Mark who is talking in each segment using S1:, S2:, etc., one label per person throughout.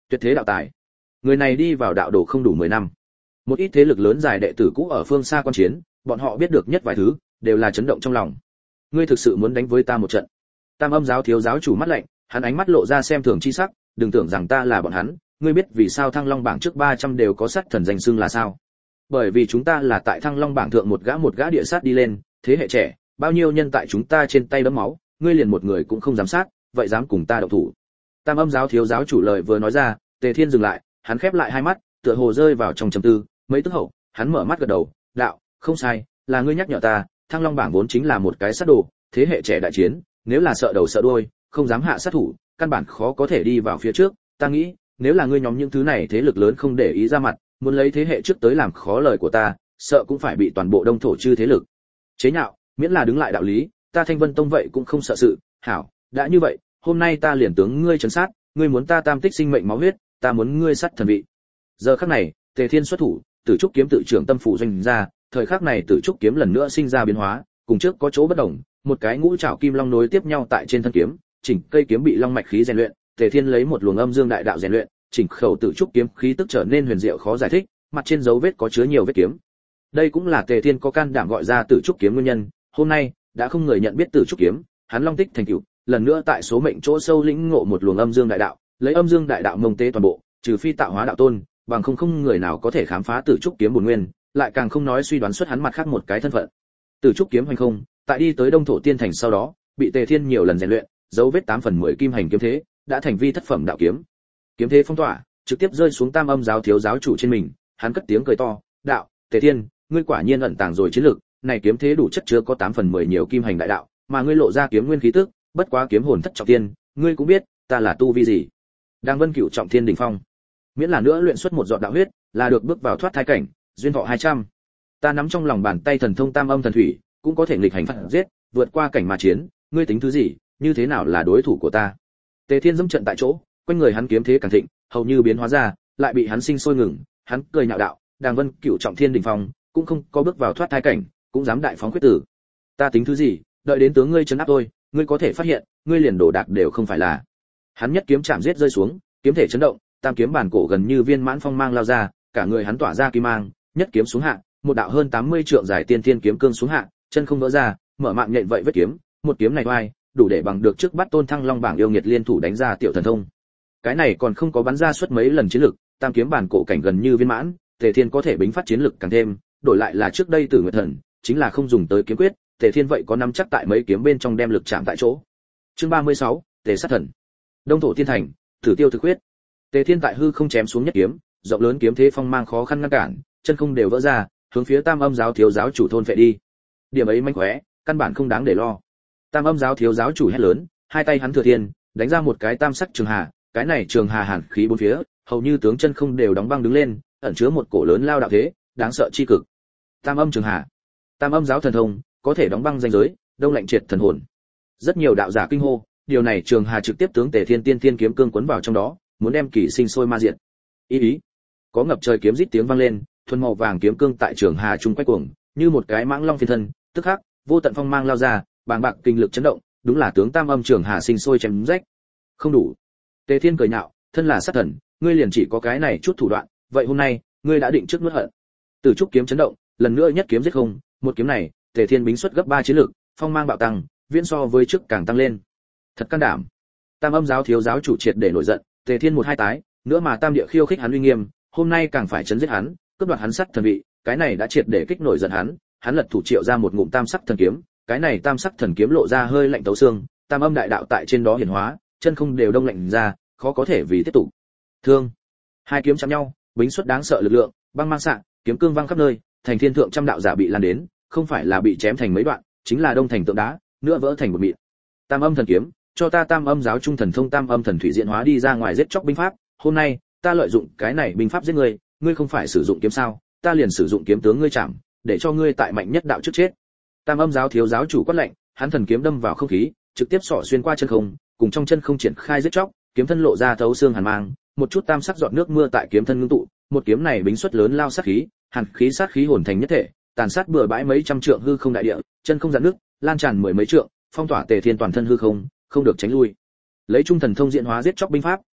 S1: Tuyệt thế đạo tài. Người này đi vào đạo đồ không đủ 10 năm. Một ít thế lực lớn dài đệ tử cũ ở phương xa quan chiến, bọn họ biết được nhất vài thứ, đều là chấn động trong lòng. Ngươi thực sự muốn đánh với ta một trận? Tam Âm giáo thiếu giáo chủ mắt lạnh, hắn ánh mắt lộ ra xem thường chi sắc, đừng tưởng rằng ta là bọn hắn, ngươi biết vì sao Thăng Long bảng trước 300 đều có sát thần danh xưng là sao? Bởi vì chúng ta là tại Thăng Long bảng thượng một gã địa sát đi lên, thế hệ trẻ, bao nhiêu nhân tại chúng ta trên tay đẫm máu, ngươi liền một người cũng không dám sát, vậy dám cùng ta động thủ? Tam Âm giáo thiếu giáo chủ lời vừa nói ra, Tề Thiên dừng lại, hắn khép lại hai mắt, tựa hồ rơi vào trong trầm tư, mấy tức hậu, hắn mở mắt gật đầu, đạo, không sai, là ngươi nhắc nhở ta, Thăng Long bảng vốn chính là một cái sát đồ, thế hệ trẻ đại chiến, nếu là sợ đầu sợ đuôi, không dám hạ sát thủ, căn bản khó có thể đi vào phía trước, ta nghĩ, nếu là ngươi nhóm những thứ này thế lực lớn không để ý ra mặt, muốn lấy thế hệ trước tới làm khó lời của ta, sợ cũng phải bị toàn bộ đông thổ chư thế lực chế nhạo, miễn là đứng lại đạo lý, ta Thanh Vân Tông vậy cũng không sợ sự, hảo, đã như vậy, hôm nay ta liền tướng ngươi trấn sát, ngươi muốn ta tam tích sinh mệnh máu huyết, ta muốn ngươi sát thần vị. Giờ khắc này, Tề Thiên xuất thủ, Tử Trúc kiếm tự trưởng tâm phủ doanh ra, thời khắc này Tử Trúc kiếm lần nữa sinh ra biến hóa, cùng trước có chỗ bất đồng, một cái ngũ trảo kim long nối tiếp nhau tại trên thân kiếm, chỉnh cây kiếm bị long mạch khí rèn luyện, Tề Thiên lấy một luồng âm dương đại đạo rèn luyện, chỉnh khẩu Tử Trúc kiếm khí tức trở nên huyền diệu khó giải thích, mặt trên dấu vết có chứa nhiều vết kiếm. Đây cũng là Tề Thiên có can đảm gọi ra Tử Trúc kiếm nguyên nhân, hôm nay đã không người nhận biết Tử Trúc kiếm, hắn long tích thành tựu, lần nữa tại số mệnh chỗ sâu lĩnh ngộ một luồng âm dương đại đạo, lấy âm dương đại đạo mông tế toàn bộ, trừ phi tạo hóa đạo tôn, bằng không người nào có thể khám phá Tử Trúc kiếm bổn nguyên, lại càng không nói suy đoán xuất hắn mặt khác một cái thân phận. Tử Trúc kiếm hành không, tại đi tới Đông Thổ Tiên Thành sau đó, bị Tề Thiên nhiều lần rèn luyện, dấu vết 8/10 kim hành kiếm thế, đã thành vi thất phẩm đạo kiếm. Kiếm thế phong tỏa, trực tiếp rơi xuống Tam Âm giáo thiếu giáo chủ trên mình, hắn cất tiếng cười to, "Đạo, Tề Thiên, ngươi quả nhiên ẩn tàng rồi chiến lực, này kiếm thế đủ chất chứa có 8/10 nhiều kim hành đại đạo, mà ngươi lộ ra kiếm nguyên khí tức, bất quá kiếm hồn thất trọng thiên, ngươi cũng biết, ta là tu vi gì? Đang Vân Cửu trọng thiên đỉnh phong. Miễn là nữa luyện xuất một giọt đạo huyết, là được bước vào thoát thai cảnh, duyên thọ 200. Ta nắm trong lòng bàn tay thần thông Tam Âm thần thủy, cũng có thể nghịch hành phạt giết, vượt qua cảnh mà chiến, ngươi tính thứ gì, như thế nào là đối thủ của ta?" Tề Thiên dẫm trận tại chỗ, quanh người hắn kiếm thế càng thịnh, hầu như biến hóa ra, lại bị hắn sinh sôi ngừng, hắn cười nhạo đạo, Đàng Vân Cửu trọng thiên đỉnh phong, cũng không có bước vào thoát thai cảnh, cũng dám đại phóng quyết tử. Ta tính thứ gì, đợi đến tướng ngươi trấn áp tôi, ngươi có thể phát hiện, ngươi liền đồ đạc đều không phải là. Hắn nhất kiếm chạm giết rơi xuống, kiếm thể chấn động, tam kiếm bản cổ gần như viên mãn phong mang lao ra, cả người hắn tỏa ra kim mang, nhất kiếm xuống hạ, một đạo hơn 80 trượng dài tiên thiên kiếm cương xuống hạ, chân không vỡ ra, mở mạng nhện vậy vết kiếm, một kiếm này oai, đủ để bằng được trước bắt Tôn Thăng Long bảng yêu nghiệt liên thủ đánh ra tiểu thần thông. Cái này còn không có bắn ra suốt mấy lần chiến lực, tam kiếm bản cổ cảnh gần như viên mãn, Tề Thiên có thể bính phát chiến lực càng thêm, đổi lại là trước đây Tử Nguyệt Thần, chính là không dùng tới kiếm quyết, Tề Thiên vậy có nắm chắc tại mấy kiếm bên trong đem lực chạm tại chỗ. Chương 36, Tề sát thần. Đông Thổ Tiên Thành, Tử Tiêu thực huyết. Tề Thiên tại hư không chém xuống nhất kiếm, rộng lớn kiếm thế phong mang khó khăn ngăn cản, chân không đều vỡ ra, hướng phía Tam Âm giáo thiếu giáo chủ thôn phệ đi. Điểm ấy manh khóe, căn bản không đáng để lo. Tam Âm giáo thiếu giáo chủ hét lớn, hai tay hắn thừa thiên, đánh ra một cái tam sắc trường hà, cái này trường hà hàn khí bốn phía, hầu như tướng chân không đều đóng băng đứng lên, ẩn chứa một cổ lớn lao đạo thế, đáng sợ chi cực. Tam Âm trường hà, Tam Âm giáo thần thông, có thể đóng băng danh giới, đông lạnh triệt thần hồn. Rất nhiều đạo giả kinh hô, điều này trường hà trực tiếp tướng Tề Thiên tiên thiên kiếm cương cuốn vào trong đó, muốn đem kỳ sinh sôi ma diệt. Ý, có ngập trời kiếm rít tiếng vang lên, thuần màu vàng kiếm cương tại trường hà trung quay cuồng, như một cái mãng long phiên thân, tức khắc, vô tận phong mang lao ra, bàng bạc kinh lực chấn động, đúng là tướng Tam Âm trường hà sinh sôi chém rách. Không đủ. Tề Thiên cười nhạo, thân là sát thần, ngươi liền chỉ có cái này chút thủ đoạn, vậy hôm nay, ngươi đã định trước nuốt hận. Tử Trúc kiếm chấn động, lần nữa nhất kiếm giết không, một kiếm này, Tề Thiên bính xuất gấp 3 chiến lực, phong mang bạo tăng, viễn so với trước càng tăng lên. Thật can đảm. Tam Âm giáo thiếu giáo chủ triệt để nổi giận, Tề Thiên một hai tái, nữa mà Tam địa khiêu khích hắn uy nghiêm, hôm nay càng phải chấn giết hắn, cướp đoạt hắn sát thần vị, cái này đã triệt để kích nổi giận hắn lật thủ triệu ra một ngụm tam sắc thần kiếm, cái này tam sắc thần kiếm lộ ra hơi lạnh tấu xương, Tam Âm đại đạo tại trên đó hiển hóa, chân không đều đông lạnh ra, khó có thể vì tiếp tục. Thương. Hai kiếm chạm nhau, bính xuất đáng sợ lực lượng, băng mang xạ, kiếm cương vang khắp nơi, thành thiên thượng trăm đạo giả bị lan đến, không phải là bị chém thành mấy đoạn, chính là đông thành tượng đá, nữa vỡ thành một mịn. Tam Âm thần kiếm, cho ta Tam Âm giáo trung thần thông Tam Âm thần thủy diễn hóa đi ra ngoài giết chóc binh pháp, hôm nay, ta lợi dụng cái này binh pháp giết ngươi, ngươi không phải sử dụng kiếm sao, ta liền sử dụng kiếm tướng ngươi chạm, để cho ngươi tại mạnh nhất đạo trước chết. Tam Âm giáo thiếu giáo chủ quát lệnh, hắn thần kiếm đâm vào không khí, trực tiếp xỏ xuyên qua chân không, cùng trong chân không triển khai giết chóc, kiếm thân lộ ra thấu xương hàn mang, một chút tam sắc giọt nước mưa tại kiếm thân ngưng tụ, một kiếm này bính xuất lớn lao sát khí, hàn khí sát khí hồn thành nhất thể, tàn sát bừa bãi mấy trăm trượng hư không đại địa, chân không giãn nước, lan tràn mười mấy trượng, phong tỏa Tề Thiên toàn thân hư không, không được tránh lui. Lấy trung thần thông diễn hóa giết chóc binh pháp,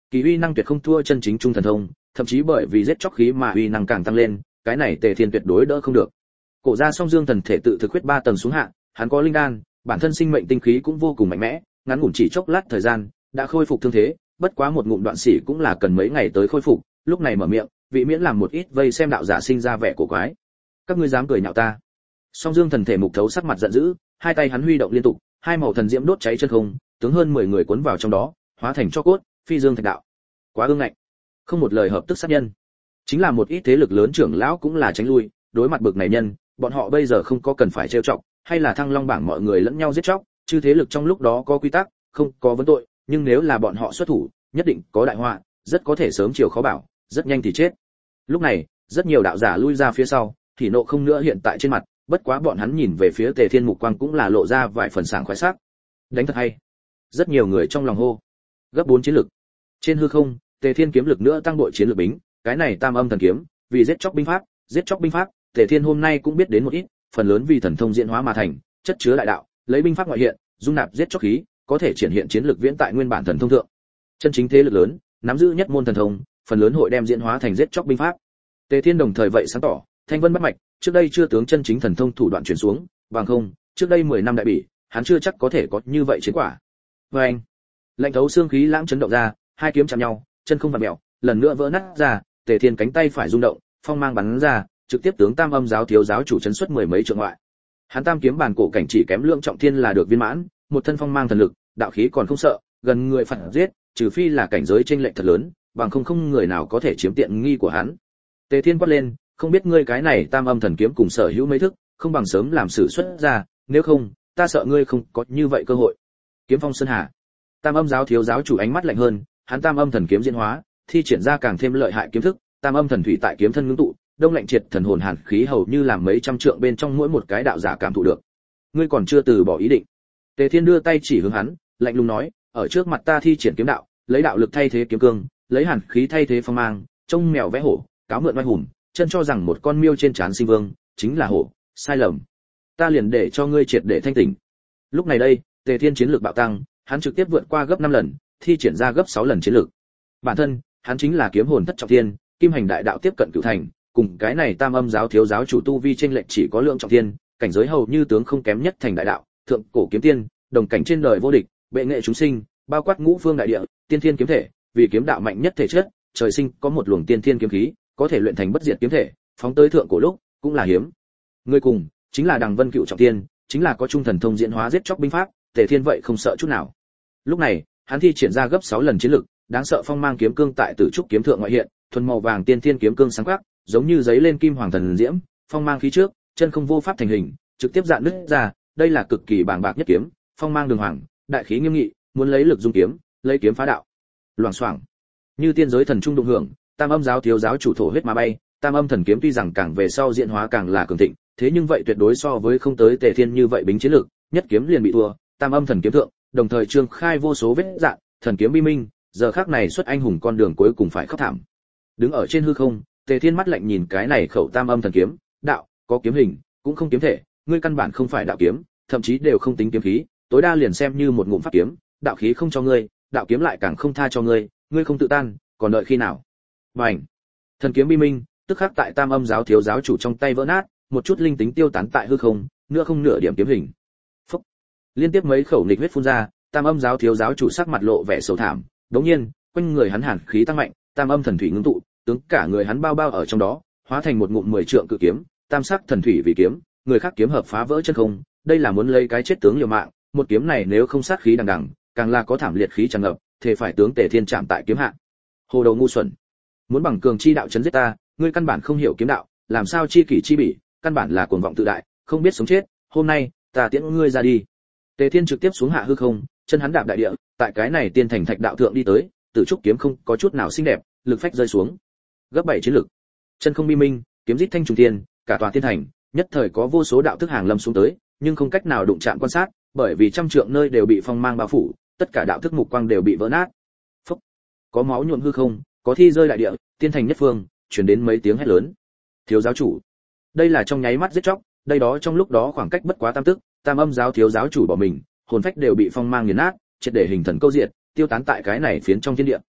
S1: kỳ uy năng tuyệt không thua chân chính trung thần thông, thậm chí bởi vì giết chóc khí mà uy năng càng tăng lên, cái này Tề Thiên tuyệt đối đỡ không được. Cổ ra Song Dương thần thể tự thực huyết 3 tầng xuống hạ, hắn có linh đan, bản thân sinh mệnh tinh khí cũng vô cùng mạnh mẽ, ngắn ngủn chỉ chốc lát thời gian đã khôi phục thương thế, bất quá một ngụm đoạn xỉ cũng là cần mấy ngày tới khôi phục, lúc này mở miệng, vị miễn làm một ít vây xem đạo giả sinh ra vẻ cổ quái. Các ngươi dám cười nhạo ta? Song Dương thần thể mục thấu sắc mặt giận dữ, hai tay hắn huy động liên tục, hai màu thần diễm đốt cháy chân không, tướng hơn 10 người cuốn vào trong đó, hóa thành tro cốt, phi dương thạch đạo. Quá ương ngạnh, không một lời hợp tức sát nhân. Chính là một ít thế lực lớn trưởng lão cũng là tránh lui, đối mặt bực này nhân, bọn họ bây giờ không có cần phải trêu chọc, hay là Thăng Long bảng mọi người lẫn nhau giết chóc, chứ thế lực trong lúc đó có quy tắc, không có vấn tội, nhưng nếu là bọn họ xuất thủ, nhất định có đại họa, rất có thể sớm chiều khó bảo, rất nhanh thì chết. Lúc này, rất nhiều đạo giả lui ra phía sau, thì nộ không nữa hiện tại trên mặt, bất quá bọn hắn nhìn về phía Tề Thiên mục quang cũng là lộ ra vài phần sảng khoái sắc. Đánh thật hay. Rất nhiều người trong lòng hô. Gấp 4 chiến lực. Trên hư không, Tề Thiên kiếm lực nữa tăng đội chiến lược bính, cái này Tam Âm thần kiếm, vì giết chóc binh pháp, Tề Thiên hôm nay cũng biết đến một ít, phần lớn vì thần thông diễn hóa mà thành, chất chứa đại đạo, lấy binh pháp ngoại hiện, dung nạp giết chóc khí, có thể triển hiện chiến lược viễn tại nguyên bản thần thông thượng. Chân chính thế lực lớn, nắm giữ nhất môn thần thông, phần lớn hội đem diễn hóa thành giết chóc binh pháp. Tề Thiên đồng thời vậy sáng tỏ, thanh vân bắt mạch, trước đây chưa tướng chân chính thần thông thủ đoạn truyền xuống, bằng không, trước đây 10 năm đại bỉ, hắn chưa chắc có thể có như vậy chiến quả. Và anh, lạnh thấu xương khí lãng chấn động ra, hai kiếm chạm nhau, chân không vặn mèo, lần nữa vỡ nát ra, Tề Thiên cánh tay phải rung động, phong mang bắn ra, trực tiếp tướng Tam Âm giáo thiếu giáo chủ chấn xuất 10 mấy trượng ngoại. Hắn tam kiếm bản cổ cảnh chỉ kém lượng trọng thiên là được viên mãn, một thân phong mang thần lực, đạo khí còn không sợ, gần người phản giết, trừ phi là cảnh giới chênh lệch thật lớn, bằng không người nào có thể chiếm tiện nghi của hắn. Tề Thiên quát lên, không biết ngươi cái này Tam Âm thần kiếm cùng sở hữu mấy thức, không bằng sớm làm sử xuất ra, nếu không, ta sợ ngươi không có như vậy cơ hội. Kiếm phong sơn hà. Tam Âm giáo thiếu giáo chủ ánh mắt lạnh hơn, hắn Tam Âm thần kiếm diễn hóa, thi triển ra càng thêm lợi hại kiếm thức, Tam Âm thần thủy tại kiếm thân ngưng tụ, đông lạnh triệt thần hồn hàn khí hầu như làm mấy trăm trượng bên trong mỗi một cái đạo giả cảm thụ được. Ngươi còn chưa từ bỏ ý định. Tề Thiên đưa tay chỉ hướng hắn, lạnh lùng nói, ở trước mặt ta thi triển kiếm đạo, lấy đạo lực thay thế kiếm cương, lấy hàn khí thay thế phong mang, trông mèo vẽ hổ, cáo mượn oai hùng, chân cho rằng một con miêu trên trán sinh vương chính là hổ, sai lầm. Ta liền để cho ngươi triệt để thanh tỉnh. Lúc này đây, Tề Thiên chiến lược bạo tăng, hắn trực tiếp vượt qua gấp 5 lần, thi triển ra gấp 6 lần chiến lược. Bản thân, hắn chính là kiếm hồn thất trọng thiên, kim hành đại đạo tiếp cận cửu thành, cùng cái này Tam Âm giáo thiếu giáo chủ tu vi trên lệch chỉ có lượng trọng thiên, cảnh giới hầu như tướng không kém nhất thành đại đạo, thượng cổ kiếm tiên, đồng cảnh trên đời vô địch, bệ nghệ chúng sinh, bao quát ngũ phương đại địa, tiên thiên kiếm thể, vì kiếm đạo mạnh nhất thể chất, trời sinh có một luồng tiên thiên kiếm khí, có thể luyện thành bất diệt kiếm thể, phóng tới thượng cổ lúc, cũng là hiếm. Người cùng, chính là Đằng Vân Cựu trọng thiên, chính là có trung thần thông diễn hóa giết chóc binh pháp, Tề Thiên vậy không sợ chút nào. Lúc này, hắn thi triển ra gấp 6 lần chiến lực, đáng sợ phong mang kiếm cương tại Tử Trúc kiếm thượng ngoại hiện, thuần màu vàng tiên thiên kiếm cương sáng quắc, giống như giấy lên kim hoàng thần diễm, phong mang khí trước, chân không vô pháp thành hình, trực tiếp dạn nứt ra, đây là cực kỳ bàng bạc nhất kiếm, phong mang đường hoàng, đại khí nghiêm nghị, muốn lấy lực dung kiếm, lấy kiếm phá đạo. Loảng xoảng, như tiên giới thần trung đụng hưởng, Tam Âm giáo thiếu giáo chủ thổ huyết mà bay, Tam Âm thần kiếm tuy rằng càng về sau diễn hóa càng là cường thịnh, thế nhưng vậy tuyệt đối so với không tới Tề Thiên như vậy bính chiến lực, nhất kiếm liền bị thua, Tam Âm thần kiếm thượng, đồng thời trương khai vô số vết rạn, thần kiếm bi minh, giờ khắc này xuất anh hùng con đường cuối cùng phải khóc thảm. Đứng ở trên hư không, Tề Thiên mắt lạnh nhìn cái này khẩu Tam Âm thần kiếm, đạo, có kiếm hình, cũng không kiếm thể, ngươi căn bản không phải đạo kiếm, thậm chí đều không tính kiếm khí, tối đa liền xem như một ngụm pháp kiếm, đạo khí không cho ngươi, đạo kiếm lại càng không tha cho ngươi, ngươi không tự tan, còn đợi khi nào? Bành! Thần kiếm bi minh, tức khắc tại Tam Âm giáo thiếu giáo chủ trong tay vỡ nát, một chút linh tính tiêu tán tại hư không, nửa không nửa điểm kiếm hình. Phốc! Liên tiếp mấy khẩu nghịch huyết phun ra, Tam Âm giáo thiếu giáo chủ sắc mặt lộ vẻ sầu thảm, đống nhiên, quanh người hắn hàn khí tăng mạnh, Tam Âm thần thủy ngưng tụ, tướng cả người hắn bao bao ở trong đó, hóa thành một ngụm 10 trượng cự kiếm, tam sắc thần thủy vì kiếm, người khác kiếm hợp phá vỡ chân không, đây là muốn lấy cái chết tướng liều mạng, một kiếm này nếu không sát khí đằng đằng, càng là có thảm liệt khí tràn ngập, thể phải tướng Tề Thiên chạm tại kiếm hạ. Hồ đầu ngu xuẩn, muốn bằng cường chi đạo chấn giết ta, ngươi căn bản không hiểu kiếm đạo, làm sao chi kỷ chi bỉ, căn bản là cuồng vọng tự đại, không biết sống chết, hôm nay, ta tiễn ngươi ra đi. Tề Thiên trực tiếp xuống hạ hư không, chân hắn đạp đại địa, tại cái này tiên thành thạch đạo thượng đi tới, Tử Trúc kiếm không có chút nào xinh đẹp, lực phách rơi xuống. Gấp 7 chiến lực. Chân không bi minh, kiếm rít thanh trùng thiên, cả tòa tiên thành, nhất thời có vô số đạo thức hàng lâm xuống tới, nhưng không cách nào đụng chạm quan sát, bởi vì trăm trượng nơi đều bị phong mang bao phủ, tất cả đạo thức mục quang đều bị vỡ nát. Phốc. Có máu nhuộm hư không, có thi rơi đại địa, tiên thành nhất phương, truyền đến mấy tiếng hét lớn. Thiếu giáo chủ, đây là trong nháy mắt giết chóc, đây đó trong lúc đó khoảng cách bất quá tam tức, Tam Âm giáo thiếu giáo chủ bỏ mình, hồn phách đều bị phong mang nghiền nát, triệt để hình thần câu diệt, tiêu tán tại cái này phiến trong thiên địa.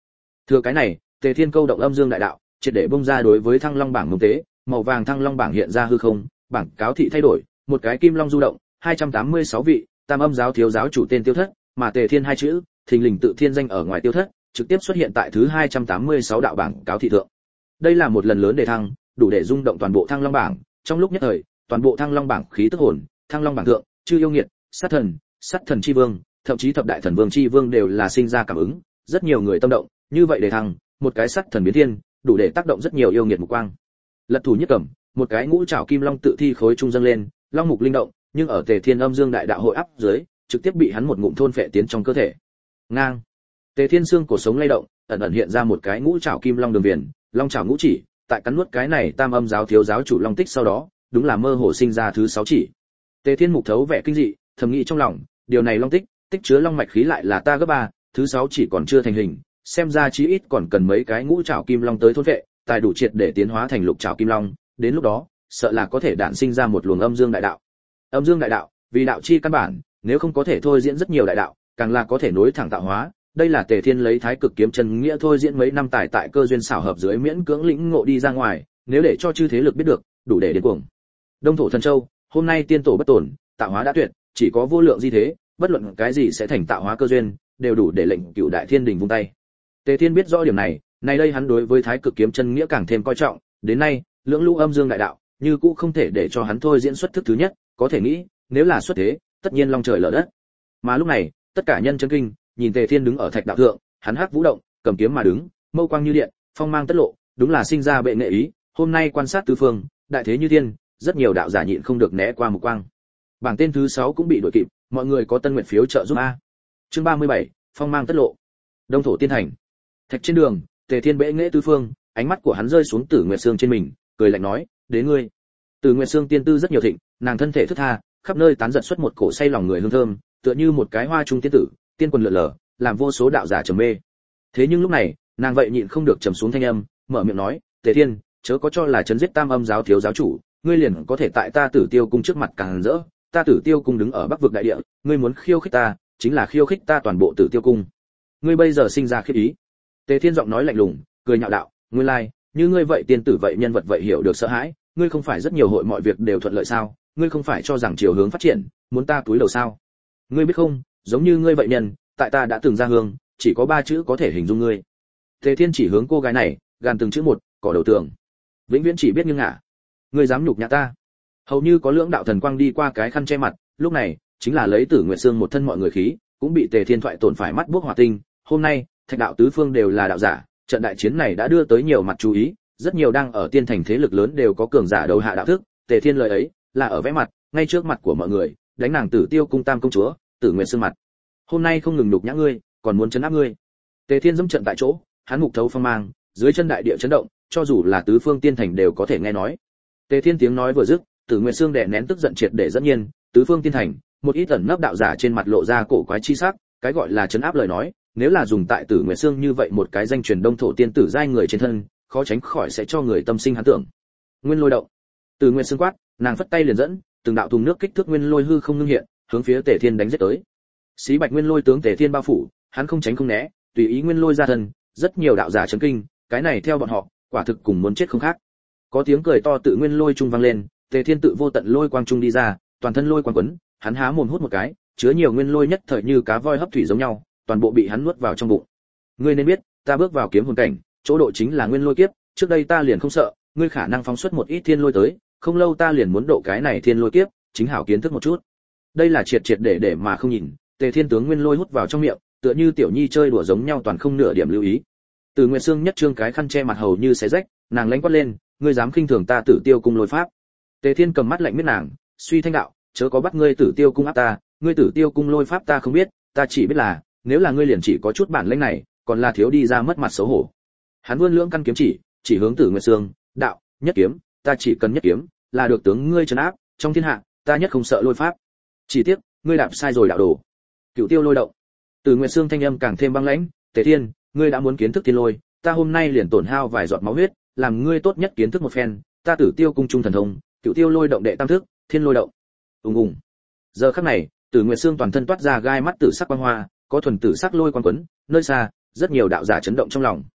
S1: Thừa cái này, Tề Thiên câu động âm dương đại đạo, triệt để bung ra đối với Thăng Long bảng mông tế, màu vàng Thăng Long bảng hiện ra hư không, bảng cáo thị thay đổi, một cái kim long du động, 286 vị, Tam Âm giáo thiếu giáo chủ tên Tiêu Thất, mà Tề Thiên hai chữ, thình lình tự thiên danh ở ngoài Tiêu Thất, trực tiếp xuất hiện tại thứ 286 đạo bảng cáo thị thượng. Đây là một lần lớn đề thăng, đủ để rung động toàn bộ Thăng Long bảng, trong lúc nhất thời, toàn bộ Thăng Long bảng khí tức hồn, Thăng Long bảng thượng, chư yêu nghiệt, sát thần chi vương, thậm chí thập đại thần vương chi vương đều là sinh ra cảm ứng, rất nhiều người tâm động, như vậy đề thăng, một cái sát thần biến thiên, đủ để tác động rất nhiều yêu nghiệt mục quang. Lật thủ nhất cẩm, một cái ngũ trảo kim long tự thi khối trung dâng lên, long mục linh động, nhưng ở Tề Thiên âm dương đại đạo hội áp dưới, trực tiếp bị hắn một ngụm thôn phệ tiến trong cơ thể. Ngang. Tề Thiên xương cổ sống lay động, ẩn ẩn hiện ra một cái ngũ trảo kim long đường viền, long trảo ngũ chỉ, tại cắn nuốt cái này Tam Âm giáo thiếu giáo chủ long tích sau đó, đúng là mơ hồ sinh ra thứ 6 chỉ. Tề Thiên mục thấu vẻ kinh dị, thầm nghĩ trong lòng, điều này long tích, tích chứa long mạch khí lại là ta gấp 3, thứ 6 chỉ còn chưa thành hình, xem ra chí ít còn cần mấy cái ngũ trảo kim long tới thôn vệ, tài đủ triệt để tiến hóa thành lục trảo kim long, đến lúc đó, sợ là có thể đản sinh ra một luồng âm dương đại đạo. Âm dương đại đạo, vì đạo chi căn bản, nếu không có thể thôi diễn rất nhiều đại đạo, càng là có thể nối thẳng tạo hóa, đây là Tề Thiên lấy Thái Cực kiếm chân nghĩa thôi diễn mấy năm tài tại cơ duyên xảo hợp dưới miễn cưỡng lĩnh ngộ đi ra ngoài, nếu để cho chư thế lực biết được, đủ để điên cuồng. Đông thổ thần châu, hôm nay tiên tổ bất tổn, tạo hóa đã tuyệt, chỉ có vô lượng di thế, bất luận cái gì sẽ thành tạo hóa cơ duyên, đều đủ để lệnh Cửu Đại Thiên Đình vung tay. Tề Thiên biết rõ điểm này, nay đây hắn đối với Thái Cực kiếm chân nghĩa càng thêm coi trọng, đến nay, lưỡng lũ âm dương đại đạo, như cũ không thể để cho hắn thôi diễn xuất thức thứ nhất, có thể nghĩ, nếu là xuất thế, tất nhiên long trời lở đất. Mà lúc này, tất cả nhân chấn kinh, nhìn Tề Thiên đứng ở thạch đạo thượng, hắn hắc vũ động, cầm kiếm mà đứng, mâu quang như điện, phong mang tất lộ, đúng là sinh ra bệ nghệ ý, hôm nay quan sát tứ phương, đại thế như thiên, rất nhiều đạo giả nhịn không được né qua một quang. Bảng tên thứ 6 cũng bị đuổi kịp, mọi người có tân nguyện phiếu trợ giúp a. Chương 37, phong mang tất lộ. Đông thổ tiên thành. Thạch trên đường, Tề Thiên bệ nghệ tứ phương, ánh mắt của hắn rơi xuống Tử Nguyệt Sương trên mình, cười lạnh nói, "Đến ngươi." Tử Nguyệt Sương tiên tư rất nhiều thịnh, nàng thân thể thướt tha, khắp nơi tán giật xuất một cổ say lòng người hương thơm, tựa như một cái hoa trung tiên tử, tiên quần lượn lờ, làm vô số đạo giả trầm mê. Thế nhưng lúc này, nàng vậy nhịn không được trầm xuống thanh âm, mở miệng nói, "Tề Thiên, chớ có cho là trấn giết Tam Âm giáo thiếu giáo chủ, ngươi liền có thể tại ta Tử Tiêu cung trước mặt càng rỡ, ta Tử Tiêu cung đứng ở Bắc vực đại địa, ngươi muốn khiêu khích ta, chính là khiêu khích ta toàn bộ Tử Tiêu cung. Ngươi bây giờ sinh ra khiếp ý." Tề Thiên giọng nói lạnh lùng, cười nhạo đạo, "Ngươi lai, như ngươi vậy tiên tử vậy nhân vật vậy hiểu được sợ hãi, ngươi không phải rất nhiều hội mọi việc đều thuận lợi sao? Ngươi không phải cho rằng chiều hướng phát triển, muốn ta túi đầu sao? Ngươi biết không, giống như ngươi vậy nhân, tại ta đã từng ra hương, chỉ có 3 chữ có thể hình dung ngươi." Tề Thiên chỉ hướng cô gái này, gàn từng chữ một, cỏ đầu tường. "Vĩnh viễn chỉ biết nghiêng ngả. Ngươi dám nhục nhã ta?" Hầu như có lưỡng đạo thần quang đi qua cái khăn che mặt, lúc này, chính là lấy Tử Nguyệt Sương một thân mọi người khí, cũng bị Tề Thiên thoại tổn phải mắt buốc hỏa tinh. Hôm nay, Thạch đạo tứ phương đều là đạo giả, trận đại chiến này đã đưa tới nhiều mặt chú ý, rất nhiều đang ở tiên thành thế lực lớn đều có cường giả đầu hạ đạo thức, Tề Thiên lời ấy là ở vẽ mặt, ngay trước mặt của mọi người, đánh nàng Tử Tiêu cung tam công chúa, Tử Nguyệt Sương mặt. Hôm nay không ngừng nhục nhã ngươi, còn muốn trấn áp ngươi. Tề Thiên dẫm trận tại chỗ, hắn mục thấu phong mang, dưới chân đại địa chấn động, cho dù là tứ phương tiên thành đều có thể nghe nói. Tề Thiên tiếng nói vừa dứt, Tử Nguyệt Sương đè nén tức giận triệt để dẫn nhiên, tứ phương tiên thành, một ít ẩn nấp đạo giả trên mặt lộ ra cổ quái chi sắc, cái gọi là trấn áp lời nói, nếu là dùng tại Tử Nguyệt Sương như vậy một cái danh truyền đông thổ tiên tử giai người trên thân, khó tránh khỏi sẽ cho người tâm sinh hắn tưởng. Nguyên lôi động. Tử Nguyệt Sương quát, nàng phất tay liền dẫn, từng đạo thùng nước kích thước nguyên lôi hư không ngưng hiện, hướng phía Tề Thiên đánh giết tới. Xí bạch nguyên lôi tướng Tề Thiên bao phủ, hắn không tránh không né, tùy ý nguyên lôi ra thân, rất nhiều đạo giả chấn kinh, cái này theo bọn họ, quả thực cùng muốn chết không khác. Có tiếng cười to tự nguyên lôi trung vang lên, Tề Thiên tự vô tận lôi quang trung đi ra, toàn thân lôi quang quấn, hắn há mồm hút một cái, chứa nhiều nguyên lôi nhất thời như cá voi hấp thủy giống nhau, toàn bộ bị hắn nuốt vào trong bụng. Ngươi nên biết, ta bước vào kiếm hồn cảnh, chỗ độ chính là nguyên lôi kiếp, trước đây ta liền không sợ, ngươi khả năng phóng xuất một ít thiên lôi tới, không lâu ta liền muốn độ cái này thiên lôi kiếp, chính hảo kiến thức một chút. Đây là triệt triệt để mà không nhìn, Tề Thiên tướng nguyên lôi hút vào trong miệng, tựa như tiểu nhi chơi đùa giống nhau toàn không nửa điểm lưu ý. Từ Nguyệt Sương nhất trương cái khăn che mặt hầu như xé rách, nàng lánh quát lên, ngươi dám khinh thường ta Tử Tiêu cung lôi pháp. Tề Thiên cầm mắt lạnh miết nàng, suy thanh đạo, chớ có bắt ngươi Tử Tiêu cung áp ta, ngươi Tử Tiêu cung lôi pháp ta không biết, ta chỉ biết là, nếu là ngươi liền chỉ có chút bản lĩnh này, còn là thiếu đi ra mất mặt xấu hổ. Hắn vươn lưỡng căn kiếm chỉ hướng Tử Nguyệt Sương, đạo, nhất kiếm, ta chỉ cần nhất kiếm, là được tướng ngươi trấn áp, trong thiên hạ, ta nhất không sợ lôi pháp. Chỉ tiếc, ngươi đạp sai rồi đạo đồ. Cửu Tiêu lôi động. Tử Nguyệt Sương thanh âm càng thêm băng lãnh, Tề Thiên, ngươi đã muốn kiến thức thiên lôi, ta hôm nay liền tổn hao vài giọt máu huyết, làm ngươi tốt nhất kiến thức một phen, ta Tử Tiêu cung trung thần thông, Cửu Tiêu lôi động đệ tam thức, thiên lôi động. Ùng ùng. Giờ khắc này, Tử Nguyệt Sương toàn thân toát ra gai mắt tử sắc quang hoa, có thuần tử sắc lôi quang quấn, nơi xa, rất nhiều đạo giả chấn động trong lòng.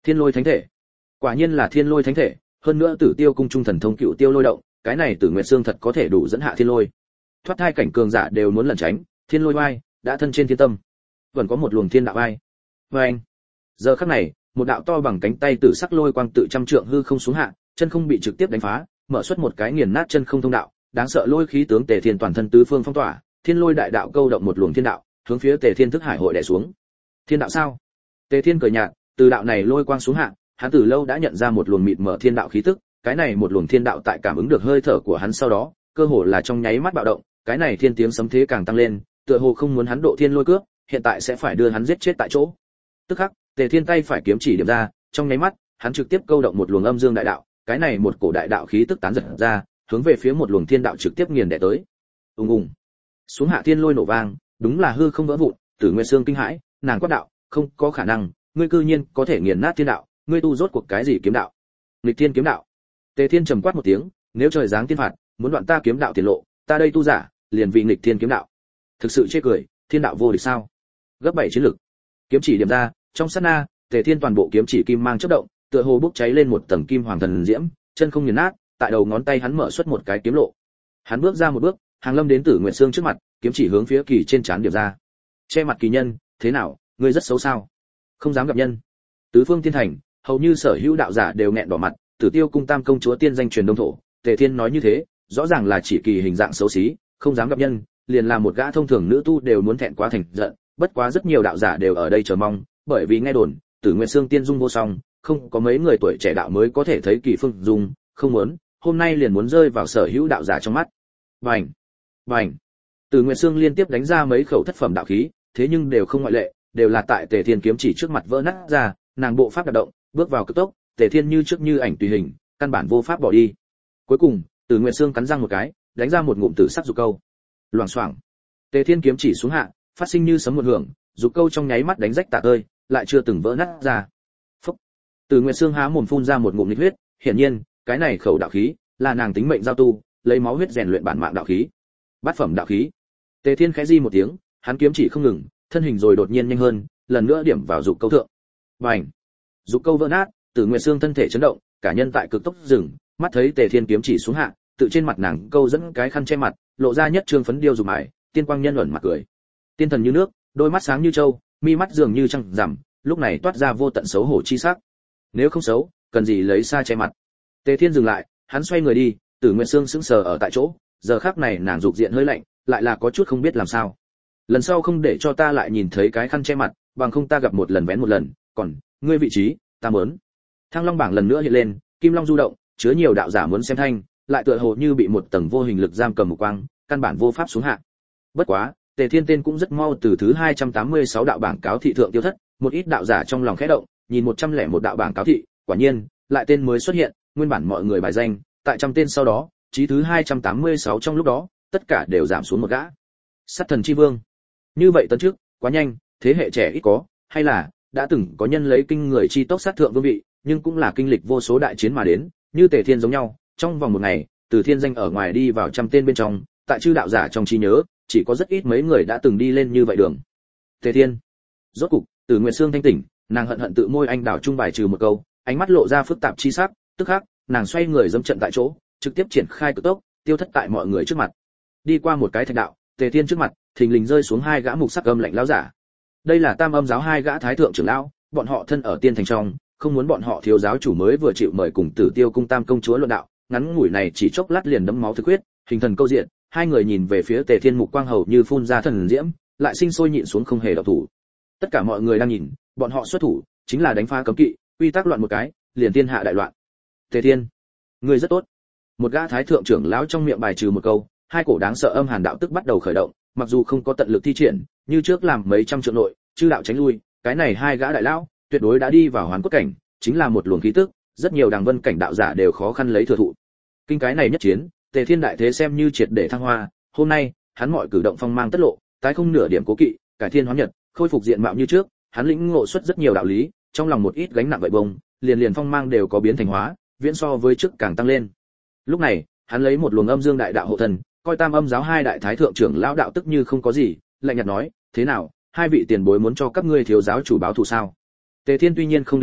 S1: Thiên Lôi Thánh Thể. Quả nhiên là Thiên Lôi Thánh Thể, hơn nữa Tử Tiêu cung trung thần thông Cựu Tiêu Lôi động, cái này Tử Nguyệt Xương thật có thể đủ dẫn hạ thiên lôi. Thoát thai cảnh cường giả đều muốn lẩn tránh, thiên lôi vai đã thân trên thiên tâm, vẫn có một luồng thiên đạo vai. Và anh, giờ khắc này, một đạo to bằng cánh tay tử sắc lôi quang tự trăm trượng hư không xuống hạ, chân không bị trực tiếp đánh phá, mở xuất một cái nghiền nát chân không thông đạo, đáng sợ lôi khí tướng Tề Thiên toàn thân tứ phương phong tỏa, thiên lôi đại đạo câu động một luồng thiên đạo, hướng phía Tề Thiên thức hải hội đè xuống. Thiên đạo sao? Tề Thiên cười nhạt, từ đạo này lôi quang xuống hạ, hắn từ lâu đã nhận ra một luồng mịt mờ thiên đạo khí tức, cái này một luồng thiên đạo tại cảm ứng được hơi thở của hắn sau đó, cơ hồ là trong nháy mắt bạo động, cái này thiên tiếng sấm thế càng tăng lên, tựa hồ không muốn hắn độ thiên lôi cướp, hiện tại sẽ phải đưa hắn giết chết tại chỗ. Tức khắc, Tề Thiên tay phải kiếm chỉ điểm ra, trong nháy mắt, hắn trực tiếp câu động một luồng âm dương đại đạo, cái này một cổ đại đạo khí tức tán giật ra, hướng về phía một luồng thiên đạo trực tiếp nghiền đè tới. Ùng ùng. Xuống hạ thiên lôi nổ vang, đúng là hư không vỡ vụn, Tử Nguyệt Xương kinh hãi, nàng quát đạo, không có khả năng, ngươi cư nhiên có thể nghiền nát thiên đạo, ngươi tu rốt cuộc cái gì kiếm đạo? Nghịch thiên kiếm đạo. Tề Thiên trầm quát một tiếng, nếu trời giáng thiên phạt, muốn đoạn ta kiếm đạo tiền lộ, ta đây tu giả, liền vì nghịch thiên kiếm đạo. Thực sự chê cười, thiên đạo vô địch sao? Gấp 7 chiến lực. Kiếm chỉ điểm ra, trong sát na, Tề Thiên toàn bộ kiếm chỉ kim mang chớp động, tựa hồ bốc cháy lên một tầng kim hoàng thần diễm, chân không nghiền nát, tại đầu ngón tay hắn mở xuất một cái kiếm lộ. Hắn bước ra một bước, hàng lâm đến Tử Nguyệt Xương trước mặt, kiếm chỉ hướng phía kỳ trên trán điểm ra. Che mặt kỳ nhân, thế nào, ngươi rất xấu sao? Không dám gặp nhân. Tứ phương thiên thành, hầu như sở hữu đạo giả đều nghẹn đỏ mặt, Tử Tiêu cung tam công chúa tiên danh truyền đông thổ, Tề Thiên nói như thế, rõ ràng là chỉ kỳ hình dạng xấu xí, không dám gặp nhân, liền là một gã thông thường nữ tu đều muốn thẹn quá thành giận, bất quá rất nhiều đạo giả đều ở đây chờ mong, bởi vì nghe đồn, Tử Nguyệt Xương tiên dung vô song, không có mấy người tuổi trẻ đạo mới có thể thấy kỳ phương dung, không muốn, hôm nay liền muốn rơi vào sở hữu đạo giả trong mắt. Bành, bành. Tử Nguyệt Xương liên tiếp đánh ra mấy khẩu thất phẩm đạo khí, thế nhưng đều không ngoại lệ, đều là tại Tề Thiên kiếm chỉ trước mặt vỡ nát ra, nàng bộ pháp đạp động, bước vào cực tốc, Tề Thiên như trước như ảnh tùy hình, căn bản vô pháp bỏ đi. Cuối cùng, Tử Nguyệt Xương cắn răng một cái, đánh ra một ngụm tử sắc dục câu. Loảng xoảng. Tề Thiên kiếm chỉ xuống hạ, phát sinh như sấm một hưởng, dục câu trong nháy mắt đánh rách tạc ơi, lại chưa từng vỡ nát ra. Phốc. Tử Nguyệt Xương há mồm phun ra một ngụm nhiệt huyết, hiển nhiên, cái này khẩu đạo khí là nàng tính mệnh giao tu, lấy máu huyết rèn luyện bản mạng đạo khí. Bát phẩm đạo khí. Tề Thiên khẽ di một tiếng, hắn kiếm chỉ không ngừng, thân hình rồi đột nhiên nhanh hơn, lần nữa điểm vào dục câu thượng. Bành. Dục câu vỡ nát, Tử Nguyệt Xương thân thể chấn động, cả nhân tại cực tốc dừng, mắt thấy Tề Thiên kiếm chỉ xuống hạ, tự trên mặt nàng câu dẫn cái khăn che mặt, lộ ra nhất trương phấn điêu dục mài, tiên quang nhân luẩn mặt cười. Tiên thần như nước, đôi mắt sáng như châu, mi mắt dường như trăng rằm, lúc này toát ra vô tận xấu hổ chi sắc. Nếu không xấu, cần gì lấy xa che mặt. Tề Thiên dừng lại, hắn xoay người đi, Tử Nguyệt Xương sững sờ ở tại chỗ, giờ khắc này nàng dục diện hơi lạnh, lại là có chút không biết làm sao. Lần sau không để cho ta lại nhìn thấy cái khăn che mặt, bằng không ta gặp một lần vén một lần, còn ngươi vị trí, ta muốn. Thăng Long bảng lần nữa hiện lên, kim long du động, chứa nhiều đạo giả muốn xem thanh, lại tựa hồ như bị một tầng vô hình lực giam cầm một quang, căn bản vô pháp xuống hạ. Bất quá, Tề Thiên tên cũng rất mau từ thứ 286 đạo bảng cáo thị thượng tiêu thất, một ít đạo giả trong lòng khẽ động, nhìn 101 đạo bảng cáo thị, quả nhiên, lại tên mới xuất hiện, nguyên bản mọi người bài danh, tại trăm tên sau đó, chí thứ 286 trong lúc đó, tất cả đều giảm xuống một gã. Sát thần chi vương. Như vậy tấn trước, quá nhanh, thế hệ trẻ ít có, hay là đã từng có nhân lấy kinh người chi tốc sát thượng vương vị, nhưng cũng là kinh lịch vô số đại chiến mà đến, như Tề Thiên giống nhau, trong vòng một ngày, từ thiên danh ở ngoài đi vào trăm tên bên trong, tại chư đạo giả trong trí nhớ, chỉ có rất ít mấy người đã từng đi lên như vậy đường. Tề Thiên. Rốt cục, Tử Nguyệt Xương thanh tỉnh, nàng hận hận tự môi anh đảo trung bài trừ một câu, ánh mắt lộ ra phức tạp chi sắc, tức khắc, nàng xoay người dẫm trận tại chỗ, trực tiếp triển khai cực tốc, tiêu thất tại mọi người trước mặt. Đi qua một cái thạch đạo, Tề Thiên trước mặt, thình lình rơi xuống hai gã mục sắc âm lạnh lão giả. Đây là Tam Âm giáo hai gã thái thượng trưởng lão, bọn họ thân ở tiên thành trong, không muốn bọn họ thiếu giáo chủ mới vừa chịu mời cùng Tử Tiêu cung tam công chúa luận đạo, ngắn ngủi này chỉ chốc lát liền đẫm máu thực huyết, hình thần câu diện, hai người nhìn về phía Tề Thiên mục quang hầu như phun ra thần diễm, lại sinh sôi nhịn xuống không hề động thủ. Tất cả mọi người đang nhìn, bọn họ xuất thủ, chính là đánh phá cấm kỵ, quy tắc loạn một cái, liền thiên hạ đại loạn. Tề Thiên, ngươi rất tốt. Một gã thái thượng trưởng lão trong miệng bài trừ một câu, hai cổ đáng sợ âm hàn đạo tức bắt đầu khởi động, mặc dù không có tận lực thi triển, như trước làm mấy trăm trượng nội, chư đạo tránh lui, cái này hai gã đại lão, tuyệt đối đã đi vào hoàn cốt cảnh, chính là một luồng khí tức, rất nhiều đàng vân cảnh đạo giả đều khó khăn lấy thừa thụ. Kinh cái này nhất chiến, Tề Thiên đại thế xem như triệt để thăng hoa, hôm nay, hắn mọi cử động phong mang tất lộ, tái không nửa điểm cố kỵ, cải thiên hóa nhật, khôi phục diện mạo như trước, hắn lĩnh ngộ xuất rất nhiều đạo lý, trong lòng một ít gánh nặng vậy bông, liền liền phong mang đều có biến thành hóa, viễn so với trước càng tăng lên. Lúc này, hắn lấy một luồng âm dương đại đạo hộ thần, coi Tam Âm giáo hai đại thái thượng trưởng lão đạo tức như không có gì, lạnh nhạt nói, thế nào, hai vị tiền bối muốn cho các ngươi thiếu giáo chủ báo thù sao? Tề Thiên tuy nhiên không địch lại,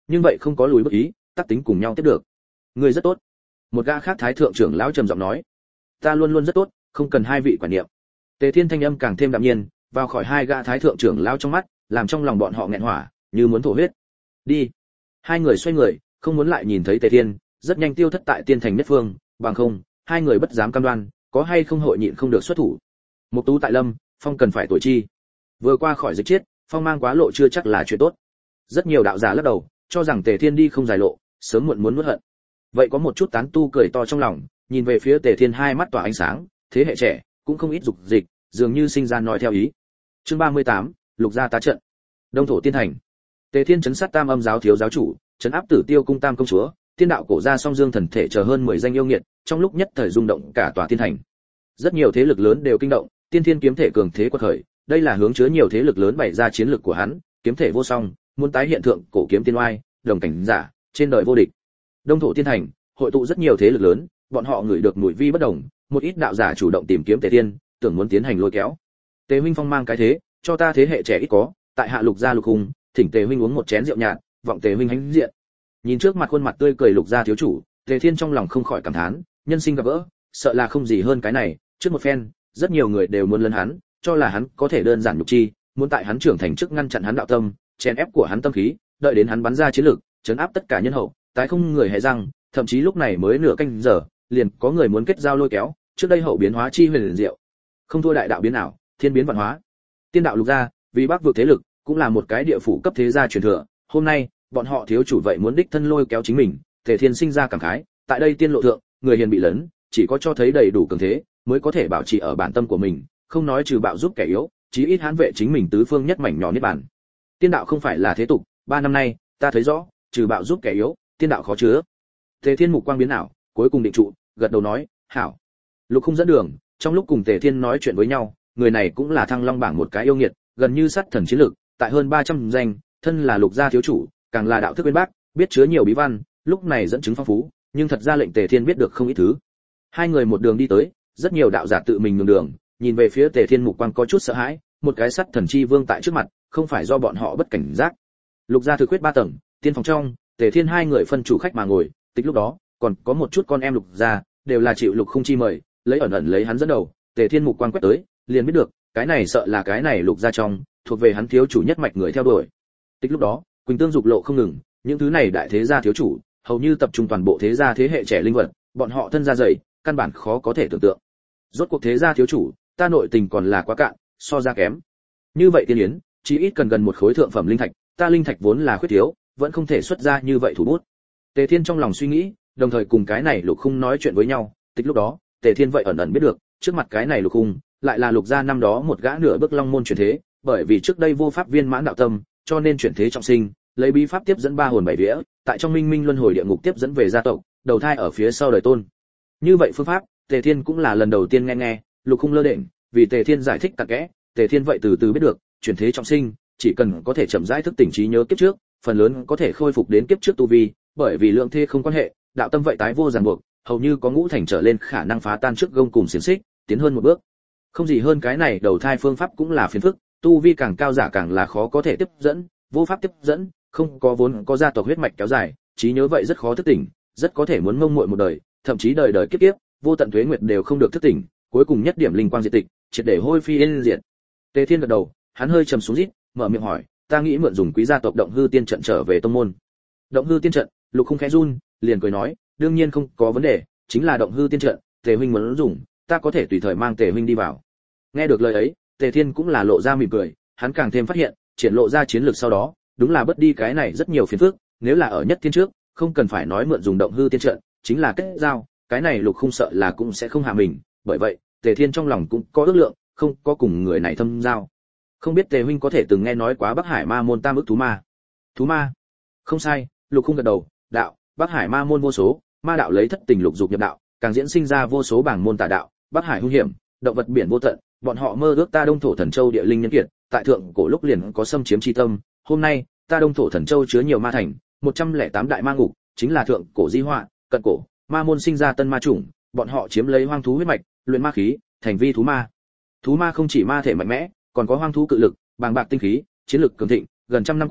S1: nhưng vậy không có lùi bước ý, tác tính cùng nhau tiếp được. Ngươi rất tốt. Một gã khác thái thượng trưởng lão trầm giọng nói. Ta luôn luôn rất tốt, không cần hai vị quản niệm. Tề Thiên thanh âm càng thêm đạm nhiên, vào khỏi hai gã thái thượng trưởng lão trong mắt, làm trong lòng bọn họ nghẹn hỏa, như muốn thổ huyết. Đi. Hai người xoay người, không muốn lại nhìn thấy Tề Thiên, rất nhanh tiêu thất tại tiên thành nhất phương, bằng không, hai người bất dám cam đoan, có hay không hội nhịn không được xuất thủ. Một tú tại lâm, phong cần phải tuổi chi. Vừa qua khỏi dịch chết, phong mang quá lộ chưa chắc là chuyện tốt. Rất nhiều đạo giả lắc đầu, cho rằng Tề Thiên đi không dài lộ, sớm muộn muốn nuốt hận. Vậy có một chút tán tu cười to trong lòng, nhìn về phía Tề Thiên hai mắt tỏa ánh sáng, thế hệ trẻ, cũng không ít dục dịch, dường như sinh ra nói theo ý. Chương 38, Lục gia tá trận. Đông thổ tiên thành. Tề Thiên trấn sát Tam Âm giáo thiếu giáo chủ, trấn áp Tử Tiêu cung Tam công chúa, tiên đạo cổ gia song dương thần thể chờ hơn 10 danh yêu nghiệt, trong lúc nhất thời rung động cả tòa tiên thành. Rất nhiều thế lực lớn đều kinh động, tiên thiên kiếm thể cường thế quật khởi, đây là hướng chứa nhiều thế lực lớn bày ra chiến lược của hắn, kiếm thể vô song, muốn tái hiện thượng cổ kiếm tiên oai, đồng cảnh giả, trên đời vô địch. Đông thổ tiên thành, hội tụ rất nhiều thế lực lớn, bọn họ ngửi được mùi vi bất đồng, một ít đạo giả chủ động tìm kiếm Tề Thiên, tưởng muốn tiến hành lôi kéo. Tề huynh phong mang cái thế, cho ta thế hệ trẻ ít có, tại hạ Lục gia Lục Hùng, thỉnh Tề huynh uống một chén rượu nhạt, vọng Tề huynh hãnh diện. Nhìn trước mặt khuôn mặt tươi cười Lục gia thiếu chủ, Tề Thiên trong lòng không khỏi cảm thán, nhân sinh gặp gỡ, sợ là không gì hơn cái này, trước một phen, rất nhiều người đều muốn lấn hắn, cho là hắn có thể đơn giản nhục chi, muốn tại hắn trưởng thành trước ngăn chặn hắn đạo tâm, chèn ép của hắn tâm khí, đợi đến hắn bắn ra chiến lực, chấn áp tất cả nhân hậu, tái không người hề răng, thậm chí lúc này mới nửa canh giờ, liền có người muốn kết giao lôi kéo, trước đây hậu biến hóa chi huyền liền diệu, không thua đại đạo biến ảo, thiên biến vạn hóa. Tiên đạo Lục gia, vì Bắc vực thế lực, cũng là một cái địa phủ cấp thế gia truyền thừa, hôm nay, bọn họ thiếu chủ vậy muốn đích thân lôi kéo chính mình, Tề Thiên sinh ra cảm khái, tại đây tiên lộ thượng, người hiền bị lấn, chỉ có cho thấy đầy đủ cường thế, mới có thể bảo trì ở bản tâm của mình, không nói trừ bạo giúp kẻ yếu, chí ít hãn vệ chính mình tứ phương nhất mảnh nhỏ niết bàn. Tiên đạo không phải là thế tục, 3 năm nay, ta thấy rõ, trừ bạo giúp kẻ yếu, tiên đạo khó chứa. Tề Thiên mục quang biến ảo, cuối cùng định trụ, gật đầu nói, "Hảo." Lục Không dẫn đường, trong lúc cùng Tề Thiên nói chuyện với nhau, người này cũng là Thăng Long bảng một cái yêu nghiệt, gần như sát thần chiến lực, tại hơn 300 danh, thân là Lục gia thiếu chủ, càng là đạo thức bên bác, biết chứa nhiều bí văn, lúc này dẫn chứng phong phú, nhưng thật ra lệnh Tề Thiên biết được không ít thứ. Hai người một đường đi tới, rất nhiều đạo giả tự mình nhường đường, nhìn về phía Tề Thiên mục quang có chút sợ hãi, một cái sát thần chi vương tại trước mặt, không phải do bọn họ bất cảnh giác. Lục gia thực quyết 3 tầng, tiên phòng trong, Tề Thiên hai người phân chủ khách mà ngồi, tích lúc đó, còn có một chút con em Lục gia, đều là chịu Lục Không chi mời, lấy ẩn ẩn lấy hắn dẫn đầu, Tề Thiên mục quang quét tới, liền biết được, cái này sợ là cái này Lục gia trong, thuộc về hắn thiếu chủ nhất mạch người theo đuổi. Tích lúc đó, Quỳnh Tương dục lộ không ngừng, những thứ này đại thế gia thiếu chủ, hầu như tập trung toàn bộ thế gia thế hệ trẻ linh vật, bọn họ thân gia dày, căn bản khó có thể tưởng tượng. Rốt cuộc thế gia thiếu chủ, ta nội tình còn là quá cạn, so ra kém. Như vậy tiên yến, chỉ ít cần gần một khối thượng phẩm linh thạch, ta linh thạch vốn là khuyết thiếu, vẫn không thể xuất ra như vậy thủ bút. Tề Thiên trong lòng suy nghĩ, đồng thời cùng cái này Lục Khung nói chuyện với nhau, tích lúc đó, Tề Thiên vậy ẩn ẩn biết được, trước mặt cái này Lục Khung, lại là Lục gia năm đó một gã nửa bước long môn chuyển thế, bởi vì trước đây vô pháp viên mãn đạo tâm, cho nên chuyển thế trọng sinh, lấy bí pháp tiếp dẫn 3 hồn 7 vía, tại trong minh minh luân hồi địa ngục tiếp dẫn về gia tộc, đầu thai ở phía sau đời tôn. Như vậy phương pháp, Tề Thiên cũng là lần đầu tiên nghe, Lục Khung lơ đễnh, vì Tề Thiên giải thích cặn kẽ, Tề Thiên vậy từ từ biết được, chuyển thế trọng sinh, chỉ cần có thể chậm rãi thức tỉnh trí nhớ kiếp trước, phần lớn có thể khôi phục đến kiếp trước tu vi, bởi vì lượng thế không quan hệ, đạo tâm vậy tái vô ràng buộc, hầu như có ngũ thành trở lên khả năng phá tan trước gông cùng xiển xích, tiến hơn một bước. Không gì hơn cái này, đầu thai phương pháp cũng là phiền phức, tu vi càng cao giả càng là khó có thể tiếp dẫn, vô pháp tiếp dẫn, không có vốn có gia tộc huyết mạch kéo dài, trí nhớ vậy rất khó thức tỉnh, rất có thể muốn mông muội một đời, thậm chí đời đời kiếp kiếp, vô tận tuế nguyệt đều không được thức tỉnh, cuối cùng nhất điểm linh quang diệt tịch, triệt để hôi phi yên diệt. Tề Thiên gật đầu, hắn hơi trầm xuống rít, mở miệng hỏi, ta nghĩ mượn dùng quý gia tộc Động Hư Tiên trận trở về tông môn. Động Hư Tiên trận, Lục Không khẽ run, liền cười nói, đương nhiên không có vấn đề, chính là Động Hư Tiên trận, Tề huynh muốn dùng, ta có thể tùy thời mang Tề huynh đi vào. Nghe được lời ấy, Tề Thiên cũng là lộ ra mỉm cười, hắn càng thêm phát hiện, triển lộ ra chiến lược sau đó, đúng là bất đi cái này rất nhiều phiền phức, nếu là ở nhất thiên trước, không cần phải nói mượn dùng Động Hư Tiên trận, chính là kết giao, cái này Lục Không sợ là cũng sẽ không hạ mình, bởi vậy, Tề Thiên trong lòng cũng có ước lượng, không có cùng người này thâm giao. Không biết Tề huynh có thể từng nghe nói quá Bắc Hải Ma môn Tam ức thú ma? Thú ma? Không sai, Lục Không gật đầu, đạo, Bắc Hải Ma môn vô số, ma đạo lấy thất tình lục dục nhập đạo, càng diễn sinh ra vô số bảng môn tà đạo, Bắc Hải hung hiểm, động vật biển vô tận, bọn họ mơ ước ta Đông thổ Thần Châu địa linh nhân kiệt, tại thượng cổ lúc liền có xâm chiếm chi tâm, hôm nay, ta Đông thổ Thần Châu chứa nhiều ma thành, 108 đại ma ngục, chính là thượng cổ di họa, cận cổ, ma môn sinh ra tân ma chủng, bọn họ chiếm lấy hoang thú huyết mạch, luyện ma khí, thành vi thú ma. Thú ma không chỉ ma thể mạnh mẽ, còn có hoang thú cự lực, bàng bạc tinh khí, chiến lực cường thịnh, gần trăm năm qua,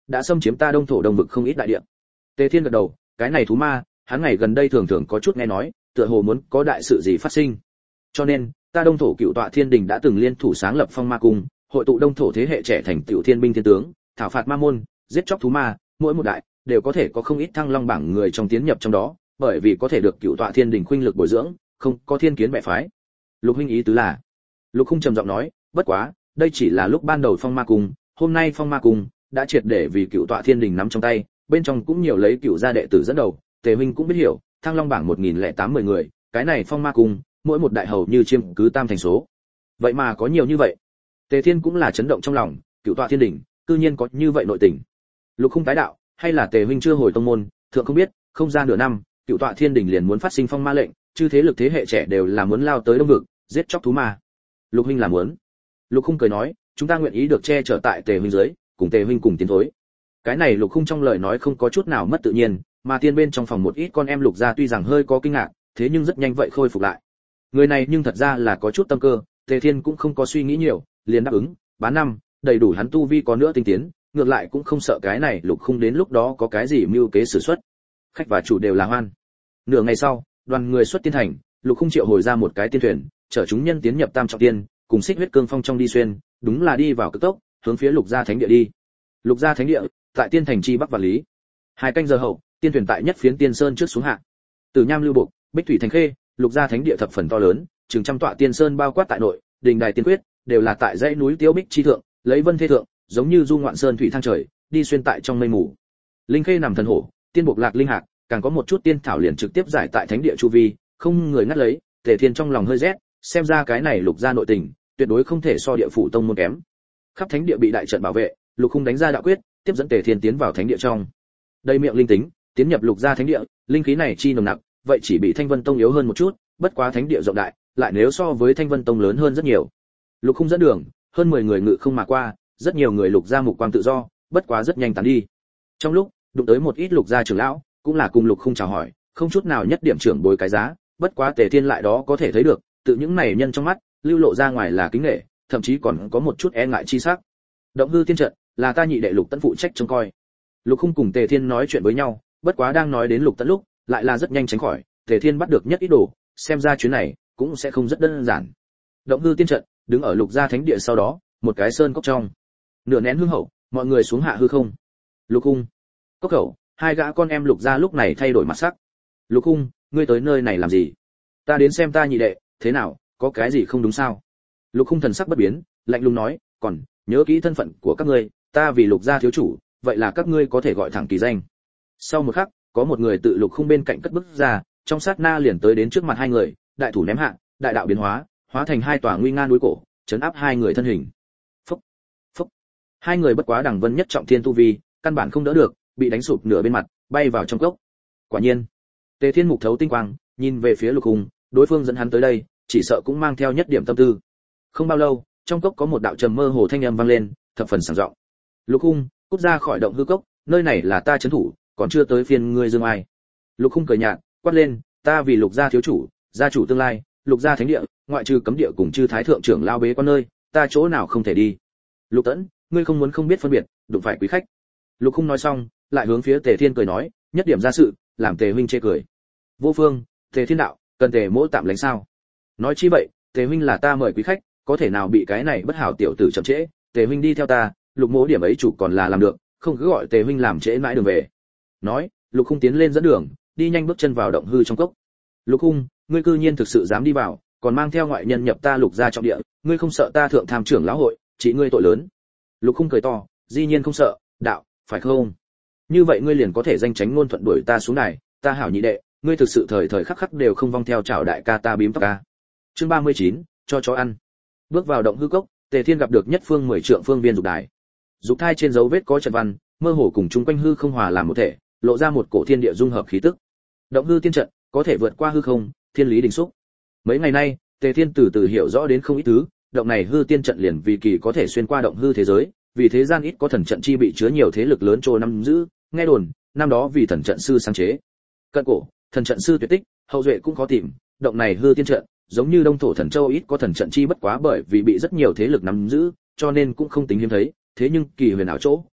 S1: đã xâm chiếm ta đông thổ đông vực không ít đại địa. Tề Thiên gật đầu, cái này thú ma, hắn ngày gần đây thường thường có chút nghe nói, tựa hồ muốn có đại sự gì phát sinh. Cho nên, ta đông thổ cựu tọa thiên đình đã từng liên thủ sáng lập phong ma cung, hội tụ đông thổ thế hệ trẻ thành tiểu thiên binh thiên tướng, thảo phạt ma môn, giết chóc thú ma, mỗi một đại đều có thể có không ít thăng long bảng người trong tiến nhập trong đó, bởi vì có thể được cựu tọa thiên đình khuynh lực bồi dưỡng, không có thiên kiến bẻ phái. Lục huynh ý tứ là? Lục Khung trầm giọng nói, bất quá, đây chỉ là lúc ban đầu phong ma cung, hôm nay phong ma cung đã triệt để vì cựu tọa thiên đình nắm trong tay, bên trong cũng nhiều lấy cựu gia đệ tử dẫn đầu, Tề huynh cũng biết hiểu, thăng long bảng 1080 người, cái này phong ma cung, mỗi một đại hầu như chiếm cứ tam thành số. Vậy mà có nhiều như vậy. Tề Thiên cũng là chấn động trong lòng, cựu tọa thiên đình, cư nhiên có như vậy nội tình. Lục Khung tái đạo, hay là Tề huynh chưa hồi tông môn, thượng không biết, không ra nửa năm, cựu tọa thiên đình liền muốn phát sinh phong ma lệnh, chư thế lực thế hệ trẻ đều là muốn lao tới đông vực, giết chóc thú ma. Lục huynh là muốn. Lục Khung cười nói, chúng ta nguyện ý được che chở tại Tề huynh dưới, cùng Tề huynh cùng tiến thối. Cái này Lục Khung trong lời nói không có chút nào mất tự nhiên, mà tiên bên trong phòng một ít con em Lục gia tuy rằng hơi có kinh ngạc, thế nhưng rất nhanh vậy khôi phục lại. Người này nhưng thật ra là có chút tâm cơ, Tề Thiên cũng không có suy nghĩ nhiều, liền đáp ứng, bán năm, đầy đủ hắn tu vi có nữa tinh tiến, ngược lại cũng không sợ cái này Lục Khung đến lúc đó có cái gì mưu kế sử xuất. Khách và chủ đều là hoan. Nửa ngày sau, đoàn người xuất tiên thành, Lục Khung triệu hồi ra một cái tiên thuyền, chở chúng nhân tiến nhập Tam Trọng Tiên, cùng Xích Huyết Cương Phong trong đi xuyên, đúng là đi vào cực tốc, hướng phía Lục Gia Thánh Địa đi. Lục Gia Thánh Địa, tại Tiên thành chi bắc và lý. 2 canh giờ hậu, tiên thuyền tại nhất phiến tiên sơn trước xuống hạ. Từ Nham Lưu Bộc, Bích Thủy Thành Khê, Lục Gia Thánh Địa thập phần to lớn, chừng trăm tọa tiên sơn bao quát tại nội, đình đài tiên quyết đều là tại dãy núi Tiêu Bích chi thượng, lấy vân thế thượng, giống như du ngoạn sơn thủy thang trời, đi xuyên tại trong mây mù. Linh Khê nằm thần hổ, tiên bộc lạc linh hạc, càng có một chút tiên thảo liền trực tiếp giải tại thánh địa chu vi, không người ngắt lấy. Tề Thiên trong lòng hơi rét, xem ra cái này Lục Gia nội tình, tuyệt đối không thể so địa phủ tông môn kém. Khắp thánh địa bị đại trận bảo vệ, Lục Khung đánh ra đạo quyết, tiếp dẫn Tề Thiên tiến vào thánh địa trong. Đây miệng linh tính, tiến nhập Lục Gia Thánh Địa, linh khí này chi nồng nặc, vậy chỉ bị Thanh Vân Tông yếu hơn một chút, bất quá thánh địa rộng đại, lại nếu so với Thanh Vân Tông lớn hơn rất nhiều. Lục Khung dẫn đường, hơn 10 người ngự không mà qua, rất nhiều người Lục Gia mục quang tự do, bất quá rất nhanh tán đi. Trong lúc đụng tới một ít Lục Gia trưởng lão, cũng là cùng Lục Khung chào hỏi, không chút nào nhất điểm trưởng bối cái giá, bất quá Tề Thiên lại đó có thể thấy được, tự những này nhân trong mắt, lưu lộ ra ngoài là kính nể, thậm chí còn có một chút e ngại chi sắc. Động hư tiên trận, là ta nhị đệ Lục Tấn phụ trách trông coi. Lục Khung cùng Tề Thiên nói chuyện với nhau, bất quá đang nói đến Lục Tấn lúc, lại là rất nhanh tránh khỏi, Tề Thiên bắt được nhất ít đồ, xem ra chuyến này cũng sẽ không rất đơn giản. Động hư tiên trận, đứng ở Lục Gia Thánh Địa sau đó, một cái sơn cốc trong. Nửa nén hương hậu, mọi người xuống hạ hư không. Lục Khung, cốc khẩu, 2 gã con em Lục Gia lúc này thay đổi mặt sắc. Lục Khung, ngươi tới nơi này làm gì? Ta đến xem ta nhị đệ, thế nào, có cái gì không đúng sao? Lục Khung thần sắc bất biến, lạnh lùng nói, còn nhớ kỹ thân phận của các ngươi, ta vì Lục Gia thiếu chủ, vậy là các ngươi có thể gọi thẳng kỳ danh. Sau một khắc, có một người tự Lục Khung bên cạnh cất bước ra, trong sát na liền tới đến trước mặt 2 người, đại thủ ném hạ, đại đạo biến hóa, hóa thành 2 tòa nguy nga núi cổ, chấn áp 2 người thân hình. Phốc, phốc. 2 người bất quá đẳng vân nhất trọng thiên tu vi, căn bản không đỡ được, bị đánh sụp nửa bên mặt, bay vào trong cốc. Quả nhiên, Tề Thiên mục thấu tinh quang, nhìn về phía Lục Khung, đối phương dẫn hắn tới đây, chỉ sợ cũng mang theo nhất điểm tâm tư. Không bao lâu, trong cốc có một đạo trầm mơ hồ thanh âm vang lên, thập phần sảng giọng. Lục Khung, cút ra khỏi động hư cốc, nơi này là ta trấn thủ, còn chưa tới phiên ngươi dương ai. Lục Khung cười nhạt, quát lên, ta vì Lục Gia thiếu chủ, gia chủ tương lai, Lục Gia Thánh Địa, ngoại trừ cấm địa cùng chư thái thượng trưởng lao bế quan nơi, ta chỗ nào không thể đi. Lục Tẫn, ngươi không muốn không biết phân biệt, đụng phải quý khách. Lục Khung nói xong, lại hướng phía Tề Thiên cười nói, nhất điểm ra sự, làm Tề huynh chê cười. Vô Phương, Tề Thiên đạo, cần Tề mỗ tạm lánh sao? Nói chi vậy, Tề huynh là ta mời quý khách, có thể nào bị cái này bất hảo tiểu tử chậm trễ, Tề huynh đi theo ta, Lục mỗ điểm ấy chủ còn là làm được, không cứ gọi Tề huynh làm trễ mãi đường về. Nói, Lục Khung tiến lên dẫn đường, đi nhanh bước chân vào động hư trong cốc. Lục Khung, ngươi cư nhiên thực sự dám đi vào, còn mang theo ngoại nhân nhập ta Lục Gia trọng địa, ngươi không sợ ta thượng tham trưởng lão hội, chỉ ngươi tội lớn. Lục Khung cười to, dĩ nhiên không sợ, đạo, phải không? Như vậy ngươi liền có thể danh tránh ngôn thuận đuổi ta xuống này, ta hảo nhị đệ, ngươi thực sự thời thời khắc khắc đều không vong theo chảo đại ca ta bím tóc ca. Chương 39, cho chó ăn. Bước vào động hư cốc, Tề Thiên gặp được nhất phương 10 trượng phương viên dục đài. Dục thai trên dấu vết có trận văn, mơ hồ cùng chung quanh hư không hòa làm một thể, lộ ra một cổ thiên địa dung hợp khí tức. Động hư tiên trận, có thể vượt qua hư không, thiên lý đình xúc. Mấy ngày nay, Tề Thiên từ từ hiểu rõ đến không ít thứ, động này hư tiên trận liền vì kỳ có thể xuyên qua động hư thế giới, vì thế gian ít có thần trận chi bị chứa nhiều thế lực lớn trô nắm giữ, nghe đồn, năm đó vì thần trận sư sáng chế. Cận cổ, thần trận sư tuyệt tích, hậu duệ cũng khó tìm, động này hư tiên trận, giống như Đông thổ thần châu ít có thần trận chi bất quá bởi vì bị rất nhiều thế lực nắm giữ, cho nên cũng không tính hiếm thấy, thế nhưng kỳ huyền ảo chỗ,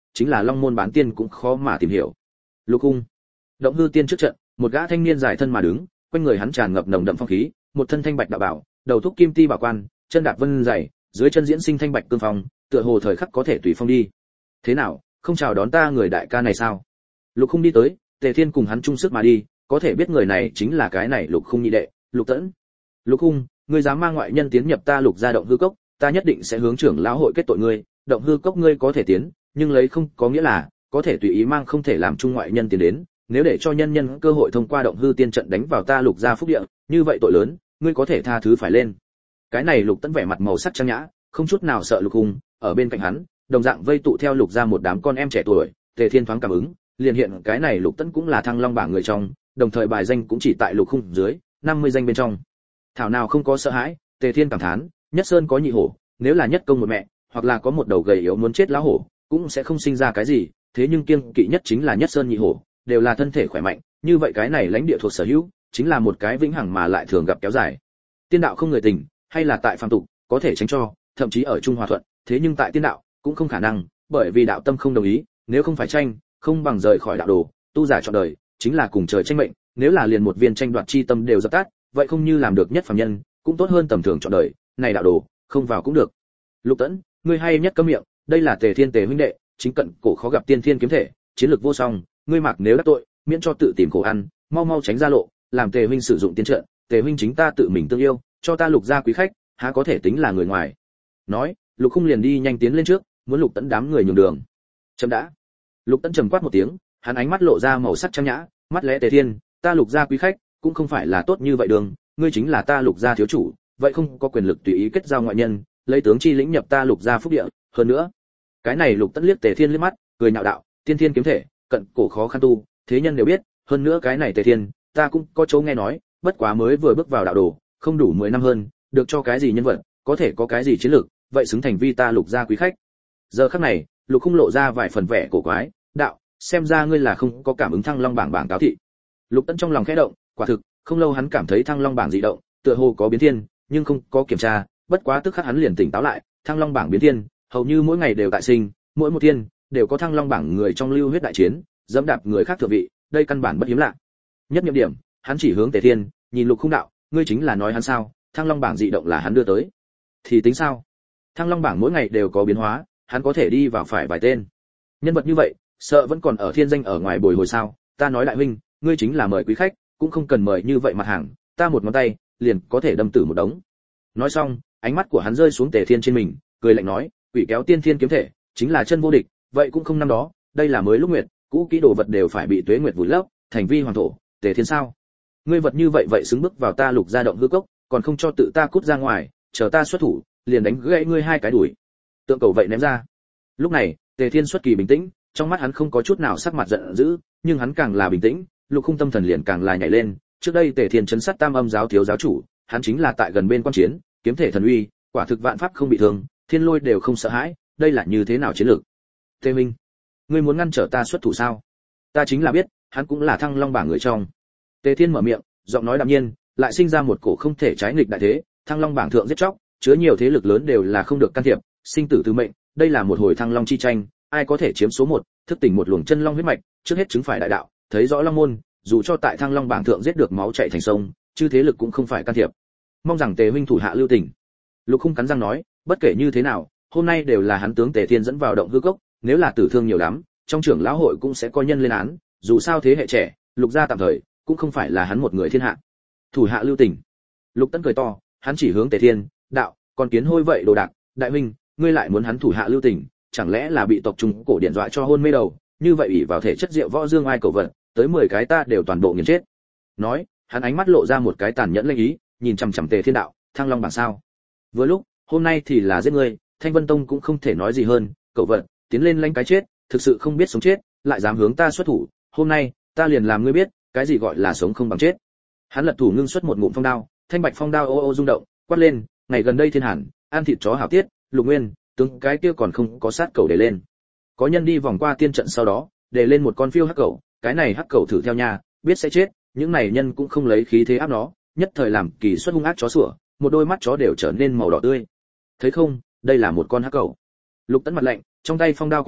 S1: chính là Long môn bán tiên cũng khó mà tìm hiểu. Lục Cung, Động Hư Tiên trước trận, một gã thanh niên dài thân mà đứng, quanh người hắn tràn ngập nồng đậm phong khí, một thân thanh bạch đạo bảo, đầu thúc kim ti bảo quan, chân đạp vân dày, dưới chân diễn sinh thanh bạch cương phong, tựa hồ thời khắc có thể tùy phong đi. Thế nào, không chào đón ta người đại ca này sao? Lục Khung đi tới, Tề Thiên cùng hắn chung sức mà đi, có thể biết người này chính là cái này Lục Khung nhị đệ, Lục Tẫn. Lục Khung, ngươi dám mang ngoại nhân tiến nhập ta Lục gia Động Hư Cốc, ta nhất định sẽ hướng trưởng lão hội kết tội ngươi. Động Hư Cốc ngươi có thể tiến, nhưng lấy không có nghĩa là có thể tùy ý mang, không thể làm trung ngoại nhân tiến đến. Nếu để cho nhân nhân cơ hội thông qua Động Hư Tiên trận đánh vào ta Lục gia phúc địa, như vậy tội lớn, ngươi có thể tha thứ phải lên. Cái này Lục Tẫn vẻ mặt màu sắc trang nhã, không chút nào sợ Lục Khung, ở bên cạnh hắn, đồng dạng vây tụ theo Lục gia một đám con em trẻ tuổi. Tề Thiên thoáng cảm ứng, liền hiện cái này Lục Tẫn cũng là Thăng Long bảng người trong, đồng thời bài danh cũng chỉ tại Lục Khung dưới 50 danh bên trong. Thảo nào không có sợ hãi, Tề Thiên cảm thán, nhất sơn có nhị hổ, nếu là nhất công một mẹ, hoặc là có một đầu gầy yếu muốn chết lão hổ, cũng sẽ không sinh ra cái gì, thế nhưng kiêng kỵ nhất chính là nhất sơn nhị hổ, đều là thân thể khỏe mạnh, như vậy cái này lãnh địa thuộc sở hữu, chính là một cái vĩnh hằng mà lại thường gặp kéo dài. Tiên đạo không người tình, hay là tại phàm tục, có thể tránh cho, thậm chí ở trung hòa thuận, thế nhưng tại tiên đạo cũng không khả năng, bởi vì đạo tâm không đồng ý, nếu không phải tranh, không bằng rời khỏi đạo đồ, tu giả chọn đời, chính là cùng trời tranh mệnh, nếu là liền một viên tranh đoạt chi tâm đều dập tắt, vậy không như làm được nhất phàm nhân, cũng tốt hơn tầm thường chọn đời, này đạo đồ, không vào cũng được. Lục Tẫn, ngươi hay nhất cấm miệng, đây là Tề Thiên Tề huynh đệ, chính cận cổ khó gặp tiên thiên kiếm thể, chiến lược vô song, ngươi mặc nếu đắc tội, miễn cho tự tìm khổ ăn, mau mau tránh ra lộ, làm Tề huynh sử dụng tiên trận, Tề huynh chính ta tự mình tương yêu, cho ta Lục gia quý khách, há có thể tính là người ngoài. Nói, Lục Khung liền đi nhanh tiến lên trước, muốn Lục Tẫn đám người nhường đường. Chậm đã. Lục Tẫn trầm quát một tiếng, hắn ánh mắt lộ ra màu sắc trang nhã, mắt lẽ Tề Thiên, ta Lục gia quý khách, cũng không phải là tốt như vậy đường, ngươi chính là ta Lục gia thiếu chủ, vậy không có quyền lực tùy ý kết giao ngoại nhân, lấy tướng chi lĩnh nhập ta Lục gia phúc địa, hơn nữa. Cái này Lục Tẫn liếc Tề Thiên liếc mắt, cười nhạo đạo, tiên thiên kiếm thể, cận cổ khó khăn tu, thế nhân đều biết, hơn nữa cái này Tề Thiên, ta cũng có chỗ nghe nói, bất quá mới vừa bước vào đạo đồ, không đủ 10 năm hơn, được cho cái gì nhân vật, có thể có cái gì chiến lược, vậy xứng thành vi ta Lục gia quý khách. Giờ khắc này, Lục Khung lộ ra vài phần vẻ cổ quái, đạo, xem ra ngươi là không có cảm ứng Thăng Long bảng cáo thị. Lục Tẫn trong lòng khẽ động, quả thực, không lâu hắn cảm thấy Thăng Long bảng dị động, tựa hồ có biến thiên, nhưng không có kiểm tra, bất quá tức khắc hắn liền tỉnh táo lại, Thăng Long bảng biến thiên, hầu như mỗi ngày đều tại sinh, mỗi một thiên đều có Thăng Long bảng người trong lưu huyết đại chiến, dẫm đạp người khác thượng vị, đây căn bản bất hiếm lạ. Nhất niệm điểm, hắn chỉ hướng Tề Thiên, nhìn Lục Khung đạo, ngươi chính là nói hắn sao? Thăng Long bảng dị động là hắn đưa tới. Thì tính sao? Thăng Long bảng mỗi ngày đều có biến hóa, hắn có thể đi vào phải vài tên. Nhân vật như vậy, sợ vẫn còn ở thiên danh ở ngoài bồi hồi sao? Ta nói đại huynh, ngươi chính là mời quý khách, cũng không cần mời như vậy mặt hàng, ta một ngón tay liền có thể đâm tử một đống. Nói xong, ánh mắt của hắn rơi xuống Tề Thiên trên mình, cười lạnh nói, quỷ kéo tiên thiên kiếm thể, chính là chân vô địch, vậy cũng không năm đó, đây là mới lúc nguyệt, cũ kỹ đồ vật đều phải bị tuế nguyệt vùi lấp, thành vi hoàng thổ, Tề Thiên sao? Ngươi vật như vậy vậy xứng bước vào ta Lục gia Động Hư Cốc, còn không cho tự ta cút ra ngoài, chờ ta xuất thủ, liền đánh gãy ngươi hai cái đuổi. Tượng cầu vậy ném ra. Lúc này, Tề Thiên xuất kỳ bình tĩnh, trong mắt hắn không có chút nào sắc mặt giận dữ, nhưng hắn càng là bình tĩnh, Lục Khung tâm thần liền càng là nhảy lên. Trước đây Tề Thiên chấn sát Tam Âm giáo thiếu giáo chủ, hắn chính là tại gần bên quan chiến, kiếm thể thần uy, quả thực vạn pháp không bị thương, thiên lôi đều không sợ hãi, đây là như thế nào chiến lược? Tề Minh, ngươi muốn ngăn trở ta xuất thủ sao? Ta chính là biết, hắn cũng là Thăng Long bảng người trong. Tề Thiên mở miệng, giọng nói đạm nhiên, lại sinh ra một cổ không thể trái nghịch đại thế, Thăng Long bảng thượng giết chóc, chứa nhiều thế lực lớn đều là không được can thiệp, sinh tử tứ mệnh, đây là một hồi Thăng Long chi tranh, ai có thể chiếm số 1, thức tỉnh một luồng chân long huyết mạch, trước hết chứng phải đại đạo, thấy rõ long môn, dù cho tại Thăng Long bảng thượng giết được máu chảy thành sông, chứ thế lực cũng không phải can thiệp. Mong rằng Tề huynh thủ hạ lưu tình. Lục Khung cắn răng nói, bất kể như thế nào, hôm nay đều là hắn tướng Tề Thiên dẫn vào Động Hư Cốc, nếu là tử thương nhiều lắm, trong trưởng lão hội cũng sẽ có nhân lên án, dù sao thế hệ trẻ, Lục gia tạm thời cũng không phải là hắn một người thiên hạ. Thủ hạ lưu tình. Lục Tẫn cười to, hắn chỉ hướng Tề Thiên, đạo, con kiến hôi vậy đồ đạc, đại huynh, ngươi lại muốn hắn thủ hạ lưu tình, chẳng lẽ là bị tộc trung cổ điển dọa cho hôn mê đầu, như vậy ủy vào thể chất rượu võ dương ai cầu vật, tới 10 cái ta đều toàn bộ nghiền chết. Nói, hắn ánh mắt lộ ra một cái tàn nhẫn lanh ý, nhìn chằm chằm Tề Thiên đạo, Thăng Long bảng sao? Vừa lúc, hôm nay thì là giết ngươi, Thanh Vân Tông cũng không thể nói gì hơn, cậu vật, tiến lên lãnh cái chết, thực sự không biết sống chết, lại dám hướng ta xuất thủ, hôm nay, ta liền làm ngươi biết, cái gì gọi là sống không bằng chết. Hắn lật thủ ngưng xuất một ngụm phong đao, thanh bạch phong đao ô ô rung động, quát lên, ngày gần đây thiên hàn, ăn thịt chó hảo tiết, Lục Nguyên, tướng cái kia còn không có sát cầu để lên. Có nhân đi vòng qua tiên trận sau đó, để lên một con phiêu hắc cầu, cái này hắc cầu thử theo nhà, biết sẽ chết, những này nhân cũng không lấy khí thế áp nó, nhất thời làm kỳ xuất hung ác chó sủa, một đôi mắt chó đều trở nên màu đỏ tươi. Thấy không, đây là một con hắc cầu. Lục Tẫn mặt lạnh, trong tay phong đao quát động,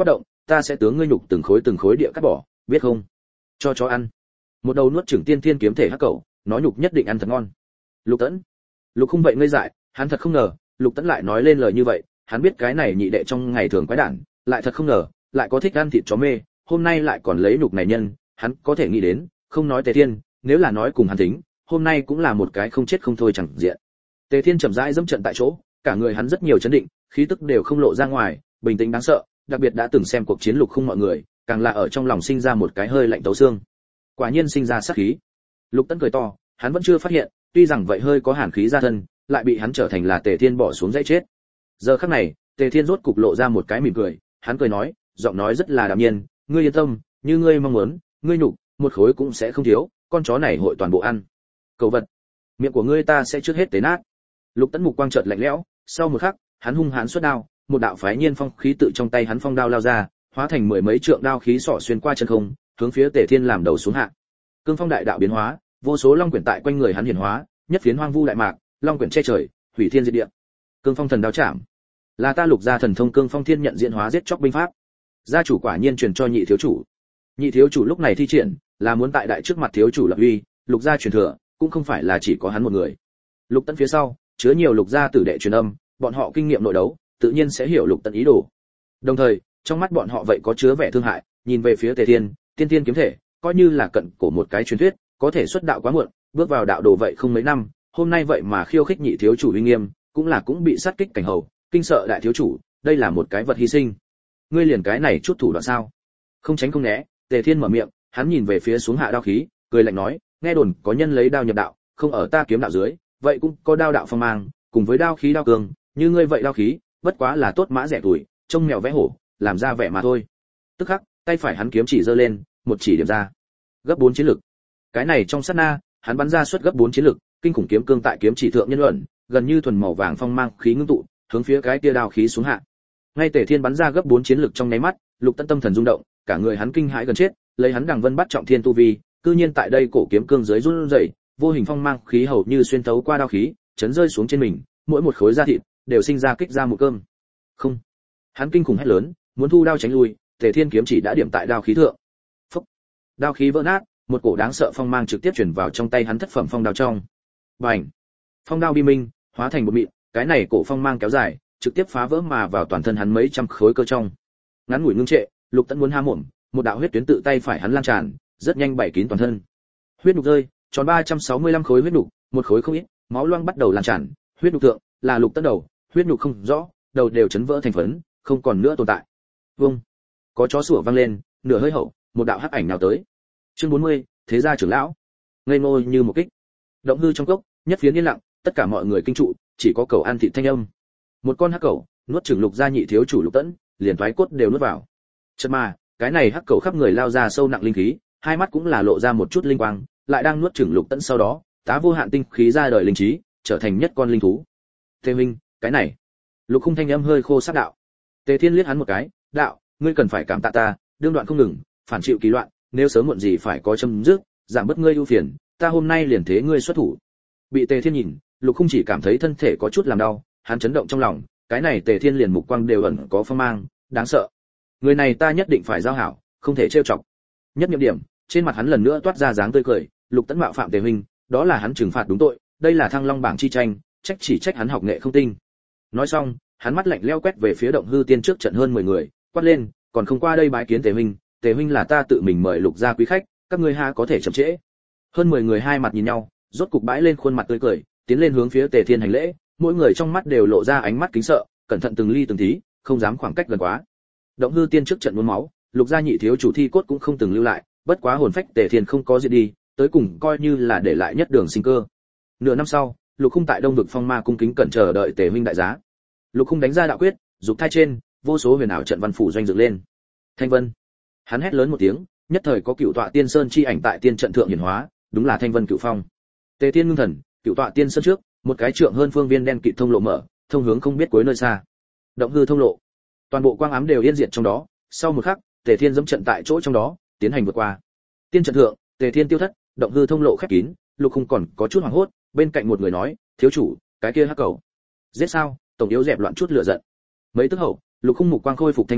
S1: ta sẽ tướng ngươi nhục từng khối địa cắt bỏ, biết không? Cho chó ăn. Một đầu nuốt chửng tiên thiên kiếm thể hắc cẩu, nó nhục nhất định ăn thật ngon. Lục Tẫn, Lục Khung vậy ngây dại, hắn thật không ngờ, Lục Tẫn lại nói lên lời như vậy, hắn biết cái này nhị đệ trong ngày thường quái đản, lại thật không ngờ, lại có thích ăn thịt chó mê, hôm nay lại còn lấy nhục này nhân, hắn có thể nghĩ đến, không nói Tề Thiên, nếu là nói cùng hắn tính, hôm nay cũng là một cái không chết không thôi chẳng diện. Tề Thiên chậm rãi dẫm trận tại chỗ, cả người hắn rất nhiều chấn định, khí tức đều không lộ ra ngoài, bình tĩnh đáng sợ, đặc biệt đã từng xem cuộc chiến Lục Khung mọi người, càng là ở trong lòng sinh ra một cái hơi lạnh tấu xương. Quả nhiên sinh ra sát khí. Lục Tẫn cười to, hắn vẫn chưa phát hiện, tuy rằng vậy hơi có hàn khí ra thân, lại bị hắn trở thành là Tề Thiên bỏ xuống dãy chết. Giờ khắc này, Tề Thiên rốt cục lộ ra một cái mỉm cười, hắn cười nói, giọng nói rất là đạm nhiên, ngươi yên tâm, như ngươi mong muốn, ngươi nhục, một khối cũng sẽ không thiếu, con chó này hội toàn bộ ăn. Cầu vật, miệng của ngươi ta sẽ trước hết tế nát. Lục Tẫn mục quang chợt lạnh lẽo, sau một khắc, hắn hung hãn xuất đao, một đạo phái nhiên phong khí tự trong tay hắn phong đao lao ra, hóa thành mười mấy trượng đao khí xỏ xuyên qua chân không, hướng phía Tề Thiên làm đầu xuống hạ. Cương phong đại đạo biến hóa, vô số long quyển tại quanh người hắn hiển hóa, nhất phiến hoang vu đại mạc, long quyển che trời, hủy thiên diệt địa. Cương phong thần đao chạm, là ta Lục gia thần thông Cương phong thiên nhận diễn hóa giết chóc binh pháp. Gia chủ quả nhiên truyền cho nhị thiếu chủ. Nhị thiếu chủ lúc này thi triển, là muốn tại đại trước mặt thiếu chủ lập uy, Lục gia truyền thừa, cũng không phải là chỉ có hắn một người. Lục Tẫn phía sau, chứa nhiều Lục gia tử đệ truyền âm, bọn họ kinh nghiệm nội đấu, tự nhiên sẽ hiểu Lục Tẫn ý đồ. Đồng thời, trong mắt bọn họ vậy có chứa vẻ thương hại, nhìn về phía Tề Thiên, tiên tiên kiếm thể, coi như là cận cổ một cái truyền thuyết, có thể xuất đạo quá muộn, bước vào đạo đồ vậy không mấy năm, hôm nay vậy mà khiêu khích nhị thiếu chủ uy nghiêm, cũng bị sát kích cảnh hầu, kinh sợ đại thiếu chủ, đây là một cái vật hy sinh. Ngươi liền cái này chút thủ đoạn sao? Không tránh không né, Tề Thiên mở miệng, hắn nhìn về phía xuống hạ đao khí, cười lạnh nói, nghe đồn có nhân lấy đao nhập đạo, không ở ta kiếm đạo dưới, vậy cũng có đao đạo phong mang, cùng với đao khí đao cường, như ngươi vậy đao khí, bất quá là tốt mã rẻ tuổi, trông mèo vẽ hổ, làm ra vẻ mà thôi. Tức khắc, tay phải hắn kiếm chỉ giơ lên, một chỉ điểm ra. Gấp 4 chiến lực. Cái này trong sát na, hắn bắn ra suất gấp 4 chiến lực, kinh khủng kiếm cương tại kiếm chỉ thượng nhân luận, gần như thuần màu vàng phong mang khí ngưng tụ, hướng phía cái kia đao khí xuống hạ. Ngay Tề Thiên bắn ra gấp 4 chiến lực trong nháy mắt, Lục Tẫn tâm thần rung động, cả người hắn kinh hãi gần chết, lấy hắn đằng vân bắt trọng thiên tu vi, cư nhiên tại đây cổ kiếm cương dưới run rẩy, vô hình phong mang khí hầu như xuyên thấu qua đao khí, chấn rơi xuống trên mình, mỗi một khối da thịt đều sinh ra kích ra một cơm. Không. Hắn kinh khủng hét lớn, muốn thu đao tránh lui, Tề Thiên kiếm chỉ đã điểm tại đao khí thượng. Phốc. Đao khí vỡ nát, một cổ đáng sợ phong mang trực tiếp chuyển vào trong tay hắn thất phẩm phong đao trong. Bành. Phong đao bi minh, hóa thành một mịn, cái này cổ phong mang kéo dài, trực tiếp phá vỡ mà vào toàn thân hắn mấy trăm khối cơ trong. Ngắn ngủi ngưng trệ, Lục Tẫn muốn há mồm, một đạo huyết tuyến tự tay phải hắn lan tràn, rất nhanh bảy kín toàn thân. Huyết nục rơi, tròn 365 khối huyết nục, một khối không ít, máu loang bắt đầu lan tràn, huyết nục thượng là Lục Tẫn đầu, huyết nục không rõ, đầu đều chấn vỡ thành phấn, không còn nữa tồn tại. Vung. Có chó sủa vang lên, nửa hơi hậu, một đạo hắc ảnh nào tới. Chương 40, thế gia trưởng lão. Ngây ngô như một kích. Động hư trong cốc, nhất phiến yên lặng, tất cả mọi người kinh trụ, chỉ có cẩu ăn thịt thanh âm. Một con hắc cẩu, nuốt chửng Lục gia nhị thiếu chủ Lục Tẫn, liền thoái cốt đều nuốt vào. Chợt mà, cái này hắc cẩu khắp người lao ra sâu nặng linh khí, hai mắt cũng là lộ ra một chút linh quang, lại đang nuốt chửng Lục Tẫn sau đó, tá vô hạn tinh khí ra đời linh trí, trở thành nhất con linh thú. Tề Minh, cái này. Lục Khung thanh âm hơi khô sắc đạo. Tề Thiên liếc hắn một cái, đạo, ngươi cần phải cảm tạ ta, đương đoạn không ngừng, phản chịu kỳ loạn, nếu sớm muộn gì phải có châm dứt, giảm bớt ngươi ưu phiền, ta hôm nay liền thế ngươi xuất thủ. Bị Tề Thiên nhìn, Lục Khung chỉ cảm thấy thân thể có chút làm đau, hắn chấn động trong lòng, cái này Tề Thiên liền mục quang đều ẩn có phong mang, đáng sợ. Người này ta nhất định phải giao hảo, không thể trêu chọc. Nhất niệm điểm, trên mặt hắn lần nữa toát ra dáng tươi cười, Lục Tẫn mạo phạm Tề huynh, đó là hắn trừng phạt đúng tội, đây là Thăng Long bảng chi tranh, trách hắn học nghệ không tinh. Nói xong, hắn mắt lạnh lẽo quét về phía Động Hư Tiên trước trận hơn 10 người, quát lên, còn không qua đây bái kiến Tề huynh là ta tự mình mời Lục gia quý khách, các ngươi ha có thể chậm trễ. Hơn 10 người hai mặt nhìn nhau, rốt cục bãi lên khuôn mặt tươi cười, tiến lên hướng phía Tề Thiên hành lễ, mỗi người trong mắt đều lộ ra ánh mắt kính sợ, cẩn thận từng ly từng tí, không dám khoảng cách gần quá. Động Hư Tiên trước trận muốn máu, Lục gia nhị thiếu chủ thi cốt cũng không từng lưu lại, bất quá hồn phách Tề Thiên không có gì đi, tới cùng coi như là để lại nhất đường sinh cơ. Nửa năm sau, Lục Khung tại Đông Vực Phong Ma cung kính cẩn chờ đợi Tề huynh đại giá. Lục Khung đánh ra đạo quyết, dục thai trên, vô số huyền ảo trận văn phủ doanh dựng lên. Thanh Vân. Hắn hét lớn một tiếng, nhất thời có cựu tọa tiên sơn chi ảnh tại tiên trận thượng hiển hóa, đúng là Thanh Vân Cựu Phong. Tề Thiên ngưng thần, cựu tọa tiên sơn trước, một cái trượng hơn phương viên đen kịt thông lộ mở, thông hướng không biết cuối nơi xa. Động hư thông lộ. Toàn bộ quang ám đều yên diệt trong đó, sau một khắc, Tề Thiên dẫm trận tại chỗ trong đó, tiến hành vượt qua. Tiên trận thượng, Tề Thiên tiêu thất, động hư thông lộ khép kín, Lục Khung còn có chút hoảng hốt, bên cạnh một người nói, thiếu chủ, cái kia hắc cầu. Giết sao? Tổng yếu dẹp loạn chút lửa giận. Mấy tức hậu, Lục Khung mục quang khôi phục thanh minh,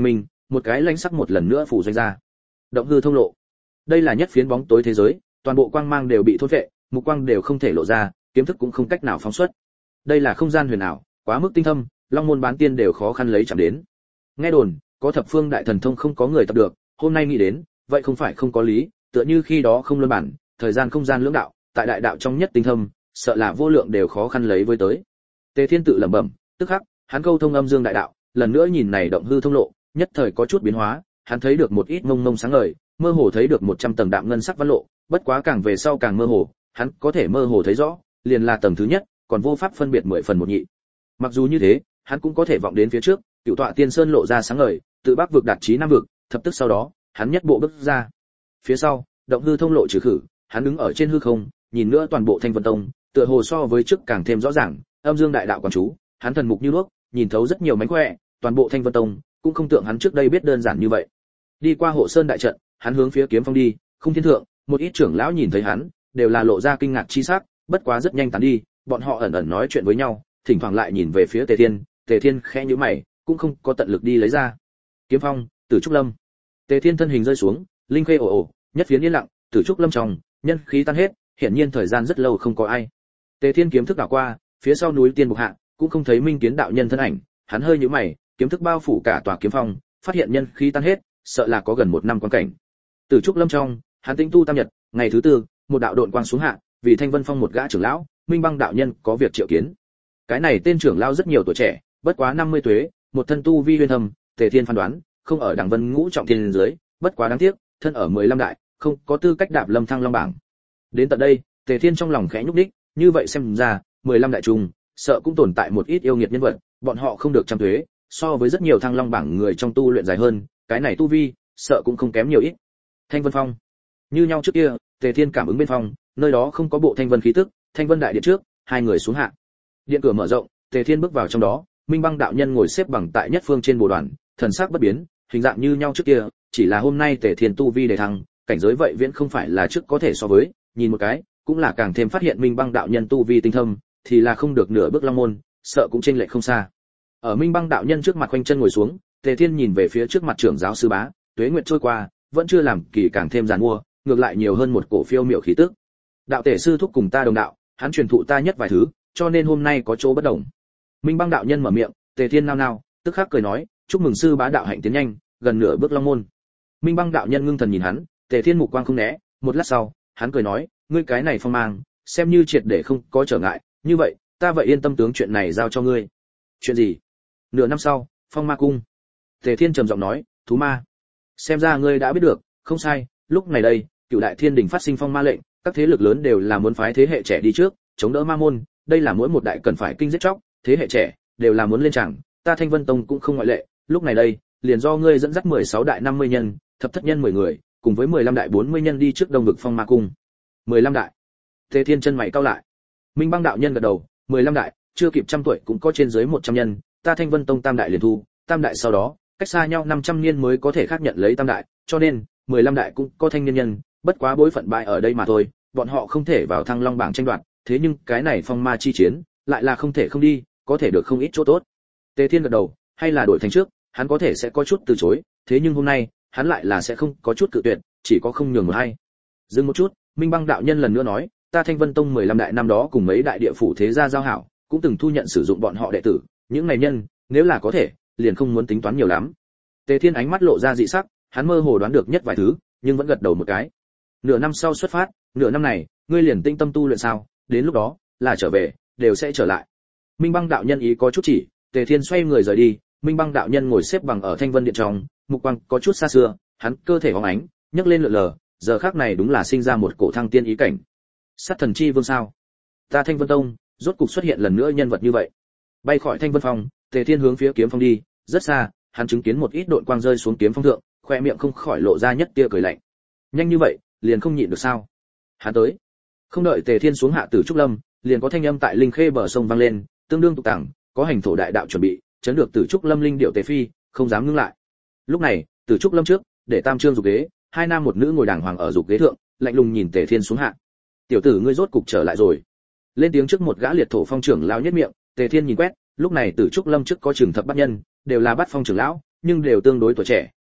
S1: một cái lãnh sắc một lần nữa phủ doanh ra. Động hư thông lộ. Đây là nhất phiến bóng tối thế giới, toàn bộ quang mang đều bị thôn phệ, mục quang đều không thể lộ ra, kiếm thức cũng không cách nào phóng xuất. Đây là không gian huyền ảo, quá mức tinh thâm, long môn bán tiên đều khó khăn lấy chạm đến. Nghe đồn, có thập phương đại thần thông không có người tập được, hôm nay nghĩ đến, vậy không phải không có lý, tựa như khi đó không luân bản, thời gian không gian lưỡng đạo, tại đại đạo trong nhất tinh thâm, sợ là vô lượng đều khó khăn lấy với tới. Tề Thiên tự lẩm bẩm, tức khắc, hắn câu thông âm dương đại đạo, lần nữa nhìn này động hư thông lộ, nhất thời có chút biến hóa, hắn thấy được một ít mông mông sáng ngời, mơ hồ thấy được 100 tầng đạm ngân sắc văn lộ, bất quá càng về sau càng mơ hồ, hắn có thể mơ hồ thấy rõ, liền là tầng thứ nhất, còn vô pháp phân biệt 10 phần một nhị. Mặc dù như thế, hắn cũng có thể vọng đến phía trước, Cửu Tọa Tiên Sơn lộ ra sáng ngời, tự Bắc vực đạt chí Nam vực, thập tức sau đó, hắn nhất bộ bước ra. Phía sau, động hư thông lộ trừ khử, hắn đứng ở trên hư không, nhìn nữa toàn bộ Thanh Vân Tông, tựa hồ so với trước càng thêm rõ ràng, âm dương đại đạo quán chú, hắn thần mục như đuốc, nhìn thấu rất nhiều mánh khỏe, toàn bộ Thanh Vân Tông cũng không tưởng hắn trước đây biết đơn giản như vậy. Đi qua Hộ Sơn đại trận, hắn hướng phía Kiếm Phong đi, Không Thiên thượng, một ít trưởng lão nhìn thấy hắn, đều là lộ ra kinh ngạc chi sắc, bất quá rất nhanh tán đi, bọn họ ẩn ẩn nói chuyện với nhau, thỉnh thoảng lại nhìn về phía Tề Thiên khẽ nhíu mày, cũng không có tận lực đi lấy ra. Kiếm Phong, Tử Trúc Lâm. Tề Thiên thân hình rơi xuống, linh khê ồ ồ, nhất phiến yên lặng, Tử Trúc Lâm trong, nhân khí tan hết, hiển nhiên thời gian rất lâu không có ai. Tề Thiên kiếm thức đảo qua, phía sau núi tiên bục hạ, cũng không thấy Minh Kiến đạo nhân thân ảnh, hắn hơi nhíu mày, kiếm thức bao phủ cả tòa kiếm phong, phát hiện nhân khí tan hết, sợ là có gần 1 năm quan cảnh. Tử Trúc Lâm trong, hắn tĩnh tu tam nhật, ngày thứ tư, một đạo độn quang xuống hạ, vì Thanh Vân Phong một gã trưởng lão, Minh Băng đạo nhân có việc triệu kiến. Cái này tên trưởng lão rất nhiều tuổi trẻ, bất quá 50 tuế, một thân tu vi uyên thâm, Tề Thiên phán đoán, không ở đẳng vân ngũ trọng thiên dưới, bất quá đáng tiếc, thân ở 15 đại, không có tư cách đạp lâm thăng long bảng. Đến tận đây, Tề Thiên trong lòng khẽ nhúc nhích, như vậy xem ra, 15 đại trùng, sợ cũng tồn tại một ít yêu nghiệt nhân vật, bọn họ không được trăm tuế, so với rất nhiều thăng long bảng người trong tu luyện dài hơn, cái này tu vi, sợ cũng không kém nhiều ít. Thanh Vân Phong, như nhau trước kia, Tề Thiên cảm ứng bên phong, nơi đó không có bộ thanh vân khí tức, Thanh Vân đại điện trước, hai người xuống hạ. Điện cửa mở rộng, Tề Thiên bước vào trong đó, Minh Băng đạo nhân ngồi xếp bằng tại nhất phương trên bồ đoàn, thần sắc bất biến, hình dạng như nhau trước kia, chỉ là hôm nay Tề Thiên tu vi đề thăng, cảnh giới vậy viễn không phải là trước có thể so với, nhìn một cái, cũng là càng thêm phát hiện Minh Băng đạo nhân tu vi tinh thâm, thì là không được nửa bước long môn, sợ cũng chênh lệch không xa. Ở Minh Băng đạo nhân trước mặt khoanh chân ngồi xuống, Tề Thiên nhìn về phía trước mặt trưởng giáo sư bá, tuế nguyệt trôi qua, vẫn chưa làm kỳ càng thêm giàn mua, ngược lại nhiều hơn một cổ phiêu miểu khí tức. Đạo tể sư thúc cùng ta đồng đạo, hắn truyền thụ ta nhất vài thứ, cho nên hôm nay có chỗ bất đồng. Minh Băng đạo nhân mở miệng, Tề Thiên nao nao, tức khắc cười nói, chúc mừng sư bá đạo hạnh tiến nhanh, gần nửa bước long môn. Minh Băng đạo nhân ngưng thần nhìn hắn, Tề Thiên mục quang không né, một lát sau, hắn cười nói, ngươi cái này phong mang, xem như triệt để không có trở ngại, như vậy, ta vậy yên tâm tướng chuyện này giao cho ngươi. Chuyện gì? Nửa năm sau, Phong Ma cung. Tề Thiên trầm giọng nói, thú ma. Xem ra ngươi đã biết được, không sai, lúc này đây, Cửu Đại Thiên Đình phát sinh phong ma lệnh, các thế lực lớn đều là muốn phái thế hệ trẻ đi trước, chống đỡ ma môn, đây là mỗi một đại cần phải kinh giết chóc, thế hệ trẻ đều là muốn lên chẳng, ta Thanh Vân Tông cũng không ngoại lệ, lúc này đây, liền do ngươi dẫn dắt 16 đại 50 nhân, thập thất nhân 10 người, cùng với 15 đại 40 nhân đi trước Đông vực Phong Ma cung. 15 đại. Tề Thiên chân mày cau lại. Minh Băng đạo nhân gật đầu, 15 đại, chưa kịp trăm tuổi cũng có trên dưới 100 nhân, ta Thanh Vân Tông tam đại liền thu, tam đại sau đó, cách xa nhau 500 niên mới có thể khác nhận lấy tam đại, cho nên 15 đại cũng có thanh niên nhân, bất quá bối phận bại ở đây mà thôi, bọn họ không thể vào Thăng Long bảng tranh đoạt, thế nhưng cái này phong ma chi chiến, lại là không thể không đi, có thể được không ít chỗ tốt. Tề Thiên gật đầu, hay là đổi thành trước, hắn có thể sẽ có chút từ chối, thế nhưng hôm nay, hắn lại là sẽ không có chút cự tuyệt, chỉ có không nhường một hay. Dừng một chút, Minh Băng đạo nhân lần nữa nói, ta Thanh Vân Tông 15 đại năm đó cùng mấy đại địa phủ thế gia giao hảo, cũng từng thu nhận sử dụng bọn họ đệ tử, những này nhân, nếu là có thể, liền không muốn tính toán nhiều lắm. Tề Thiên ánh mắt lộ ra dị sắc, hắn mơ hồ đoán được nhất vài thứ, nhưng vẫn gật đầu một cái. Nửa năm sau xuất phát, nửa năm này, ngươi liền tinh tâm tu luyện sao, đến lúc đó, là trở về, đều sẽ trở lại. Minh Băng đạo nhân ý có chút chỉ, Tề Thiên xoay người rời đi, Minh Băng đạo nhân ngồi xếp bằng ở Thanh Vân điện trong, mục quang có chút xa xưa, hắn cơ thể bóng ánh, nhấc lên lượn lờ, giờ khắc này đúng là sinh ra một cổ thăng tiên ý cảnh. Sát thần chi vương sao? Ta Thanh Vân Tông, rốt cục xuất hiện lần nữa nhân vật như vậy. Bay khỏi Thanh Vân Phong, Tề Thiên hướng phía kiếm phong đi, rất xa, hắn chứng kiến một ít độn quang rơi xuống kiếm phong thượng, khoe miệng không khỏi lộ ra nhất tia cười lạnh. Nhanh như vậy, liền không nhịn được sao? Hắn tới. Không đợi Tề Thiên xuống hạ Tử Trúc Lâm, liền có thanh âm tại linh khê bờ sông vang lên, tương đương tục tẳng, có hành thổ đại đạo chuẩn bị, chấn được Tử Trúc Lâm linh điệu Tề phi, không dám ngưng lại. Lúc này, Tử Trúc Lâm trước, để tam trương dục ghế, hai nam một nữ ngồi đàng hoàng ở dục ghế thượng, lạnh lùng nhìn Tề Thiên xuống hạ. Tiểu tử ngươi rốt cục trở lại rồi. Lên tiếng trước một gã liệt thổ phong trưởng lão nhất miệng, Tề Thiên nhìn quét, lúc này Tử Trúc Lâm trước có trường thập bát nhân, đều là bát phong trưởng lão, nhưng đều tương đối tuổi trẻ,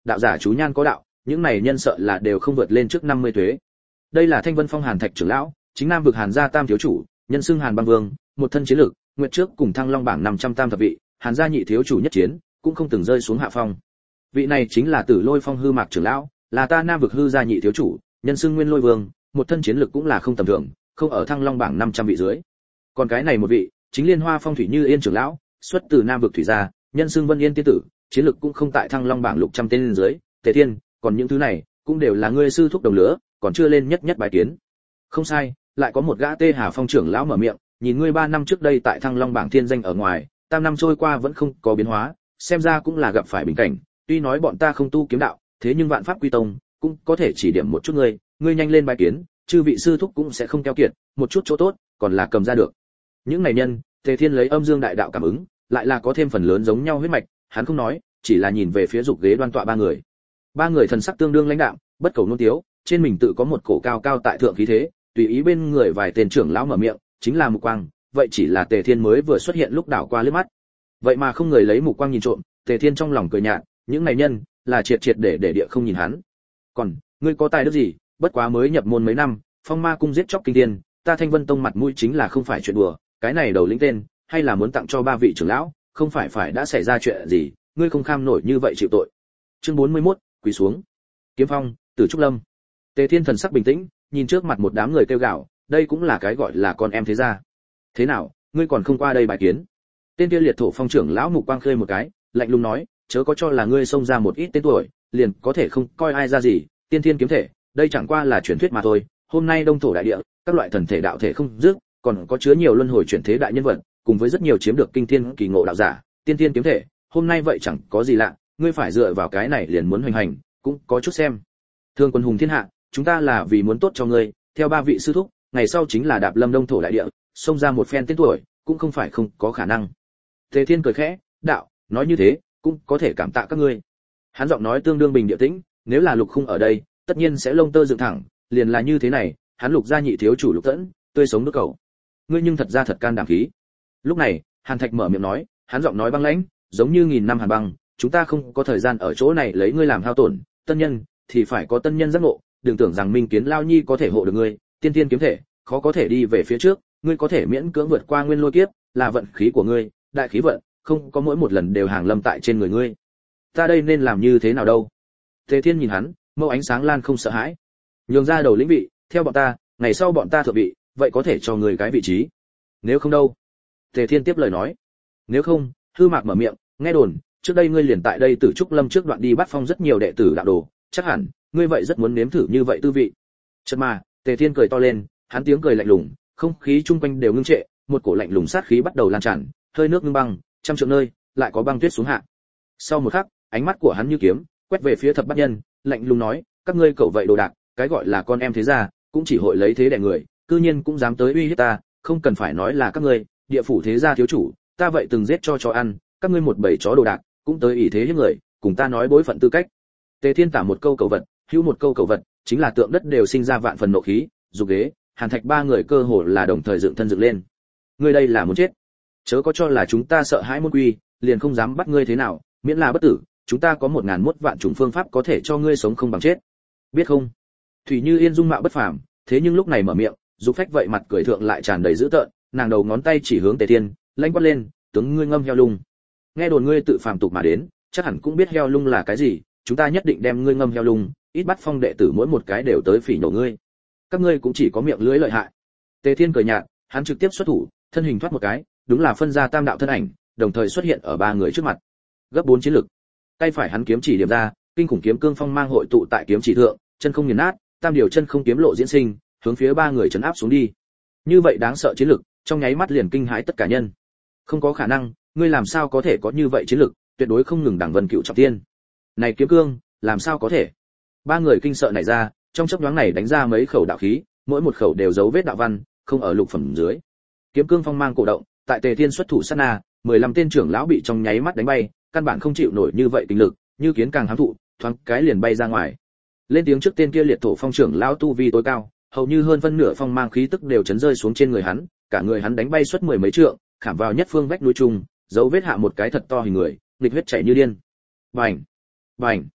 S1: đạo giả chú nhan có đạo, những này nhân sợ là đều không vượt lên trước 50 tuế. Đây là Thanh Vân Phong Hàn Thạch trưởng lão, chính Nam vực Hàn gia tam thiếu chủ, nhân xưng Hàn Băng Vương, một thân chiến lực, nguyệt trước cùng Thăng Long bảng 500 tam thập vị, Hàn gia nhị thiếu chủ nhất chiến, cũng không từng rơi xuống hạ phong. Vị này chính là Tử Lôi Phong Hư Mạc trưởng lão, là ta Nam vực Hư gia nhị thiếu chủ, nhân xưng Nguyên Lôi Vương, một thân chiến lực cũng là không tầm thường, không ở Thăng Long bảng 500 vị dưới. Còn cái này một vị, chính Liên Hoa Phong Thủy Như Yên trưởng lão, xuất từ Nam vực Thủy gia, nhân xưng Vân Yên tiên tử, chiến lực cũng không tại Thăng Long bảng lục trăm tên dưới, Tề Thiên, còn những thứ này cũng đều là ngươi sư thúc đồng lứa, còn chưa lên nhất nhất bài kiến. Không sai, lại có một gã Tê Hà Phong trưởng lão mở miệng, nhìn ngươi 3 năm trước đây tại Thăng Long bảng thiên danh ở ngoài, tam năm trôi qua vẫn không có biến hóa, xem ra cũng là gặp phải bình cảnh, tuy nói bọn ta không tu kiếm đạo, thế nhưng vạn pháp quy tông, cũng có thể chỉ điểm một chút ngươi nhanh lên bài kiến, chư vị sư thúc cũng sẽ không keo kiệt, một chút chỗ tốt, còn là cầm ra được. Những này nhân, Tề Thiên lấy âm dương đại đạo cảm ứng, lại là có thêm phần lớn giống nhau huyết mạch, hắn không nói, chỉ là nhìn về phía dục ghế đoan tọa ba người. Ba người thần sắc tương đương lãnh đạm, bất cầu nôn tiếu, trên mình tự có một cổ cao cao tại thượng khí thế, tùy ý bên người vài tên trưởng lão mở miệng, chính là mục quang, vậy chỉ là Tề Thiên mới vừa xuất hiện lúc đảo qua liếc mắt. Vậy mà không người lấy mục quang nhìn trộm, Tề Thiên trong lòng cười nhạt, những này nhân là triệt triệt để địa không nhìn hắn. Còn, ngươi có tài đức gì, bất quá mới nhập môn mấy năm, Phong Ma cung giết chóc kinh thiên, ta Thanh Vân Tông mặt mũi chính là không phải chuyện đùa, cái này đầu lĩnh tên, hay là muốn tặng cho ba vị trưởng lão, không phải đã xảy ra chuyện gì, ngươi không kham nổi như vậy chịu tội. Chương 41, quỳ xuống. Kiếm Phong, Tử Trúc Lâm. Tề Thiên thần sắc bình tĩnh, nhìn trước mặt một đám người kêu gào, đây cũng là cái gọi là con em thế gia. Thế nào, ngươi còn không qua đây bài kiến? Tên kia liệt thổ phong trưởng lão mục quang khơi một cái, lạnh lùng nói, chớ có cho là ngươi xông ra một ít tên tuổi, liền có thể không coi ai ra gì, tiên thiên kiếm thể, đây chẳng qua là truyền thuyết mà thôi. Hôm nay đông thổ đại địa, các loại thần thể đạo thể không dứt, còn có chứa nhiều luân hồi chuyển thế đại nhân vật, cùng với rất nhiều chiếm được kinh thiên kỳ ngộ đạo giả, tiên thiên kiếm thể, hôm nay vậy chẳng có gì lạ, ngươi phải dựa vào cái này liền muốn hoành hành, cũng có chút xem. Thương quân hùng thiên hạ, chúng ta là vì muốn tốt cho ngươi, theo ba vị sư thúc, ngày sau chính là đạp lâm đông thổ đại địa, xông ra một phen tên tuổi, cũng không phải không có khả năng. Tề Thiên cười khẽ, đạo, nói như thế, cũng có thể cảm tạ các ngươi. Hắn giọng nói tương đương bình địa tĩnh, nếu là Lục Khung ở đây, tất nhiên sẽ lông tơ dựng thẳng, liền là như thế này, hắn Lục gia nhị thiếu chủ Lục Tẫn, tươi sống nước cầu. Ngươi nhưng thật ra thật can đảm khí. Lúc này, Hàn Thạch mở miệng nói, hắn giọng nói băng lãnh, giống như nghìn năm hàn băng, chúng ta không có thời gian ở chỗ này lấy ngươi làm hao tổn, tân nhân thì phải có tân nhân giác ngộ, đừng tưởng rằng Minh Kiến Lao Nhi có thể hộ được ngươi, tiên tiên kiếm thể, khó có thể đi về phía trước, ngươi có thể miễn cưỡng vượt qua nguyên lôi kiếp, là vận khí của ngươi, đại khí vận, không có mỗi một lần đều hàng lâm tại trên người ngươi. Ta đây nên làm như thế nào đâu? Tề Thiên nhìn hắn, mâu ánh sáng lan không sợ hãi. Nhường ra đầu lĩnh vị, theo bọn ta, ngày sau bọn ta thượng vị, vậy có thể cho người cái vị trí. Nếu không đâu? Tề Thiên tiếp lời nói. Nếu không, Hư Mạc mở miệng, nghe đồn, trước đây ngươi liền tại đây Tử Trúc Lâm trước đoạn đi bắt phong rất nhiều đệ tử đạo đồ, chắc hẳn ngươi vậy rất muốn nếm thử như vậy tư vị. Chợt mà, Tề Thiên cười to lên, hắn tiếng cười lạnh lùng, không khí chung quanh đều ngưng trệ, một cổ lạnh lùng sát khí bắt đầu lan tràn, hơi nước ngưng băng, trăm trượng nơi, lại có băng tuyết xuống hạ. Sau một khắc, ánh mắt của hắn như kiếm, quét về phía thập bát nhân, lạnh lùng nói, các ngươi cẩu vậy đồ đạc, cái gọi là con em thế gia, cũng chỉ hội lấy thế đè người, cư nhiên cũng dám tới uy hiếp ta, không cần phải nói là các ngươi, địa phủ thế gia thiếu chủ, ta vậy từng giết cho ăn, các ngươi một bầy chó đồ đạc, cũng tới ỷ thế hiếp người, cùng ta nói bối phận tư cách. Tề Thiên tả một câu cầu vật, hữu một câu cầu vật, chính là tượng đất đều sinh ra vạn phần nộ khí, dục ghế, Hàn Thạch ba người cơ hồ là đồng thời dựng thân dựng lên. Ngươi đây là muốn chết. Chớ có cho là chúng ta sợ hãi môn quy, liền không dám bắt ngươi thế nào, miễn là bất tử, chúng ta có 1001 vạn chủng phương pháp có thể cho ngươi sống không bằng chết. Biết không? Thủy Như Yên dung mạo bất phàm, thế nhưng lúc này mở miệng, dục phách vậy mặt cười thượng lại tràn đầy dữ tợn, nàng đầu ngón tay chỉ hướng Tề Thiên, lanh quát lên, tướng ngươi ngâm heo lung. Nghe đồn ngươi tự phàm tục mà đến, chắc hẳn cũng biết heo lung là cái gì, chúng ta nhất định đem ngươi ngâm heo lung, ít bắt phong đệ tử mỗi một cái đều tới phỉ nhổ ngươi. Các ngươi cũng chỉ có miệng lưỡi lợi hại. Tề Thiên cười nhạt, hắn trực tiếp xuất thủ, thân hình thoát một cái, đúng là phân ra tam đạo thân ảnh, đồng thời xuất hiện ở ba người trước mặt. Gấp 4 chiến lực. Tay phải hắn kiếm chỉ điểm ra, kinh khủng kiếm cương phong mang hội tụ tại kiếm chỉ thượng, chân không nghiền nát, tam điều chân không kiếm lộ diễn sinh, hướng phía ba người trấn áp xuống đi. Như vậy đáng sợ chiến lực, trong nháy mắt liền kinh hãi tất cả nhân. Không có khả năng, ngươi làm sao có thể có như vậy chiến lực, tuyệt đối không ngừng đẳng Vân Cựu trọng tiên. Này kiếm cương, làm sao có thể? Ba người kinh sợ nảy ra, trong chốc nhoáng này đánh ra mấy khẩu đạo khí, mỗi một khẩu đều dấu vết đạo văn, không ở lục phẩm dưới. Kiếm cương phong mang cổ động, tại Tề Thiên xuất thủ sát na, 15 tên trưởng lão bị trong nháy mắt đánh bay, căn bản không chịu nổi như vậy kinh lực, như kiến càng hám thụ, thoáng cái liền bay ra ngoài. Lên tiếng trước tên kia liệt thổ phong trưởng lão tu vi tối cao, hầu như hơn phân nửa phong mang khí tức đều chấn rơi xuống trên người hắn, cả người hắn đánh bay suốt 10 mấy trượng, khảm vào nhất phương vách núi trung, dấu vết hạ một cái thật to hình người, nghịch huyết chảy như điên. Bành, bành.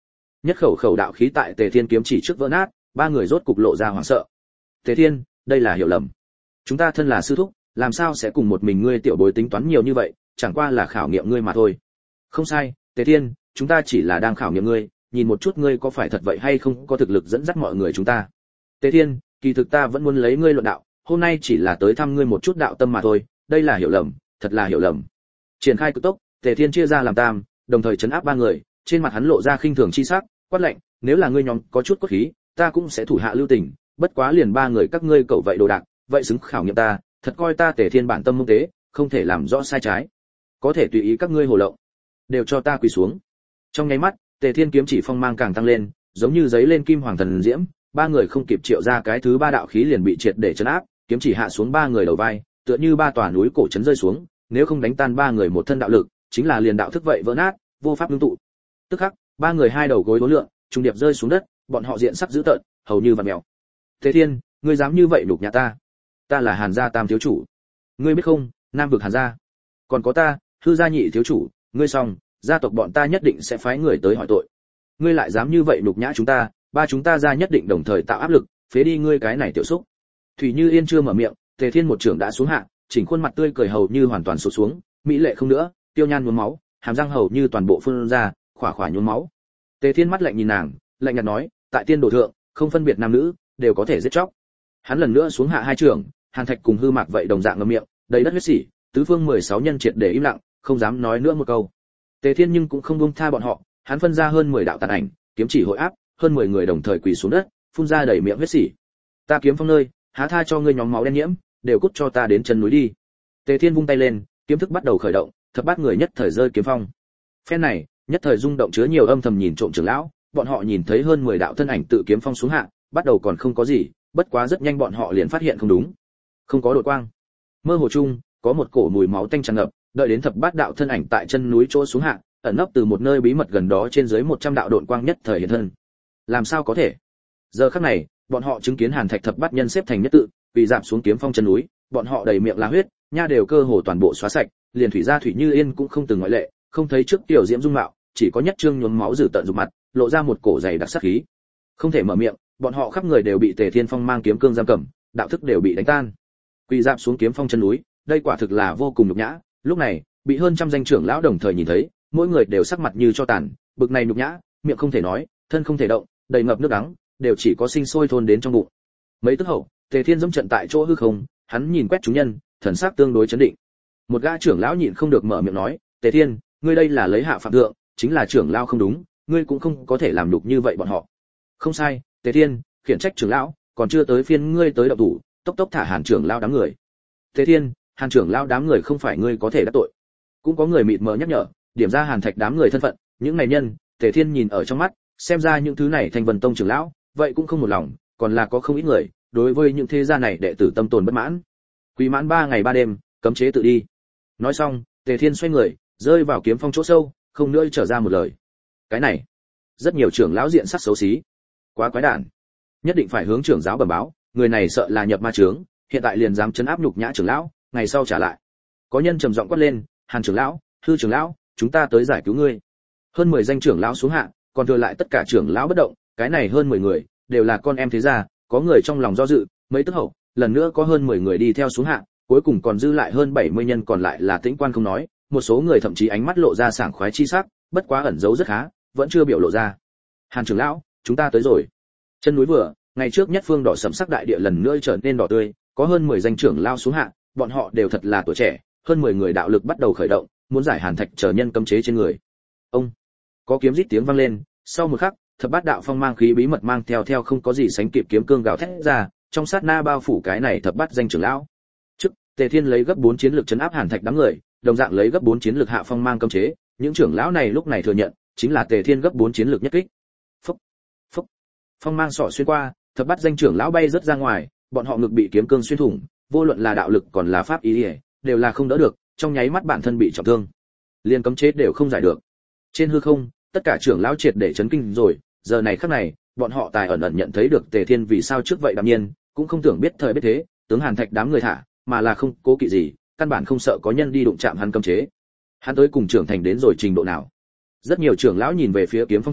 S1: Nhất khẩu khẩu đạo khí tại Tề Thiên kiếm chỉ trước vỡ nát, ba người rốt cục lộ ra hoảng sợ. Tề Thiên, đây là hiểu lầm. Chúng ta thân là sư thúc, làm sao sẽ cùng một mình ngươi tiểu bối tính toán nhiều như vậy, chẳng qua là khảo nghiệm ngươi mà thôi. Không sai, Tề Thiên, chúng ta chỉ là đang khảo nghiệm ngươi, nhìn một chút ngươi có phải thật vậy hay không có thực lực dẫn dắt mọi người chúng ta. Tề Thiên, kỳ thực ta vẫn muốn lấy ngươi luận đạo, hôm nay chỉ là tới thăm ngươi một chút đạo tâm mà thôi, đây là hiểu lầm, thật là hiểu lầm. Triển khai cực tốc, Tề Thiên chia ra làm tam, đồng thời trấn áp ba người, trên mặt hắn lộ ra khinh thường chi sắc, quát lệnh, nếu là ngươi nhóm có chút cốt khí, ta cũng sẽ thủ hạ lưu tình, bất quá liền ba người các ngươi cậu vậy đồ đạc, vậy xứng khảo nghiệm ta, thật coi ta Tề Thiên bản tâm mông tế, không thể làm rõ sai trái, có thể tùy ý các ngươi hồ lộng, đều cho ta quỳ xuống. Trong nháy mắt, Tề Thiên kiếm chỉ phong mang càng tăng lên, giống như giấy lên kim hoàng thần diễm, ba người không kịp triệu ra cái thứ ba đạo khí liền bị triệt để trấn áp, kiếm chỉ hạ xuống ba người đầu vai, tựa như ba tòa núi cổ chấn rơi xuống, nếu không đánh tan ba người một thân đạo lực, chính là liền đạo thức vậy vỡ nát, vô pháp ngưng tụ. Tức khắc, ba người hai đầu gối uốn lượn, trùng điệp rơi xuống đất, bọn họ diện sắc dữ tợn, hầu như vặn mèo. Tề Thiên, ngươi dám như vậy nhục nhã ta? Ta là Hàn gia tam thiếu chủ. Ngươi biết không, Nam vực Hàn gia. Còn có ta, Hư gia nhị thiếu chủ, ngươi xong, gia tộc bọn ta nhất định sẽ phái người tới hỏi tội. Ngươi lại dám như vậy nhục nhã chúng ta, ba chúng ta ra nhất định đồng thời tạo áp lực, phế đi ngươi cái này tiểu xúc. Thủy Như Yên chưa mở miệng, Tề Thiên một trưởng đã xuống hạ, chỉnh khuôn mặt tươi cười hầu như hoàn toàn sụp xuống, mỹ lệ không nữa, tiêu nhan nhuốm máu, hàm răng hầu như toàn bộ phun ra, khỏa khỏa nhuốm máu. Tề Thiên mắt lạnh nhìn nàng, lạnh nhạt nói, tại tiên đồ thượng, không phân biệt nam nữ, đều có thể giết chóc. Hắn lần nữa xuống hạ hai trưởng, Hàn Thạch cùng Hư Mạc vậy đồng dạng ngậm miệng, đầy đất huyết sỉ, tứ phương 16 nhân triệt để im lặng, không dám nói nữa một câu. Tề Thiên nhưng cũng không buông tha bọn họ, hắn phân ra hơn 10 đạo tàn ảnh, kiếm chỉ hội áp, hơn 10 người đồng thời quỳ xuống đất, phun ra đầy miệng huyết sỉ. Ta kiếm phong nơi, há tha cho ngươi nhóm máu đen nhiễm, đều cút cho ta đến chân núi đi. Tề Thiên vung tay lên, kiếm thức bắt đầu khởi động, thập bát người nhất thời rơi kiếm phong. Phen này, nhất thời rung động chứa nhiều âm thầm nhìn trộm trưởng lão, bọn họ nhìn thấy hơn 10 đạo thân ảnh tự kiếm phong xuống hạ, bắt đầu còn không có gì, bất quá rất nhanh bọn họ liền phát hiện không đúng. Không có đột quang. Mơ hồ chung, có một cổ mùi máu tanh tràn ngập, đợi đến thập bát đạo thân ảnh tại chân núi chỗ xuống hạ, ẩn nấp từ một nơi bí mật gần đó trên dưới 100 đạo độn quang nhất thời hiện thân. Làm sao có thể? Giờ khắc này, bọn họ chứng kiến Hàn Thạch thập bát nhân xếp thành nhất tự, bị giảm xuống kiếm phong chân núi, bọn họ đầy miệng là huyết, nha đều cơ hồ toàn bộ xóa sạch, liền Thủy gia Thủy Như Yên cũng không từng ngoại lệ, không thấy trước tiểu diễm dung mạo, chỉ có nhất trương nhuốm máu dữ tợn rụt mặt, lộ ra một cổ dày đặc sát khí. Không thể mở miệng, bọn họ khắp người đều bị Tề Thiên Phong mang kiếm cương giam cầm, đạo thức đều bị đánh tan. Quỳ dạp xuống kiếm phong chân núi, đây quả thực là vô cùng nhục nhã. Lúc này, bị hơn trăm danh trưởng lão đồng thời nhìn thấy, mỗi người đều sắc mặt như cho tàn, bực này nhục nhã, miệng không thể nói, thân không thể động, đầy ngập nước đắng, đều chỉ có sinh sôi thôn đến trong bụng. Mấy tức hậu, Tề Thiên dẫm trận tại chỗ hư không, hắn nhìn quét chúng nhân, thần sắc tương đối chấn định. Một gã trưởng lão nhịn không được mở miệng nói, Tề Thiên, ngươi đây là lấy hạ phạm thượng, chính là trưởng lão không đúng, ngươi cũng không có thể làm đục như vậy bọn họ. Không sai, Tề Thiên, khiển trách trưởng lão, còn chưa tới phiên ngươi tới động thủ, tốc tốc thả Hàn trưởng lão đám người. Tề Thiên, Hàn trưởng lão đám người không phải ngươi có thể đắc tội. Cũng có người mịt mờ nhắc nhở, điểm ra Hàn Thạch đám người thân phận, những này nhân, Tề Thiên nhìn ở trong mắt, xem ra những thứ này thành Vân Tông trưởng lão, vậy cũng không một lòng, còn là có không ít người, đối với những thế gia này đệ tử tâm tồn bất mãn. Quý mãn 3 ngày 3 đêm, cấm chế tự đi. Nói xong, Tề Thiên xoay người, rơi vào kiếm phong chỗ sâu, không nữa trở ra một lời. Cái này, rất nhiều trưởng lão diện sắc xấu xí, quá quái đản, nhất định phải hướng trưởng giáo bẩm báo, người này sợ là nhập ma chướng, hiện tại liền dám trấn áp nhục nhã trưởng lão, ngày sau trả lại. Có nhân trầm giọng quát lên, Hàn trưởng lão, Hư trưởng lão, chúng ta tới giải cứu ngươi. Hơn 10 danh trưởng lão xuống hạ, còn thừa lại tất cả trưởng lão bất động, cái này hơn 10 người đều là con em thế gia, có người trong lòng do dự, mấy tức hậu, lần nữa có hơn 10 người đi theo xuống hạ, cuối cùng còn dư lại hơn 70 nhân còn lại là tĩnh quan không nói, một số người thậm chí ánh mắt lộ ra sảng khoái chi sắc, bất quá ẩn giấu rất khá, vẫn chưa biểu lộ ra. Hàn trưởng lão, chúng ta tới rồi. Chân núi vừa, ngày trước nhất phương đỏ sẫm sắc đại địa lần nữa trở nên đỏ tươi, có hơn 10 danh trưởng lao xuống hạ, bọn họ đều thật là tuổi trẻ, hơn 10 người đạo lực bắt đầu khởi động, muốn giải Hàn Thạch chờ nhân cấm chế trên người. Ông, có kiếm rít tiếng vang lên, sau một khắc, thập bát đạo phong mang khí bí mật mang theo không có gì sánh kịp kiếm cương gào thét ra, trong sát na bao phủ cái này thập bát danh trưởng lão. Trước, Tề Thiên lấy gấp 4 chiến lực trấn áp Hàn Thạch đám người, đồng dạng lấy gấp 4 chiến lực hạ phong mang cấm chế, những trưởng lão này lúc này thừa nhận, chính là Tề Thiên gấp 4 chiến lực nhất kích. Phốc, phốc. Phong mang sọ xuyên qua, thập bát danh trưởng lão bay rất ra ngoài, bọn họ ngực bị kiếm cương xuyên thủng, vô luận là đạo lực còn là pháp ý, đều là không đỡ được, trong nháy mắt bản thân bị trọng thương, liền cấm chế đều không giải được. Trên hư không, tất cả trưởng lão triệt để chấn kinh rồi, giờ này khắc này, bọn họ tài ẩn ẩn nhận thấy được Tề Thiên vì sao trước vậy đạm nhiên, cũng không tưởng biết thời biết thế, tướng Hàn Thạch đám người thả, mà là không cố kỵ gì, căn bản không sợ có nhân đi đụng chạm hắn cấm chế. Hắn tới cùng trưởng thành đến rồi trình độ nào? Rất nhiều trưởng lão nhìn về phía kiếm phong thượng,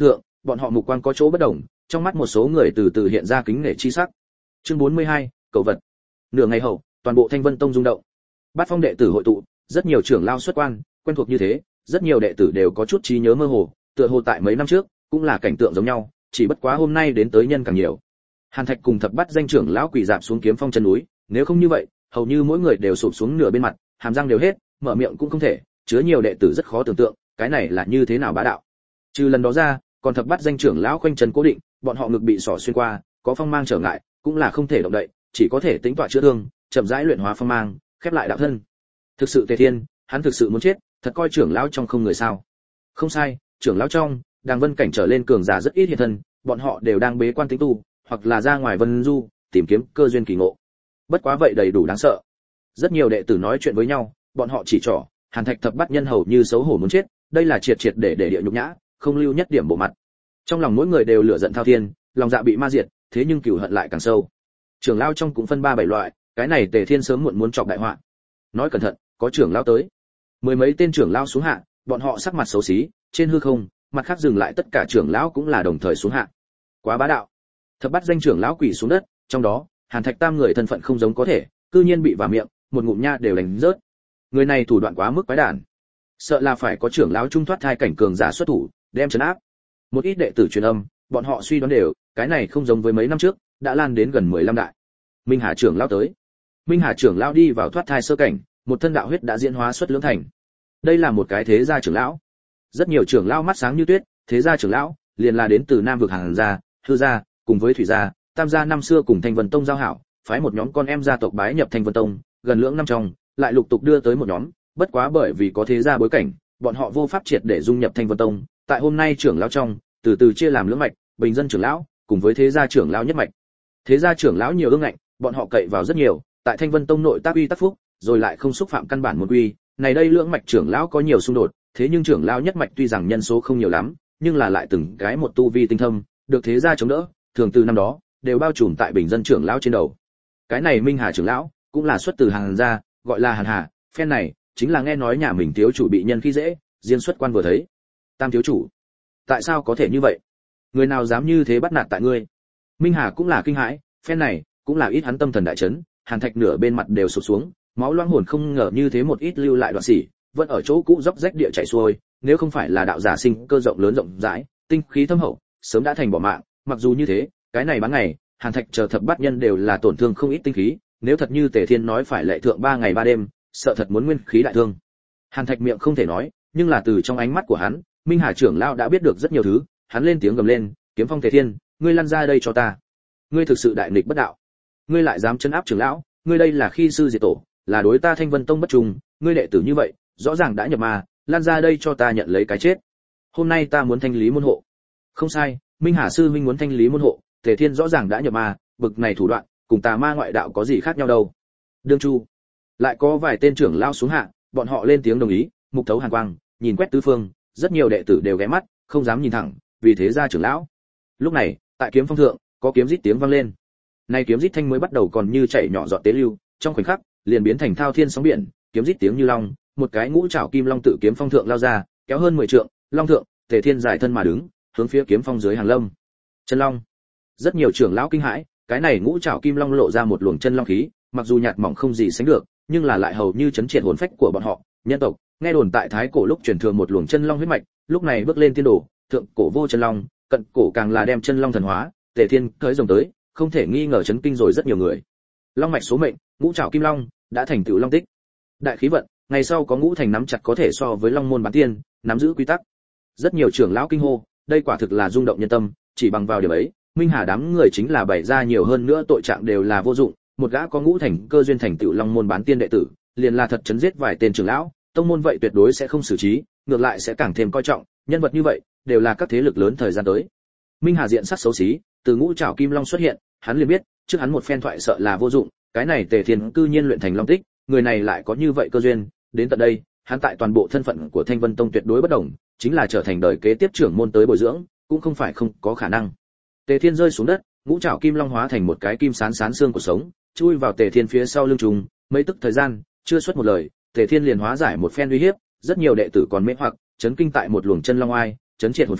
S1: bọn họ mục quang có chỗ bất đồng, trong mắt một số người từ từ hiện ra kính nể chi sắc. Chương 42, cầu vật. Nửa ngày hậu, toàn bộ Thanh Vân Tông rung động. Bát Phong đệ tử hội tụ, rất nhiều trưởng lao xuất quan, quen thuộc như thế, rất nhiều đệ tử đều có chút trí nhớ mơ hồ, tựa hồ tại mấy năm trước, cũng là cảnh tượng giống nhau, chỉ bất quá hôm nay đến tới nhân càng nhiều. Hàn Thạch cùng thập bát danh trưởng lão quỳ rạp xuống Kiếm Phong chân núi, nếu không như vậy, hầu như mỗi người đều sụp xuống nửa bên mặt, hàm răng đều hết, mở miệng cũng không thể, chứa nhiều đệ tử rất khó tưởng tượng, cái này là như thế nào bá đạo. Trừ lần đó ra, còn thập bát danh trưởng lão khoanh chân cố định, bọn họ ngực bị xỏ xuyên qua, có phong mang trở ngại, cũng là không thể động đậy, chỉ có thể tính tọa chữa thương, chậm rãi luyện hóa phong mang, khép lại đạo thân. Thực sự Tề Thiên, hắn thực sự muốn chết, thật coi trưởng lão trong không người sao? Không sai, trưởng lão trong, Đàng Vân cảnh trở lên cường giả rất ít hiện thân, bọn họ đều đang bế quan tĩnh tu, hoặc là ra ngoài vân du, tìm kiếm cơ duyên kỳ ngộ. Bất quá vậy đầy đủ đáng sợ. Rất nhiều đệ tử nói chuyện với nhau, bọn họ chỉ trỏ, Hàn Thạch thập bát nhân hầu như xấu hổ muốn chết, đây là triệt triệt để địa nhục nhã, không lưu nhất điểm bộ mặt. Trong lòng mỗi người đều lửa giận thao thiên, lòng dạ bị ma diệt, thế nhưng cừu hận lại càng sâu. Trưởng lão trong cũng phân ba bảy loại, cái này Tề Thiên sớm muộn muốn chọc đại họa. Nói cẩn thận, có trưởng lão tới. Mười mấy tên trưởng lão xuống hạ, bọn họ sắc mặt xấu xí, trên hư không, mặt khác dừng lại tất cả trưởng lão cũng là đồng thời xuống hạ. Quá bá đạo. Thập bát danh trưởng lão quỳ xuống đất, trong đó, Hàn Thạch tam người thân phận không giống có thể, cư nhiên bị vào miệng, một ngụm nha đều đánh rớt. Người này thủ đoạn quá mức quái đản. Sợ là phải có trưởng lão trung thoát thai cảnh cường giả xuất thủ, đem trấn áp. Một ít đệ tử truyền âm, bọn họ suy đoán đều, cái này không giống với mấy năm trước, đã lan đến gần 15 đại. Minh Hà trưởng lão tới. Minh Hà trưởng lão đi vào thoát thai sơ cảnh, một thân đạo huyết đã diễn hóa xuất lưỡng thành. Đây là một cái thế gia trưởng lão. Rất nhiều trưởng lão mắt sáng như tuyết, thế gia trưởng lão liền là đến từ Nam vực Hàn gia, Hư gia, cùng với Thủy gia, Tam gia năm xưa cùng Thanh Vân Tông giao hảo, phái một nhóm con em gia tộc bái nhập Thanh Vân Tông, gần lưỡng năm trong, lại lục tục đưa tới một nhóm, bất quá bởi vì có thế gia bối cảnh, bọn họ vô pháp triệt để dung nhập Thanh Vân Tông, tại hôm nay trưởng lão trong, từ từ chia làm lưỡng mạch, bình dân trưởng lão, cùng với thế gia trưởng lão nhất mạch. Thế gia trưởng lão nhiều ương ngạnh, bọn họ cậy vào rất nhiều, tại Thanh Vân Tông nội tác uy tác phúc, rồi lại không xúc phạm căn bản môn quy, này đây lưỡng mạch trưởng lão có nhiều xung đột, thế nhưng trưởng lão nhất mạch tuy rằng nhân số không nhiều lắm, nhưng là lại từng cái một tu vi tinh thâm, được thế gia chống đỡ, thường từ năm đó đều bao trùm tại bình dân trưởng lão trên đầu. Cái này Minh Hà trưởng lão cũng là xuất từ Hàn gia, gọi là Hàn Hà, phen này chính là nghe nói nhà mình thiếu chủ bị nhân khi dễ, riêng xuất quan vừa thấy. Tam thiếu chủ, tại sao có thể như vậy? Người nào dám như thế bắt nạt tại ngươi? Minh Hà cũng là kinh hãi, phen này cũng là ít hắn tâm thần đại chấn, Hàn Thạch nửa bên mặt đều sụp xuống, máu loãng hồn không ngờ như thế một ít lưu lại đoạn xỉ, vẫn ở chỗ cũ dốc rách địa chảy xuôi, nếu không phải là đạo giả sinh cơ rộng lớn rộng rãi, tinh khí thâm hậu, sớm đã thành bỏ mạng, mặc dù như thế, cái này bán ngày, Hàn Thạch chờ thập bát nhân đều là tổn thương không ít tinh khí, nếu thật như Tề Thiên nói phải lệ thượng 3 ngày 3 đêm, sợ thật muốn nguyên khí đại thương. Hàn Thạch miệng không thể nói, nhưng là từ trong ánh mắt của hắn, Minh Hà trưởng lão đã biết được rất nhiều thứ, hắn lên tiếng gầm lên, Kiếm Phong Tề Thiên, ngươi lăn ra đây cho ta. Ngươi thực sự đại nghịch bất đạo. Ngươi lại dám trấn áp trưởng lão, ngươi đây là khi sư diệt tổ, là đối ta Thanh Vân Tông bất trung, ngươi đệ tử như vậy, rõ ràng đã nhập ma, lan ra đây cho ta nhận lấy cái chết. Hôm nay ta muốn thanh lý môn hộ. Không sai, Minh Hà sư huynh muốn thanh lý môn hộ, Tề Thiên rõ ràng đã nhập ma, bực này thủ đoạn, cùng tà ma ngoại đạo có gì khác nhau đâu. Đương Chu, lại có vài tên trưởng lao xuống hạ, bọn họ lên tiếng đồng ý, mục thấu hàn quang, nhìn quét tứ phương, rất nhiều đệ tử đều ghé mắt, không dám nhìn thẳng, vì thế ra trưởng lão. Lúc này, tại Kiếm Phong thượng, có kiếm rít tiếng vang lên. Nay kiếm rít thanh mới bắt đầu còn như chảy nhỏ giọt tế lưu, trong khoảnh khắc, liền biến thành thao thiên sóng biển, kiếm rít tiếng như long, một cái ngũ trảo kim long tự kiếm phong thượng lao ra, kéo hơn 10 trượng, long thượng, Tề Thiên giải thân mà đứng, hướng phía kiếm phong dưới hàng lâm. Chân long. Rất nhiều trưởng lão kinh hãi, cái này ngũ trảo kim long lộ ra một luồng chân long khí, mặc dù nhạt mỏng không gì sánh được, nhưng là lại hầu như chấn triệt hồn phách của bọn họ. Nhân tộc, nghe đồn tại thái cổ lúc truyền thừa một luồng chân long huyết mạch, lúc này bước lên tiên đồ, thượng cổ vô chân long, cận cổ càng là đem chân long thần hóa, Tề Thiên cưỡi rồng tới, không thể nghi ngờ chấn kinh rồi rất nhiều người. Long mạch số mệnh, ngũ trảo kim long đã thành tựu long tích. Đại khí vận, ngày sau có ngũ thành nắm chặt có thể so với long môn bán tiên, nắm giữ quy tắc. Rất nhiều trưởng lão kinh hô, đây quả thực là rung động nhân tâm, chỉ bằng vào điểm ấy, Minh Hà đám người chính là bày ra nhiều hơn nữa tội trạng đều là vô dụng, một gã có ngũ thành cơ duyên thành tựu long môn bán tiên đệ tử, liền là thật chấn giết vài tên trưởng lão, tông môn vậy tuyệt đối sẽ không xử trí, ngược lại sẽ càng thêm coi trọng, nhân vật như vậy đều là các thế lực lớn thời gian tới. Minh Hà diện sắc xấu xí, từ ngũ trảo kim long xuất hiện, hắn liền biết, trước hắn một phen thoại sợ là vô dụng, cái này Tề Thiên cư nhiên luyện thành long tích, người này lại có như vậy cơ duyên, đến tận đây, hắn tại toàn bộ thân phận của Thanh Vân Tông tuyệt đối bất đồng, chính là trở thành đời kế tiếp trưởng môn tới bồi dưỡng, cũng không phải không có khả năng. Tề Thiên rơi xuống đất, ngũ trảo kim long hóa thành một cái kim sán sán xương của sống, chui vào Tề Thiên phía sau lưng trùng, mấy tức thời gian, chưa xuất một lời, Tề Thiên liền hóa giải một phen uy hiếp, rất nhiều đệ tử còn mê hoặc, chấn kinh tại một luồng chân long oai, chấn triệt hồn phách,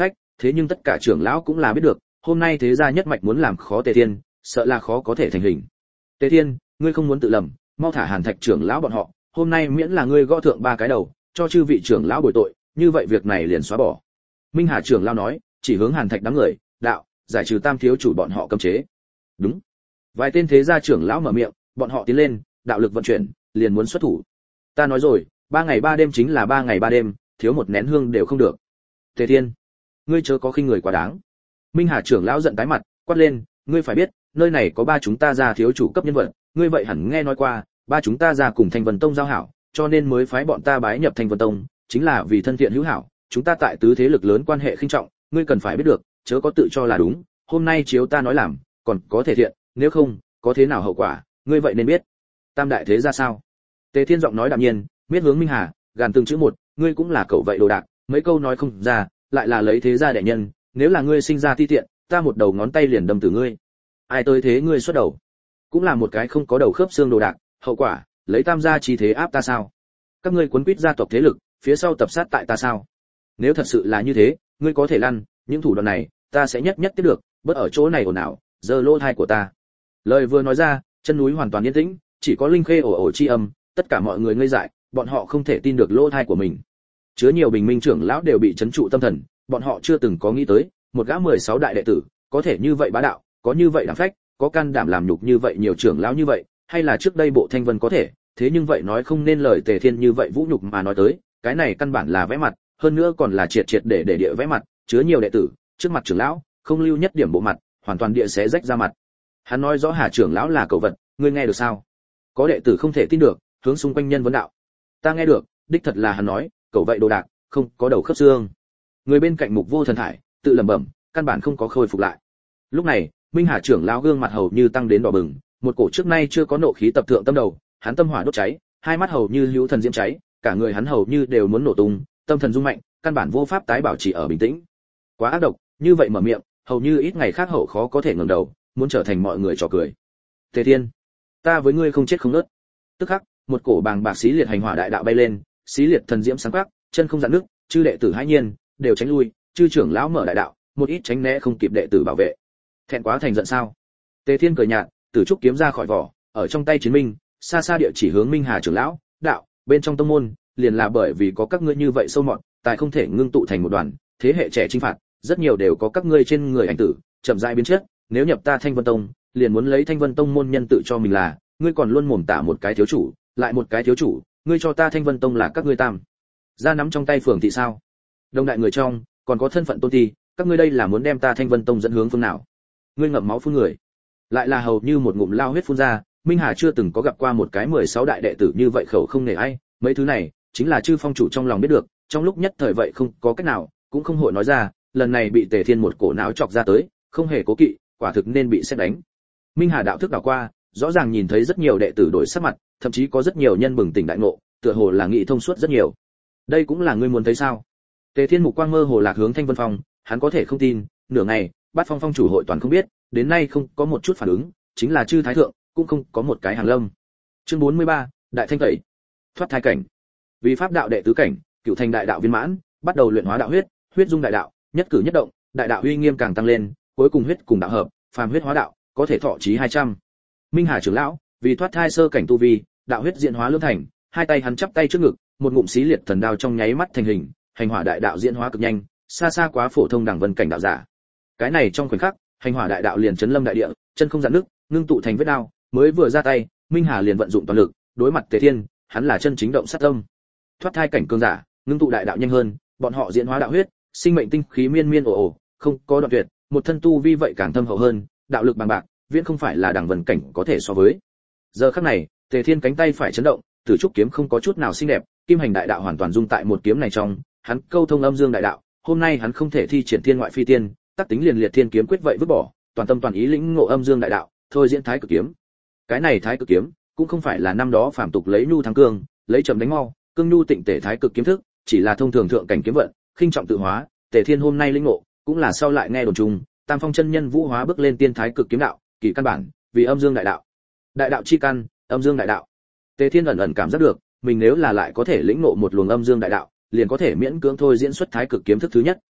S1: thế nhưng tất cả trưởng lão cũng là biết được, hôm nay thế gia nhất mạch muốn làm khó Tề Thiên, sợ là khó có thể thành hình. Tề Thiên, ngươi không muốn tự lầm, mau thả Hàn Thạch trưởng lão bọn họ, hôm nay miễn là ngươi gõ thượng 3 cái đầu, cho chư vị trưởng lão bồi tội, như vậy việc này liền xóa bỏ. Minh Hà trưởng lão nói, chỉ hướng Hàn Thạch đám người, đạo, giải trừ Tam thiếu chủ bọn họ cấm chế. Đúng. Vài tên thế gia trưởng lão mở miệng, bọn họ tiến lên, đạo lực vận chuyển, liền muốn xuất thủ. Ta nói rồi, 3 ngày 3 đêm chính là 3 ngày 3 đêm, thiếu một nén hương đều không được. Tề Thiên, ngươi chớ có khinh người quá đáng. Minh Hà trưởng lão giận tái mặt, quát lên, ngươi phải biết, nơi này có 3 chúng ta gia thiếu chủ cấp nhân vật, ngươi vậy hẳn nghe nói qua, 3 chúng ta gia cùng Thanh Vân Tông giao hảo, cho nên mới phái bọn ta bái nhập Thanh Vân Tông, chính là vì thân thiện hữu hảo, chúng ta tại tứ thế lực lớn quan hệ khinh trọng, ngươi cần phải biết được, chớ có tự cho là đúng, hôm nay chiếu ta nói làm, còn có thể thiện, nếu không, có thế nào hậu quả, ngươi vậy nên biết. Tam đại thế ra sao? Tề Thiên giọng nói đạm nhiên, miết hướng Minh Hà, gàn từng chữ một, ngươi cũng là cậu vậy đồ đạc, mấy câu nói không ra, lại là lấy thế gia đệ nhân, nếu là ngươi sinh ra ti tiện, ta một đầu ngón tay liền đâm tử ngươi. Ai tới thế ngươi xuất đầu? Cũng là một cái không có đầu khớp xương đồ đạc, hậu quả, lấy tam gia chi thế áp ta sao? Các ngươi quấn quýt gia tộc thế lực, phía sau tập sát tại ta sao? Nếu thật sự là như thế, ngươi có thể lăn, những thủ đoạn này, ta sẽ nhất nhất tiếp được, bớt ở chỗ này ồn ào, giơ lỗ tai của ta. Lời vừa nói ra, chân núi hoàn toàn yên tĩnh, chỉ có linh khê ồ ồ chi âm, tất cả mọi người ngây dại, bọn họ không thể tin được lỗ tai của mình. Chứa nhiều bình minh trưởng lão đều bị chấn trụ tâm thần, bọn họ chưa từng có nghĩ tới, một gã 16 đại đệ tử, có thể như vậy bá đạo, có như vậy đảm phách, có can đảm làm nhục như vậy nhiều trưởng lão như vậy, hay là trước đây Bộ Thanh Vân có thể, thế nhưng vậy nói không nên lời Tề Thiên như vậy vũ nhục mà nói tới, cái này căn bản là vẽ mặt, hơn nữa còn là triệt triệt để địa vẽ mặt, chứa nhiều đệ tử, trước mặt trưởng lão, không lưu nhất điểm bộ mặt, hoàn toàn địa xé rách ra mặt. Hắn nói rõ Hà trưởng lão là cẩu vật, ngươi nghe được sao? Có đệ tử không thể tin được, hướng xung quanh nhân vấn đạo. Ta nghe được, đích thật là hắn nói, cẩu vậy đồ đạc, không có đầu khớp xương. Người bên cạnh Mục Vô Thần thải, tự lẩm bẩm, căn bản không có khôi phục lại. Lúc này, Minh Hà trưởng lão gương mặt hầu như tăng đến đỏ bừng, một cổ trước nay chưa có nộ khí tập thượng tâm đầu, hắn tâm hỏa đốt cháy, hai mắt hầu như hữu thần diễm cháy, cả người hắn hầu như đều muốn nổ tung, tâm thần rung mạnh, căn bản vô pháp tái bảo trì ở bình tĩnh. Quá ác độc, như vậy mở miệng, hầu như ít ngày khác hậu khó có thể ngẩng đầu, muốn trở thành mọi người trò cười. Tề Thiên, ta với ngươi không chết không nứt. Tức khắc, một cổ bàng bạc xí liệt hành hỏa đại đạo bay lên, xí liệt thần diễm sáng quắc, chân không dạn nước, chư đệ tử hãi nhiên, đều tránh lui, chư trưởng lão mở đại đạo, một ít tránh né không kịp đệ tử bảo vệ. Thẹn quá thành giận sao? Tề Thiên cười nhạt, tử trúc kiếm ra khỏi vỏ, ở trong tay chiến minh, xa xa địa chỉ hướng Minh Hà trưởng lão, đạo, bên trong tông môn, liền là bởi vì có các ngươi như vậy sâu mọt, tài không thể ngưng tụ thành một đoàn, thế hệ trẻ chinh phạt, rất nhiều đều có các ngươi trên người ảnh tử, chậm rãi biến chất, nếu nhập ta Thanh Vân Tông, liền muốn lấy Thanh Vân Tông môn nhân tự cho mình là, ngươi còn luôn mồm tả một cái thiếu chủ, lại một cái thiếu chủ, ngươi cho ta Thanh Vân Tông là các ngươi tam. Ra nắm trong tay phường thị sao? Đông đại người trong, còn có thân phận tôn ti, các ngươi đây là muốn đem ta Thanh Vân Tông dẫn hướng phương nào? Ngươi ngậm máu phun người, lại là hầu như một ngụm lao huyết phun ra, Minh Hà chưa từng có gặp qua một cái 16 đại đệ tử như vậy khẩu không nể ai, mấy thứ này, chính là chư phong chủ trong lòng biết được, trong lúc nhất thời vậy không có cách nào, cũng không hội nói ra, lần này bị Tề Thiên một cổ não chọc ra tới, không hề cố kỵ, quả thực nên bị xét đánh. Minh Hà đạo thức đảo qua, rõ ràng nhìn thấy rất nhiều đệ tử đổi sắc mặt, thậm chí có rất nhiều nhân bừng tỉnh đại ngộ, tựa hồ là nghĩ thông suốt rất nhiều. Đây cũng là ngươi muốn thấy sao? Tề Thiên mục quang mơ hồ lạc hướng Thanh Vân Phong, hắn có thể không tin, nửa ngày, Bát Phong Phong chủ hội toàn không biết, đến nay không có một chút phản ứng, chính là chư thái thượng, cũng không có một cái hàng lâm. Chương 43, Đại Thanh Tẩy. Thoát thai cảnh. Vì pháp đạo đệ tứ cảnh, cửu thành đại đạo viên mãn, bắt đầu luyện hóa đạo huyết, huyết dung đại đạo, nhất cử nhất động, đại đạo uy nghiêm càng tăng lên, cuối cùng huyết cùng đạo hợp, phàm huyết hóa đạo, có thể thọ chí 200. Minh Hà trưởng lão, vì thoát thai sơ cảnh tu vi, đạo huyết diễn hóa lưỡng thành, hai tay hắn chắp tay trước ngực, một ngụm xí liệt thần đao trong nháy mắt thành hình, hành hỏa đại đạo diễn hóa cực nhanh, xa xa quá phổ thông đẳng vân cảnh đạo giả. Cái này trong khoảnh khắc, hành hỏa đại đạo liền chấn lâm đại địa, chân không dạn nước, ngưng tụ thành vết đao, mới vừa ra tay, Minh Hà liền vận dụng toàn lực, đối mặt Tề Thiên, hắn là chân chính động sát tâm. Thoát thai cảnh cường giả, ngưng tụ đại đạo nhanh hơn, bọn họ diễn hóa đạo huyết, sinh mệnh tinh khí miên miên ồ ồ, không có đoạn tuyệt, một thân tu vi vậy càng thâm hậu hơn, đạo lực bằng bạc, viễn không phải là đẳng vân cảnh có thể so với. Giờ khắc này, Tề Thiên cánh tay phải chấn động, tử trúc kiếm không có chút nào xinh đẹp, kim hành đại đạo hoàn toàn dung tại một kiếm này trong, hắn câu thông âm dương đại đạo, hôm nay hắn không thể thi triển thiên ngoại phi tiên, tác tính liền liệt thiên kiếm quyết vậy vứt bỏ, toàn tâm toàn ý lĩnh ngộ âm dương đại đạo, thôi diễn thái cực kiếm. Cái này thái cực kiếm cũng không phải là năm đó phàm tục lấy nhu thắng cương, lấy chậm đánh mau, cương nhu tịnh tể thái cực kiếm thức, chỉ là thông thường thượng cảnh kiếm vận, khinh trọng tự hóa, Tề Thiên hôm nay lĩnh ngộ, cũng là sau lại nghe đồn trùng, Tam Phong chân nhân vũ hóa bước lên tiên thái cực kiếm đạo, kỳ căn bản, vì âm dương đại đạo. Đại đạo chi căn, âm dương đại đạo. Tề Thiên ẩn ẩn cảm giác được, mình nếu là lại có thể lĩnh ngộ một luồng âm dương đại đạo, liền có thể miễn cưỡng thôi diễn xuất thái cực kiếm thức thứ nhất.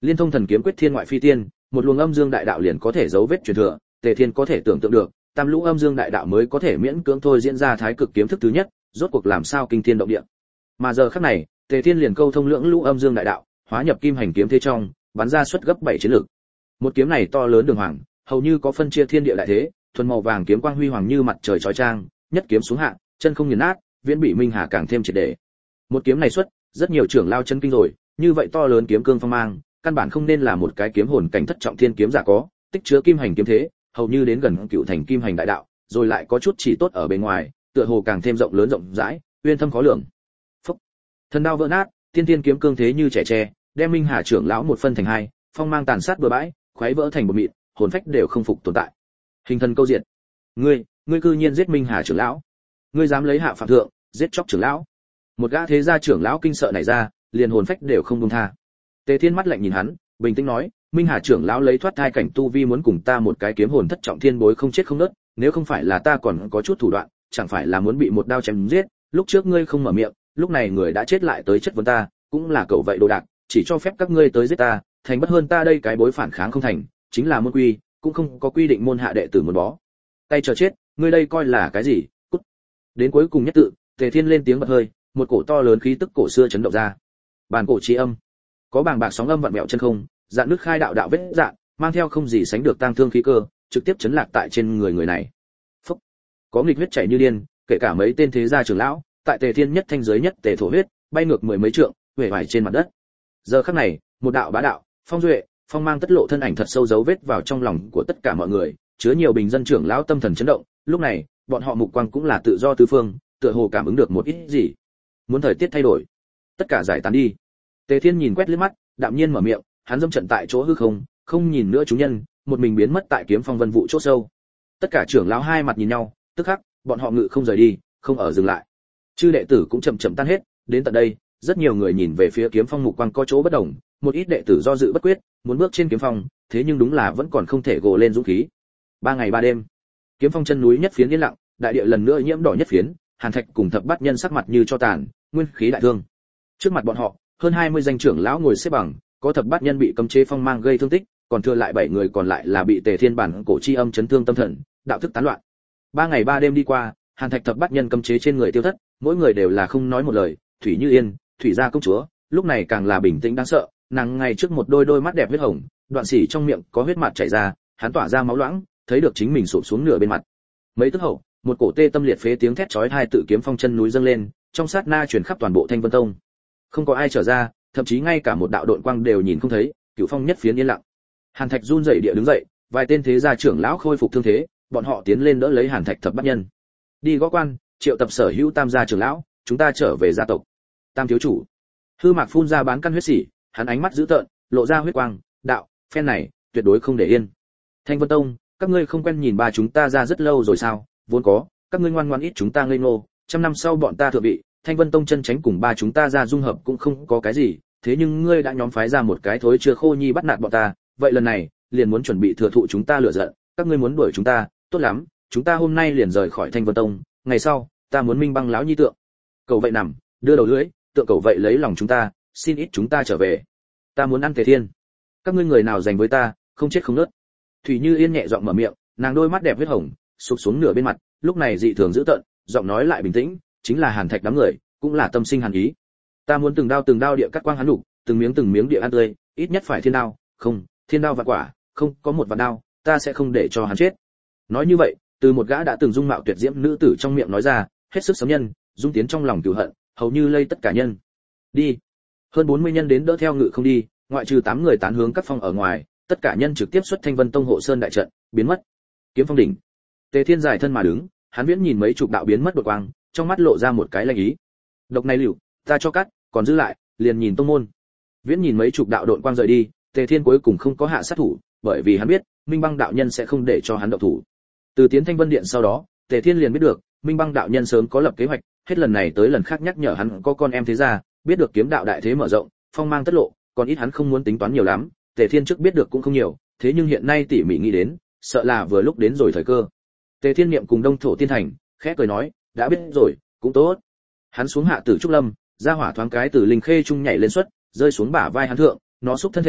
S1: Liên thông thần kiếm quyết thiên ngoại phi tiên, một luồng âm dương đại đạo liền có thể dấu vết truyền thừa, Tề Thiên có thể tưởng tượng được, tam lũ âm dương đại đạo mới có thể miễn cưỡng thôi diễn ra thái cực kiếm thức thứ nhất, rốt cuộc làm sao kinh thiên động địa. Mà giờ khắc này, Tề Thiên liền câu thông lưỡng lũ âm dương đại đạo, hóa nhập kim hành kiếm thế trong, bắn ra suất gấp 7 chiến lực. Một kiếm này to lớn đường hoàng, hầu như có phân chia thiên địa đại thế, thuần màu vàng kiếm quang huy hoàng như mặt trời chói chang, nhất kiếm xuống hạ, chân không nghiền nát, viễn bị Minh Hà càng thêm triệt để. Một kiếm này xuất, rất nhiều trưởng lao chân kinh rồi, như vậy to lớn kiếm cương phong mang, căn bản không nên là một cái kiếm hồn cảnh thất trọng thiên kiếm giả có, tích chứa kim hành kiếm thế, hầu như đến gần cựu thành kim hành đại đạo, rồi lại có chút chỉ tốt ở bên ngoài, tựa hồ càng thêm rộng lớn rộng rãi, uyên thâm khó lường. Phốc. Thần đao vỡ nát, tiên tiên kiếm cương thế như trẻ tre, đem Minh Hà trưởng lão một phân thành hai, phong mang tàn sát bừa bãi, khoái vỡ thành bột mịn, hồn phách đều không phục tồn tại. Hình thần câu diệt. Ngươi cư nhiên giết Minh Hà trưởng lão, ngươi dám lấy hạ phạm thượng, giết chóc trưởng lão. Một gã thế gia trưởng lão kinh sợ nảy ra, liền hồn phách đều không buông tha. Tề Thiên mắt lạnh nhìn hắn, bình tĩnh nói, Minh Hà trưởng lão lấy thoát thai cảnh tu vi muốn cùng ta một cái kiếm hồn thất trọng thiên bối không chết không nứt, nếu không phải là ta còn có chút thủ đoạn, chẳng phải là muốn bị một đao chém giết, lúc trước ngươi không mở miệng, lúc này người đã chết lại tới chất vấn ta, cũng là cậu vậy đồ đạc, chỉ cho phép các ngươi tới giết ta, thành bất hơn ta đây cái bối phản kháng không thành, chính là môn quy, cũng không có quy định môn hạ đệ tử muốn bó. Tay chờ chết, ngươi đây coi là cái gì? Cút. Đến cuối cùng nhất tự, Tề Thiên lên tiếng bật hơi, một cổ to lớn khí tức cổ xưa chấn động ra. Bàn cổ chí âm, có bàng bạc sóng âm vặn vẹo chân không, dạn nước khai đạo đạo vết dạn, mang theo không gì sánh được tang thương khí cơ, trực tiếp chấn lạc tại trên người này. Phốc. Có nghịch huyết chảy như điên, kể cả mấy tên thế gia trưởng lão, tại Tề Thiên nhất thanh giới nhất tề thổ huyết, bay ngược mười mấy trượng, huệ vải trên mặt đất. Giờ khắc này, một đạo bá đạo, phong duệ, phong mang tất lộ thân ảnh thật sâu dấu vết vào trong lòng của tất cả mọi người, chứa nhiều bình dân trưởng lão tâm thần chấn động, lúc này, bọn họ mục quang cũng là tự do tứ phương, tựa hồ cảm ứng được một ít gì. Muốn thời tiết thay đổi, tất cả giải tán đi. Tề Thiên nhìn quét liếc mắt, đạm nhiên mở miệng, hắn dâm trận tại chỗ hư không, không nhìn nữa chúng nhân, một mình biến mất tại kiếm phong vân vụ chỗ sâu. Tất cả trưởng lão hai mặt nhìn nhau, tức khắc, bọn họ ngự không rời đi, không ở dừng lại. Chư đệ tử cũng chậm chậm tan hết, đến tận đây, rất nhiều người nhìn về phía kiếm phong mục quang có chỗ bất đồng, một ít đệ tử do dự bất quyết, muốn bước trên kiếm phong, thế nhưng đúng là vẫn còn không thể gồ lên dũng khí. 3 ngày 3 đêm, kiếm phong chân núi nhất phiến yên lặng, đại địa lần nữa nhiễm đỏ nhất phiến, Hàn Thạch cùng Thập Bát Nhân sắc mặt như cho tàn, nguyên khí đại thương. Trước mặt bọn họ, hơn 20 danh trưởng lão ngồi xếp bằng, có Thập Bát Nhân bị cấm chế phong mang gây thương tích, còn thừa lại 7 người còn lại là bị Tề Thiên bản cổ chi âm chấn thương tâm thần, đạo thức tán loạn. 3 ngày 3 đêm đi qua, Hàn Thạch Thập Bát Nhân cấm chế trên người tiêu thất, mỗi người đều là không nói một lời, Thủy Như Yên, Thủy gia công chúa, lúc này càng là bình tĩnh đáng sợ, nàng ngay trước một đôi mắt đẹp huyết hồng, đoạn xỉ trong miệng có huyết mạt chảy ra, hắn tỏa ra máu loãng, thấy được chính mình sụp xuống nửa bên mặt. Mấy tức hậu, một cổ tê tâm liệt phế tiếng thét chói tai tự kiếm phong chân núi dâng lên, trong sát na truyền khắp toàn bộ Thanh Vân Tông. Không có ai trở ra, thậm chí ngay cả một đạo độn quang đều nhìn không thấy, Cửu Phong nhất phiến yên lặng. Hàn Thạch run rẩy địa đứng dậy, vài tên thế gia trưởng lão khôi phục thương thế, bọn họ tiến lên đỡ lấy Hàn Thạch Thập Bát Nhân. Đi gõ quan, triệu tập sở hữu tam gia trưởng lão, chúng ta trở về gia tộc. Tam thiếu chủ. Hư Mạc phun ra bán căn huyết sỉ, hắn ánh mắt dữ tợn, lộ ra huyết quang, đạo, phen này, tuyệt đối không để yên. Thanh Vân Tông, các ngươi không quen nhìn ba chúng ta ra rất lâu rồi sao? Vốn có, các ngươi ngoan ngoãn ít chúng ta ngây ngô, trăm năm sau bọn ta thượng vị, Thanh Vân Tông chân tránh cùng ba chúng ta ra dung hợp cũng không có cái gì, thế nhưng ngươi đã nhóm phái ra một cái thối chưa khô nhi bắt nạt bọn ta, vậy lần này, liền muốn chuẩn bị thừa thụ chúng ta lửa giận, các ngươi muốn đuổi chúng ta, tốt lắm, chúng ta hôm nay liền rời khỏi Thanh Vân Tông, ngày sau, ta muốn Minh Băng lão nhi tượng. Cầu vậy nằm, đưa đầu lưỡi, tượng cầu vậy lấy lòng chúng ta, xin ít chúng ta trở về. Ta muốn ăn Tề Thiên. Các ngươi người nào giành với ta, không chết không nứt. Thủy Như Yên nhẹ giọng mở miệng, nàng đôi mắt đẹp huyết hồng, sụp xuống nửa bên mặt, lúc này dị thường dữ tợn, giọng nói lại bình tĩnh, chính là Hàn Thạch đám người, cũng là tâm sinh hàn ý. Ta muốn từng đao địa cắt quang hắn đủ, từng miếng địa ăn tươi, ít nhất phải thiên đao, không, thiên đao vạn quả, không, có một vạn đao, ta sẽ không để cho hắn chết. Nói như vậy, từ một gã đã từng dung mạo tuyệt diễm nữ tử trong miệng nói ra, hết sức sấm nhân, dung tiến trong lòng cừu hận, hầu như lây tất cả nhân. Đi. Hơn 40 nhân đến đỡ theo ngự không đi, ngoại trừ 8 người tán hướng các phong ở ngoài, tất cả nhân trực tiếp xuất Thanh Vân Tông hộ sơn đại trận, biến mất. Kiếm phong đỉnh. Tề Thiên giải thân mà đứng, hắn viễn nhìn mấy chục đạo biến mất đột quang, trong mắt lộ ra một cái lanh ý. Độc này liều, ta cho cắt, còn giữ lại, liền nhìn tông môn. Viễn nhìn mấy chục đạo đột quang rời đi, Tề Thiên cuối cùng không có hạ sát thủ, bởi vì hắn biết, Minh Băng đạo nhân sẽ không để cho hắn động thủ. Từ tiến Thanh Vân Điện sau đó, Tề Thiên liền biết được, Minh Băng đạo nhân sớm có lập kế hoạch, hết lần này tới lần khác nhắc nhở hắn có con em thế gia, biết được kiếm đạo đại thế mở rộng, phong mang tất lộ, còn ít hắn không muốn tính toán nhiều lắm, Tề Thiên trước biết được cũng không nhiều, thế nhưng hiện nay tỉ mỉ nghĩ đến, sợ là vừa lúc đến rồi thời cơ. Tề Thiên niệm cùng Đông Thổ Tiên Thành, khẽ cười nói, đã biết rồi, cũng tốt. Hắn xuống hạ tử trúc lâm, ra hỏa thoáng cái từ linh khê trung nhảy lên xuất, rơi xuống bả vai hắn thượng, nó xúc thân thể,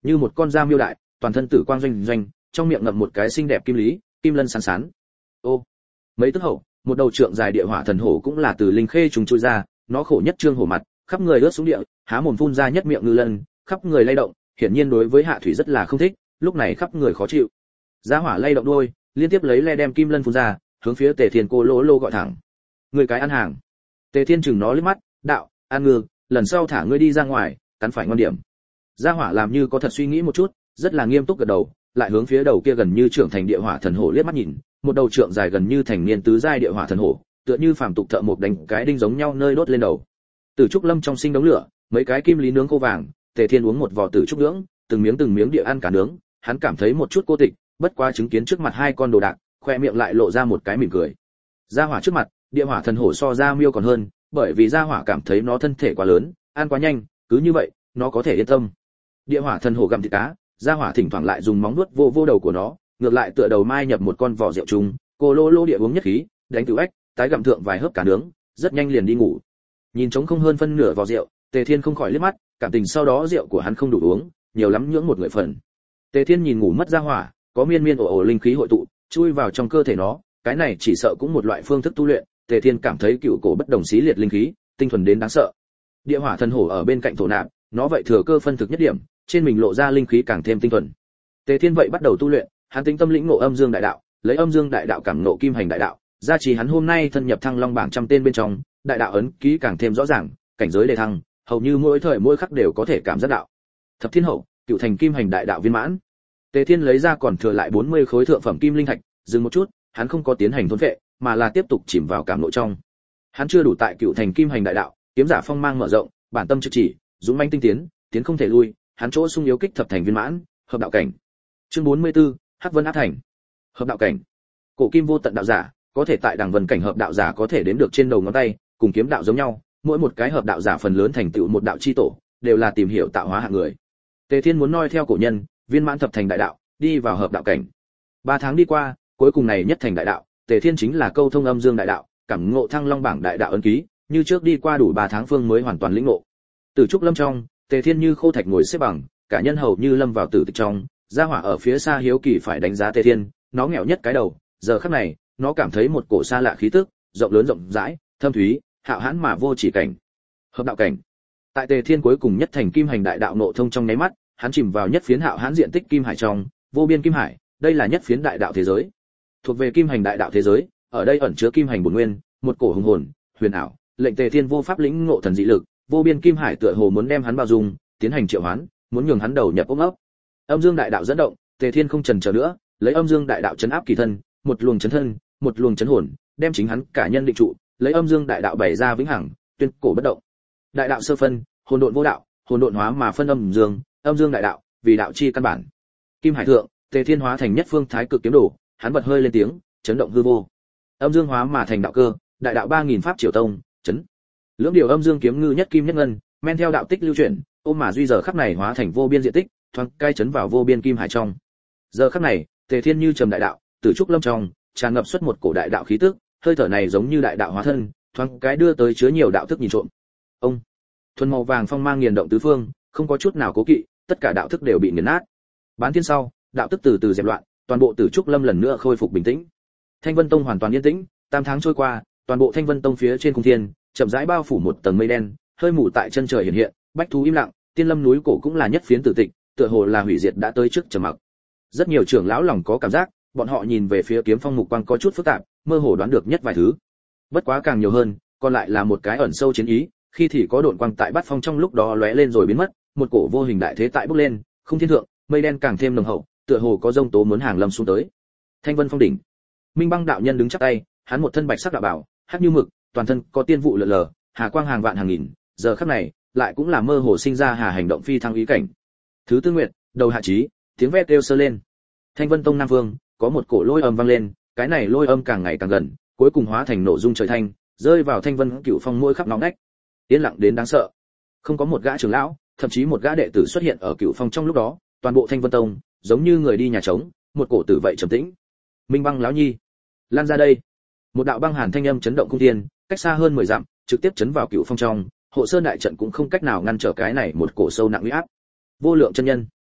S1: như một con da miêu đại, toàn thân tử quang doanh doanh, trong miệng ngậm một cái xinh đẹp kim lý, kim lân sán sán. Ô, mấy tức hậu, một đầu trượng dài địa hỏa thần hổ cũng là từ linh khê trùng chui ra, nó khổ nhất trương hổ mặt, khắp người ướt xuống địa, há mồm phun ra nhất miệng ngư lân, khắp người lay động, hiển nhiên đối với hạ thủy rất là không thích, lúc này khắp người khó chịu. Giá hỏa lay động đuôi, liên tiếp lấy le đem kim lân phun ra, hướng phía Tề Thiên cô lô lô gọi thẳng. Người cái ăn hàng. Tề Thiên chừng nó liếc mắt, đạo, ăn ngư, lần sau thả ngươi đi ra ngoài, cắn phải ngon điểm. Giá hỏa làm như có thật suy nghĩ một chút, rất là nghiêm túc gật đầu, lại hướng phía đầu kia gần như trưởng thành địa hỏa thần hổ liếc mắt nhìn, một đầu trượng dài gần như thành niên tứ giai địa hỏa thần hổ, tựa như phàm tục thợ mộc đánh cái đinh giống nhau nơi đốt lên đầu. Tử trúc lâm trong sinh đống lửa, mấy cái kim lý nướng khô vàng, Tề Thiên uống một vò tử trúc nướng, từng miếng địa ăn cả nướng, hắn cảm thấy một chút cô tịch, bất quá chứng kiến trước mặt hai con đồ đạc, khoe miệng lại lộ ra một cái mỉm cười. Gia hỏa trước mặt, địa hỏa thần hổ so ra miêu còn hơn, bởi vì gia hỏa cảm thấy nó thân thể quá lớn, ăn quá nhanh, cứ như vậy, nó có thể yên tâm. Địa hỏa thần hổ gặm thịt cá, gia hỏa thỉnh thoảng lại dùng móng vuốt vô vô đầu của nó, ngược lại tựa đầu mai nhập một con vỏ rượu trùng, cô lô lô địa uống nhất khí, đánh tử ếch, tái gặm thượng vài hớp cá nướng, rất nhanh liền đi ngủ. Nhìn trống không hơn phân nửa vỏ rượu, Tề Thiên không khỏi liếc mắt, cảm tình sau đó rượu của hắn không đủ uống, nhiều lắm nhưỡng một người phần. Tề Thiên nhìn ngủ mất gia hỏa, có miên miên ồ ồ linh khí hội tụ, chui vào trong cơ thể nó, cái này chỉ sợ cũng một loại phương thức tu luyện, Tề Thiên cảm thấy cựu cổ bất đồng xí liệt linh khí, tinh thuần đến đáng sợ. Địa hỏa thần hổ ở bên cạnh thổ nạp, nó vậy thừa cơ phân thực nhất điểm, trên mình lộ ra linh khí càng thêm tinh thuần. Tề Thiên vậy bắt đầu tu luyện, hắn tính tâm lĩnh ngộ âm dương đại đạo, lấy âm dương đại đạo cảm ngộ kim hành đại đạo, gia trì hắn hôm nay thân nhập thăng long bảng trăm tên bên trong, đại đạo ấn ký càng thêm rõ ràng, cảnh giới đề thăng, hầu như mỗi thời mỗi khắc đều có thể cảm giác đạo. Thập thiên hậu, cựu thành kim hành đại đạo viên mãn. Tề Thiên lấy ra còn thừa lại 40 khối thượng phẩm kim linh thạch, dừng một chút, hắn không có tiến hành thôn phệ, mà là tiếp tục chìm vào cảm nội trong. Hắn chưa đủ tại cựu thành kim hành đại đạo, kiếm giả phong mang mở rộng, bản tâm trực chỉ, dũng mãnh tinh tiến, tiến không thể lui, hắn chỗ sung yếu kích thập thành viên mãn, hợp đạo cảnh. Chương 44, Hắc Vân Áp Thành. Hợp đạo cảnh. Cổ kim vô tận đạo giả, có thể tại đẳng vân cảnh hợp đạo giả có thể đếm được trên đầu ngón tay, cùng kiếm đạo giống nhau, mỗi một cái hợp đạo giả phần lớn thành tựu một đạo chi tổ, đều là tìm hiểu tạo hóa hạng người. Tề Thiên muốn noi theo cổ nhân, viên mãn thập thành đại đạo, đi vào hợp đạo cảnh. 3 tháng đi qua, cuối cùng này nhất thành đại đạo, Tề Thiên chính là câu thông âm dương đại đạo, cảm ngộ thăng long bảng đại đạo ấn ký, như trước đi qua đủ 3 tháng phương mới hoàn toàn lĩnh ngộ. Từ trúc lâm trong, Tề Thiên như khô thạch ngồi xếp bằng, cả nhân hầu như lâm vào tử tịch trong, gia hỏa ở phía xa hiếu kỳ phải đánh giá Tề Thiên, nó nghèo nhất cái đầu, giờ khắc này, nó cảm thấy một cổ xa lạ khí tức, rộng lớn rộng rãi, thâm thúy, hạo hãn mà vô chỉ cảnh. Hợp đạo cảnh. Tại Tề Thiên cuối cùng nhất thành kim hành đại đạo nộ thông trong nháy mắt, hắn chìm vào nhất phiến hạo hãn diện tích kim hải trong, vô biên kim hải, đây là nhất phiến đại đạo thế giới. Thuộc về kim hành đại đạo thế giới, ở đây ẩn chứa kim hành bổn nguyên, một cổ hùng hồn, huyền ảo, lệnh Tề Thiên vô pháp lĩnh ngộ thần dị lực, vô biên kim hải tựa hồ muốn đem hắn bao dung, tiến hành triệu hoán, muốn nhường hắn đầu nhập ôm ấp. Âm dương đại đạo dẫn động, Tề Thiên không chần chờ nữa, lấy âm dương đại đạo chấn áp kỳ thân, một luồng chấn thân, một luồng chấn hồn, đem chính hắn cả nhân định trụ, lấy âm dương đại đạo bày ra vĩnh hằng, tuyên cổ bất động. Đại đạo sơ phân, hồn độn vô đạo, hồn độn hóa mà phân âm dương đại đạo, vì đạo chi căn bản. Kim hải thượng, Tề Thiên hóa thành nhất phương thái cực kiếm đồ, hắn bật hơi lên tiếng, chấn động hư vô. Âm dương hóa mà thành đạo cơ, đại đạo 3000 pháp triều tông, chấn. Lưỡng điều âm dương kiếm ngư nhất kim nhất ngân, men theo đạo tích lưu chuyển, ôm mà duy giờ khắc này hóa thành vô biên diện tích, thoáng cai chấn vào vô biên kim hải trong. Giờ khắc này, Tề Thiên như trầm đại đạo, tử trúc lâm trong, tràn ngập xuất một cổ đại đạo khí tức, hơi thở này giống như đại đạo hóa thân, thoáng cái đưa tới chứa nhiều đạo thức nhìn trộm. Ông, thuần màu vàng phong mang nghiền động tứ phương, không có chút nào cố kỵ, tất cả đạo thức đều bị nghiền nát. Bán thiên sau, đạo tức từ từ dẹp loạn, toàn bộ tử trúc lâm lần nữa khôi phục bình tĩnh. Thanh Vân Tông hoàn toàn yên tĩnh, 8 tháng trôi qua, toàn bộ Thanh Vân Tông phía trên cung thiên, chậm rãi bao phủ một tầng mây đen, hơi mù tại chân trời hiện hiện, bách thú im lặng, tiên lâm núi cổ cũng là nhất phiến tử tịch, tựa hồ là hủy diệt đã tới trước trầm mặc. Rất nhiều trưởng lão lòng có cảm giác, bọn họ nhìn về phía Kiếm Phong mục quang có chút phức tạp, mơ hồ đoán được nhất vài thứ. Bất quá càng nhiều hơn, còn lại là một cái ẩn sâu chiến ý, khi thì có độn quang tại bát phong trong lúc đó lóe lên rồi biến mất, một cổ vô hình đại thế tại bốc lên, không thiên thượng, mây đen càng thêm nồng hậu, tựa hồ có rông tố muốn hàng lâm xuống tới. Thanh Vân Phong đỉnh, Minh Băng đạo nhân đứng chắp tay, hắn một thân bạch sắc đạo bảo, hắc như mực, toàn thân có tiên vụ lượn lờ, hà quang hàng vạn hàng nghìn, giờ khắc này, lại cũng là mơ hồ sinh ra hà hành động phi thăng ý cảnh. Thứ tư nguyệt, đầu hạ chí, tiếng ve kêu sơ lên. Thanh Vân Tông Nam Vương, có một cổ lôi âm vang lên, cái này lôi âm càng ngày càng gần, cuối cùng hóa thành nổ dung trời thanh, rơi vào Thanh Vân Cửu Phong mỗi khắp nóng nách. Yên lặng đến đáng sợ. Không có một gã trưởng lão, thậm chí một gã đệ tử xuất hiện ở Cửu Phong trong lúc đó, toàn bộ Thanh Vân Tông giống như người đi nhà trống, một cổ tử vậy trầm tĩnh. Minh Băng lão nhi, lan ra đây. Một đạo băng hàn thanh âm chấn động cung thiên, cách xa hơn 10 dặm, trực tiếp chấn vào Cửu Phong trong, Hộ Sơn đại trận cũng không cách nào ngăn trở cái này một cổ sâu nặng uy áp. Vô lượng chân nhân.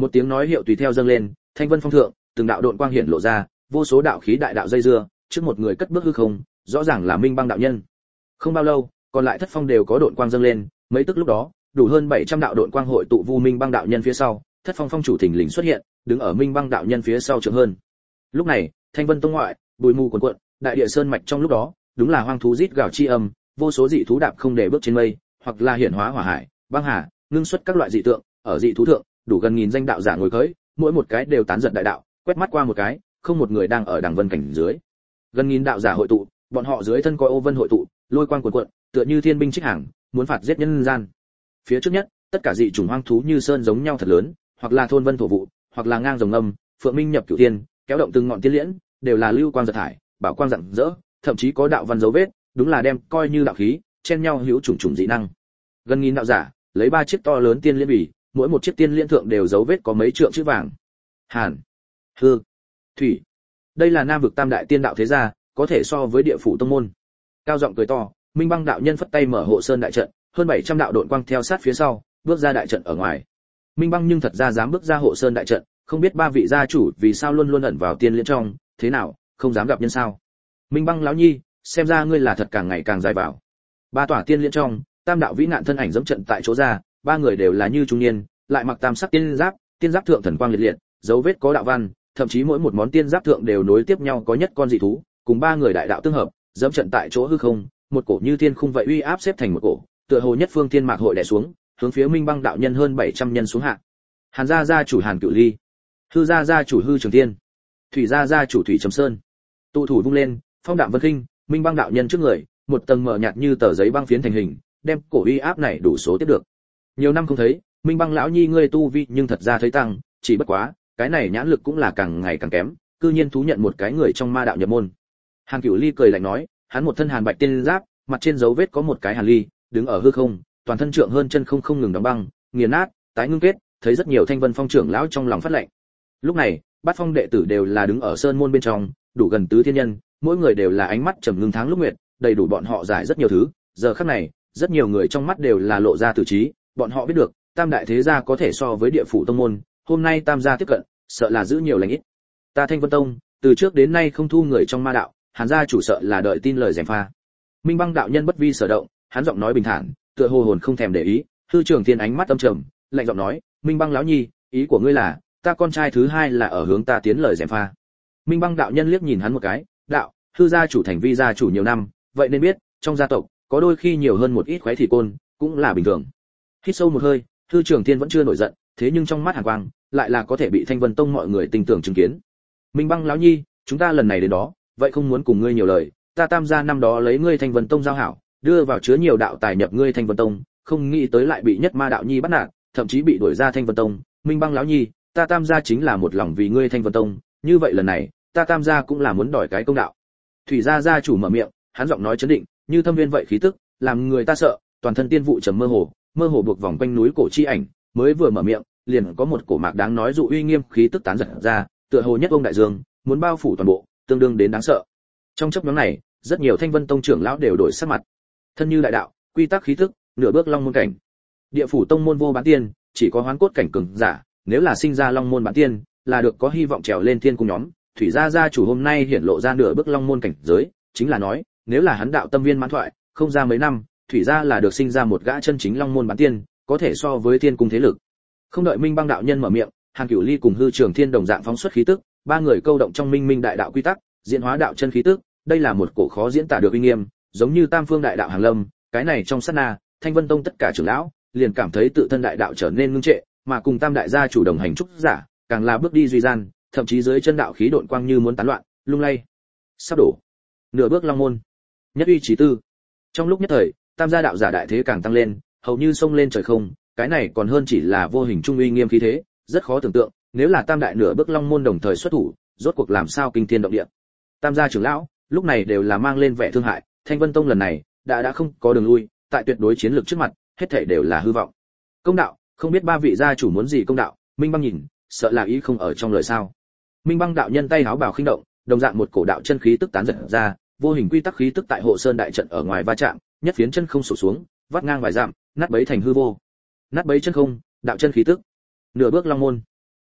S1: Một tiếng nói hiệu tùy theo dâng lên, thanh vân phong thượng, từng đạo độn quang hiển lộ ra, vô số đạo khí đại đạo dây dưa, trước một người cất bước hư không, rõ ràng là Minh Băng đạo nhân. Không bao lâu, còn lại thất phong đều có độn quang dâng lên, mấy tức lúc đó, đủ hơn 700 đạo độn quang hội tụ vu Minh Băng đạo nhân phía sau, thất phong phong chủ thình lình xuất hiện, đứng ở Minh Băng đạo nhân phía sau trưởng hơn. Lúc này, thanh vân tông ngoại, bụi mù cuồn cuộn, đại địa sơn mạch trong lúc đó, đúng là hoang thú rít gào chi âm, vô số dị thú đạp không để bước trên mây, hoặc là hiển hóa hỏa hải, băng hà, ngưng xuất các loại dị tượng, ở dị thú thượng, đủ gần nghìn danh đạo giả ngồi cưỡi, mỗi một cái đều tán giật đại đạo, quét mắt qua một cái, không một người đang ở đằng vân cảnh dưới. Gần nghìn đạo giả hội tụ, bọn họ dưới thân coi ô vân hội tụ, lôi quang cuồn cuộn, tựa như thiên binh trích hàng, muốn phạt giết nhân gian. Phía trước nhất, tất cả dị chủng hoang thú như sơn giống nhau thật lớn, hoặc là thôn vân thổ vụ, hoặc là ngang rồng âm, phượng minh nhập cửu thiên, kéo động từng ngọn tiên liễn, đều là lưu quang giật thải, bảo quang rạng rỡ, thậm chí có đạo văn dấu vết, đúng là đem coi như đạo khí, chen nhau hữu chủng chủng dị năng. Gần nghìn đạo giả, lấy 3 chiếc to lớn tiên liễn bì, mỗi một chiếc tiên liễn thượng đều dấu vết có mấy trượng chữ vàng. Hàn, Hư, Thủy. Đây là Nam vực tam đại tiên đạo thế gia, có thể so với địa phủ tông môn. Cao giọng cười to, Minh Băng đạo nhân phất tay mở hộ sơn đại trận, hơn 700 đạo độn quang theo sát phía sau, bước ra đại trận ở ngoài. Minh Băng nhưng thật ra dám bước ra hộ sơn đại trận, không biết ba vị gia chủ vì sao luôn luôn ẩn vào tiên liễn trong, thế nào, không dám gặp nhân sao? Minh Băng lão nhi, xem ra ngươi là thật càng ngày càng dài vào. Ba tòa tiên liễn trong, tam đạo vĩ nạn thân ảnh dẫm trận tại chỗ ra, ba người đều là như trung niên, lại mặc tam sắc tiên giáp thượng thần quang liệt liệt, dấu vết có đạo văn, thậm chí mỗi một món tiên giáp thượng đều nối tiếp nhau có nhất con dị thú, cùng ba người đại đạo tương hợp, dẫm trận tại chỗ hư không, một cổ như thiên khung vậy uy áp xếp thành một cổ, tựa hồ nhất phương thiên mạc hội đè xuống, hướng phía Minh Băng đạo nhân hơn 700 nhân xuống hạ. Hàn gia gia chủ Hàn Cửu Ly, Hư gia gia chủ Hư Trường Tiên, Thủy gia gia chủ Thủy Trầm Sơn. Tụ thủ vung lên, phong đạm vân khinh, Minh Băng đạo nhân trước người, một tầng mờ nhạt như tờ giấy băng phiến thành hình, đem cổ uy áp này đủ số tiếp được. Nhiều năm không thấy, Minh Băng lão nhi ngươi tu vi nhưng thật ra thấy tăng, chỉ bất quá, cái này nhãn lực cũng là càng ngày càng kém, cư nhiên thú nhận một cái người trong ma đạo nhập môn. Hàn Cửu Ly cười lạnh nói, hắn một thân hàn bạch tiên giáp, mặt trên dấu vết có một cái hàn ly, đứng ở hư không, toàn thân trượng hơn chân không ngừng đóng băng, nghiền nát, tái ngưng kết, thấy rất nhiều thanh vân phong trưởng lão trong lòng phát lạnh. Lúc này, bát phong đệ tử đều là đứng ở sơn môn bên trong, đủ gần tứ thiên nhân, mỗi người đều là ánh mắt trầm ngưng tháng lúc nguyệt, đầy đủ bọn họ giải rất nhiều thứ. Giờ khắc này, rất nhiều người trong mắt đều là lộ ra tử trí, bọn họ biết được, tam đại thế gia có thể so với địa phủ tông môn, hôm nay tam gia tiếp cận, sợ là giữ nhiều lành ít. Ta Thanh Vân Tông, từ trước đến nay không thu người trong ma đạo, Hàn gia chủ sợ là đợi tin lời gièm pha. Minh Băng đạo nhân bất vi sở động, hắn giọng nói bình thản, tựa hồ hồn không thèm để ý. Hư Trường Thiên ánh mắt âm trầm, lạnh giọng nói, Minh Băng lão nhi, ý của ngươi là, ta con trai thứ hai là ở hướng ta tiến lời gièm pha. Minh Băng đạo nhân liếc nhìn hắn một cái, đạo, Hư gia chủ thành vi gia chủ nhiều năm, vậy nên biết, trong gia tộc có đôi khi nhiều hơn một ít khoái thị côn, cũng là bình thường. Hít sâu một hơi, Hư Trường Thiên vẫn chưa nổi giận, thế nhưng trong mắt hàn quang, lại là có thể bị Thanh Vân Tông mọi người tin tưởng chứng kiến. Minh Băng lão nhi, chúng ta lần này đến đó, vậy không muốn cùng ngươi nhiều lời, ta tam gia năm đó lấy ngươi Thanh Vân Tông giao hảo, đưa vào chứa nhiều đạo tài nhập ngươi Thanh Vân Tông, không nghĩ tới lại bị nhất ma đạo nhi bắt nạt, thậm chí bị đuổi ra Thanh Vân Tông. Minh Băng lão nhi, ta tam gia chính là một lòng vì ngươi Thanh Vân Tông, như vậy lần này, ta tam gia cũng là muốn đòi cái công đạo. Thủy gia gia chủ mở miệng, hắn giọng nói chấn định, như thâm viên vậy khí tức, làm người ta sợ, toàn thân tiên vụ trầm mơ hồ buộc vòng quanh núi cổ chi ảnh, mới vừa mở miệng, liền có một cổ mạc đáng nói dụ uy nghiêm khí tức tán giật ra, tựa hồ nhất ông đại dương, muốn bao phủ toàn bộ, tương đương đến đáng sợ. Trong chốc ngắn này, rất nhiều Thanh Vân Tông trưởng lão đều đổi sắc mặt. Thân như đại đạo, quy tắc khí tức, nửa bước long môn cảnh. Địa phủ tông môn vô bán tiên, chỉ có hoán cốt cảnh cường giả, nếu là sinh ra long môn bán tiên, là được có hy vọng trèo lên thiên cung nhóm. Thủy gia gia chủ hôm nay hiển lộ ra nửa bước long môn cảnh giới, chính là nói, nếu là hắn đạo tâm viên mãn thoại, không ra mấy năm, Thủy gia là được sinh ra một gã chân chính long môn bán tiên, có thể so với thiên cung thế lực. Không đợi Minh Băng đạo nhân mở miệng, Hàn Cửu Ly cùng Hư Trường Thiên đồng dạng phóng xuất khí tức, ba người câu động trong minh minh đại đạo quy tắc, diễn hóa đạo chân khí tức, đây là một cổ khó diễn tả được uy nghiêm, giống như tam phương đại đạo hàng lâm, cái này trong sát na, Thanh Vân Tông tất cả trưởng lão liền cảm thấy tự thân đại đạo trở nên ngưng trệ, mà cùng tam đại gia chủ đồng hành trúc giả, càng là bước đi duy gian, thậm chí dưới chân đạo khí độn quang như muốn tán loạn, lung lay, sắp đổ. Nửa bước long môn, nhất uy chí tư. Trong lúc nhất thời, tam gia đạo giả đại thế càng tăng lên, hầu như xông lên trời không, cái này còn hơn chỉ là vô hình trung uy nghiêm khí thế, rất khó tưởng tượng, nếu là tam đại nửa bước long môn đồng thời xuất thủ, rốt cuộc làm sao kinh thiên động địa. Tam gia trưởng lão, lúc này đều là mang lên vẻ thương hại, Thanh Vân Tông lần này đã không có đường lui, tại tuyệt đối chiến lược trước mặt, hết thảy đều là hư vọng. Công đạo, không biết ba vị gia chủ muốn gì công đạo, Minh Băng nhìn, sợ là ý không ở trong lời sao. Minh Băng đạo nhân tay háo bảo khinh động, đồng dạng một cổ đạo chân khí tức tán giật ra, vô hình quy tắc khí tức tại hộ sơn đại trận ở ngoài va chạm, nhất phiến chân không sổ xuống, vắt ngang vài dặm, nát bấy thành hư vô. Nát bấy chân không, đạo chân khí tức. Nửa bước long môn.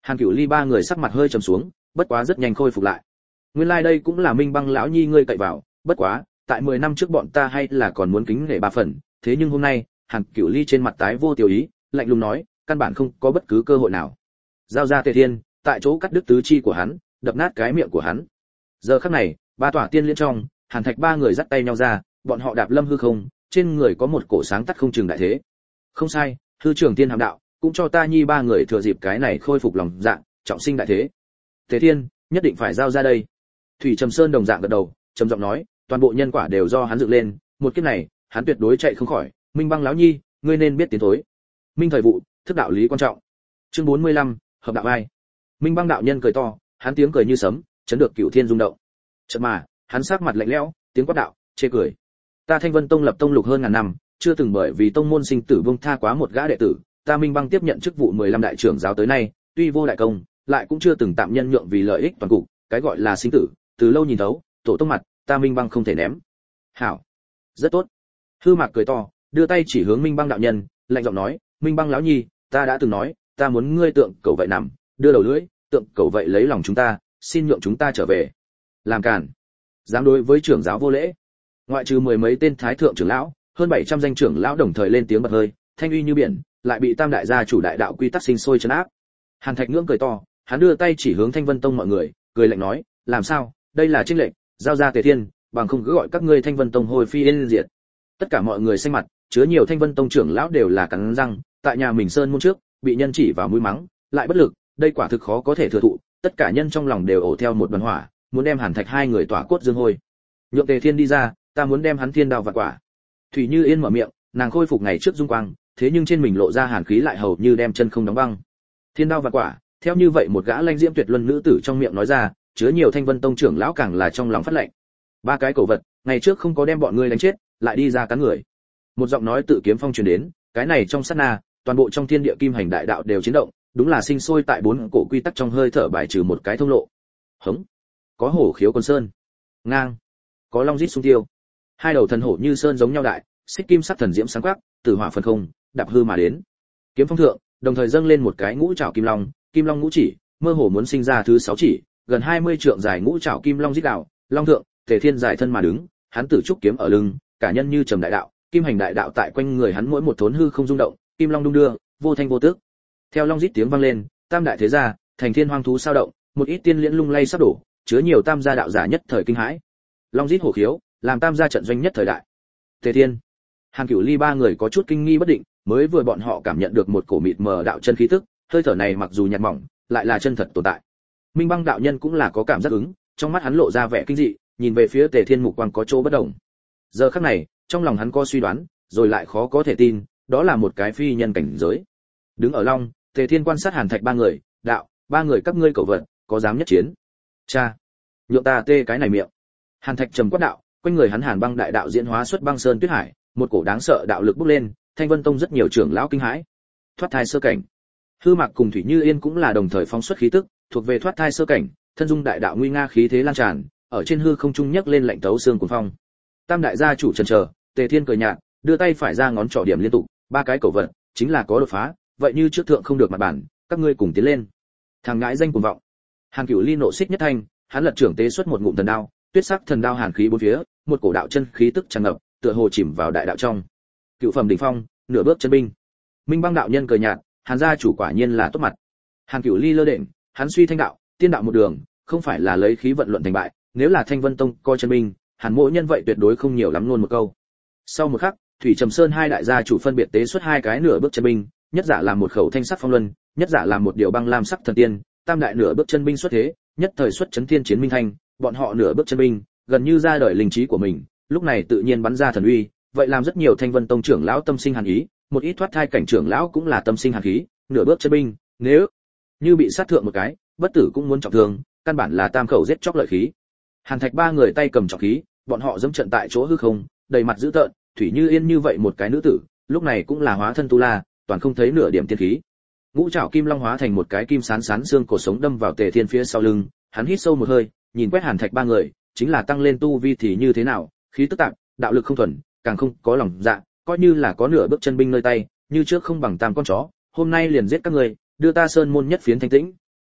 S1: Hàn Cửu Ly ba người sắc mặt hơi trầm xuống, bất quá rất nhanh khôi phục lại. Nguyên lai đây cũng là Minh Băng lão nhi ngươi cậy vào, bất quá, tại 10 năm trước bọn ta hay là còn muốn kính nể ba phần, thế nhưng hôm nay, Hàn Cửu Ly trên mặt tái vô tiểu ý, lạnh lùng nói, căn bản không có bất cứ cơ hội nào. Giao ra Tề Thiên, tại chỗ cắt đứt tứ chi của hắn, đập nát cái miệng của hắn. Giờ khắc này, ba tỏa tiên liên trong, Hàn Thạch ba người dắt tay nhau ra, bọn họ đạp lâm hư không, trên người có một cổ sáng tắt không chừng đại thế. Không sai, hư trưởng tiên hàm đạo, cũng cho ta nhi ba người thừa dịp cái này khôi phục lòng dạ, trọng sinh đại thế. Tề Thiên, nhất định phải giao ra đây. Thủy Trầm Sơn đồng dạng gật đầu, trầm giọng nói, toàn bộ nhân quả đều do hắn dựng lên, một kiếp này, hắn tuyệt đối chạy không khỏi. Minh Băng lão nhi, ngươi nên biết tiến thối. Minh thời vụ, thức đạo lý quan trọng. Chương 45, hợp đạo ai. Minh Băng đạo nhân cười to, hắn tiếng cười như sấm, chấn được cửu thiên rung động. Chợt mà, hắn sắc mặt lạnh lẽo, tiếng quát đạo, chê cười. Ta Thanh Vân Tông lập tông lục hơn ngàn năm, chưa từng bởi vì tông môn sinh tử buông tha quá một gã đệ tử, ta Minh Băng tiếp nhận chức vụ 15 đại trưởng giáo tới nay, tuy vô đại công, lại cũng chưa từng tạm nhân nhượng vì lợi ích toàn cục, cái gọi là sinh tử, từ lâu nhìn thấu, tổ tông mặt, ta Minh Băng không thể ném. Hảo, rất tốt. Hư Mạc cười to, đưa tay chỉ hướng Minh Băng đạo nhân, lạnh giọng nói, Minh Băng lão nhi, ta đã từng nói, ta muốn ngươi tượng cẩu vậy nằm, đưa đầu lưỡi, tượng cẩu vậy lấy lòng chúng ta, xin nhượng chúng ta trở về. Làm cản, dám đối với trưởng giáo vô lễ. Ngoại trừ mười mấy tên thái thượng trưởng lão, hơn 700 danh trưởng lão đồng thời lên tiếng bật hơi, thanh uy như biển, lại bị tam đại gia chủ đại đạo quy tắc sinh sôi trấn áp. Hàn Thạch ngưỡng cười to, hắn đưa tay chỉ hướng Thanh Vân Tông mọi người, cười lạnh nói, làm sao, đây là chênh lệnh, giao ra Tề Thiên, bằng không cứ gọi các ngươi Thanh Vân Tông hồi phi yên diệt. Tất cả mọi người xanh mặt, chứa nhiều Thanh Vân Tông trưởng lão đều là cắn răng, tại nhà mình sơn môn trước, bị nhân chỉ vào mũi mắng, lại bất lực, đây quả thực khó có thể thừa thụ, tất cả nhân trong lòng đều ổ theo một đoàn hỏa, muốn đem Hàn Thạch hai người tỏa cốt dương hôi. Nhượng Tề Thiên đi ra, ta muốn đem hắn thiên đao vạn quả. Thủy Như Yên mở miệng, nàng khôi phục ngày trước dung quang, thế nhưng trên mình lộ ra hàn khí lại hầu như đem chân không đóng băng. Thiên đao vạn quả, theo như vậy một gã lanh diễm tuyệt luân nữ tử trong miệng nói ra, chứa nhiều Thanh Vân Tông trưởng lão càng là trong lòng phát lệnh. Ba cái cầu vật, ngày trước không có đem bọn ngươi đánh chết, lại đi ra cắn người. Một giọng nói tự kiếm phong truyền đến, cái này trong sát na, toàn bộ trong thiên địa kim hành đại đạo đều chiến động, đúng là sinh sôi tại bốn cổ quy tắc trong hơi thở bài trừ một cái thông lộ. Hống, có hổ khiếu quân sơn, ngang, có long rít xung tiêu. Hai đầu thần hổ như sơn giống nhau đại, xích kim sắc thần diễm sáng quắc, từ hỏa phần không, đạp hư mà đến. Kiếm phong thượng, đồng thời dâng lên một cái ngũ trảo kim long ngũ chỉ, mơ hồ muốn sinh ra thứ 6 chỉ, gần 20 trượng dài ngũ trảo kim long rít đạo, long thượng, Tề Thiên giải thân mà đứng, hắn tử trúc kiếm ở lưng, cả nhân như trầm đại đạo, kim hành đại đạo tại quanh người hắn mỗi một thốn hư không rung động, kim long đung đưa, vô thanh vô tức. Theo long rít tiếng vang lên, tam đại thế gia, thành thiên hoang thú sao động, một ít tiên liễn lung lay sắp đổ, chứa nhiều tam gia đạo giả nhất thời kinh hãi. Long rít hổ khiếu, làm tam gia trận doanh nhất thời đại. Tề Thiên, Hàn Cửu Ly ba người có chút kinh nghi bất định, mới vừa bọn họ cảm nhận được một cổ mịt mờ đạo chân khí tức, hơi thở này mặc dù nhạt mỏng, lại là chân thật tồn tại. Minh Băng đạo nhân cũng là có cảm giác ứng, trong mắt hắn lộ ra vẻ kinh dị, nhìn về phía Tề Thiên mục quang có chỗ bất động. Giờ khắc này, trong lòng hắn có suy đoán, rồi lại khó có thể tin, đó là một cái phi nhân cảnh giới. Đứng ở long, Tề Thiên quan sát Hàn Thạch ba người, đạo, ba người các ngươi cẩu vật, có dám nhất chiến? Cha, nhượng ta tê cái này miệng. Hàn Thạch trầm quát đạo, quanh người hắn Hàn Băng đại đạo diễn hóa xuất băng sơn tuyết hải, một cổ đáng sợ đạo lực bốc lên, Thanh Vân Tông rất nhiều trưởng lão kinh hãi. Thoát thai sơ cảnh. Hư Mạc cùng Thủy Như Yên cũng là đồng thời phóng xuất khí tức, thuộc về thoát thai sơ cảnh, thân dung đại đạo nguy nga khí thế lan tràn, ở trên hư không trung nhấc lên lạnh tấu xương cuồng phong. Tam đại gia chủ chần chờ, Tề Thiên cười nhạt, đưa tay phải ra ngón trỏ điểm liên tục, ba cái cầu vật, chính là có đột phá, vậy như trước thượng không được mặt bản, các ngươi cùng tiến lên. Thằng ngãi danh cuồng vọng. Hàn Cửu Ly nộ xích nhất thanh, hắn lật trưởng tế xuất một ngụm thần đao, tuyết sắc thần đao hàn khí bốn phía, một cổ đạo chân khí tức tràn ngập, tựa hồ chìm vào đại đạo trong. Cựu phẩm đỉnh phong, nửa bước chân binh. Minh Băng đạo nhân cười nhạt, Hàn gia chủ quả nhiên là tốt mặt. Hàn Cửu Ly lơ đễnh, hắn suy thanh đạo, tiên đạo một đường, không phải là lấy khí vận luận thành bại, nếu là Thanh Vân Tông coi chân binh, Hàn mỗ nhân vậy tuyệt đối không nhiều lắm luôn một câu. Sau một khắc, Thủy Trầm Sơn hai đại gia chủ phân biệt tế xuất hai cái nửa bước chân binh, nhất giả làm một khẩu thanh sắc phong luân, nhất giả làm một điều băng lam sắc thần tiên, tam đại nửa bước chân binh xuất thế, nhất thời xuất chấn thiên chiến minh thanh, bọn họ nửa bước chân binh, gần như ra đời linh trí của mình, lúc này tự nhiên bắn ra thần uy, vậy làm rất nhiều Thanh Vân Tông trưởng lão tâm sinh hàn ý, một ít thoát thai cảnh trưởng lão cũng là tâm sinh hàn khí, nửa bước chân binh, nếu như bị sát thượng một cái, bất tử cũng muốn trọng thương, căn bản là tam khẩu giết chóc lợi khí. Hàn Thạch ba người tay cầm trọng khí, bọn họ dẫm trận tại chỗ hư không, đầy mặt dữ tợn, Thủy Như Yên như vậy một cái nữ tử, lúc này cũng là hóa thân tu la, toàn không thấy nửa điểm tiên khí. Ngũ trảo kim long hóa thành một cái kim sán sán xương cổ sống đâm vào Tề Thiên phía sau lưng, hắn hít sâu một hơi, nhìn quét Hàn Thạch ba người, chính là tăng lên tu vi thì như thế nào, khí tức tạm, đạo lực không thuần, càng không có lòng dạ, coi như là có nửa bước chân binh nơi tay, như trước không bằng tam con chó, hôm nay liền giết các người, đưa ta sơn môn nhất phiến thanh tĩnh.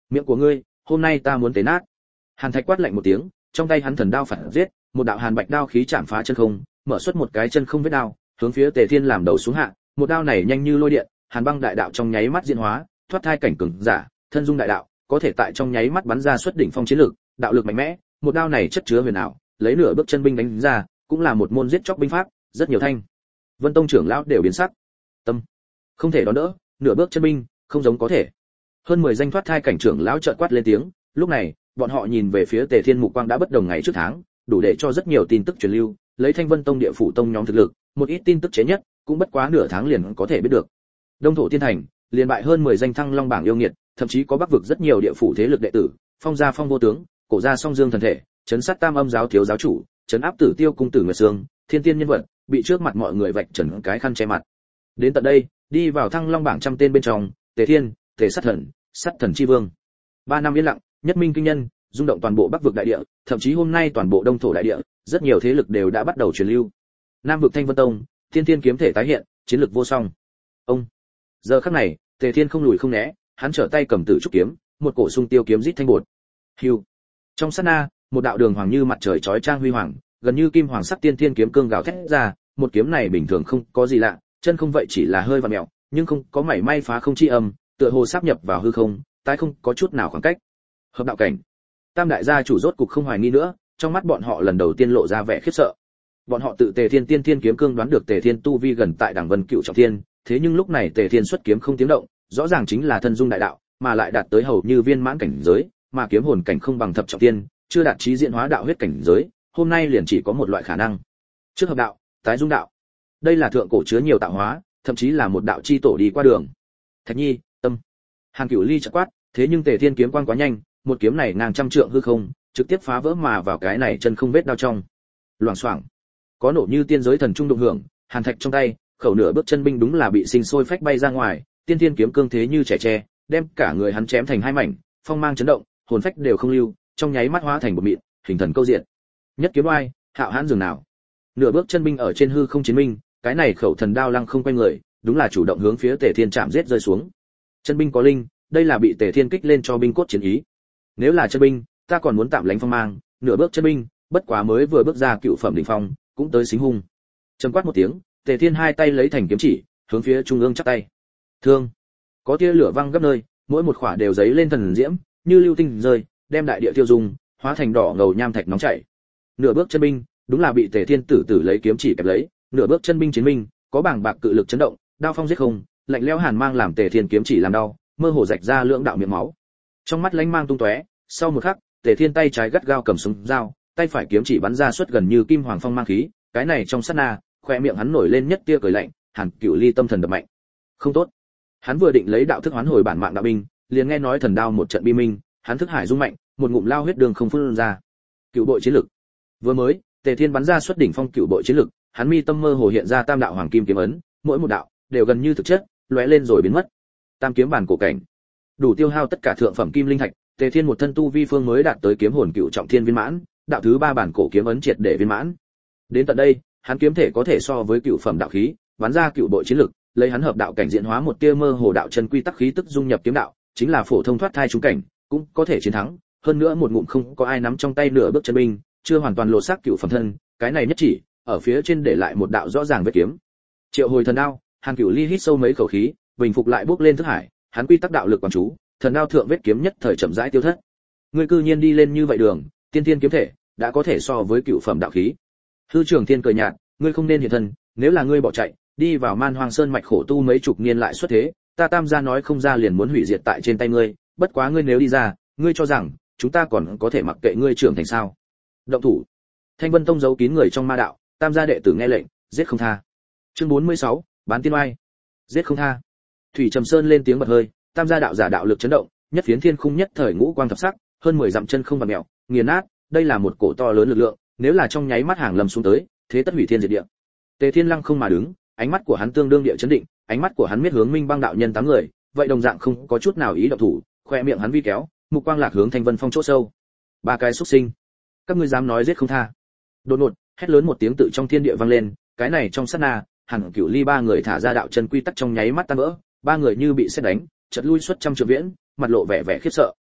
S1: Miệng của ngươi, hôm nay ta muốn tế nát. Hàn Thạch quát lạnh một tiếng, trong tay hắn thần đao phản giết, một đạo hàn bạch đao khí chạm phá chân không, mở xuất một cái chân không vết đao, hướng phía Tề Thiên làm đầu xuống hạ, một đao này nhanh như lôi điện, hàn băng đại đạo trong nháy mắt diễn hóa, thoát thai cảnh cường giả, thân dung đại đạo, có thể tại trong nháy mắt bắn ra xuất đỉnh phong chiến lực, đạo lực mạnh mẽ, một đao này chất chứa huyền ảo, lấy nửa bước chân binh đánh ra, cũng là một môn giết chóc binh pháp, rất nhiều thanh. Vân Tông trưởng lão đều biến sắc. Tâm, không thể đón đỡ, nửa bước chân binh, không giống có thể. Hơn 10 danh thoát thai cảnh trưởng lão chợt quát lên tiếng, lúc này, bọn họ nhìn về phía Tề Thiên mục quang đã bất đồng ngày trước tháng, đủ để cho rất nhiều tin tức truyền lưu, lấy Thanh Vân Tông địa phủ tông nhóm thực lực, một ít tin tức chế nhất, cũng bất quá nửa tháng liền có thể biết được. Đông thổ tiên thành, liền bại hơn 10 danh thăng long bảng yêu nghiệt, thậm chí có bắc vực rất nhiều địa phủ thế lực đệ tử, phong gia phong vô tướng, cổ gia song dương thần thể, trấn sát tam âm giáo thiếu giáo chủ, trấn áp tử tiêu cung tử nguyệt sương, thiên tiên nhân vật, bị trước mặt mọi người vạch trần cái khăn che mặt. Đến tận đây, đi vào thăng long bảng trăm tên bên trong, Tề Thiên, Tề sát thần chi vương. 3 năm yên lặng, nhất minh kinh nhân, rung động toàn bộ bắc vực đại địa, thậm chí hôm nay toàn bộ đông thổ đại địa, rất nhiều thế lực đều đã bắt đầu truyền lưu. Nam vực Thanh Vân Tông, Thiên Thiên kiếm thể tái hiện, chiến lực vô song. Ông. Giờ khắc này, Tề Thiên không lùi không né, hắn trở tay cầm tử trúc kiếm, một cổ sung tiêu kiếm rít thanh bột. Hưu. Trong sát na, một đạo đường hoàng như mặt trời chói chang huy hoàng, gần như kim hoàng sắc tiên thiên kiếm cương gào thét ra, một kiếm này bình thường không có gì lạ, chân không vậy chỉ là hơi vặn mèo, nhưng không có mảy may phá không chi âm, tựa hồ sáp nhập vào hư không, tái không có chút nào khoảng cách. Hợp đạo cảnh. Tam đại gia chủ rốt cục không hoài nghi nữa, trong mắt bọn họ lần đầu tiên lộ ra vẻ khiếp sợ. Bọn họ tự Tề Thiên tiên thiên kiếm cương đoán được Tề Thiên tu vi gần tại đẳng Vân Cựu trọng thiên, thế nhưng lúc này Tề Thiên xuất kiếm không tiếng động, rõ ràng chính là thân dung đại đạo, mà lại đạt tới hầu như viên mãn cảnh giới, mà kiếm hồn cảnh không bằng thập trọng thiên, chưa đạt chí diện hóa đạo huyết cảnh giới, hôm nay liền chỉ có một loại khả năng. Trước hợp đạo, tái dung đạo. Đây là thượng cổ chứa nhiều tạo hóa, thậm chí là một đạo chi tổ đi qua đường. Thạch Nhi, tâm. Hàn Cửu Ly chợt quát, thế nhưng Tề Thiên kiếm quang quá nhanh, một kiếm này ngang trăm trượng hư không, trực tiếp phá vỡ mà vào cái này chân không vết đao trong. Loảng xoảng. Có nổ như tiên giới thần trung động hưởng, hàn thạch trong tay, khẩu nửa bước chân binh đúng là bị sinh sôi phách bay ra ngoài, tiên thiên kiếm cương thế như trẻ tre, đem cả người hắn chém thành hai mảnh, phong mang chấn động, hồn phách đều không lưu, trong nháy mắt hóa thành một mịn, hình thần câu diện. Nhất kiếm oai, hạo hãn dường nào. Nửa bước chân binh ở trên hư không chiến minh, cái này khẩu thần đao lăng không quanh người, đúng là chủ động hướng phía Tề Thiên chạm giết rơi xuống. Chân binh có linh, đây là bị Tề Thiên kích lên cho binh cốt chiến ý. Nếu là chân binh, ta còn muốn tạm lánh phong mang, nửa bước chân binh, bất quá mới vừa bước ra cựu phẩm đỉnh phong, cũng tới xính hung. Trầm quát một tiếng, Tề Thiên hai tay lấy thành kiếm chỉ, hướng phía trung ương chắp tay. Thương. Có tia lửa văng gấp nơi, mỗi một khỏa đều giấy lên thần diễm, như lưu tinh rơi, đem đại địa tiêu dung, hóa thành đỏ ngầu nham thạch nóng chảy. Nửa bước chân binh, đúng là bị Tề Thiên tử tử lấy kiếm chỉ kẹp lấy, nửa bước chân binh chiến binh, có bảng bạc cự lực chấn động, đao phong giết không, lạnh lẽo hàn mang làm Tề Thiên kiếm chỉ làm đau, mơ hồ rạch ra lưỡng đạo miệng máu. Trong mắt lánh mang tung tóe, sau một khắc, Tề Thiên tay trái gắt gao cầm súng dao, tay phải kiếm chỉ bắn ra suốt gần như kim hoàng phong mang khí, cái này trong sát na, khoe miệng hắn nổi lên nhất tia cười lạnh, Hàn Cửu Ly tâm thần đập mạnh. Không tốt. Hắn vừa định lấy đạo thức hoán hồi bản mạng đạo binh, liền nghe nói thần đao một trận bi minh, hắn thức hải rung mạnh, một ngụm lao huyết đường không phun ra. Cựu bội chiến lực. Vừa mới, Tề Thiên bắn ra xuất đỉnh phong cựu bội chiến lực, hắn mi tâm mơ hồ hiện ra tam đạo hoàng kim kiếm ấn, mỗi một đạo đều gần như thực chất, lóe lên rồi biến mất. Tam kiếm bản cổ cảnh, đủ tiêu hao tất cả thượng phẩm kim linh thạch, Tề Thiên một thân tu vi phương mới đạt tới kiếm hồn cựu trọng thiên viên mãn, đạo thứ 3 bản cổ kiếm ấn triệt để viên mãn. Đến tận đây, hắn kiếm thể có thể so với cựu phẩm đạo khí, bắn ra cựu bội chiến lực, lấy hắn hợp đạo cảnh diễn hóa một tia mơ hồ đạo chân quy tắc khí tức dung nhập kiếm đạo, chính là phổ thông thoát thai trúng cảnh, cũng có thể chiến thắng, hơn nữa một ngụm không có ai nắm trong tay nửa bước chân binh, chưa hoàn toàn lộ xác cựu phẩm thân, cái này nhất chỉ, ở phía trên để lại một đạo rõ ràng vết kiếm. Triệu hồi thần đao, Hàn Cửu Ly hít sâu mấy khẩu khí, bình phục lại bước lên thức hải, hắn quy tắc đạo lực quán chú, thần đao thượng vết kiếm nhất thời chậm rãi tiêu thất. Ngươi cư nhiên đi lên như vậy đường, tiên thiên kiếm thể, đã có thể so với cựu phẩm đạo khí. Hư Trường Thiên cười nhạt, ngươi không nên hiện thân, nếu là ngươi bỏ chạy, đi vào Man Hoang Sơn mạch khổ tu mấy chục niên lại xuất thế, ta Tam gia nói không ra liền muốn hủy diệt tại trên tay ngươi, bất quá ngươi nếu đi ra, ngươi cho rằng chúng ta còn có thể mặc kệ ngươi trưởng thành sao? Động thủ. Thanh Vân Tông giấu kín người trong ma đạo, Tam gia đệ tử nghe lệnh, giết không tha. Chương 46, bán tiên oai. Giết không tha. Thủy Trầm Sơn lên tiếng bật hơi, Tam gia đạo giả đạo lực chấn động, nhất phiến thiên khung nhất thời ngũ quang thập sắc, hơn 10 dặm chân không vặn mèo, nghiền nát, đây là một cổ to lớn lực lượng, nếu là trong nháy mắt hàng lầm xuống tới, thế tất hủy thiên diệt địa. Tề Thiên lăng không mà đứng, ánh mắt của hắn tương đương địa chấn định, ánh mắt của hắn miết hướng Minh Bang đạo nhân 8 người, vậy đồng dạng không có chút nào ý động thủ, khoe miệng hắn vi kéo, mục quang lạc hướng Thanh Vân Phong chỗ sâu. Ba cái xuất sinh, các ngươi dám nói giết không tha? Đột ngột, hét lớn một tiếng tự trong thiên địa vang lên, cái này trong sát na, Hàn Cửu Ly 3 người thả ra đạo chân quy tắc trong nháy mắt tan vỡ, 3 người như bị sét đánh, chợt lui xuất trăm trượng viễn, mặt lộ vẻ vẻ khiếp sợ.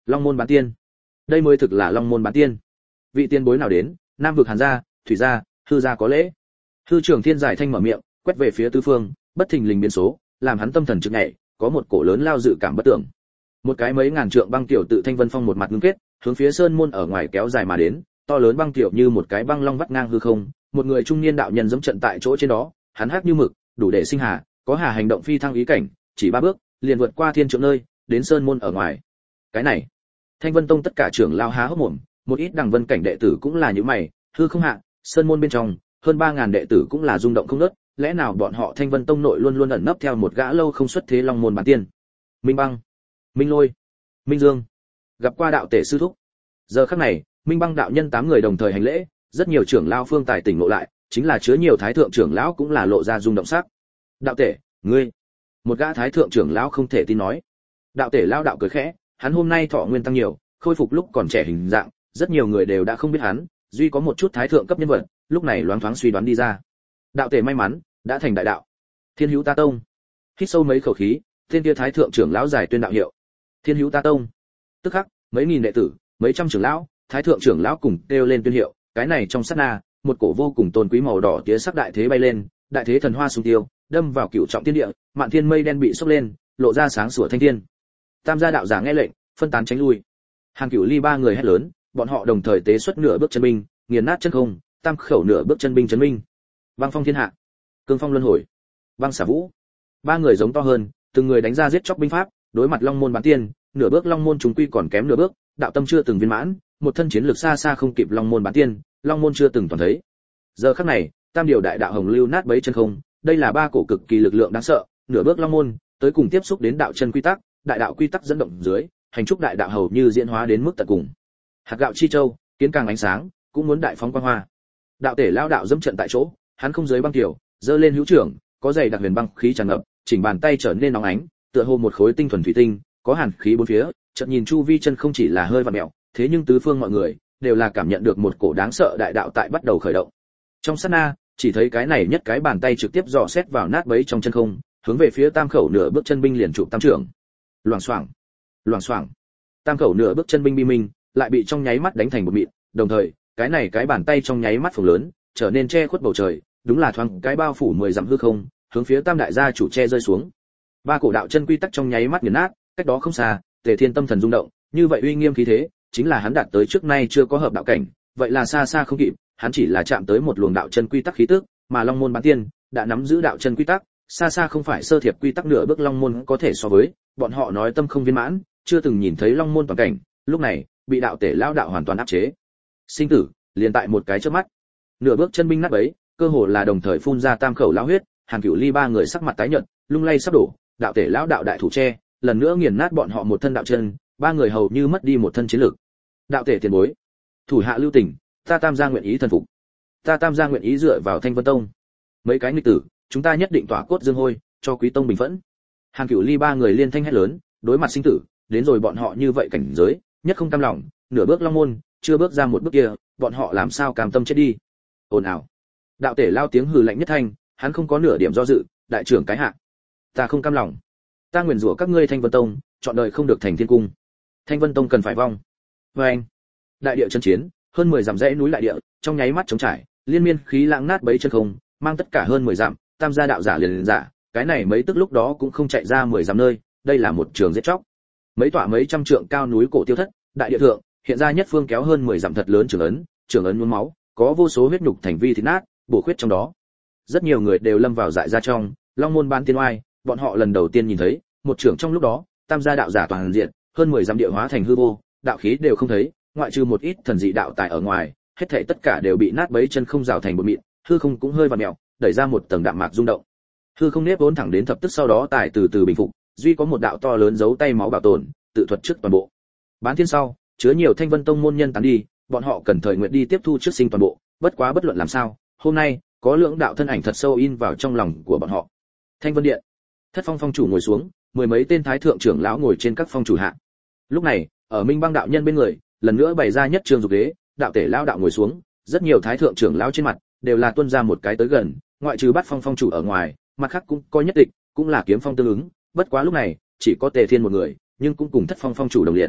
S1: Long môn bán tiên. Đây mới thực là Long môn bán tiên. Vị tiên bối nào đến? Nam vực Hàn gia, Thủy gia, Hư gia có lễ. Hư trưởng Thiên giải thanh mở miệng, quét về phía tứ phương, bất thình lình biến số, làm hắn tâm thần chực nhảy, có một cổ lớn lao dự cảm bất tưởng. Một cái mấy ngàn trượng băng tiểu tự Thanh Vân Phong một mặt ngưng kết, hướng phía sơn môn ở ngoài kéo dài mà đến, to lớn băng tiểu như một cái băng long vắt ngang hư không, một người trung niên đạo nhân giẫm trận tại chỗ trên đó, hắn hắc như mực, đủ để sinh hà, có hà hành động phi thăng ý cảnh, chỉ 3 bước, liền vượt qua thiên trượng nơi, đến sơn môn ở ngoài. Cái này, Thanh Vân Tông tất cả trưởng lao há hốc mồm, một ít đằng vân cảnh đệ tử cũng là như mày, hư không hạ, sơn môn bên trong, hơn 3000 đệ tử cũng là rung động không ngớt, lẽ nào bọn họ Thanh Vân Tông nội luôn luôn ẩn nấp theo một gã lâu không xuất thế long môn bán tiên. Minh Băng, Minh Lôi, Minh Dương, gặp qua đạo tể sư thúc. Giờ khắc này, Minh Băng đạo nhân 8 người đồng thời hành lễ, rất nhiều trưởng lao phương tài tỉnh ngộ lại, chính là chứa nhiều thái thượng trưởng lão cũng là lộ ra rung động sắc. Đạo tể, ngươi? Một gã thái thượng trưởng lão không thể tin nói. Đạo tể lao đạo cười khẽ, hắn hôm nay thọ nguyên tăng nhiều, khôi phục lúc còn trẻ hình dạng, rất nhiều người đều đã không biết hắn, duy có một chút thái thượng cấp nhân vật, lúc này loáng thoáng suy đoán đi ra. Đạo tể may mắn, đã thành đại đạo. Thiên Hữu Ta Tông. Hít sâu mấy khẩu khí, tên kia thái thượng trưởng lão giải tuyên đạo hiệu. Thiên Hữu Ta Tông. Tức khắc, mấy nghìn đệ tử, mấy trăm trưởng lão, thái thượng trưởng lão cùng kêu lên tuyên hiệu, cái này trong sát na, một cổ vô cùng tôn quý màu đỏ tía sắc đại thế bay lên, đại thế thần hoa xung tiêu, đâm vào cửu trọng thiên địa, mạn thiên mây đen bị xốc lên, lộ ra sáng sủa thanh thiên. Tam gia đạo giả nghe lệnh, phân tán tránh lui. Hàn Cửu Ly 3 người hét lớn, bọn họ đồng thời tế xuất nửa bước chân binh, nghiền nát chân không, tam khẩu nửa bước chân binh chấn minh. Băng phong thiên hạ, cương phong luân hồi, băng xả vũ. 3 người giống to hơn, từng người đánh ra giết chóc binh pháp, đối mặt Long môn bán tiên, nửa bước Long môn chúng quy còn kém nửa bước, đạo tâm chưa từng viên mãn, một thân chiến lược xa xa không kịp Long môn bán tiên, Long môn chưa từng toàn thấy. Giờ khắc này, tam điều đại đạo hồng lưu nát bấy chân không, đây là 3 cổ cực kỳ lực lượng đáng sợ, nửa bước Long môn, tới cùng tiếp xúc đến đạo chân quy tắc, đại đạo quy tắc dẫn động dưới, hành trúc đại đạo hầu như diễn hóa đến mức tận cùng. Hạt gạo chi châu, kiến càng ánh sáng, cũng muốn đại phóng quang hoa. Đạo tể lao đạo dẫm trận tại chỗ, hắn không dưới băng tiểu, giơ lên hữu trưởng, có dày đặc huyền băng khí tràn ngập, chỉnh bàn tay trở nên nóng ánh, tựa hồ một khối tinh thuần thủy tinh, có hàn khí bốn phía, chợt nhìn chu vi chân không chỉ là hơi vặn mèo, thế nhưng tứ phương mọi người đều là cảm nhận được một cổ đáng sợ đại đạo tại bắt đầu khởi động. Trong sát na, chỉ thấy cái này nhất cái bàn tay trực tiếp dò xét vào nát bấy trong chân không, hướng về phía tam khẩu nửa bước chân binh liền chụp tam trưởng. Loảng xoảng, loảng xoảng. Tam khẩu nửa bước chân binh bi minh, lại bị trong nháy mắt đánh thành một mịn, đồng thời, cái này cái bàn tay trong nháy mắt phồng lớn, trở nên che khuất bầu trời, đúng là thoáng cái bao phủ 10 dặm hư không, hướng phía tam đại gia chủ che rơi xuống. 3 cổ đạo chân quy tắc trong nháy mắt nghiền nát, cách đó không xa, Tề Thiên tâm thần rung động, như vậy uy nghiêm khí thế, chính là hắn đạt tới trước nay chưa có hợp đạo cảnh, vậy là xa xa không kịp, hắn chỉ là chạm tới một luồng đạo chân quy tắc khí tức, mà Long môn bán tiên đã nắm giữ đạo chân quy tắc, xa xa không phải sơ thiệp quy tắc nửa bước Long môn có thể so với, bọn họ nói tâm không viên mãn, chưa từng nhìn thấy Long môn toàn cảnh, lúc này, bị đạo tể lão đạo hoàn toàn áp chế. Sinh tử, liền tại một cái chớp mắt. Nửa bước chân binh nát bấy, cơ hồ là đồng thời phun ra tam khẩu lão huyết, Hàn Cửu Ly 3 người sắc mặt tái nhợt, lung lay sắp đổ, đạo tể lão đạo đại thủ che, lần nữa nghiền nát bọn họ một thân đạo chân, 3 người hầu như mất đi một thân chiến lực. Đạo tể tiền bối, thủ hạ lưu tình, ta Tam gia nguyện ý thần phục. Ta Tam gia nguyện ý dựa vào Thanh Vân Tông. Mấy cái nghịch tử, chúng ta nhất định tỏa cốt dương hôi, cho Quý Tông bình phẫn. Hàn Cửu Ly 3 người liên thanh hét lớn, đối mặt sinh tử, đến rồi bọn họ như vậy cảnh giới, nhất không cam lòng, nửa bước Long môn, chưa bước ra một bước kia, bọn họ làm sao cam tâm chết đi. Ồn ào. Đạo tể lao tiếng hừ lạnh nhất thanh, hắn không có nửa điểm do dự, đại trưởng cái hạ. Ta không cam lòng. Ta nguyền rủa các ngươi Thanh Vân Tông, chọn đời không được thành thiên cung. Thanh Vân Tông cần phải vong. Oeng. Đại địa chân chiến, hơn 10 dặm dãy núi đại địa, trong nháy mắt chống trải, liên miên khí lãng nát bấy chân không, mang tất cả hơn 10 dặm, tam gia đạo giả liền giả, cái này mấy tức lúc đó cũng không chạy ra 10 dặm nơi, đây là một trường giết chóc. Mấy tọa mấy trăm trượng cao núi cổ tiêu thất, đại địa thượng, hiện ra nhất phương kéo hơn 10 dặm thật lớn trường ấn nhuốm máu, có vô số huyết nhục thành vi thịt nát, bổ khuyết trong đó. Rất nhiều người đều lâm vào dại ra trong, Long môn ban tiên oai, bọn họ lần đầu tiên nhìn thấy, một trường trong lúc đó, tam gia đạo giả toàn diện, hơn 10 dặm địa hóa thành hư vô, đạo khí đều không thấy, ngoại trừ một ít thần dị đạo tài ở ngoài, hết thảy tất cả đều bị nát bấy chân không rào thành bột mịn, hư không cũng hơi vặn mèo, đẩy ra một tầng đạm mạc rung động. Hư không nếp vốn thẳng đến thập tức sau đó tài từ từ bình phục, duy có một đạo to lớn giấu tay máu bảo tồn, tự thuật trước toàn bộ. Bán thiên sau, chứa nhiều Thanh Vân Tông môn nhân tán đi, bọn họ cần thời nguyện đi tiếp thu trước sinh toàn bộ, bất quá bất luận làm sao, hôm nay, có lượng đạo thân ảnh thật sâu in vào trong lòng của bọn họ. Thanh Vân Điện, Thất Phong phong chủ ngồi xuống, 10 mấy tên thái thượng trưởng lão ngồi trên các phong chủ hạ. Lúc này, ở Minh Băng đạo nhân bên người, lần nữa bày ra nhất trường dục đế, đạo tể lão đạo ngồi xuống, rất nhiều thái thượng trưởng lão trên mặt đều là tuôn ra một cái tới gần, ngoại trừ Bát Phong phong chủ ở ngoài, mặt khác cũng có nhất định, cũng là kiếm phong tương ứng, bất quá lúc này, chỉ có Tề Thiên một người, nhưng cũng cùng Thất Phong phong chủ đồng liệt.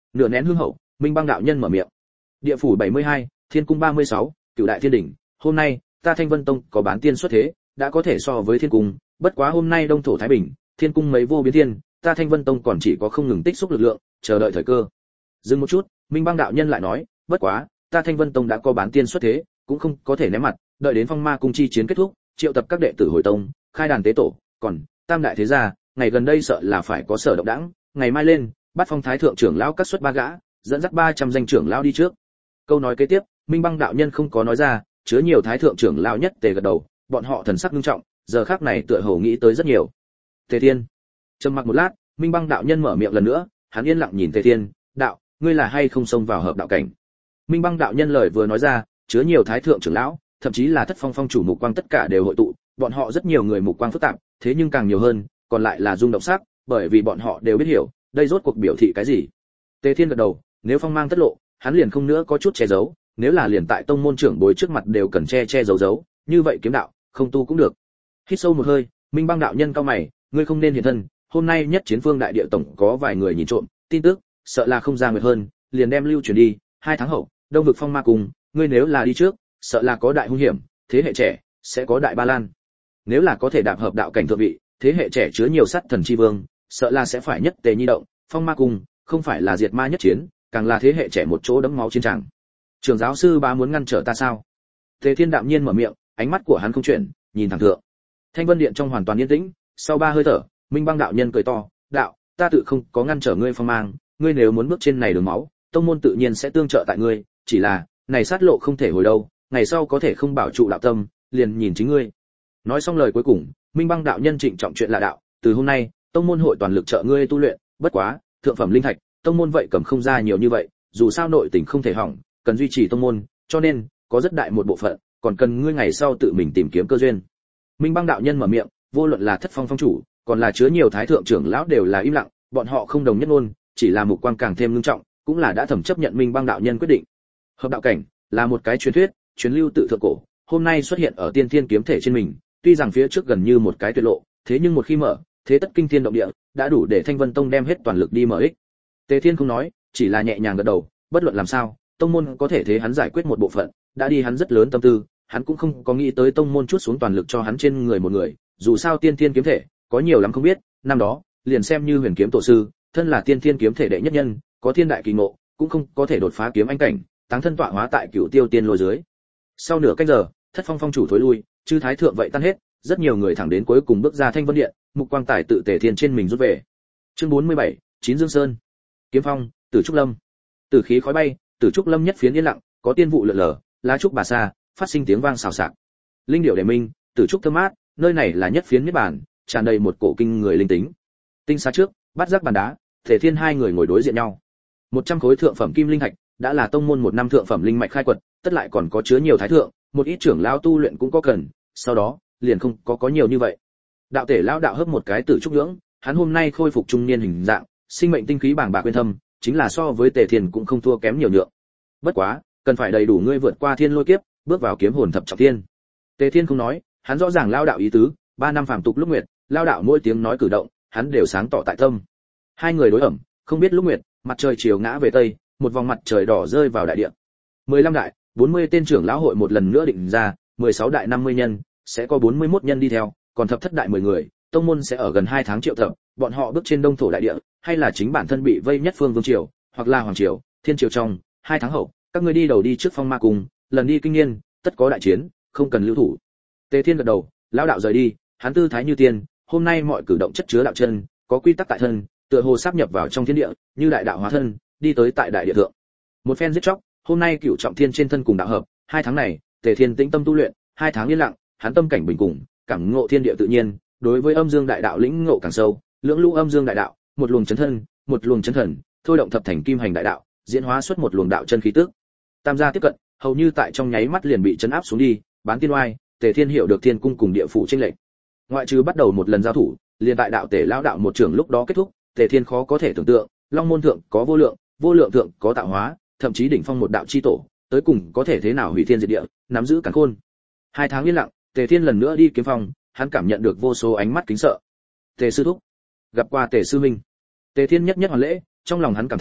S1: Nửa nén hương hậu, Minh Băng đạo nhân mở miệng. Địa phủ 72, Thiên cung 36, Cửu đại thiên đỉnh, hôm nay, ta Thanh Vân Tông có bán tiên xuất thế, đã có thể so với Thiên cung, bất quá hôm nay đông thổ thái bình, Thiên cung mấy vô biến thiên, ta Thanh Vân Tông còn chỉ có không ngừng tích xúc lực lượng, chờ đợi thời cơ. Dừng một chút, Minh Băng đạo nhân lại nói, bất quá, ta Thanh Vân Tông đã có bán tiên xuất thế, cũng không có thể ném mặt, đợi đến Phong Ma cung chi chiến kết thúc, triệu tập các đệ tử hồi tông, khai đàn tế tổ, còn tam đại thế gia, ngày gần đây sợ là phải có sở động đãng, ngày mai lên, bắt Phong thái thượng trưởng lão các xuất ba gã, dẫn dắt 300 danh trưởng lão đi trước. Câu nói kế tiếp, Minh Băng đạo nhân không có nói ra, chứa nhiều thái thượng trưởng lão nhất tề gật đầu, bọn họ thần sắc nghiêm trọng, giờ khắc này tựa hồ nghĩ tới rất nhiều. Tề Thiên, trầm mặc một lát, Minh Băng đạo nhân mở miệng lần nữa, hắn yên lặng nhìn Tề Thiên, đạo, ngươi là hay không xông vào hợp đạo cảnh? Minh Băng đạo nhân lời vừa nói ra, chứa nhiều thái thượng trưởng lão, thậm chí là Thất Phong phong chủ mục quang tất cả đều hội tụ, bọn họ rất nhiều người mục quang phức tạp, thế nhưng càng nhiều hơn, còn lại là rung động sắc, bởi vì bọn họ đều biết hiểu, đây rốt cuộc biểu thị cái gì. Tề Thiên gật đầu, nếu phong mang tất lộ, hắn liền không nữa có chút che giấu, nếu là liền tại tông môn trưởng bối trước mặt đều cần che giấu, như vậy kiếm đạo, không tu cũng được. Hít sâu một hơi, Minh Băng đạo nhân cao mày, ngươi không nên hiện thân, hôm nay nhất chiến phương đại địa tổng có vài người nhìn trộm, tin tức, sợ là không ra nguyệt hơn, liền đem lưu truyền đi, 2 tháng hậu, Đông vực Phong Ma cùng, ngươi nếu là đi trước, sợ là có đại hung hiểm, thế hệ trẻ sẽ có đại ba lan. Nếu là có thể đạp hợp đạo cảnh thượng vị, thế hệ trẻ chứa nhiều sát thần chi vương, sợ là sẽ phải nhất tề nhi động, Phong Ma cùng, không phải là diệt ma nhất chiến, càng là thế hệ trẻ một chỗ đẫm máu chiến trường. Trường giáo sư bá muốn ngăn trở ta sao? Tề Thiên đạm nhiên mở miệng, ánh mắt của hắn không chuyển, nhìn thẳng thượng. Thanh Vân điện trong hoàn toàn yên tĩnh, sau 3 hơi thở, Minh Băng đạo nhân cười to, đạo, ta tự không có ngăn trở ngươi phong mang, ngươi nếu muốn bước trên này đường máu, tông môn tự nhiên sẽ tương trợ tại ngươi, chỉ là, này sát lộ không thể hồi đâu, ngày sau có thể không bảo trụ đạo tâm, liền nhìn chính ngươi. Nói xong lời cuối cùng, Minh Băng đạo nhân trịnh trọng chuyện là đạo, từ hôm nay, tông môn hội toàn lực trợ ngươi tu luyện, bất quá, thượng phẩm linh thạch, tông môn vậy cầm không ra nhiều như vậy, dù sao nội tình không thể hỏng, cần duy trì tông môn, cho nên có rất đại một bộ phận, còn cần ngươi ngày sau tự mình tìm kiếm cơ duyên. Minh Băng đạo nhân mở miệng, vô luận là Thất Phong phong chủ, còn là chứa nhiều thái thượng trưởng lão đều là im lặng, bọn họ không đồng nhất ngôn, chỉ là mục quang càng thêm nghiêm trọng, cũng là đã thẩm chấp nhận Minh Băng đạo nhân quyết định. Hợp đạo cảnh là một cái truyền thuyết, truyền lưu tự thượng cổ, hôm nay xuất hiện ở Tiên Thiên kiếm thể trên mình, tuy rằng phía trước gần như một cái tuyệt lộ, thế nhưng một khi mở, thế tất kinh thiên động địa, đã đủ để Thanh Vân Tông đem hết toàn lực đi mở ích. Tề Thiên không nói, chỉ là nhẹ nhàng gật đầu, bất luận làm sao, tông môn có thể thế hắn giải quyết một bộ phận, đã đi hắn rất lớn tâm tư, hắn cũng không có nghĩ tới tông môn chút xuống toàn lực cho hắn trên người một người, dù sao Tiên Thiên kiếm thể, có nhiều lắm không biết, năm đó, liền xem như Huyền kiếm tổ sư, thân là Tiên Thiên kiếm thể đệ nhất nhân, có thiên đại kỳ ngộ, cũng không có thể đột phá kiếm anh cảnh, táng thân tọa hóa tại Cửu Tiêu Tiên lôi dưới. Sau nửa canh giờ, Thất Phong phong chủ thối lui, chư thái thượng vậy tan hết, rất nhiều người thẳng đến cuối cùng bước ra Thanh Vân điện, mục quang tải tự Tề Thiên trên mình rút về. Chương 47, Chín Dương Sơn. Kiếm phong, Tử Trúc Lâm. Tử khí khói bay, Tử Trúc Lâm nhất phiến yên lặng, có tiên vụ lượn lờ, lá trúc bà sa, phát sinh tiếng vang xào xạc. Linh điệu đề minh, Tử Trúc thơm mát, nơi này là nhất phiến niết bàn, tràn đầy một cổ kinh người linh tính. Tinh xá trước, bắt giác bàn đá, Tề Thiên hai người ngồi đối diện nhau. 100 khối thượng phẩm kim linh thạch, đã là tông môn một năm thượng phẩm linh mạch khai quật, tất lại còn có chứa nhiều thái thượng, một ít trưởng lão tu luyện cũng có cần, sau đó, liền không có nhiều như vậy. Đạo tể lão đạo hấp một cái Tử Trúc nhưỡng, hắn hôm nay khôi phục trung niên hình dạng, sinh mệnh tinh khí bàng bạc quyên thâm, chính là so với Tề Thiên cũng không thua kém nhiều nhượng. Bất quá, cần phải đầy đủ ngươi vượt qua thiên lôi kiếp, bước vào kiếm hồn thập trọng thiên. Tề Thiên không nói, hắn rõ ràng lao đạo ý tứ, 3 năm phàm tục lúc nguyệt, lao đạo mỗi tiếng nói cử động, hắn đều sáng tỏ tại tâm. Hai người đối ẩm, không biết lúc nguyệt, mặt trời chiều ngã về tây, một vòng mặt trời đỏ rơi vào đại địa. 15 đại, 40 tên trưởng lão hội một lần nữa định ra, 16 đại 50 nhân, sẽ có 41 nhân đi theo, còn thập thất đại 10 người, tông môn sẽ ở gần 2 tháng triệu tập, bọn họ bước trên đông thổ đại địa, hay là chính bản thân bị vây nhất phương vương triều, hoặc là hoàng triều, thiên triều trong, 2 tháng hậu, các ngươi đi đầu đi trước Phong Ma cung, lần đi kinh niên, tất có đại chiến, không cần lưu thủ. Tề Thiên gật đầu, lão đạo rời đi, hắn tư thái như tiên, hôm nay mọi cử động chất chứa đạo chân, có quy tắc tại thân, tựa hồ sáp nhập vào trong thiên địa, như đại đạo hóa thân, đi tới tại đại địa thượng. Một phen giết chóc, hôm nay cửu trọng thiên trên thân cùng đạo hợp, 2 tháng này, Tề Thiên tĩnh tâm tu luyện, 2 tháng yên lặng, hắn tâm cảnh bình cùng, cảm ngộ thiên địa tự nhiên, đối với âm dương đại đạo lĩnh ngộ càng sâu, lưỡng lũ âm dương đại đạo, một luồng chấn thân, một luồng chấn thần, thôi động thập thành kim hành đại đạo, diễn hóa xuất một luồng đạo chân khí tức. Tam gia tiếp cận, hầu như tại trong nháy mắt liền bị chấn áp xuống đi, bán tiên oai, Tề Thiên hiểu được thiên cung cùng địa phủ chênh lệch. Ngoại trừ bắt đầu một lần giao thủ, liền tại đạo tể lão đạo một trường lúc đó kết thúc, Tề Thiên khó có thể tưởng tượng, Long môn thượng có vô lượng thượng có tạo hóa, thậm chí đỉnh phong một đạo chi tổ, tới cùng có thể thế nào hủy thiên diệt địa, nắm giữ càn khôn. 2 tháng yên lặng, Tề Thiên lần nữa đi kiếm phòng, hắn cảm nhận được vô số ánh mắt kính sợ. Tề sư thúc, gặp qua Tề sư minh. Tề Thiên nhất nhất hoàn lễ, trong lòng hắn cảm thán,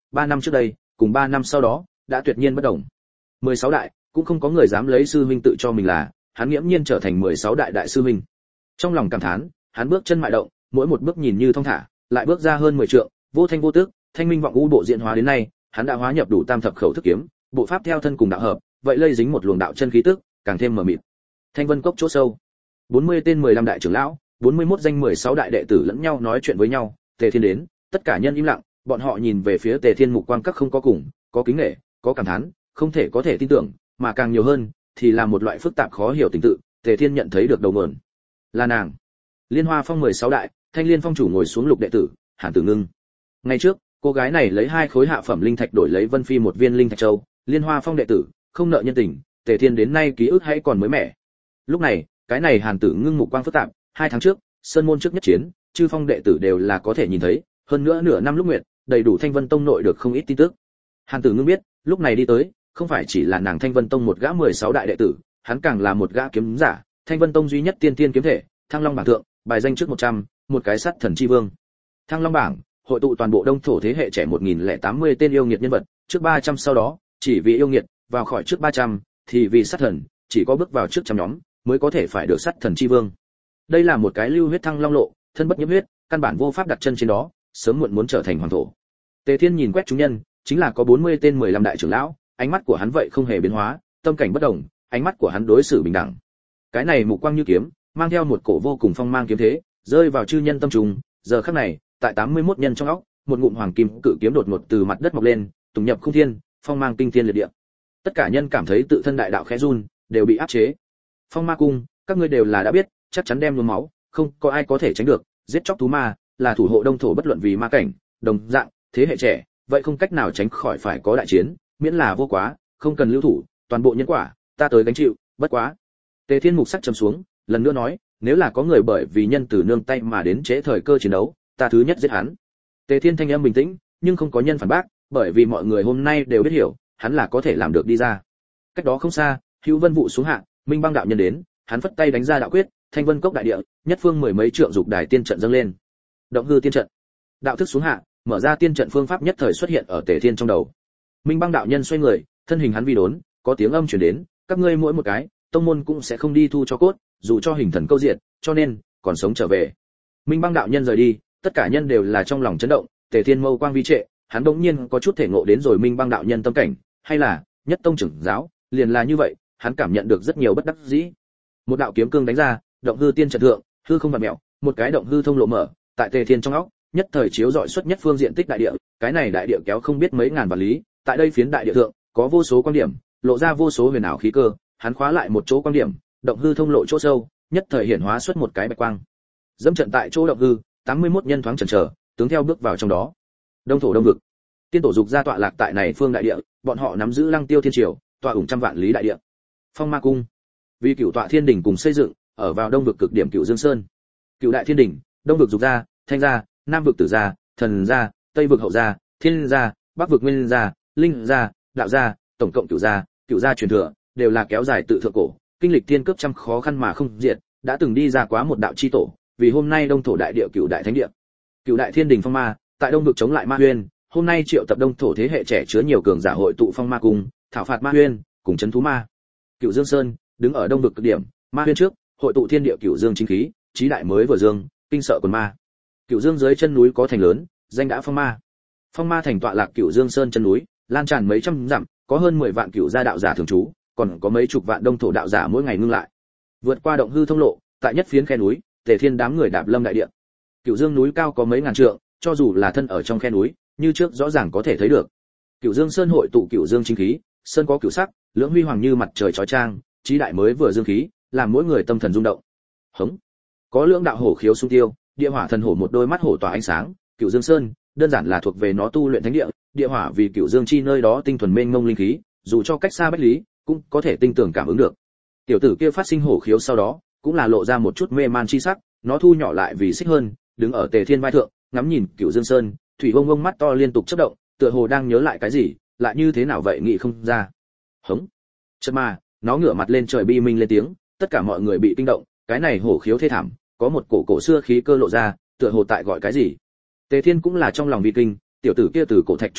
S1: 3 năm trước đây cùng 3 năm sau đó đã tuyệt nhiên bất đồng. 16 đại cũng không có người dám lấy sư huynh tự cho mình là, hắn nghiễm nhiên trở thành 16 đại đại sư huynh. Trong lòng cảm thán, hắn bước chân mại động, mỗi một bước nhìn như thong thả, lại bước ra hơn 10 trượng, vô thanh vô tức, thanh minh vọng u bộ diễn hóa đến nay, hắn đã hóa nhập đủ tam thập khẩu thức kiếm, bộ pháp theo thân cùng đạo hợp, vậy lây dính một luồng đạo chân khí tức, càng thêm mờ mịt. Thanh Vân cốc chỗ sâu, 40 tên 15 đại trưởng lão, 41 danh 16 đại đệ tử lẫn nhau nói chuyện với nhau, Tề Thiên đến, tất cả nhân im lặng, bọn họ nhìn về phía Tề Thiên mục quang các không có cùng, có kính nể, có cảm thán, không thể có thể tin tưởng, mà càng nhiều hơn thì là một loại phức tạp khó hiểu tình tự. Tề Thiên nhận thấy được đầu nguồn là nàng. Liên Hoa Phong 16 đại, Thanh Liên Phong chủ ngồi xuống lục đệ tử, Hàn Tử Ngưng. Ngày trước, cô gái này lấy 2 khối hạ phẩm linh thạch đổi lấy Vân Phi một viên linh thạch châu, Liên Hoa Phong đệ tử, không nợ nhân tình, Tề Thiên đến nay ký ức hãy còn mới mẻ. Lúc này, cái này Hàn Tử Ngưng mục quang phức tạp, 2 tháng trước, sơn môn trước nhất chiến, chư phong đệ tử đều là có thể nhìn thấy, hơn nữa nửa năm lúc nguyện, đầy đủ Thanh Vân Tông nội được không ít tin tức. Hàn Tử Ngưng biết, lúc này đi tới, không phải chỉ là nàng Thanh Vân Tông một gã 16 đại đệ tử, hắn càng là một gã kiếm giả, Thanh Vân Tông duy nhất tiên tiên kiếm thể, Thăng Long bảng thượng, bài danh trước 100, một cái sắt thần chi vương. Thăng Long bảng, hội tụ toàn bộ đông thổ thế hệ trẻ 1080 tên yêu nghiệt nhân vật, trước 300 sau đó, chỉ vì yêu nghiệt, vào khỏi trước 300, thì vì sát thần, chỉ có bước vào trước trăm nhóm, mới có thể phải được sắt thần chi vương. Đây là một cái lưu huyết thăng long lộ, thân bất nhiễm huyết, căn bản vô pháp đặt chân trên đó, sớm muộn muốn trở thành hoàng thổ. Tề Thiên nhìn quét chúng nhân, chính là có 40 tên 15 đại trưởng lão, ánh mắt của hắn vậy không hề biến hóa, tâm cảnh bất động, ánh mắt của hắn đối xử bình đẳng. Cái này mục quang như kiếm, mang theo một cổ vô cùng phong mang kiếm thế, rơi vào chư nhân tâm trùng, giờ khắc này, tại 81 nhân trong óc, một ngụm hoàng kim cự kiếm đột ngột từ mặt đất mọc lên, tùng nhập không thiên, phong mang kinh thiên liệt địa. Tất cả nhân cảm thấy tự thân đại đạo khẽ run, đều bị áp chế. Phong ma cung, các ngươi đều là đã biết, chắc chắn đem nhuốm máu, không có ai có thể tránh được, giết chóc thú ma, là thủ hộ đông thổ bất luận vì ma cảnh, đồng dạng, thế hệ trẻ, vậy không cách nào tránh khỏi phải có đại chiến, miễn là vô quá, không cần lưu thủ, toàn bộ nhân quả, ta tới gánh chịu, bất quá. Tề Thiên mục sắc trầm xuống, lần nữa nói, nếu là có người bởi vì nhân từ nương tay mà đến trễ thời cơ chiến đấu, ta thứ nhất giết hắn. Tề Thiên thanh âm bình tĩnh, nhưng không có nhân phản bác, bởi vì mọi người hôm nay đều biết hiểu, hắn là có thể làm được đi ra. Cách đó không xa, Hữu Vân vụ xuống hạ, Minh Băng đạo nhân đến, hắn phất tay đánh ra đạo quyết, Thanh Vân cốc đại địa, nhất phương mười mấy trượng dục đài tiên trận dâng lên. Động hư tiên trận. Đạo thức xuống hạ, mở ra tiên trận phương pháp nhất thời xuất hiện ở Tề Thiên trong đầu. Minh Băng đạo nhân xoay người, thân hình hắn vi đốn, có tiếng âm truyền đến, các ngươi mỗi một cái, tông môn cũng sẽ không đi thu cho cốt, dù cho hình thần câu diệt, cho nên còn sống trở về. Minh Băng đạo nhân rời đi, tất cả nhân đều là trong lòng chấn động, Tề Thiên mâu quang vi trệ, hắn bỗng nhiên có chút thể ngộ đến rồi Minh Băng đạo nhân tâm cảnh, hay là nhất tông trưởng giáo, liền là như vậy, hắn cảm nhận được rất nhiều bất đắc dĩ. Một đạo kiếm cương đánh ra, động hư tiên trận thượng, hư không vặn mèo, một cái động hư thông lộ mở, tại Tề Thiên trong óc, nhất thời chiếu rọi xuất nhất phương diện tích đại địa, cái này đại địa kéo không biết mấy ngàn vạn lý, tại đây phiến đại địa thượng, có vô số quan điểm, lộ ra vô số huyền ảo khí cơ, hắn khóa lại một chỗ quan điểm, động hư thông lộ chỗ sâu, nhất thời hiển hóa xuất một cái bạch quang. Dẫm trận tại chỗ động hư, 81 nhân thoáng chần chờ, tướng theo bước vào trong đó. Đông thổ đông vực, tiên tổ dục ra tọa lạc tại này phương đại địa, bọn họ nắm giữ Lăng Tiêu Thiên Triều, tọa ủng trăm vạn lý đại địa. Phong Ma cung, vì Cửu Tọa Thiên Đỉnh cùng xây dựng, ở vào đông vực cực điểm Cửu Dương Sơn. Cửu Đại Thiên Đỉnh, đông vực dục gia, thanh gia, nam vực tử gia, thần gia, tây vực hậu gia, thiên gia, bắc vực nguyên gia, linh gia, đạo gia, tổng cộng cửu gia truyền thừa, đều là kéo dài tự thượng cổ, kinh lịch thiên cước trăm khó khăn mà không diệt, đã từng đi ra quá một đạo chi tổ, vì hôm nay đông thổ đại địa Cửu Đại Thánh địa. Cửu Đại Thiên Đỉnh phong ma, tại đông vực chống lại ma huyên, hôm nay triệu tập đông thổ thế hệ trẻ chứa nhiều cường giả hội tụ phong ma cung, thảo phạt ma huyên, cùng chấn thú ma. Cửu Dương Sơn, đứng ở đông vực cực điểm, ma huyên trước, hội tụ thiên địa Cửu Dương chính khí, chí đại mới vừa dương, kinh sợ quần ma. Cửu Dương dưới chân núi có thành lớn, danh đã phong ma. Phong ma thành tọa lạc Cửu Dương Sơn chân núi, lan tràn mấy trăm dặm, có hơn 10 vạn cửu gia đạo giả thường trú, còn có mấy chục vạn đông thổ đạo giả mỗi ngày ngưng lại. Vượt qua động hư thông lộ, tại nhất phiến khe núi, Tề Thiên đám người đạp lâm đại địa. Cửu Dương núi cao có mấy ngàn trượng, cho dù là thân ở trong khe núi, như trước rõ ràng có thể thấy được. Cửu Dương Sơn hội tụ Cửu Dương chính khí, sơn có cửu sắc, lưỡng huy hoàng như mặt trời chói chang, chí đại mới vừa dương khí, làm mỗi người tâm thần rung động. Hống. Có lưỡng đạo hổ khiếu xung tiêu, địa hỏa thần hổ một đôi mắt hổ tỏa ánh sáng, Cửu Dương Sơn, đơn giản là thuộc về nó tu luyện thánh địa, địa hỏa vì Cửu Dương chi nơi đó tinh thuần mênh mông linh khí, dù cho cách xa bách lý, cũng có thể tinh tường cảm ứng được. Tiểu tử kia phát sinh hổ khiếu sau đó, cũng là lộ ra một chút mê man chi sắc, nó thu nhỏ lại vì xích hơn, đứng ở Tề Thiên vai thượng, ngắm nhìn Cửu Dương Sơn, thủy vông vông mắt to liên tục chớp động, tựa hồ đang nhớ lại cái gì, lại như thế nào vậy nghĩ không ra. Hống. Chợt mà, nó ngửa mặt lên trời bi minh lên tiếng, tất cả mọi người bị kinh động, cái này hổ khiếu thê thảm, có một cổ xưa khí cơ lộ ra, tựa hồ tại gọi cái gì. Tề Thiên cũng là trong lòng vi kinh, tiểu tử kia từ cổ thạch trung tới,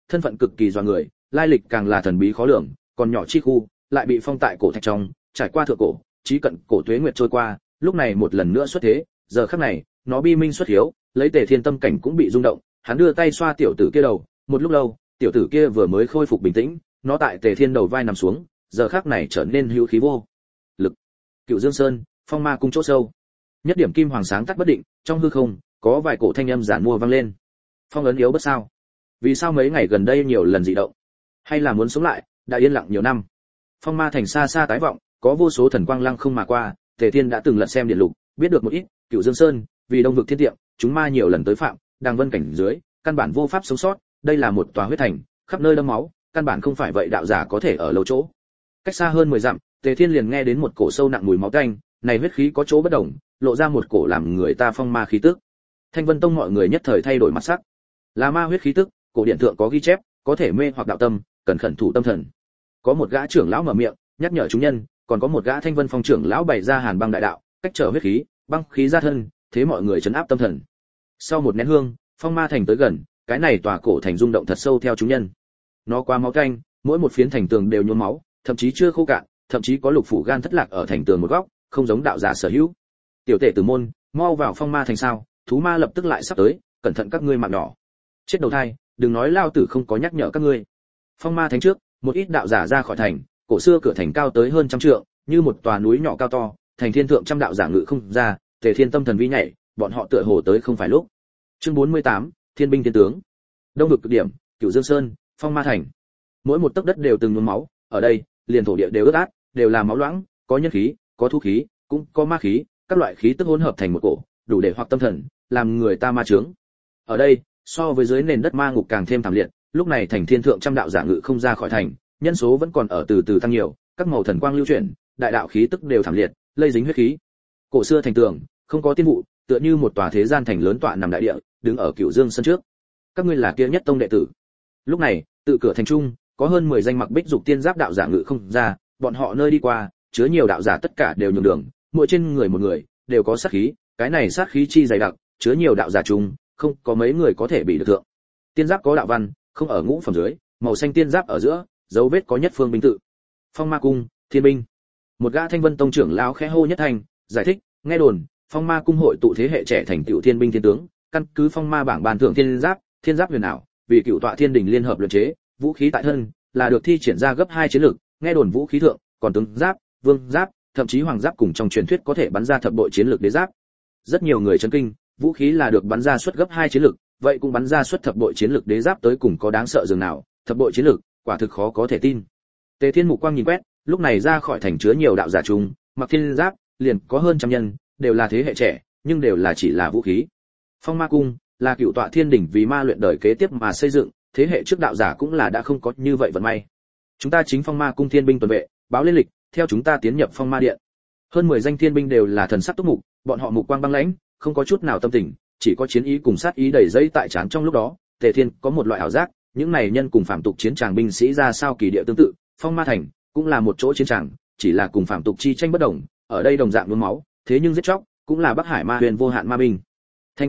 S1: thân phận cực kỳ doa người, lai lịch càng là thần bí khó lường, còn nhỏ chi khu, lại bị phong tại cổ thạch trong, trải qua thượng cổ, chí cận cổ tuế nguyệt trôi qua, lúc này một lần nữa xuất thế, giờ khắc này, nó bi minh xuất hiếu, lấy Tề Thiên tâm cảnh cũng bị rung động, hắn đưa tay xoa tiểu tử kia đầu, một lúc lâu, tiểu tử kia vừa mới khôi phục bình tĩnh, nó tại Tề Thiên đầu vai nằm xuống, giờ khắc này trở nên hữu khí vô lực. Cựu Dương Sơn, Phong Ma cung chỗ sâu. Nhất điểm kim hoàng sáng tắt bất định, trong hư không có vài cổ thanh âm giản mua vang lên. Phong ấn yếu bất sao? Vì sao mấy ngày gần đây nhiều lần dị động? Hay là muốn sống lại, đã yên lặng nhiều năm? Phong Ma thành xa xa tái vọng, có vô số thần quang lăng không mà qua, Tề Thiên đã từng lật xem điện lục, biết được một ít, Cựu Dương Sơn, vì đông vực thiên tiệm, chúng ma nhiều lần tới phạm, đang vân cảnh dưới, căn bản vô pháp sống sót, đây là một tòa huyết thành, khắp nơi đẫm máu, căn bản không phải vậy đạo giả có thể ở lâu chỗ. Cách xa hơn 10 dặm, Tề Thiên liền nghe đến một cổ sâu nặng mùi máu tanh, này huyết khí có chỗ bất đồng, lộ ra một cổ làm người ta phong ma khí tức. Thanh Vân Tông mọi người nhất thời thay đổi mặt sắc. Là ma huyết khí tức, cổ điện thượng có ghi chép, có thể mê hoặc đạo tâm, cần khẩn thủ tâm thần. Có một gã trưởng lão mở miệng, nhắc nhở chúng nhân, còn có một gã Thanh Vân Phong trưởng lão bày ra hàn băng đại đạo, cách trở huyết khí, băng khí ra thân, thế mọi người trấn áp tâm thần. Sau một nén hương, Phong Ma thành tới gần, cái này tòa cổ thành rung động thật sâu theo chúng nhân. Nó qua máu tanh, mỗi một phiến thành tường đều nhuốm máu, thậm chí chưa khô cạn, thậm chí có lục phủ gan thất lạc ở thành tường một góc, không giống đạo giả sở hữu. Tiểu tể tử môn, mau vào Phong Ma thành sao? Thú ma lập tức lại sắp tới, cẩn thận các ngươi mạng nhỏ. Chết đầu thai, đừng nói lao tử không có nhắc nhở các ngươi. Phong Ma thành trước, một ít đạo giả ra khỏi thành, cổ xưa cửa thành cao tới hơn trăm trượng, như một tòa núi nhỏ cao to, thành thiên thượng trăm đạo giả ngự không ra, Tề Thiên tâm thần vi nhảy, bọn họ tựa hồ tới không phải lúc. Chương 48, Thiên binh thiên tướng. Đông vực cực điểm, Cửu Dương Sơn, Phong Ma thành. Mỗi một tấc đất đều từng nhuốm máu, ở đây, liền thổ địa đều ướt át, đều là máu loãng, có nhân khí, có thu khí, cũng có ma khí, các loại khí tức hỗn hợp thành một cổ, đủ để hoặc tâm thần, làm người ta ma chướng. Ở đây, so với dưới nền đất ma ngục càng thêm thảm liệt, lúc này thành thiên thượng trăm đạo giả ngự không ra khỏi thành, nhân số vẫn còn ở từ từ tăng nhiều, các màu thần quang lưu chuyển, đại đạo khí tức đều thảm liệt, lây dính huyết khí. Cổ xưa thành tường, không có tiên vụ, tựa như một tòa thế gian thành lớn tọa nằm đại địa, đứng ở Cửu Dương Sơn trước. Các ngươi là kia nhất tông đệ tử. Lúc này, tự cửa thành trung, có hơn 10 danh mặc bích dục tiên giáp đạo giả ngự không ra, bọn họ nơi đi qua, chứa nhiều đạo giả tất cả đều nhường đường, mỗi trên người một người đều có sát khí, cái này sát khí chi dày đặc, chứa nhiều đạo giả chung, không có mấy người có thể bị được thượng. Tiên giáp có đạo văn, không ở ngũ phẩm dưới, màu xanh tiên giáp ở giữa, dấu vết có nhất phương binh tự. Phong Ma cung, Thiên binh. Một gã Thanh Vân Tông trưởng lão khẽ hô nhất thành, giải thích, nghe đồn, Phong Ma cung hội tụ thế hệ trẻ thành tựu thiên binh thiên tướng, căn cứ Phong Ma bảng ban thưởng thiên giáp huyền ảo, vì cựu tọa thiên đình liên hợp luyện chế, vũ khí tại thân, là được thi triển ra gấp 2 chiến lực, nghe đồn vũ khí thượng, còn tướng giáp, vương giáp, thậm chí hoàng giáp cùng trong truyền thuyết có thể bắn ra thập bội chiến lực đế giáp. Rất nhiều người chấn kinh, vũ khí là được bắn ra suất gấp 2 chiến lực, vậy cũng bắn ra suất thập bội chiến lực đế giáp tới cùng có đáng sợ dường nào, thập bội chiến lực, quả thực khó có thể tin. Tề Thiên mục quang nhìn quét, lúc này ra khỏi thành chứa nhiều đạo giả trung, mặc thiên giáp, liền có hơn trăm nhân, đều là thế hệ trẻ, nhưng đều là chỉ là vũ khí. Phong Ma cung là cựu tọa thiên đỉnh vì ma luyện đời kế tiếp mà xây dựng, thế hệ trước đạo giả cũng là đã không có như vậy vận may. Chúng ta chính Phong Ma cung thiên binh tuần vệ, báo lên lịch, theo chúng ta tiến nhập Phong Ma điện. Hơn 10 danh thiên binh đều là thần sắc túc mục, bọn họ mục quang băng lãnh, không có chút nào tâm tình, chỉ có chiến ý cùng sát ý đầy dây tại trán trong lúc đó. Tề Thiên có một loại ảo giác, những này nhân cùng phàm tục chiến tràng binh sĩ ra sao kỳ địa tương tự, Phong Ma thành cũng là một chỗ chiến tràng, chỉ là cùng phàm tục chi tranh bất đồng, ở đây đồng dạng nhuốm máu, thế nhưng giết chóc cũng là Bắc Hải Ma Huyền vô hạn ma binh. Thanh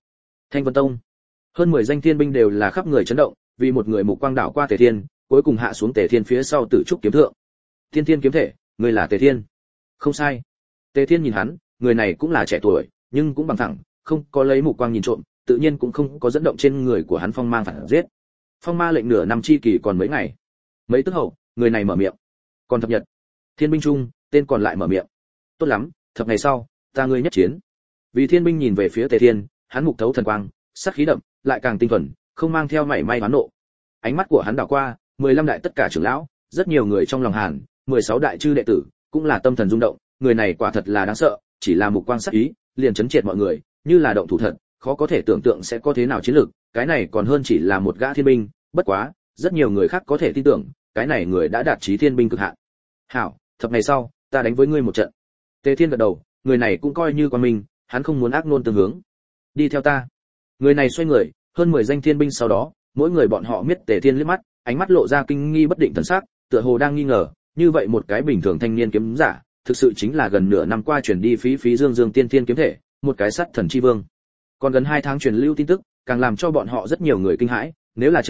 S1: Vân Tông. Hơn 10 danh thiên binh đều là khắp người chấn động, vì một người mục quang đảo qua Tề Thiên, cuối cùng hạ xuống Tề Thiên phía sau Tử Trúc kiếm thượng. Thiên Thiên kiếm thể, người là Tề Thiên. Không sai. Tề Thiên nhìn hắn, người này cũng là trẻ tuổi, nhưng cũng bằng thẳng, không có lấy mục quang nhìn trộm, tự nhiên cũng không có dẫn động trên người của hắn phong mang phản giết. Phong ma lệnh nửa năm chi kỳ còn mấy ngày. Mấy tức hậu, người này mở miệng. Còn thập nhật. Thiên binh trung, tên còn lại mở miệng. Tốt lắm, thập ngày sau, ta ngươi nhất chiến. Vì thiên binh nhìn về phía Tề Thiên, hắn mục thấu thần quang, sát khí đậm, lại càng tinh thuần, không mang theo mảy may oán nộ. Ánh mắt của hắn đảo qua, 15 đại tất cả trưởng lão, rất nhiều người trong lòng hàn, 16 đại chư đệ tử, cũng là tâm thần rung động, người này quả thật là đáng sợ, chỉ là mục quang sát ý, liền chấn triệt mọi người, như là động thủ thật, khó có thể tưởng tượng sẽ có thế nào chiến lược, cái này còn hơn chỉ là một gã thiên binh, bất quá, rất nhiều người khác có thể tin tưởng, cái này người đã đạt chí thiên binh cực hạn. Hảo, thập ngày sau, ta đánh với ngươi một trận. Tề Thiên gật đầu, người này cũng coi như quan minh, hắn không muốn ác nôn tương hướng. Đi theo ta. Người này xoay người, hơn 10 danh thiên binh sau đó, mỗi người bọn họ miết Tề Thiên liếc mắt, ánh mắt lộ ra kinh nghi bất định thần sắc, tựa hồ đang nghi ngờ, như vậy một cái bình thường thanh niên kiếm giả, thực sự chính là gần nửa năm qua truyền đi phí dương tiên thiên kiếm thể, một cái sát thần chi vương. Còn gần 2 tháng truyền lưu tin tức, càng làm cho bọn họ rất nhiều người kinh hãi, nếu là chân,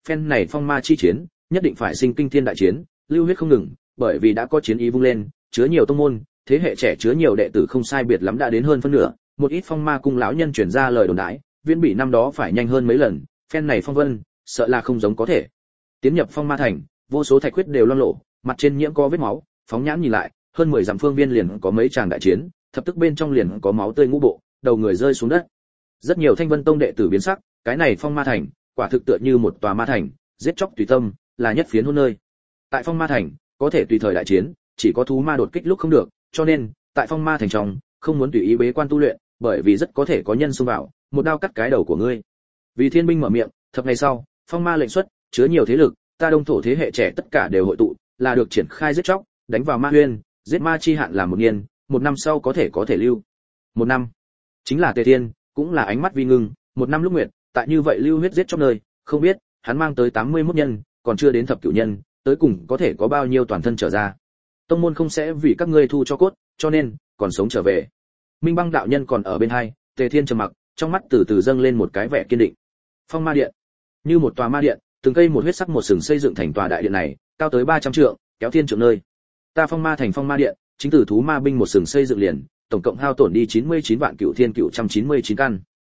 S1: phen này phong ma chi chiến nhất định phải sinh kinh thiên đại chiến, lưu huyết không ngừng, bởi vì đã có chiến ý vung lên, chứa nhiều tông môn, thế hệ trẻ chứa nhiều đệ tử không sai biệt lắm đã đến hơn phân nửa, một ít phong ma cung lão nhân truyền ra lời đồn đãi, Viễn Bỉ năm đó phải nhanh hơn mấy lần, phen này phong vân, sợ là không giống có thể. Tiến nhập phong ma thành, vô số thạch huyết đều loang lổ, mặt trên nhiễm có vết máu, phóng nhãn nhìn lại, hơn 10 dặm phương viên liền có mấy tràng đại chiến, thập tức bên trong liền có máu tươi ngũ bộ, đầu người rơi xuống đất. Rất nhiều Thanh Vân Tông đệ tử biến sắc, cái này phong ma thành, quả thực tựa như một tòa ma thành, giết chóc tùy tâm, là nhất phiến hôn nơi. Tại phong ma thành, có thể tùy thời đại chiến, chỉ có thú ma đột kích lúc không được, cho nên, tại phong ma thành trong, không muốn tùy ý bế quan tu luyện, bởi vì rất có thể có nhân xông vào, một đao cắt cái đầu của ngươi. Vì Thiên binh mở miệng, thập ngày sau, phong ma lệnh xuất, chứa nhiều thế lực, ta đông thổ thế hệ trẻ tất cả đều hội tụ, là được triển khai giết chóc, đánh vào ma huyên, giết ma chi hạn là 1 niên, 1 năm sau có thể lưu. 1 năm, chính là Tề Thiên, cũng là ánh mắt vi ngưng, 1 năm lúc nguyệt, tại như vậy lưu huyết giết chóc nơi, không biết, hắn mang tới 81 nhân, còn chưa đến thập cửu nhân, tới cùng có thể có bao nhiêu toàn thân trở ra. Tông môn không sẽ vì các ngươi thu cho cốt, cho nên, còn sống trở về. Minh Băng đạo nhân còn ở bên hai, Tề Thiên trầm mặc, trong mắt từ từ dâng lên một cái vẻ kiên định. Phong ma điện, như một tòa ma điện, từng cây một huyết sắc một sừng xây dựng thành tòa đại điện này, cao tới 300 trượng, kéo thiên trượng nơi. Ta phong ma thành phong ma điện, chính từ thú ma binh một sừng xây dựng liền, tổng cộng hao tổn đi 99 vạn cửu thiên cửu trăm 99 căn.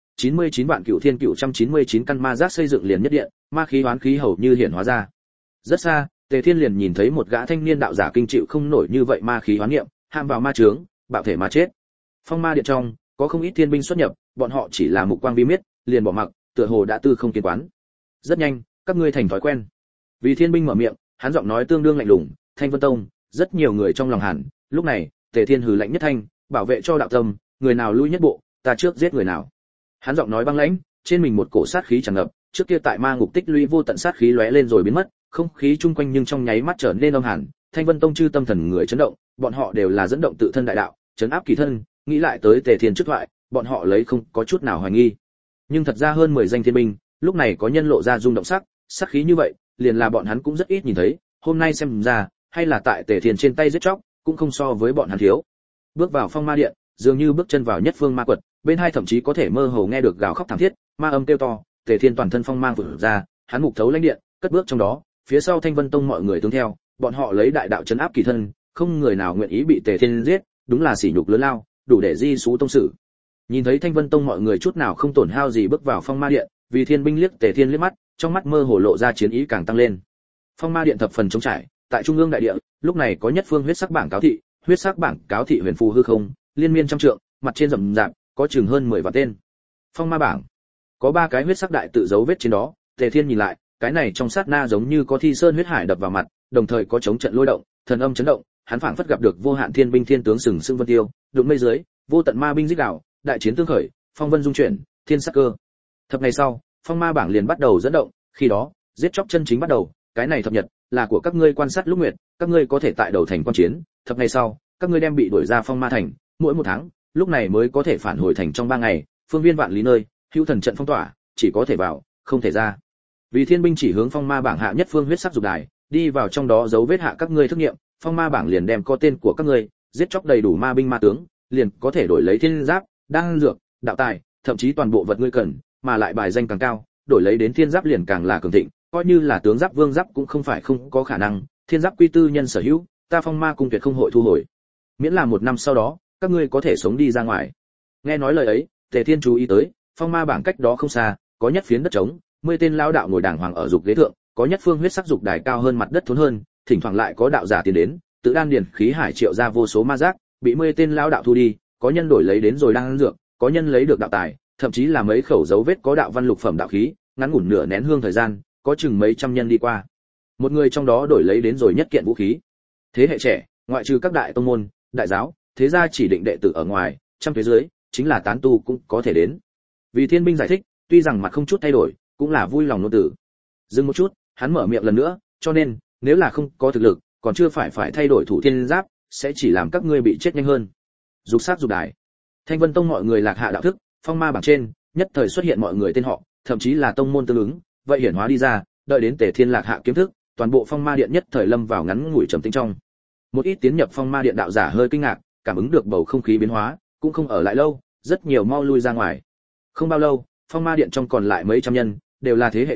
S1: 99 vạn cửu thiên cửu trăm 99 căn ma giác xây dựng liền nhất điện, ma khí hoán khí hầu như hiển hóa ra. Rất xa, Tề Thiên liền nhìn thấy một gã thanh niên đạo giả kinh chịu không nổi như vậy ma khí hoán niệm, ham vào ma chướng, bạo thể mà chết. Phong ma điện trong, có không ít thiên binh xuất nhập, bọn họ chỉ là mục quang vi miết, liền bỏ mặc, tựa hồ đã tư không kiến quán. Rất nhanh, các ngươi thành thói quen. Vì thiên binh mở miệng, hắn giọng nói tương đương lạnh lùng, Thanh Vân Tông, rất nhiều người trong lòng hẳn, lúc này, Tề Thiên hừ lạnh nhất thanh, bảo vệ cho đạo tâm, người nào lui nhất bộ, ta trước giết người nào. Hắn giọng nói băng lãnh, trên mình một cổ sát khí tràn ngập, trước kia tại ma ngục tích lũy vô tận sát khí lóe lên rồi biến mất, không khí chung quanh nhưng trong nháy mắt trở nên âm hàn, Thanh Vân Tông chư tâm thần người chấn động, bọn họ đều là dẫn động tự thân đại đạo, chấn áp kỳ thân, nghĩ lại tới Tề Thiên trước thoại, bọn họ lấy không có chút nào hoài nghi. Nhưng thật ra hơn 10 danh thiên binh, lúc này có nhân lộ ra rung động sắc, sát khí như vậy, liền là bọn hắn cũng rất ít nhìn thấy, hôm nay xem ra, hay là tại Tề Thiên trên tay giết chóc, cũng không so với bọn hắn thiếu. Bước vào phong ma điện, dường như bước chân vào nhất phương ma quật, bên hai thậm chí có thể mơ hồ nghe được gào khóc thảm thiết, ma âm kêu to, Tề Thiên toàn thân phong mang vụt ra, hắn mục thấu lãnh điện, cất bước trong đó, phía sau Thanh Vân Tông mọi người tướng theo, bọn họ lấy đại đạo trấn áp kỳ thân, không người nào nguyện ý bị Tề Thiên giết, đúng là sỉ nhục lớn lao, đủ để di xú tông sự. Nhìn thấy Thanh Vân Tông mọi người chút nào không tổn hao gì bước vào phong ma điện, vì thiên binh liếc Tề Thiên liếc mắt, trong mắt mơ hồ lộ ra chiến ý càng tăng lên. Phong ma điện thập phần trống trải, tại trung ương đại địa, lúc này có nhất phương huyết sắc bảng cáo thị, huyết sắc bảng cáo thị huyền phù hư không, liên miên trăm trượng, mặt trên rậm rạp, có chừng hơn 10 vạn tên. Phong ma bảng, có 3 cái huyết sắc đại tự dấu vết trên đó, Tề Thiên nhìn lại, cái này trong sát na giống như có thi sơn huyết hải đập vào mặt, đồng thời có chống trận lôi động, thần âm chấn động, hắn phảng phất gặp được vô hạn thiên binh thiên tướng sừng sững vân tiêu, đụng mây dưới, vô tận ma binh rít gào, đại chiến tương khởi, phong vân dung chuyển, thiên sắc cơ. Thập ngày sau, phong ma bảng liền bắt đầu dẫn động, khi đó, giết chóc chân chính bắt đầu, cái này thập nhật là của các ngươi quan sát lúc nguyệt, các ngươi có thể tại đầu thành quan chiến, thập ngày sau, các ngươi đem bị đuổi ra phong ma thành, mỗi 1 tháng, lúc này mới có thể phản hồi thành trong 3 ngày, phương viên vạn lý nơi, hữu thần trận phong tỏa, chỉ có thể vào, không thể ra. Vì thiên binh chỉ hướng phong ma bảng hạ nhất phương huyết sắc dục đài, đi vào trong đó dấu vết hạ các ngươi thức nghiệm, phong ma bảng liền đem có tên của các ngươi, giết chóc đầy đủ ma binh ma tướng, liền có thể đổi lấy thiên giáp, đan dược, đạo tài, thậm chí toàn bộ vật ngươi cần, mà lại bài danh càng cao, đổi lấy đến thiên giáp liền càng là cường thịnh, coi như là tướng giáp vương giáp cũng không phải không có khả năng, thiên giáp quy tư nhân sở hữu, ta phong ma cung tuyệt không hội thu hồi. Miễn là 1 năm sau đó, các ngươi có thể sống đi ra ngoài. Nghe nói lời ấy, Tề Thiên chú ý tới, phong ma bảng cách đó không xa, có nhất phiến đất trống, 10 tên lão đạo ngồi đàng hoàng ở dục ghế thượng, có nhất phương huyết sắc dục đài cao hơn mặt đất thốn hơn, thỉnh thoảng lại có đạo giả tiến đến, tự đan điền khí hải triệu ra vô số ma giác, bị 10 tên lão đạo thu đi, có nhân đổi lấy đến rồi đang ăn dược, có nhân lấy được đạo tài, thậm chí là mấy khẩu dấu vết có đạo văn lục phẩm đạo khí, ngắn ngủn nửa nén hương thời gian, có chừng mấy trăm nhân đi qua. Một người trong đó đổi lấy đến rồi nhất kiện vũ khí. Thế hệ trẻ, ngoại trừ các đại tông môn, đại giáo, thế gia chỉ định đệ tử ở ngoài, trăm phía dưới, chính là tán tu cũng có thể đến. Vì thiên binh giải thích, tuy rằng mặt không chút thay đổi, cũng là vui lòng nô tử. Dừng một chút, hắn mở miệng lần nữa, cho nên, nếu là không có thực lực, còn chưa phải thay đổi thủ thiên giáp, sẽ chỉ làm các ngươi bị chết nhanh hơn. Dục sát dục đài. Thanh Vân Tông mọi người lạc hạ đạo thức, phong ma bảng trên, nhất thời xuất hiện mọi người tên họ, thậm chí là tông môn tương ứng, vậy hiển hóa đi ra, đợi đến Tề Thiên lạc hạ kiếm thức, toàn bộ phong ma điện nhất thời lâm vào ngắn ngủi trầm tĩnh trong. Một ít tiến nhập phong ma điện đạo giả hơi kinh ngạc, cảm ứng được bầu không khí biến hóa, cũng không ở lại lâu, rất nhiều mau lui ra ngoài. Không bao lâu, phong ma điện trong còn lại mấy trăm nhân, đều là thế hệ trẻ,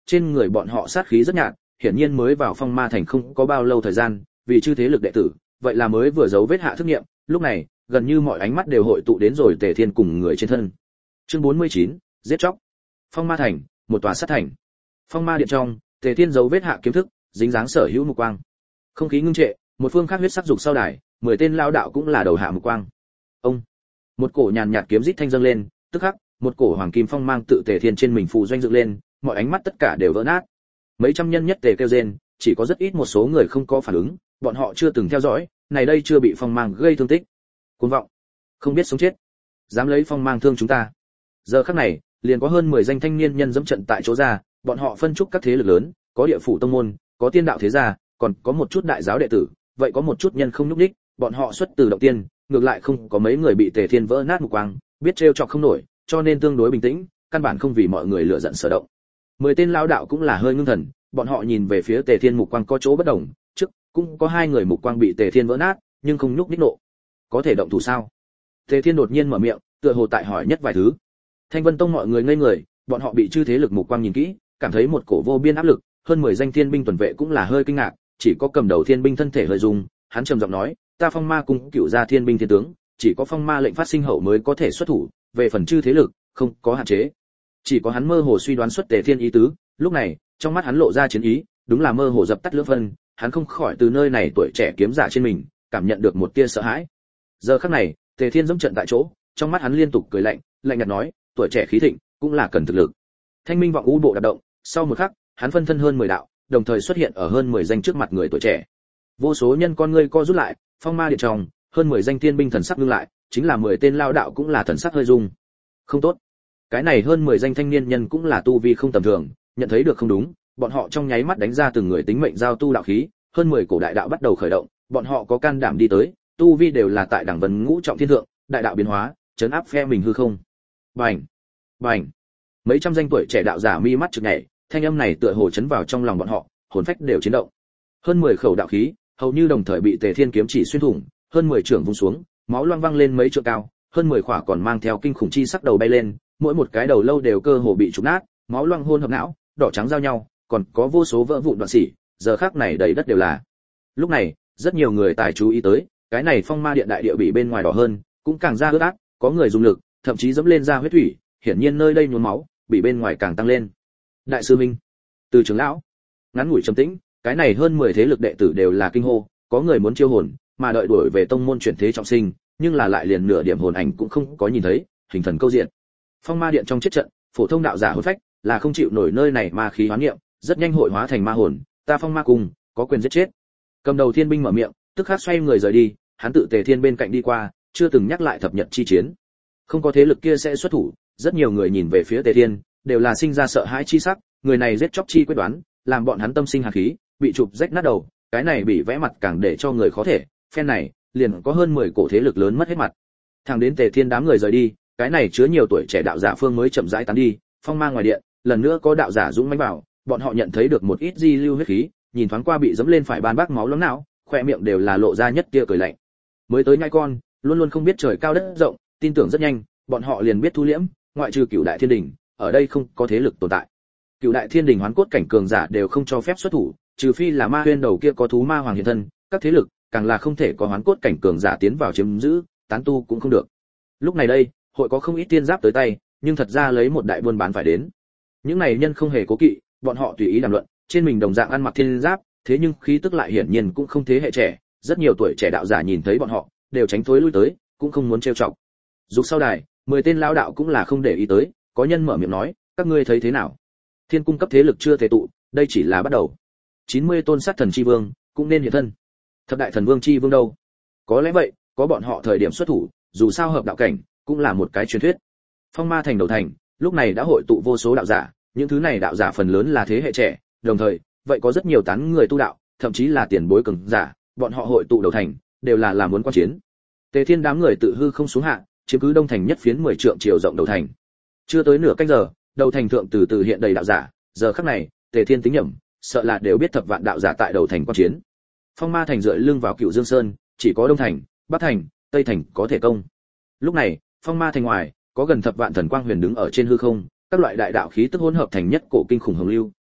S1: trên người bọn họ sát khí rất nhạt, hiển nhiên mới vào Phong Ma thành không có bao lâu thời gian, vì chư thế lực đệ tử, vậy là mới vừa giấu vết hạ thức nghiệm, lúc này, gần như mọi ánh mắt đều hội tụ đến rồi Tề Thiên cùng người trên thân. Chương 49, giết chóc. Phong Ma thành, một tòa sát thành. Phong Ma điện trong, Tề Thiên giấu vết hạ kiếm thức, dính dáng sở hữu mục quang. Không khí ngưng trệ, một phương khác huyết sắc dục sau đài, 10 tên lao đạo cũng là đầu hạ mục quang. Ông, một cổ nhàn nhạt kiếm rít thanh dâng lên, tức khắc, một cổ hoàng kim phong mang tự Tề Thiên trên mình phù doanh dựng lên, mọi ánh mắt tất cả đều vỡ nát. Mấy trăm nhân nhất tề kêu rên, chỉ có rất ít một số người không có phản ứng, bọn họ chưa từng theo dõi, này đây chưa bị phong mang gây thương tích. Cuồng vọng, không biết sống chết, dám lấy phong mang thương chúng ta. Giờ khắc này, liền có hơn 10 danh thanh niên nhân dẫm trận tại chỗ ra, bọn họ phân trúc các thế lực lớn, có địa phủ tông môn, có tiên đạo thế gia, còn có một chút đại giáo đệ tử, vậy có một chút nhân không nhúc nhích, bọn họ xuất từ động tiên, ngược lại không có mấy người bị Tề Thiên vỡ nát mục quang, biết trêu chọc không nổi, cho nên tương đối bình tĩnh, căn bản không vì mọi người lựa giận sở động. 10 tên lão đạo cũng là hơi ngưng thần, bọn họ nhìn về phía Tề Thiên mục quang có chỗ bất đồng, trước cũng có 2 người mục quang bị Tề Thiên vỡ nát, nhưng không nhúc nhích nộ. Có thể động thủ sao? Tề Thiên đột nhiên mở miệng, tựa hồ tại hỏi nhất vài thứ. Thanh Vân Tông mọi người ngây người, bọn họ bị chư thế lực mục quang nhìn kỹ, cảm thấy một cổ vô biên áp lực, hơn 10 danh thiên binh tuần vệ cũng là hơi kinh ngạc, chỉ có cầm đầu thiên binh thân thể hơi rung, hắn trầm giọng nói, ta Phong Ma cung cựu gia thiên binh thiên tướng, chỉ có Phong Ma lệnh phát sinh hậu mới có thể xuất thủ, về phần chư thế lực, không có hạn chế. Chỉ có hắn mơ hồ suy đoán xuất Tề Thiên ý tứ, lúc này, trong mắt hắn lộ ra chiến ý, đúng là mơ hồ dập tắt lưỡng phân, hắn không khỏi từ nơi này tuổi trẻ kiếm giả trên mình, cảm nhận được một tia sợ hãi. Giờ khắc này, Tề Thiên dẫm trận tại chỗ, trong mắt hắn liên tục cười lạnh, lạnh nhạt nói, tuổi trẻ khí thịnh, cũng là cần thực lực. Thanh minh vọng u bộ đạp động, sau một khắc, hắn phân thân hơn 10 đạo, đồng thời xuất hiện ở hơn 10 danh trước mặt người tuổi trẻ. Vô số nhân con ngươi co rút lại, Phong Ma điện trong, hơn 10 danh tiên binh thần sắc ngưng lại, chính là 10 tên lao đạo cũng là thần sắc hơi rung. Không tốt. Cái này hơn 10 danh thanh niên nhân cũng là tu vi không tầm thường, nhận thấy được không đúng, bọn họ trong nháy mắt đánh ra từng người tính mệnh giao tu đạo khí, hơn 10 cổ đại đạo bắt đầu khởi động, bọn họ có can đảm đi tới, tu vi đều là tại đẳng vấn ngũ trọng thiên thượng, đại đạo biến hóa, chấn áp phe mình hư không. Bành, bành. Mấy trăm danh tuổi trẻ đạo giả mi mắt chực nhảy, thanh âm này tựa hồ chấn vào trong lòng bọn họ, hồn phách đều chiến động. Hơn 10 khẩu đạo khí, hầu như đồng thời bị Tề Thiên kiếm chỉ xuyên thủng, hơn 10 trưởng vung xuống, máu loang văng lên mấy trượng cao, hơn 10 khỏa còn mang theo kinh khủng chi sắc đầu bay lên, mỗi một cái đầu lâu đều cơ hồ bị trục nát, máu loang hôn hợp não, đỏ trắng giao nhau, còn có vô số vỡ vụn đoạn xỉ, giờ khắc này đầy đất đều là. Lúc này, rất nhiều người tài chú ý tới, cái này Phong Ma điện đại địa bị bên ngoài đỏ hơn, cũng càng ra ướt át, có người dùng lực, thậm chí dẫm lên ra huyết thủy, hiển nhiên nơi đây nhuốm máu, bị bên ngoài càng tăng lên. Đại sư Minh, Từ trưởng lão, ngắn ngủi trầm tĩnh, cái này hơn 10 thế lực đệ tử đều là kinh hô, có người muốn chiêu hồn, mà đợi đuổi về tông môn chuyển thế trọng sinh, nhưng là lại liền nửa điểm hồn ảnh cũng không có nhìn thấy, hình thần câu diện. Phong Ma điện trong chết trận, phổ thông đạo giả hồn phách là không chịu nổi nơi này ma khí hoán niệm, rất nhanh hội hóa thành ma hồn, ta Phong Ma cung có quyền giết chết. Cầm đầu thiên binh mở miệng, tức khắc xoay người rời đi, hắn tự Tề Thiên bên cạnh đi qua, chưa từng nhắc lại thập nhật chi chiến. Không có thế lực kia sẽ xuất thủ, rất nhiều người nhìn về phía Tề Thiên, đều là sinh ra sợ hãi chi sắc, người này giết chóc chi quyết đoán, làm bọn hắn tâm sinh hàn khí, bị chụp rách nát đầu, cái này bị vẽ mặt càng để cho người khó thể, phen này, liền có hơn 10 cổ thế lực lớn mất hết mặt. Thẳng đến Tề Thiên đám người rời đi, cái này chứa nhiều tuổi trẻ đạo giả phương mới chậm rãi tán đi, phong mang ngoài điện, lần nữa có đạo giả dũng mãnh vào, bọn họ nhận thấy được một ít di lưu huyết khí, nhìn thoáng qua bị dẫm lên phải ban bác máu lắm não, khóe miệng đều là lộ ra nhất tia cười lạnh. Mới tới nhai con, luôn luôn không biết trời cao đất rộng, tin tưởng rất nhanh, bọn họ liền biết thu liễm, ngoại trừ Cửu Đại Thiên Đình, ở đây không có thế lực tồn tại. Cửu Đại Thiên Đình hoán cốt cảnh cường giả đều không cho phép xuất thủ, trừ phi là ma huyên đầu kia có thú ma hoàng hiện thân, các thế lực càng là không thể có hoán cốt cảnh cường giả tiến vào chiếm giữ, tán tu cũng không được. Lúc này đây, hội có không ít tiên giáp tới tay, nhưng thật ra lấy một đại buôn bán phải đến. Những này nhân không hề cố kỵ, bọn họ tùy ý đàm luận, trên mình đồng dạng ăn mặc thiên giáp, thế nhưng khí tức lại hiển nhiên cũng không thế hệ trẻ, rất nhiều tuổi trẻ đạo giả nhìn thấy bọn họ, đều tránh thối lui tới, cũng không muốn trêu chọc. Dục sau đài, 10 tên lão đạo cũng là không để ý tới, có nhân mở miệng nói, các ngươi thấy thế nào? Thiên cung cấp thế lực chưa thể tụ, đây chỉ là bắt đầu. 90 tôn sát thần chi vương cũng nên hiện thân. Thập đại thần vương chi vương đâu? Có lẽ vậy, có bọn họ thời điểm xuất thủ, dù sao hợp đạo cảnh cũng là một cái truyền thuyết. Phong Ma thành đầu thành, lúc này đã hội tụ vô số đạo giả, những thứ này đạo giả phần lớn là thế hệ trẻ, đồng thời, vậy có rất nhiều tán người tu đạo, thậm chí là tiền bối cường giả, bọn họ hội tụ đầu thành, đều là làm muốn quan chiến. Tề Thiên đám người tự hư không xuống hạ, chiếm cứ đông thành nhất phiến 10 trượng chiều rộng đầu thành. Chưa tới nửa canh giờ, đầu thành thượng từ từ hiện đầy đạo giả, giờ khắc này, Tề Thiên tính nhẩm, sợ là đều biết thập vạn đạo giả tại đầu thành quan chiến. Phong Ma thành dựa lưng vào Cựu Dương Sơn, chỉ có đông thành, bắc thành, tây thành có thể công. Lúc này, Phong Ma thành ngoài, có gần thập vạn thần quang huyền đứng ở trên hư không, các loại đại đạo khí tức hỗn hợp thành nhất cổ kinh khủng hồng lưu,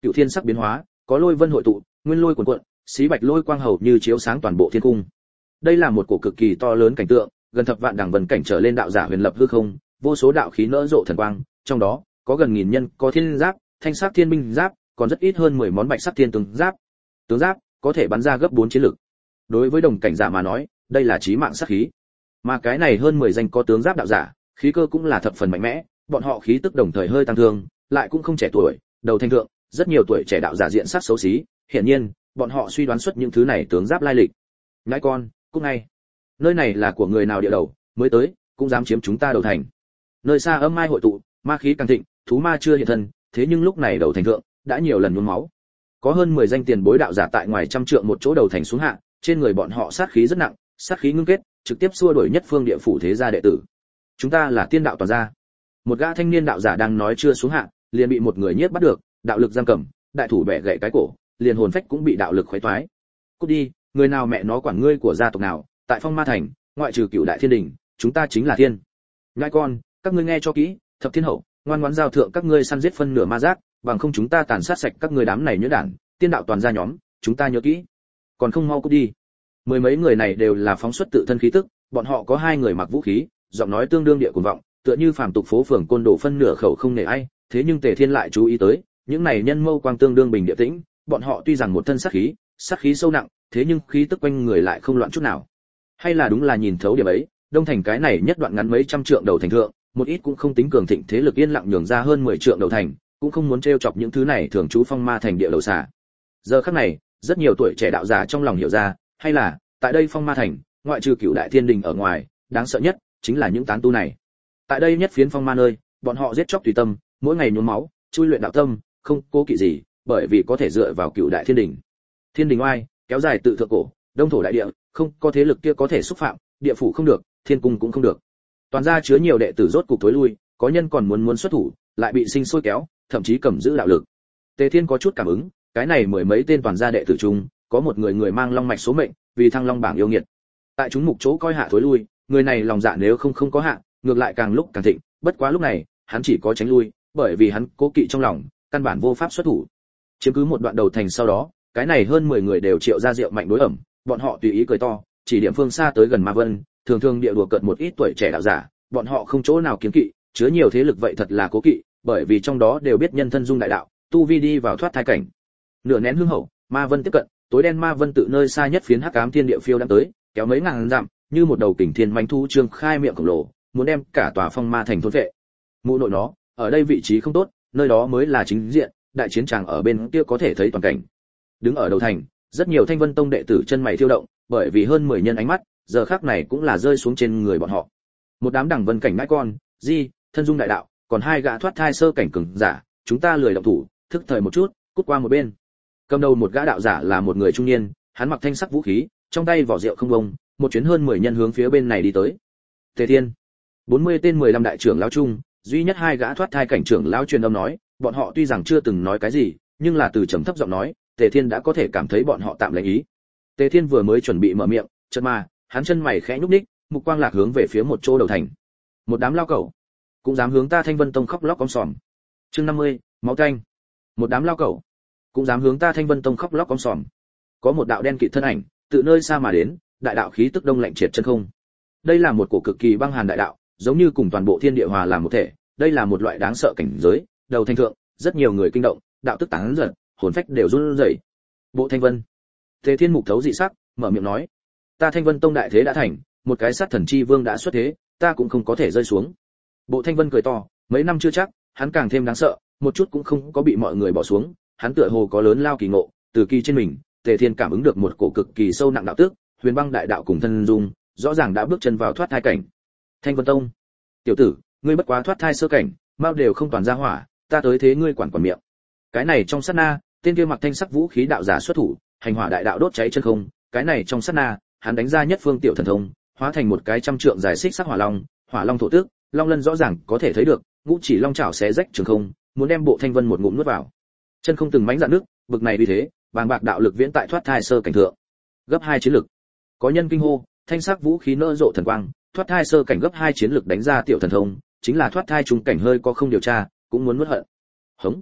S1: cựu thiên sắc biến hóa, có lôi vân hội tụ, nguyên lôi cuồn cuộn, xí bạch lôi quang hầu như chiếu sáng toàn bộ thiên cung. Đây là một cổ cực kỳ to lớn cảnh tượng, gần thập vạn đẳng vân cảnh trở lên đạo giả huyền lập hư không, vô số đạo khí nở rộ thần quang, trong đó có gần nghìn nhân, có thiên giáp, thanh sắc thiên binh giáp, còn rất ít hơn 10 món bạch sắc thiên tướng giáp. Tướng giáp có thể bắn ra gấp 4 chiến lực. Đối với đồng cảnh giả mà nói, đây là chí mạng sát khí. Mà cái này hơn 10 danh có tướng giáp đạo giả, khí cơ cũng là thập phần mạnh mẽ, bọn họ khí tức đồng thời hơi tăng thương, lại cũng không trẻ tuổi, đầu thanh thượng, rất nhiều tuổi trẻ đạo giả diện sắc xấu xí, hiển nhiên, bọn họ suy đoán xuất những thứ này tướng giáp lai lịch. Nhãi con, cút ngay. Nơi này là của người nào địa đầu, mới tới, cũng dám chiếm chúng ta đầu thành. Nơi xa âm mai hội tụ, ma khí càng thịnh, thú ma chưa hiện thân, thế nhưng lúc này đầu thành thượng đã nhiều lần nhuốm máu. Có hơn 10 danh tiền bối đạo giả tại ngoài trăm trượng một chỗ đầu thành xuống hạ, trên người bọn họ sát khí rất nặng, sát khí ngưng kết, trực tiếp xua đuổi nhất phương địa phủ thế gia đệ tử. Chúng ta là tiên đạo toàn gia. Một gã thanh niên đạo giả đang nói chưa xuống hạ, liền bị một người nhiếp bắt được, đạo lực giam cầm, đại thủ bẻ gãy cái cổ, liền hồn phách cũng bị đạo lực khuấy toái. Cút đi, người nào mẹ nó quản ngươi của gia tộc nào, tại Phong Ma thành, ngoại trừ Cửu Đại Thiên Đình, chúng ta chính là thiên. Nhãi con, các ngươi nghe cho kỹ, thập thiên hậu, ngoan ngoãn giao thượng các ngươi săn giết phân nửa ma giác, bằng không chúng ta tàn sát sạch các ngươi đám này nhuyễn đản, tiên đạo toàn gia nhóm, chúng ta nhớ kỹ. Còn không mau cút đi. Mười mấy người này đều là phóng xuất tự thân khí tức, bọn họ có 2 người mặc vũ khí, giọng nói tương đương địa cuồng vọng, tựa như phàm tục phố phường côn đồ phân nửa khẩu không nể ai, thế nhưng Tề Thiên lại chú ý tới, những này nhân mâu quang tương đương bình địa tĩnh, bọn họ tuy rằng một thân sát khí sâu nặng, thế nhưng khí tức quanh người lại không loạn chút nào. Hay là đúng là nhìn thấu điểm ấy, đông thành cái này nhất đoạn ngắn mấy trăm trượng đầu thành thượng, một ít cũng không tính cường thịnh thế lực yên lặng nhường ra hơn 10 trượng đầu thành, cũng không muốn trêu chọc những thứ này thường trú Phong Ma thành địa đầu xà. Giờ khắc này, rất nhiều tuổi trẻ đạo giả trong lòng hiểu ra, hay là tại đây Phong Ma thành, ngoại trừ Cửu Đại Thiên Đình ở ngoài, đáng sợ nhất chính là những tán tu này. Tại đây nhất phiến Phong Ma nơi, bọn họ giết chóc tùy tâm, mỗi ngày nhuốm máu, chui luyện đạo tâm, không cố kỵ gì, bởi vì có thể dựa vào Cửu Đại Thiên Đình. Thiên Đình oai, kéo dài tự thượng cổ, đông thổ đại địa, không có thế lực kia có thể xúc phạm, địa phủ không được, thiên cung cũng không được. Toàn gia chứa nhiều đệ tử rốt cục tối lui, có nhân còn muốn xuất thủ, lại bị sinh sôi kéo, thậm chí cầm giữ đạo lực. Tề Thiên có chút cảm ứng, cái này mười mấy tên toàn gia đệ tử chung, có một người mang long mạch số mệnh, vì thăng long bảng yêu nghiệt. Tại chúng mục chỗ coi hạ thối lui, người này lòng dạ nếu không có hạ, ngược lại càng lúc càng thịnh, bất quá lúc này, hắn chỉ có tránh lui, bởi vì hắn cố kỵ trong lòng, căn bản vô pháp xuất thủ. Chiếm cứ một đoạn đầu thành sau đó, cái này hơn 10 người đều triệu ra rượu mạnh đối ẩm, bọn họ tùy ý cười to, chỉ điểm phương xa tới gần Ma Vân, thường thường địa đùa cợt một ít tuổi trẻ đạo giả, bọn họ không chỗ nào kiến kỵ, chứa nhiều thế lực vậy thật là cố kỵ, bởi vì trong đó đều biết nhân thân dung đại đạo, tu vi đi vào thoát thai cảnh. Nửa nén hương hậu, Ma Vân tiếp cận, tối đen Ma Vân tự nơi xa nhất phiến hắc ám thiên địa phiêu đang tới, kéo mấy ngàn dặm, như một đầu kình thiên mãnh thú trương khai miệng khổng lồ, muốn đem cả tòa Phong Ma thành thôn vệ. Mụ nội nó, ở đây vị trí không tốt, nơi đó mới là chính diện, đại chiến tràng ở bên kia có thể thấy toàn cảnh. Đứng ở đầu thành, rất nhiều Thanh Vân Tông đệ tử chân mày thiêu động, bởi vì hơn 10 nhân ánh mắt, giờ khắc này cũng là rơi xuống trên người bọn họ. Một đám đẳng vân cảnh ngãi con, thân dung đại đạo, còn 2 gã thoát thai sơ cảnh cường giả, chúng ta lười động thủ, thức thời một chút, cút qua một bên. Cầm đầu một gã đạo giả là một người trung niên, hắn mặc thanh sắc vũ khí, trong tay vỏ rượu không bông, một chuyến hơn 10 nhân hướng phía bên này đi tới. Tề Thiên, 40 tên 15 đại trưởng lão chung, duy nhất 2 gã thoát thai cảnh trưởng lão truyền âm nói, bọn họ tuy rằng chưa từng nói cái gì, nhưng là từ trầm thấp giọng nói, Tề Thiên đã có thể cảm thấy bọn họ tạm lệnh ý. Tề Thiên vừa mới chuẩn bị mở miệng, chợt mà, hắn chân mày khẽ nhúc nhích, mục quang lạc hướng về phía một chỗ đầu thành. Một đám lao cẩu, cũng dám hướng ta Thanh Vân Tông khóc lóc om sòm. Chương 50, máu tanh. Một đám lao cẩu, cũng dám hướng ta Thanh Vân Tông khóc lóc om sòm. Có một đạo đen kịt thân ảnh, từ nơi xa mà đến, đại đạo khí tức đông lạnh triệt chân không. Đây là một cổ cực kỳ băng hàn đại đạo, giống như cùng toàn bộ thiên địa hòa làm một thể, đây là một loại đáng sợ cảnh giới, đầu thanh thượng, rất nhiều người kinh động, đạo tức tán giật, hồn phách đều run rẩy. Bộ Thanh Vân. Tề Thiên mục thấu dị sắc, mở miệng nói: "Ta Thanh Vân Tông đại thế đã thành, một cái sát thần chi vương đã xuất thế, ta cũng không có thể rơi xuống." Bộ Thanh Vân cười to, mấy năm chưa chắc, hắn càng thêm đáng sợ, một chút cũng không có bị mọi người bỏ xuống, hắn tựa hồ có lớn lao kỳ ngộ, từ kỳ trên mình, Tề Thiên cảm ứng được một cổ cực kỳ sâu nặng đạo tức, huyền băng đại đạo cùng thân dung, rõ ràng đã bước chân vào thoát thai cảnh. Thanh Vân Tông, tiểu tử, ngươi bất quá thoát thai sơ cảnh, mau đều không toàn ra hỏa, ta tới thế ngươi quản miệng. Cái này trong sát na, tên kia mặc thanh sắc vũ khí đạo giả xuất thủ, hành hỏa đại đạo đốt cháy chân không, cái này trong sát na, hắn đánh ra nhất phương tiểu thần thông, hóa thành một cái trăm trượng dài xích sắc hỏa long thổ tước, long lân rõ ràng có thể thấy được, ngũ chỉ long chảo xé rách trường không, muốn đem Bộ Thanh Vân một ngụm nuốt vào. Chân không từng mãnh dạn nước, bực này vì thế, bàng bạc đạo lực viễn tại thoát thai sơ cảnh thượng. Gấp 2 chiến lực. Có nhân kinh hô, thanh sắc vũ khí nở rộ thần quang, thoát thai sơ cảnh gấp 2 chiến lực đánh ra tiểu thần thông, chính là thoát thai trung cảnh hơi có không điều tra, cũng muốn nuốt hận. Hống.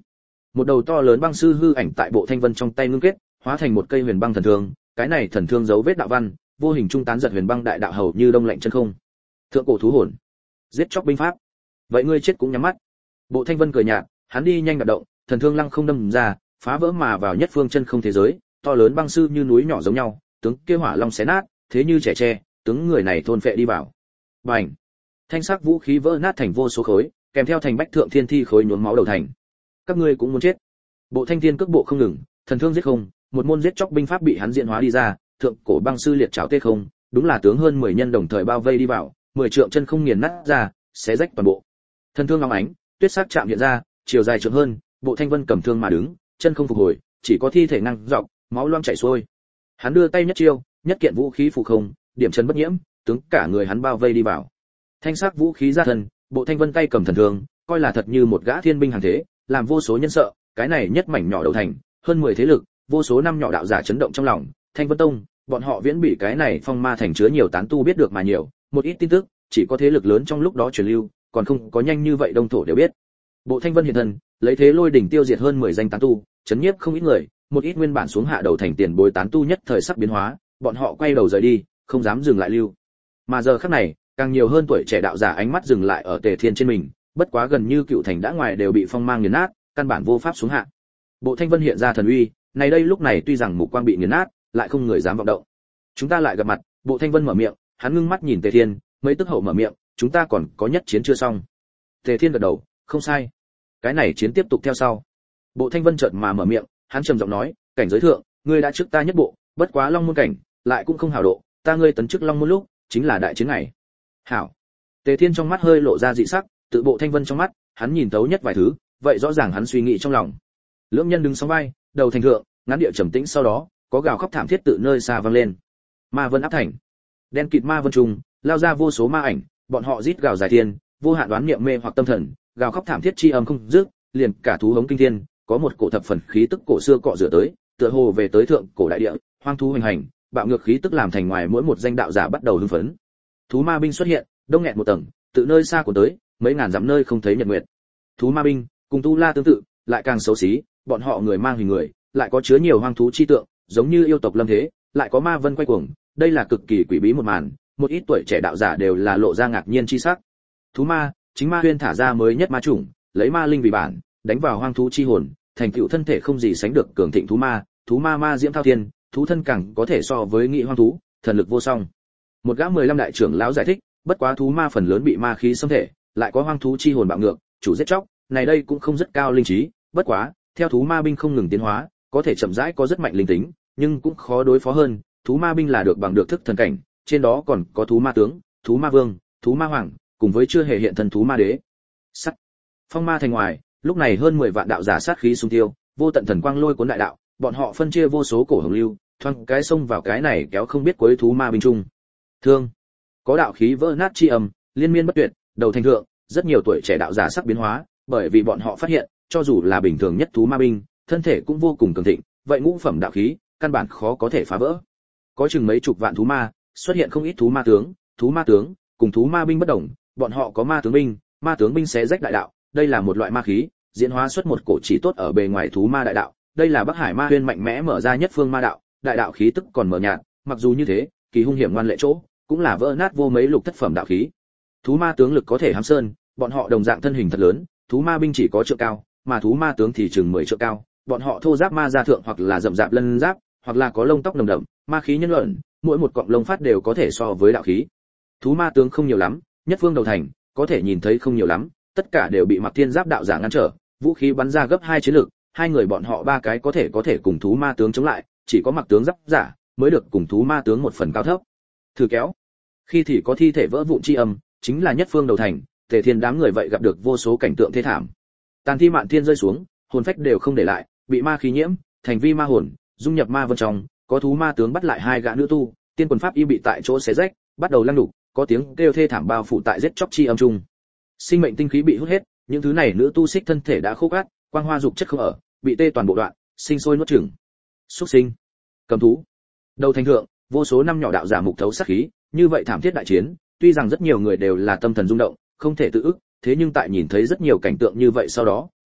S1: Một đầu to lớn băng sư hư ảnh tại Bộ Thanh Vân trong tay ngưng kết, hóa thành một cây huyền băng thần thương, cái này thần thương dấu vết đạo văn, vô hình trung tán giật huyền băng đại đạo hầu như đông lạnh chân không. Thượng cổ thú hồn, giết chóc binh pháp. Vậy ngươi chết cũng nhắm mắt. Bộ Thanh Vân cười nhạt, hắn đi nhanh đạp động, thần thương lăng không đâm ra, phá vỡ mà vào nhất phương chân không thế giới, to lớn băng sư như núi nhỏ giống nhau, tướng kia hỏa long xé nát, thế như trẻ tre, tướng người này thôn phệ đi vào. Bành! Thanh sắc vũ khí vỡ nát thành vô số khối, kèm theo thành bách thượng thiên thi khối nhuốm máu đầu thành. Các ngươi cũng muốn chết. Bộ Thanh Thiên cước bộ không ngừng, thần thương giết không, một môn giết chóc binh pháp bị hắn diễn hóa đi ra, thượng cổ băng sư liệt trảo tê không, đúng là tướng hơn 10 nhân đồng thời bao vây đi vào, 10 trượng chân không nghiền nát ra, xé rách toàn bộ. Thần thương long ánh, tuyết sắc chạm hiện ra, chiều dài trượng hơn, Bộ Thanh Vân cầm thương mà đứng, chân không phục hồi, chỉ có thi thể năng dọc, máu loang chảy xuôi. Hắn đưa tay nhất chiêu, nhất kiện vũ khí phù không, điểm chân bất nhiễm, tướng cả người hắn bao vây đi vào. Thanh sắc vũ khí ra thân, Bộ Thanh Vân tay cầm thần thương, coi là thật như một gã thiên binh hàng thế, làm vô số nhân sợ, cái này nhất mảnh nhỏ đầu thành, hơn 10 thế lực, vô số năm nhỏ đạo giả chấn động trong lòng, Thanh Vân Tông, bọn họ viễn bị cái này phong ma thành chứa nhiều tán tu biết được mà nhiều, một ít tin tức, chỉ có thế lực lớn trong lúc đó truyền lưu, còn không có nhanh như vậy đông thổ đều biết. Bộ Thanh Vân hiện thân, lấy thế lôi đỉnh tiêu diệt hơn 10 danh tán tu, chấn nhiếp không ít người, một ít nguyên bản xuống hạ đầu thành tiền bối tán tu nhất thời sắc biến hóa, bọn họ quay đầu rời đi, không dám dừng lại lưu. Mà giờ khắc này, càng nhiều hơn tuổi trẻ đạo giả ánh mắt dừng lại ở Tề Thiên trên mình, bất quá gần như cựu thành đã ngoài đều bị phong mang nghiền nát, căn bản vô pháp xuống hạ. Bộ Thanh Vân hiện ra thần uy, này đây lúc này tuy rằng mục quang bị nghiền nát, lại không người dám vọng động. Chúng ta lại gặp mặt, Bộ Thanh Vân mở miệng, hắn ngưng mắt nhìn Tề Thiên, mấy tức hậu mở miệng, chúng ta còn có nhất chiến chưa xong. Tề Thiên gật đầu, không sai. Cái này chiến tiếp tục theo sau. Bộ Thanh Vân chợt mà mở miệng, hắn trầm giọng nói, cảnh giới thượng, ngươi đã trước ta nhất bộ, bất quá long môn cảnh, lại cũng không hảo độ, ta ngươi tấn chức long môn lúc, chính là đại chiến này. Hảo. Tề Thiên trong mắt hơi lộ ra dị sắc, tự Bộ Thanh Vân trong mắt, hắn nhìn thấu nhất vài thứ, vậy rõ ràng hắn suy nghĩ trong lòng. Lưỡng nhân đứng song vai, đầu thành thượng, ngắn địa trầm tĩnh sau đó, có gào khóc thảm thiết tự nơi xa vang lên. Ma vân áp thành. Đen kịt ma vân trùng, lao ra vô số ma ảnh, bọn họ rít gào dài thiên, vô hạn đoán niệm mê hoặc tâm thần, gào khóc thảm thiết chi âm không dứt, liền cả thú hống kinh thiên, có một cổ thập phần khí tức cổ xưa cọ rửa tới, tựa hồ về tới thượng cổ đại địa, hoang thú hoành hành, bạo ngược khí tức làm thành ngoài mỗi một danh đạo giả bắt đầu hưng phấn. Thú ma binh xuất hiện, đông nghẹt một tầng, tự nơi xa của tới, mấy ngàn dặm nơi không thấy nhật nguyệt. Thú ma binh, cùng tu la tương tự, lại càng xấu xí, bọn họ người mang hình người, lại có chứa nhiều hoang thú chi tượng, giống như yêu tộc lâm thế, lại có ma vân quay cuồng, đây là cực kỳ quỷ bí một màn, một ít tuổi trẻ đạo giả đều là lộ ra ngạc nhiên chi sắc. Thú ma, chính ma huyên thả ra mới nhất ma chủng, lấy ma linh vì bản, đánh vào hoang thú chi hồn, thành tựu thân thể không gì sánh được cường thịnh thú ma ma diễm thao thiên, thú thân càng có thể so với nghị hoang thú, thần lực vô song. Một gã 15 đại trưởng lão giải thích, bất quá thú ma phần lớn bị ma khí xâm thể, lại có hoang thú chi hồn bạo ngược, chủ giết chóc, này đây cũng không rất cao linh trí, bất quá, theo thú ma binh không ngừng tiến hóa, có thể chậm rãi có rất mạnh linh tính, nhưng cũng khó đối phó hơn, thú ma binh là được bằng được thức thần cảnh, trên đó còn có thú ma tướng, thú ma vương, thú ma hoàng, cùng với chưa hề hiện thần thú ma đế. Sắt. Phong ma thành ngoài, lúc này hơn 10 vạn đạo giả sát khí xung tiêu, vô tận thần quang lôi cuốn đại đạo, bọn họ phân chia vô số cổ hồng lưu, thoang cái xông vào cái này kéo không biết cuối thú ma binh trung. Thương. Có đạo khí vỡ nát chi âm, liên miên bất tuyệt, đầu thành thượng, rất nhiều tuổi trẻ đạo giả sắc biến hóa, bởi vì bọn họ phát hiện, cho dù là bình thường nhất thú ma binh, thân thể cũng vô cùng cường thịnh, vậy ngũ phẩm đạo khí, căn bản khó có thể phá vỡ. Có chừng mấy chục vạn thú ma, xuất hiện không ít thú ma tướng, cùng thú ma binh bất đồng, bọn họ có ma tướng binh xé rách đại đạo, đây là một loại ma khí, diễn hóa xuất một cổ chỉ tốt ở bề ngoài thú ma đại đạo, đây là Bắc Hải ma huyên mạnh mẽ mở ra nhất phương ma đạo, đại đạo khí tức còn mờ nhạt, mặc dù như thế, kỳ hung hiểm ngoan lệ chỗ, cũng là vỡ nát vô mấy lục thất phẩm đạo khí. Thú ma tướng lực có thể hám sơn, bọn họ đồng dạng thân hình thật lớn, thú ma binh chỉ có trượng cao, mà thú ma tướng thì chừng 10 trượng cao, bọn họ thô giáp ma gia thượng hoặc là rậm rạp lân giáp, hoặc là có lông tóc nồng đậm, ma khí nhân luận, mỗi một cọng lông phát đều có thể so với đạo khí. Thú ma tướng không nhiều lắm, nhất phương đầu thành, có thể nhìn thấy không nhiều lắm, tất cả đều bị Mặc Thiên Giáp đạo giả ngăn trở, vũ khí bắn ra gấp 2 chiến lực, hai người bọn họ ba cái có thể cùng thú ma tướng chống lại, chỉ có Mặc tướng Giáp giả mới được cùng thú ma tướng một phần cao thấp. Thử kéo. Khi thì có thi thể vỡ vụn chi âm, chính là nhất phương đầu thành, Tề Thiên đám người vậy gặp được vô số cảnh tượng thê thảm. Tàn thi mạn thiên rơi xuống, hồn phách đều không để lại, bị ma khí nhiễm, thành vi ma hồn, dung nhập ma vân trong, có thú ma tướng bắt lại hai gã nữ tu, tiên quần pháp y bị tại chỗ xé rách, bắt đầu lăn đục, có tiếng kêu thê thảm bao phủ tại giết chóc chi âm trung. Sinh mệnh tinh khí bị hút hết, những thứ này nữ tu xích thân thể đã khô cát, quang hoa dục chất không ở, bị tê toàn bộ đoạn, sinh sôi nuốt chửng. Súc sinh, cầm thú. Đầu thành thượng, vô số năm nhỏ đạo giả mục thấu sát khí, như vậy thảm thiết đại chiến, tuy rằng rất nhiều người đều là tâm thần rung động, không thể tự ức, thế nhưng tại nhìn thấy rất nhiều cảnh tượng như vậy sau đó,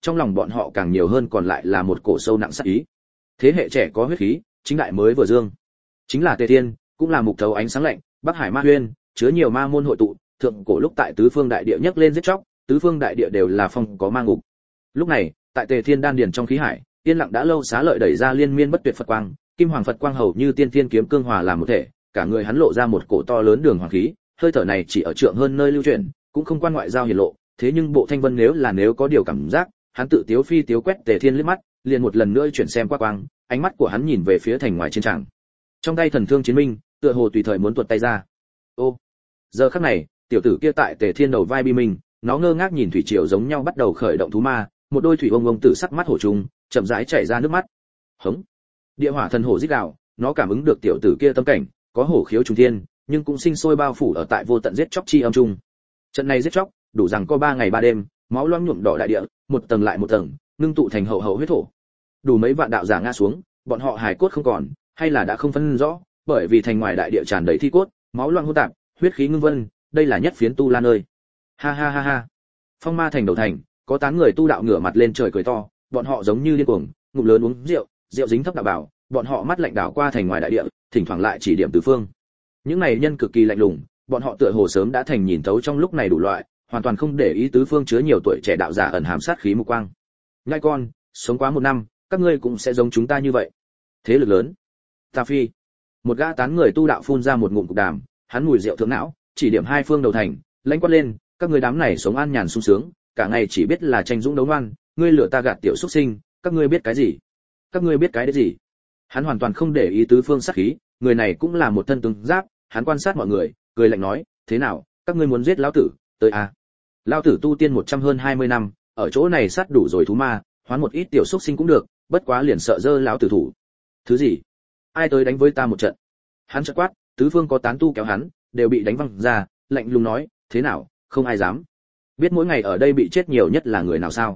S1: trong lòng bọn họ càng nhiều hơn còn lại là một cổ sâu nặng sát ý. Thế hệ trẻ có huyết khí, chính đại mới vừa dương. Chính là Tề Thiên, cũng là mục thấu ánh sáng lạnh, Bắc Hải Ma Huyên, chứa nhiều ma môn hội tụ, thượng cổ lúc tại tứ phương đại địa nhấc lên giết chóc, tứ phương đại địa đều là phong có ma ngục. Lúc này, tại Tề Thiên đan điền trong khí hải, yên lặng đã lâu xá lợi đẩy ra liên miên bất tuyệt Phật quang, kim hoàng Phật quang hầu như tiên thiên kiếm cương hòa làm một thể, cả người hắn lộ ra một cổ to lớn đường hoàng khí, hơi thở này chỉ ở trượng hơn nơi lưu truyền, cũng không quan ngoại giao hiển lộ, thế nhưng Bộ Thanh Vân nếu có điều cảm giác, hắn tự tiếu phi tiếu quét Tề Thiên liếc mắt, liền một lần nữa chuyển xem qua quang, ánh mắt của hắn nhìn về phía thành ngoài chiến trường. Trong tay thần thương chiến minh, tựa hồ tùy thời muốn tuột tay ra. Ô, giờ khắc này, tiểu tử kia tại Tề Thiên đầu vai bi mình, nó ngơ ngác nhìn thủy triều giống nhau bắt đầu khởi động thú ma, một đôi thủy ông tử sắc mắt hổ trùng, chậm rãi chảy ra nước mắt. Hống. Địa hỏa thần hổ rít gào, nó cảm ứng được tiểu tử kia tâm cảnh, có hổ khiếu trùng thiên, nhưng cũng sinh sôi bao phủ ở tại vô tận giết chóc chi âm trung. Trận này giết chóc, đủ rằng có 3 ngày 3 đêm, máu loang nhuộm đỏ đại địa, một tầng lại một tầng, ngưng tụ thành hậu hậu huyết thổ. Đủ mấy vạn đạo giả ngã xuống, bọn họ hài cốt không còn, hay là đã không phân rõ, bởi vì thành ngoài đại địa tràn đầy thi cốt, máu loang hỗn tạp, huyết khí ngưng vân, đây là nhất phiến tu la nơi. Ha ha ha ha. Phong Ma thành đầu thành, có tán người tu đạo ngửa mặt lên trời cười to, bọn họ giống như điên cuồng, ngụm lớn uống rượu, rượu dính thấp đạo bảo, bọn họ mắt lạnh đảo qua thành ngoài đại địa, thỉnh thoảng lại chỉ điểm tứ phương. Những này nhân cực kỳ lạnh lùng, bọn họ tựa hồ sớm đã thành nhìn thấu trong lúc này đủ loại, hoàn toàn không để ý tứ phương chứa nhiều tuổi trẻ đạo giả ẩn hàm sát khí mục quang. Nhai con, sống quá 1 năm, các ngươi cũng sẽ giống chúng ta như vậy. Thế lực lớn. Ta phi. Một gã tán người tu đạo phun ra một ngụm cục đàm, hắn mùi rượu thượng não, chỉ điểm hai phương đầu thành, lãnh quát lên, các ngươi đám này sống an nhàn sung sướng, cả ngày chỉ biết là tranh dũng đấu ngoan, ngươi lừa ta gạt tiểu xuất sinh, các ngươi biết cái gì? Các ngươi biết cái đấy gì? Hắn hoàn toàn không để ý tứ phương sát khí, người này cũng là một thân tướng giáp, hắn quan sát mọi người, cười lạnh nói, thế nào, các ngươi muốn giết lão tử, tới à? Lão tử tu tiên 120 năm, ở chỗ này sát đủ rồi thú ma, hoán một ít tiểu xuất sinh cũng được, bất quá liền sợ dơ lão tử thủ. Thứ gì? Ai tới đánh với ta một trận? Hắn chợt quát, tứ phương có tán tu kéo hắn, đều bị đánh văng ra, lạnh lùng nói, thế nào, không ai dám. Biết mỗi ngày ở đây bị chết nhiều nhất là người nào sao?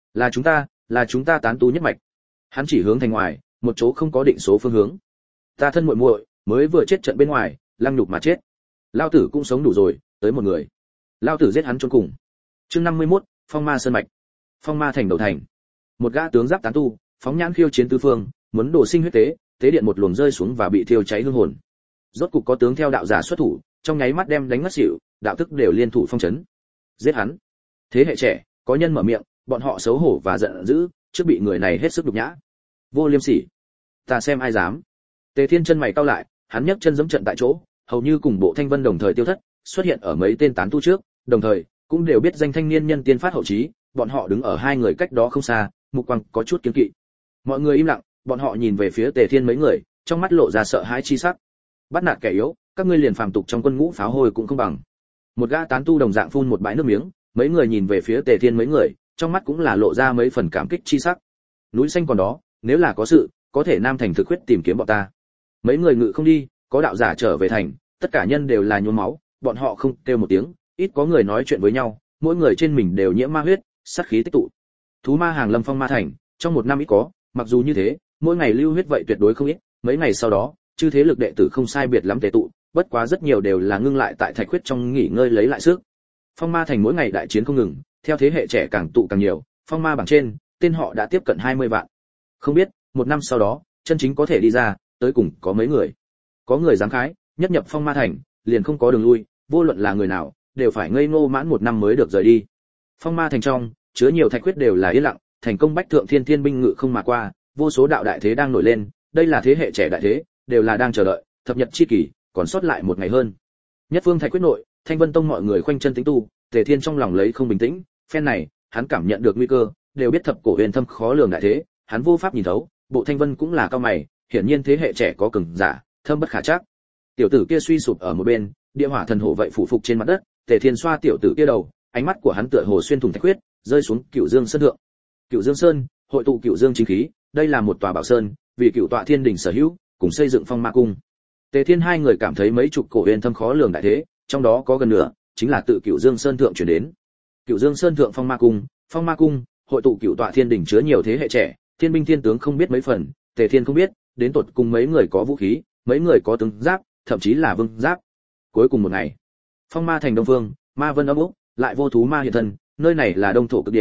S1: Là chúng ta tán tu nhất mạch. Hắn chỉ hướng thành ngoài, một chỗ không có định số phương hướng. Ta thân muội muội, mới vừa chết trận bên ngoài, lăng nhục mà chết. Lão tử cũng sống đủ rồi, tới một người. Lão tử giết hắn chôn cùng. Chương 51, Phong Ma sơn mạch. Phong Ma thành đầu thành. Một gã tướng giáp tán tu, phóng nhãn khiêu chiến tứ phương, muốn đổ sinh huyết tế, tế điện một luồng rơi xuống và bị thiêu cháy hương hồn. Rốt cục có tướng theo đạo giả xuất thủ, trong nháy mắt đem đánh ngất xỉu, đạo thức đều liên thủ phong chấn. Giết hắn. Thế hệ trẻ, có nhân mở miệng, bọn họ xấu hổ và giận dữ, trước bị người này hết sức nhục nhã. Vô liêm sỉ. Ta xem ai dám. Tề Thiên chân mày cau lại, hắn nhấc chân giẫm trận tại chỗ, hầu như cùng Bộ Thanh Vân đồng thời tiêu thất, xuất hiện ở mấy tên tán tu trước, đồng thời cũng đều biết danh thanh niên nhân tiên phát hậu trí, bọn họ đứng ở hai người cách đó không xa, mục quang có chút kiêng kỵ. Mọi người im lặng, bọn họ nhìn về phía Tề Thiên mấy người, trong mắt lộ ra sợ hãi chi sắc. Bắt nạt kẻ yếu, các ngươi liền phàm tục trong quân ngũ pháo hôi cũng không bằng. Một gã tán tu đồng dạng phun một bãi nước miếng, mấy người nhìn về phía Tề Thiên mấy người, trong mắt cũng là lộ ra mấy phần cảm kích chi sắc. Núi xanh còn đó, nếu là có sự, có thể nam thành thực huyết tìm kiếm bọn ta. Mấy người ngự không đi, có đạo giả trở về thành, tất cả nhân đều là nhuốm máu, bọn họ không kêu một tiếng, ít có người nói chuyện với nhau, mỗi người trên mình đều nhiễm ma huyết, sát khí tích tụ. Thú ma hàng lâm Phong Ma thành, trong 1 năm ít có, mặc dù như thế, mỗi ngày lưu huyết vậy tuyệt đối không ít, mấy ngày sau đó, chư thế lực đệ tử không sai biệt lắm tề tụ, bất quá rất nhiều đều là ngưng lại tại thạch huyết trong nghỉ ngơi lấy lại sức. Phong Ma thành mỗi ngày đại chiến không ngừng, theo thế hệ trẻ càng tụ càng nhiều, Phong Ma bảng trên, tên họ đã tiếp cận 20 vạn. Không biết, 1 năm sau đó, chân chính có thể đi ra, tới cùng có mấy người. Có người dám khái, nhất nhập Phong Ma thành, liền không có đường lui, vô luận là người nào, đều phải ngây ngô mãn 1 năm mới được rời đi. Phong Ma thành trong, chứa nhiều thạch huyết đều là yên lặng, thành công bách thượng thiên thiên binh ngự không mà qua, vô số đạo đại thế đang nổi lên, đây là thế hệ trẻ đại thế, đều là đang chờ đợi, thập nhật chi kỳ, còn sót lại 1 ngày hơn. Nhất phương thạch quyết nội, Thanh Vân tông mọi người khoanh chân tĩnh tu, Tề Thiên trong lòng lấy không bình tĩnh, phen này, hắn cảm nhận được nguy cơ, đều biết thập cổ huyền thâm khó lường đại thế, hắn vô pháp nhìn thấu, Bộ Thanh Vân cũng là cao mày, hiển nhiên thế hệ trẻ có cường giả, thâm bất khả trắc. Tiểu tử kia suy sụp ở một bên, địa hỏa thần hổ vậy phủ phục trên mặt đất, Tề Thiên xoa tiểu tử kia đầu, ánh mắt của hắn tựa hồ xuyên thủng thạch huyết, rơi xuống Cửu Dương sơn thượng. Cửu Dương sơn, hội tụ Cửu Dương chính khí, đây là một tòa bảo sơn, vì Cửu tọa thiên đỉnh sở hữu, cùng xây dựng Phong Ma cung. Tề Thiên hai người cảm thấy mấy chục cổ huyền thâm khó lường đại thế, trong đó có gần nửa chính là tự Cửu Dương sơn thượng truyền đến. Cửu Dương sơn thượng Phong Ma cung, hội tụ Cửu tọa thiên đỉnh chứa nhiều thế hệ trẻ, thiên binh thiên tướng không biết mấy phần, Tề Thiên không biết, đến tột cùng mấy người có vũ khí, mấy người có tướng giáp, thậm chí là vương giáp. Cuối cùng một ngày, Phong Ma thành đông phương, ma vân âm úc, lại vô thú ma hiện thân, nơi này là đông thổ cực điểm,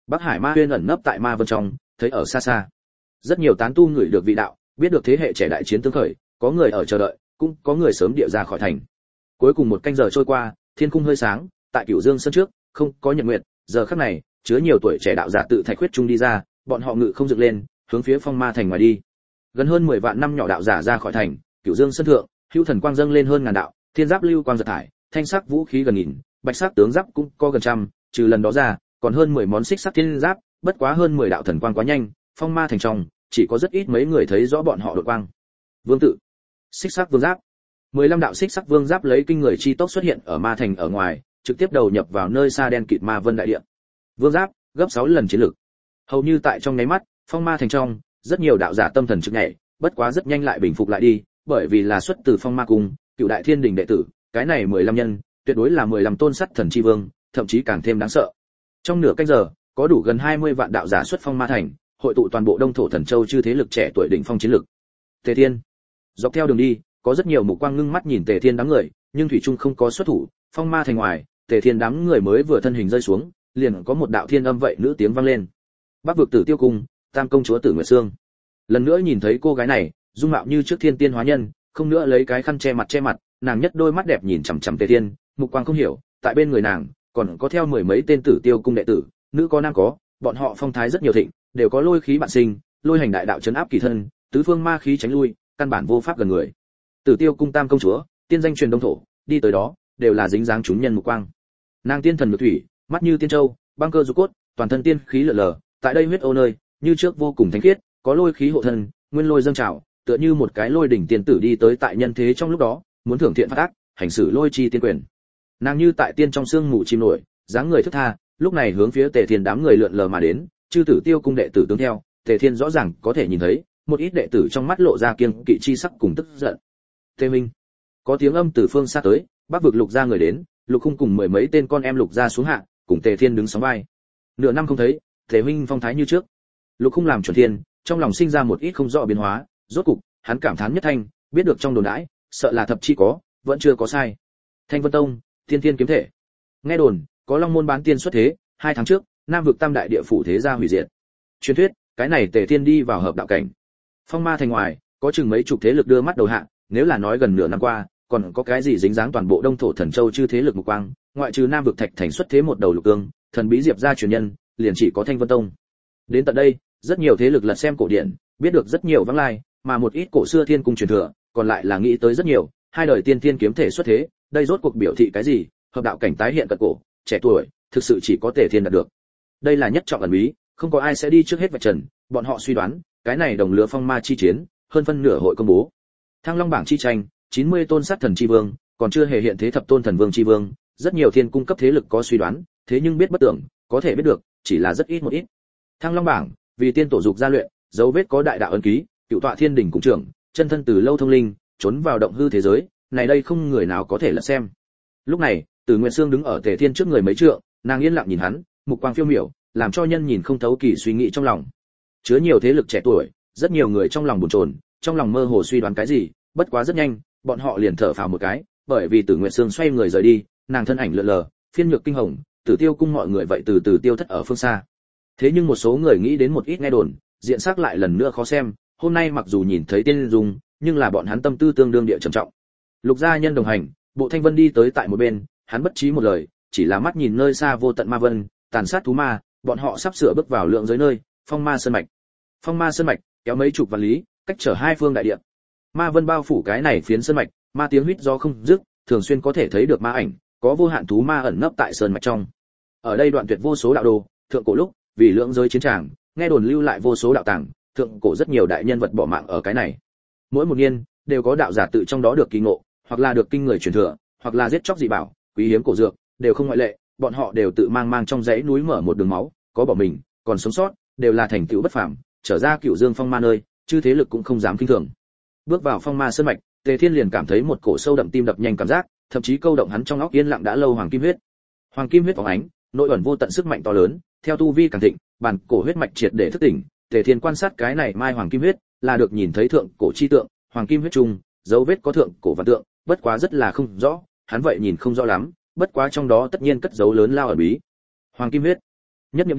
S1: Bắc Hải Ma Huyên ẩn nấp tại Ma Vân trong, thấy ở xa xa. Rất nhiều tán tu người được vị đạo, biết được thế hệ trẻ đại chiến tương khởi, có người ở chờ đợi, cũng có người sớm địa ra khỏi thành. Cuối cùng một canh giờ trôi qua, thiên cung hơi sáng, tại Cửu Dương sân trước, không có nhật nguyệt, giờ khắc này, chứa nhiều tuổi trẻ đạo giả tự thạch huyết trung đi ra, bọn họ ngự không dựng lên, hướng phía Phong Ma thành ngoài đi. Gần hơn 10 vạn năm nhỏ đạo giả ra khỏi thành, Cửu Dương sân thượng, hữu thần quang dâng lên hơn ngàn đạo, thiên giáp lưu quang giật thải, thanh sắc vũ khí gần nghìn, bạch sắc tướng giáp cũng có gần trăm, trừ lần đó ra, còn hơn 10 món xích sắc thiên giáp, bất quá hơn 10 đạo thần quang quá nhanh, Phong Ma thành trong, chỉ có rất ít mấy người thấy rõ bọn họ đột quang. Vương tự, xích sắc vương giáp, 15 đạo xích sắc vương giáp lấy kinh người chi tốc xuất hiện ở Ma thành ở ngoài, trực tiếp đầu nhập vào nơi xa đen kịt Ma Vân đại địa. Vương giáp, gấp 6 lần chiến lực. Hầu như tại trong nháy mắt, Phong Ma thành trong, rất nhiều đạo giả tâm thần trực nhảy, bất quá rất nhanh lại bình phục lại đi, bởi vì là xuất từ Phong Ma cung, Cựu Đại Thiên Đình đệ tử, cái này 15 nhân, tuyệt đối là 15 tôn sắt thần chi vương, thậm chí càng thêm đáng sợ. Trong nửa canh giờ, có đủ gần 20 vạn đạo giả xuất Phong Ma thành, hội tụ toàn bộ Đông Thổ Thần Châu chư thế lực trẻ tuổi đỉnh phong chiến lực. Tề Thiên, dọc theo đường đi, có rất nhiều mục quang ngưng mắt nhìn Tề Thiên đám người, nhưng thủy trung không có xuất thủ. Phong Ma thành ngoài, Tề Thiên đám người mới vừa thân hình rơi xuống, liền có một đạo thiên âm vậy nữ tiếng vang lên. Bắc vực Tử Tiêu cung, Tam công chúa Tử Nguyệt Sương. Lần nữa nhìn thấy cô gái này, dung mạo như trước thiên tiên hóa nhân, không nữa lấy cái khăn che mặt, nàng nhất đôi mắt đẹp nhìn chằm chằm Tề Thiên, mục quang không hiểu, tại bên người nàng còn có theo mười mấy tên Tử Tiêu cung đệ tử, nữ có nam có, bọn họ phong thái rất nhiều thịnh, đều có lôi khí bạn sinh, lôi hành đại đạo trấn áp kỳ thân, tứ phương ma khí tránh lui, căn bản vô pháp gần người. Tử Tiêu cung Tam công chúa, tiên danh truyền Đông Thổ, đi tới đó, đều là dính dáng chúng nhân mục quang. Nàng tiên thần nhược thủy, mắt như tiên châu, băng cơ du cốt, toàn thân tiên khí lở lờ, tại đây huyết ô nơi, như trước vô cùng thánh khiết, có lôi khí hộ thân, nguyên lôi dâng trào, tựa như một cái lôi đỉnh tiên tử đi tới tại nhân thế trong lúc đó, muốn thưởng thiện phát ác, hành xử lôi chi tiên quyền. Nàng như tại tiên trong xương mù chim nổi, dáng người thức tha, lúc này hướng phía Tề Thiên đám người lượn lờ mà đến, chư Tử Tiêu cung đệ tử tướng theo, Tề Thiên rõ ràng có thể nhìn thấy, một ít đệ tử trong mắt lộ ra kiêng kỵ chi sắc cùng tức giận. Tề Minh, có tiếng âm từ phương xa tới, Bắc vực Lục gia người đến, Lục Khung cùng mười mấy tên con em Lục gia xuống hạ, cùng Tề Thiên đứng sóng vai. Nửa năm không thấy, Tề Minh phong thái như trước. Lục Khung làm chuẩn thiên, trong lòng sinh ra một ít không rõ biến hóa, rốt cục, hắn cảm thán nhất thanh, biết được trong đồn đãi, sợ là thập chi có, vẫn chưa có sai. Thanh Vân Tông, Tiên Tiên kiếm thể. Nghe đồn, có Long môn bán tiên xuất thế, 2 tháng trước, Nam vực Tam đại địa phủ thế gia hủy diệt. Truyền thuyết, cái này Tề Thiên đi vào hợp đạo cảnh. Phong Ma thành ngoài, có chừng mấy chục thế lực đưa mắt đầu hạ, nếu là nói gần nửa năm qua, còn có cái gì dính dáng toàn bộ Đông Thổ Thần Châu chư thế lực mục quang, ngoại trừ Nam vực Thạch Thành xuất thế một đầu lục cương, thần bí diệp gia truyền nhân, liền chỉ có Thanh Vân Tông. Đến tận đây, rất nhiều thế lực lật xem cổ điển, biết được rất nhiều vắng lai, mà một ít cổ xưa thiên cung truyền thừa, còn lại là nghĩ tới rất nhiều, hai đời tiên tiên kiếm thể xuất thế, đây rốt cuộc biểu thị cái gì? Hợp đạo cảnh tái hiện cận cổ, trẻ tuổi, thực sự chỉ có Tề Thiên đạt được. Đây là nhất trọng ẩn bí, không có ai sẽ đi trước hết vạch trần, bọn họ suy đoán, cái này đồng lứa phong ma chi chiến, hơn phân nửa hội công bố. Thăng Long bảng chi tranh, 90 tôn sát thần chi vương, còn chưa hề hiện thế thập tôn thần vương chi vương, rất nhiều thiên cung cấp thế lực có suy đoán, thế nhưng biết bất tưởng, có thể biết được, chỉ là rất ít một ít. Thăng Long bảng, vì tiên tổ dục gia luyện, dấu vết có đại đạo ấn ký, cựu tọa thiên đỉnh cùng trưởng, chân thân từ lâu thông linh, trốn vào động hư thế giới, này đây không người nào có thể lật xem. Lúc này, Từ Nguyệt Sương đứng ở Tề Thiên trước người mấy trượng, nàng yên lặng nhìn hắn, mục quang phiêu miểu, làm cho nhân nhìn không thấu kỳ suy nghĩ trong lòng. Chứa nhiều thế lực trẻ tuổi, rất nhiều người trong lòng bồn chồn, trong lòng mơ hồ suy đoán cái gì, bất quá rất nhanh, bọn họ liền thở phào một cái, bởi vì Từ Nguyệt Sương xoay người rời đi, nàng thân ảnh lượn lờ, phiên nhược kinh hồng, Tử Tiêu cung mọi người vậy từ từ tiêu thất ở phương xa. Thế nhưng một số người nghĩ đến một ít nghe đồn, diện sắc lại lần nữa khó xem, hôm nay mặc dù nhìn thấy tiên dung, nhưng là bọn hắn tâm tư tương đương địa trầm trọng. Lục gia nhân đồng hành, Bộ Thanh Vân đi tới tại một bên, hắn bất trí một lời, chỉ là mắt nhìn nơi xa vô tận ma vân, tàn sát thú ma, bọn họ sắp sửa bước vào lượng giới nơi, Phong Ma sơn mạch. Phong Ma sơn mạch kéo mấy chục vạn lý, cách trở hai phương đại địa. Ma vân bao phủ cái này phiến sơn mạch, ma tiếng huýt do không dứt, thường xuyên có thể thấy được ma ảnh, có vô hạn thú ma ẩn nấp tại sơn mạch trong. Ở đây đoạn tuyệt vô số đạo đồ, thượng cổ lúc, vì lượng giới chiến tràng, nghe đồn lưu lại vô số đạo tàng, thượng cổ rất nhiều đại nhân vật bỏ mạng ở cái này. Mỗi một niên đều có đạo giả tự trong đó được kỳ ngộ, hoặc là được kinh người truyền thừa, hoặc là giết chóc dị bảo, quý hiếm cổ dược, đều không ngoại lệ, bọn họ đều tự mang trong dãy núi mở một đường máu, có bỏ mình, còn sống sót, đều là thành tựu bất phàm, trở ra Cửu Dương Phong Ma nơi, chư thế lực cũng không dám kinh thường. Bước vào Phong Ma sơn mạch, Tề Thiên liền cảm thấy một cổ sâu đậm tim đập nhanh cảm giác, thậm chí câu động hắn trong óc yên lặng đã lâu hoàng kim huyết. Hoàng kim huyết phóng ánh, nội ẩn vô tận sức mạnh to lớn, theo tu vi càng thịnh, bản cổ huyết mạch triệt để thức tỉnh, Tề Thiên quan sát cái này mai hoàng kim huyết, là được nhìn thấy thượng cổ chi tượng, hoàng kim huyết trùng, dấu vết có thượng cổ và tượng, bất quá rất là không rõ, hắn vậy nhìn không rõ lắm, bất quá trong đó tất nhiên cất dấu lớn lao ẩn bí. Hoàng kim huyết, nhất niệm điểm,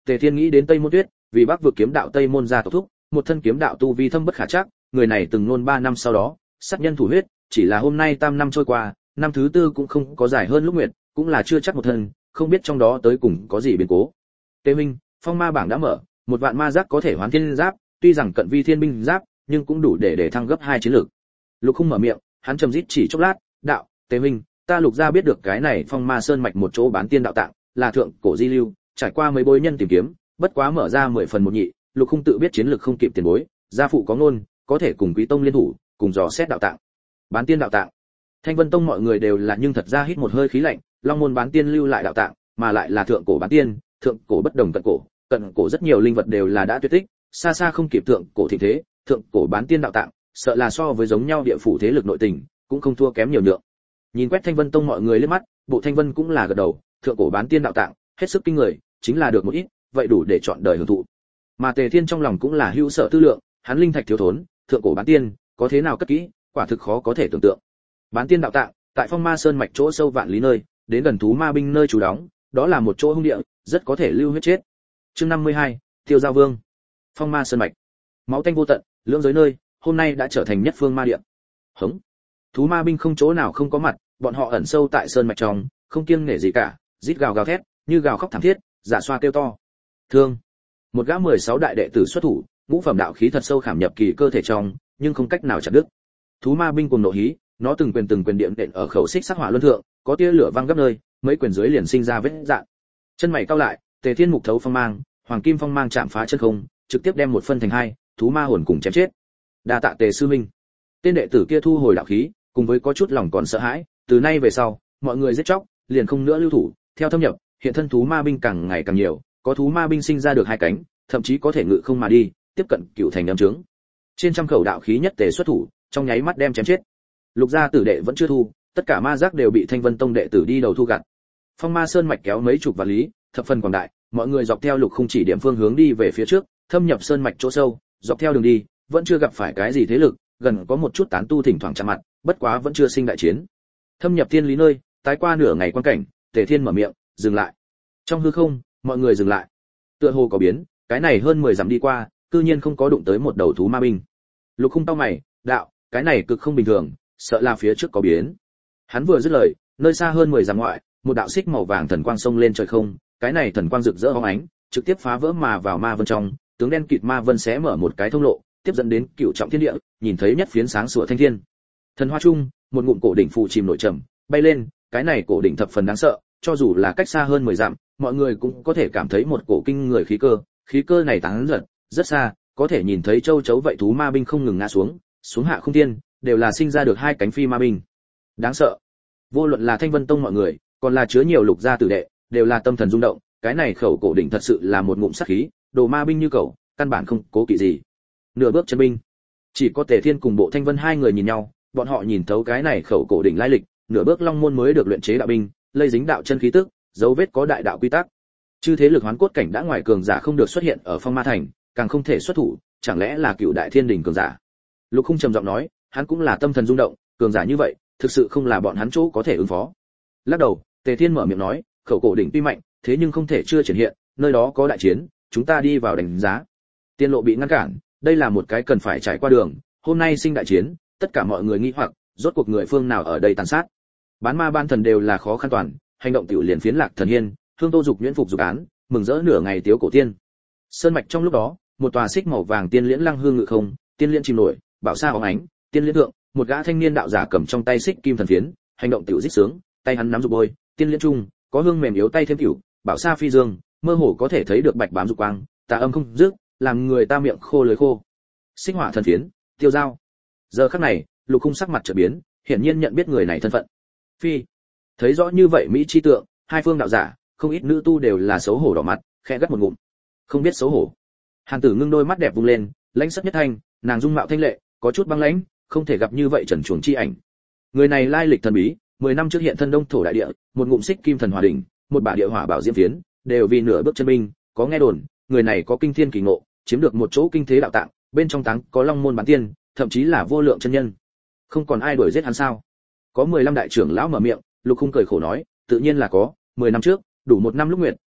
S1: Tề Thiên nghĩ đến Tây Môn Tuyết, vì Bắc vực kiếm đạo Tây Môn gia tộc thúc, một thân kiếm đạo tu vi thâm bất khả trắc, người này từng nôn 3 năm sau đó, sát nhân thủ huyết, chỉ là hôm nay tam năm trôi qua, năm thứ tư cũng không có dài hơn lúc nguyệt, cũng là chưa chắc một thân, không biết trong đó tới cùng có gì biến cố. Tề Minh, phong ma bảng đã mở, một vạn ma giáp có thể hoán thiên giáp, tuy rằng cận vi thiên binh giáp, nhưng cũng đủ để thăng gấp 2 chiến lược. Lục Khung mở miệng, hắn trầm rít chỉ chốc lát, đạo, Tề Minh, ta Lục gia biết được cái này phong ma sơn mạch một chỗ bán tiên đạo tạng, là thượng cổ di lưu, trải qua mấy bối nhân tìm kiếm, bất quá mở ra 10 phần một nhị, Lục Khung tự biết chiến lược không kịp tiền bối, gia phụ có ngôn, có thể cùng Quý tông liên thủ, cùng dò xét đạo tạng. Bán tiên đạo tạng. Thanh Vân tông mọi người đều là nhưng thật ra hít một hơi khí lạnh, Long môn bán tiên lưu lại đạo tạng, mà lại là thượng cổ bán tiên, thượng cổ bất đồng cận cổ rất nhiều linh vật đều là đã tuyệt tích, xa xa không kịp thượng cổ thịnh thế, thượng cổ bán tiên đạo tạng, sợ là so với giống nhau địa phủ thế lực nội tình, cũng không thua kém nhiều nhượng. Nhìn quét Thanh Vân tông mọi người liếc mắt, Bộ Thanh Vân cũng là gật đầu, thượng cổ bán tiên đạo tạng, hết sức kinh người, chính là được một ít, vậy đủ để chọn đời hưởng thụ. Mà Tề Thiên trong lòng cũng là hữu sợ tư lượng, hắn linh thạch thiếu thốn, thượng cổ bán tiên, có thế nào cất kỹ, quả thực khó có thể tưởng tượng. Bán tiên đạo tạng, tại Phong Ma Sơn mạch chỗ sâu vạn lý nơi, đến gần thú ma binh nơi trú đóng, đó là một chỗ hung địa, rất có thể lưu huyết chết. Chương 52, Tiêu Giao Vương. Phong Ma Sơn mạch. Máu tanh vô tận, lưỡng giới nơi, hôm nay đã trở thành nhất phương ma địa. Hống. Thú ma binh không chỗ nào không có mặt, bọn họ ẩn sâu tại sơn mạch trong, không kiêng nể gì cả, rít gào gào thét, như gào khóc thảm thiết, dạ xoa kêu to. Thương. Một gã 16 đại đệ tử xuất thủ, ngũ phẩm đạo khí thật sâu khảm nhập kỳ cơ thể trong, nhưng không cách nào chặt đứt. Thú ma binh cùng nộ hí, nó từng quyền điện đện ở khẩu xích sắc hỏa luân thượng, có tia lửa văng gấp nơi, mấy quyền dưới liền sinh ra vết rạn. Chân mày cao lại, Tề Thiên mục thấu phong mang, hoàng kim phong mang chạm phá chân không, trực tiếp đem một phân thành hai, thú ma hồn cùng chém chết. Đa tạ Tề sư minh. Tên đệ tử kia thu hồi đạo khí, cùng với có chút lòng còn sợ hãi, từ nay về sau, mọi người giết chóc, liền không nữa lưu thủ, theo thâm nhập, hiện thân thú ma binh càng ngày càng nhiều, có thú ma binh sinh ra được hai cánh, thậm chí có thể ngự không mà đi, tiếp cận cựu thành âm trướng. Trên trăm khẩu đạo khí nhất tề xuất thủ, trong nháy mắt đem chém chết. Lục gia tử đệ vẫn chưa thu, tất cả ma giác đều bị Thanh Vân tông đệ tử đi đầu thu gặt. Phong Ma Sơn mạch kéo mấy chục vạn lý, thập phần quảng đại, mọi người dọc theo Lục Khung chỉ điểm phương hướng đi về phía trước, thâm nhập sơn mạch chỗ sâu, dọc theo đường đi, vẫn chưa gặp phải cái gì thế lực, gần có một chút tán tu thỉnh thoảng chạm mặt, bất quá vẫn chưa sinh đại chiến. Thâm nhập thiên lý nơi, tái qua nửa ngày quan cảnh, Tề Thiên mở miệng, dừng lại. Trong hư không, mọi người dừng lại. Tựa hồ có biến, cái này hơn 10 dặm đi qua, cư nhiên không có đụng tới một đầu thú ma binh. Lục Khung tao mày, đạo, cái này cực không bình thường, sợ là phía trước có biến. Hắn vừa dứt lời, nơi xa hơn 10 dặm ngoại, một đạo xích màu vàng thần quang xông lên trời không, cái này thần quang rực rỡ hóng ánh, trực tiếp phá vỡ mà vào ma vân trong, tướng đen kịt ma vân xé mở một cái thông lộ, tiếp dẫn đến cựu trọng thiên địa, nhìn thấy nhất phiến sáng sủa thanh thiên. Thần hoa trung, một ngụm cổ đỉnh phụ chìm nổi trầm, bay lên, cái này cổ đỉnh thập phần đáng sợ, cho dù là cách xa hơn 10 dặm, mọi người cũng có thể cảm thấy một cổ kinh người khí cơ này tán giật, rất xa, có thể nhìn thấy châu chấu vậy thú ma binh không ngừng ngã xuống hạ không thiên, đều là sinh ra được hai cánh phi ma binh. Đáng sợ. Vô luận là Thanh Vân tông mọi người, còn là chứa nhiều lục gia tử đệ, đều là tâm thần rung động, cái này khẩu cổ đỉnh thật sự là một ngụm sát khí, đồ ma binh như cẩu, căn bản không cố kỵ gì. Nửa bước chân binh. Chỉ có Tề Thiên cùng Bộ Thanh Vân hai người nhìn nhau, bọn họ nhìn thấu cái này khẩu cổ đỉnh lai lịch, nửa bước long môn mới được luyện chế đạo binh, lây dính đạo chân khí tức, dấu vết có đại đạo quy tắc. Chư thế lực hoán cốt cảnh đã ngoài cường giả không được xuất hiện ở Phong Ma thành, càng không thể xuất thủ, chẳng lẽ là cựu đại thiên đỉnh cường giả? Lục Khung trầm giọng nói, hắn cũng là tâm thần rung động, cường giả như vậy, thực sự không là bọn hắn chỗ có thể ứng phó. Lắc đầu, Tề Thiên mở miệng nói, khẩu cổ đỉnh tuy mạnh, thế nhưng không thể chưa triển hiện, nơi đó có đại chiến, chúng ta đi vào đánh giá. Tiên lộ bị ngăn cản, đây là một cái cần phải trải qua đường, hôm nay sinh đại chiến, tất cả mọi người nghi hoặc, rốt cuộc người phương nào ở đây tàn sát. Bán ma ban thần đều là khó khăn toàn, hành động tiểu liền phiến lạc thần hiên, Hương Tô dục nhuyễn phục dục án, mừng rỡ nửa ngày tiếu cổ tiên. Sơn mạch trong lúc đó, một tòa xích màu vàng tiên liễn lăng hương ngự không, tiên liễn chìm nổi, bảo sa óng ánh, tiên liễn thượng, một gã thanh niên đạo giả cầm trong tay xích kim thần phiến, hành động tiểu dích sướng, tay hắn nắm dục bôi, tiên liễn trung, có hương mềm yếu tay thêm tiểu, bảo sa phi dương, mơ hồ có thể thấy được bạch bám dục quang, tà âm không dứt, làm người ta miệng khô lưỡi khô. Xích hỏa thần phiến, tiêu dao. Giờ khắc này, Lục Khung sắc mặt chợt biến, hiển nhiên nhận biết người này thân phận. Phi, thấy rõ như vậy mỹ chi tượng, hai phương đạo giả, không ít nữ tu đều là xấu hổ đỏ mặt, khẽ gắt một ngụm. Không biết xấu hổ. Hàn Tử Ngưng đôi mắt đẹp vung lên, lãnh sắc nhất thanh, nàng dung mạo thanh lệ, có chút băng lãnh, không thể gặp như vậy trần truồng chi ảnh. Người này lai lịch thần bí, 10 năm trước hiện thân Đông thổ đại địa, một ngụm xích kim thần hỏa đỉnh, một bả địa hỏa bảo diễm phiến, đều vì nửa bước chân binh, có nghe đồn, người này có kinh thiên kỳ ngộ, chiếm được một chỗ kinh thế đạo tạng, bên trong táng có long môn bán tiên, thậm chí là vô lượng chân nhân. Không còn ai đuổi giết hắn sao? Có 15 đại trưởng lão mở miệng, Lục Khung cười khổ nói, tự nhiên là có, 10 năm trước, đủ một năm lúc nguyệt,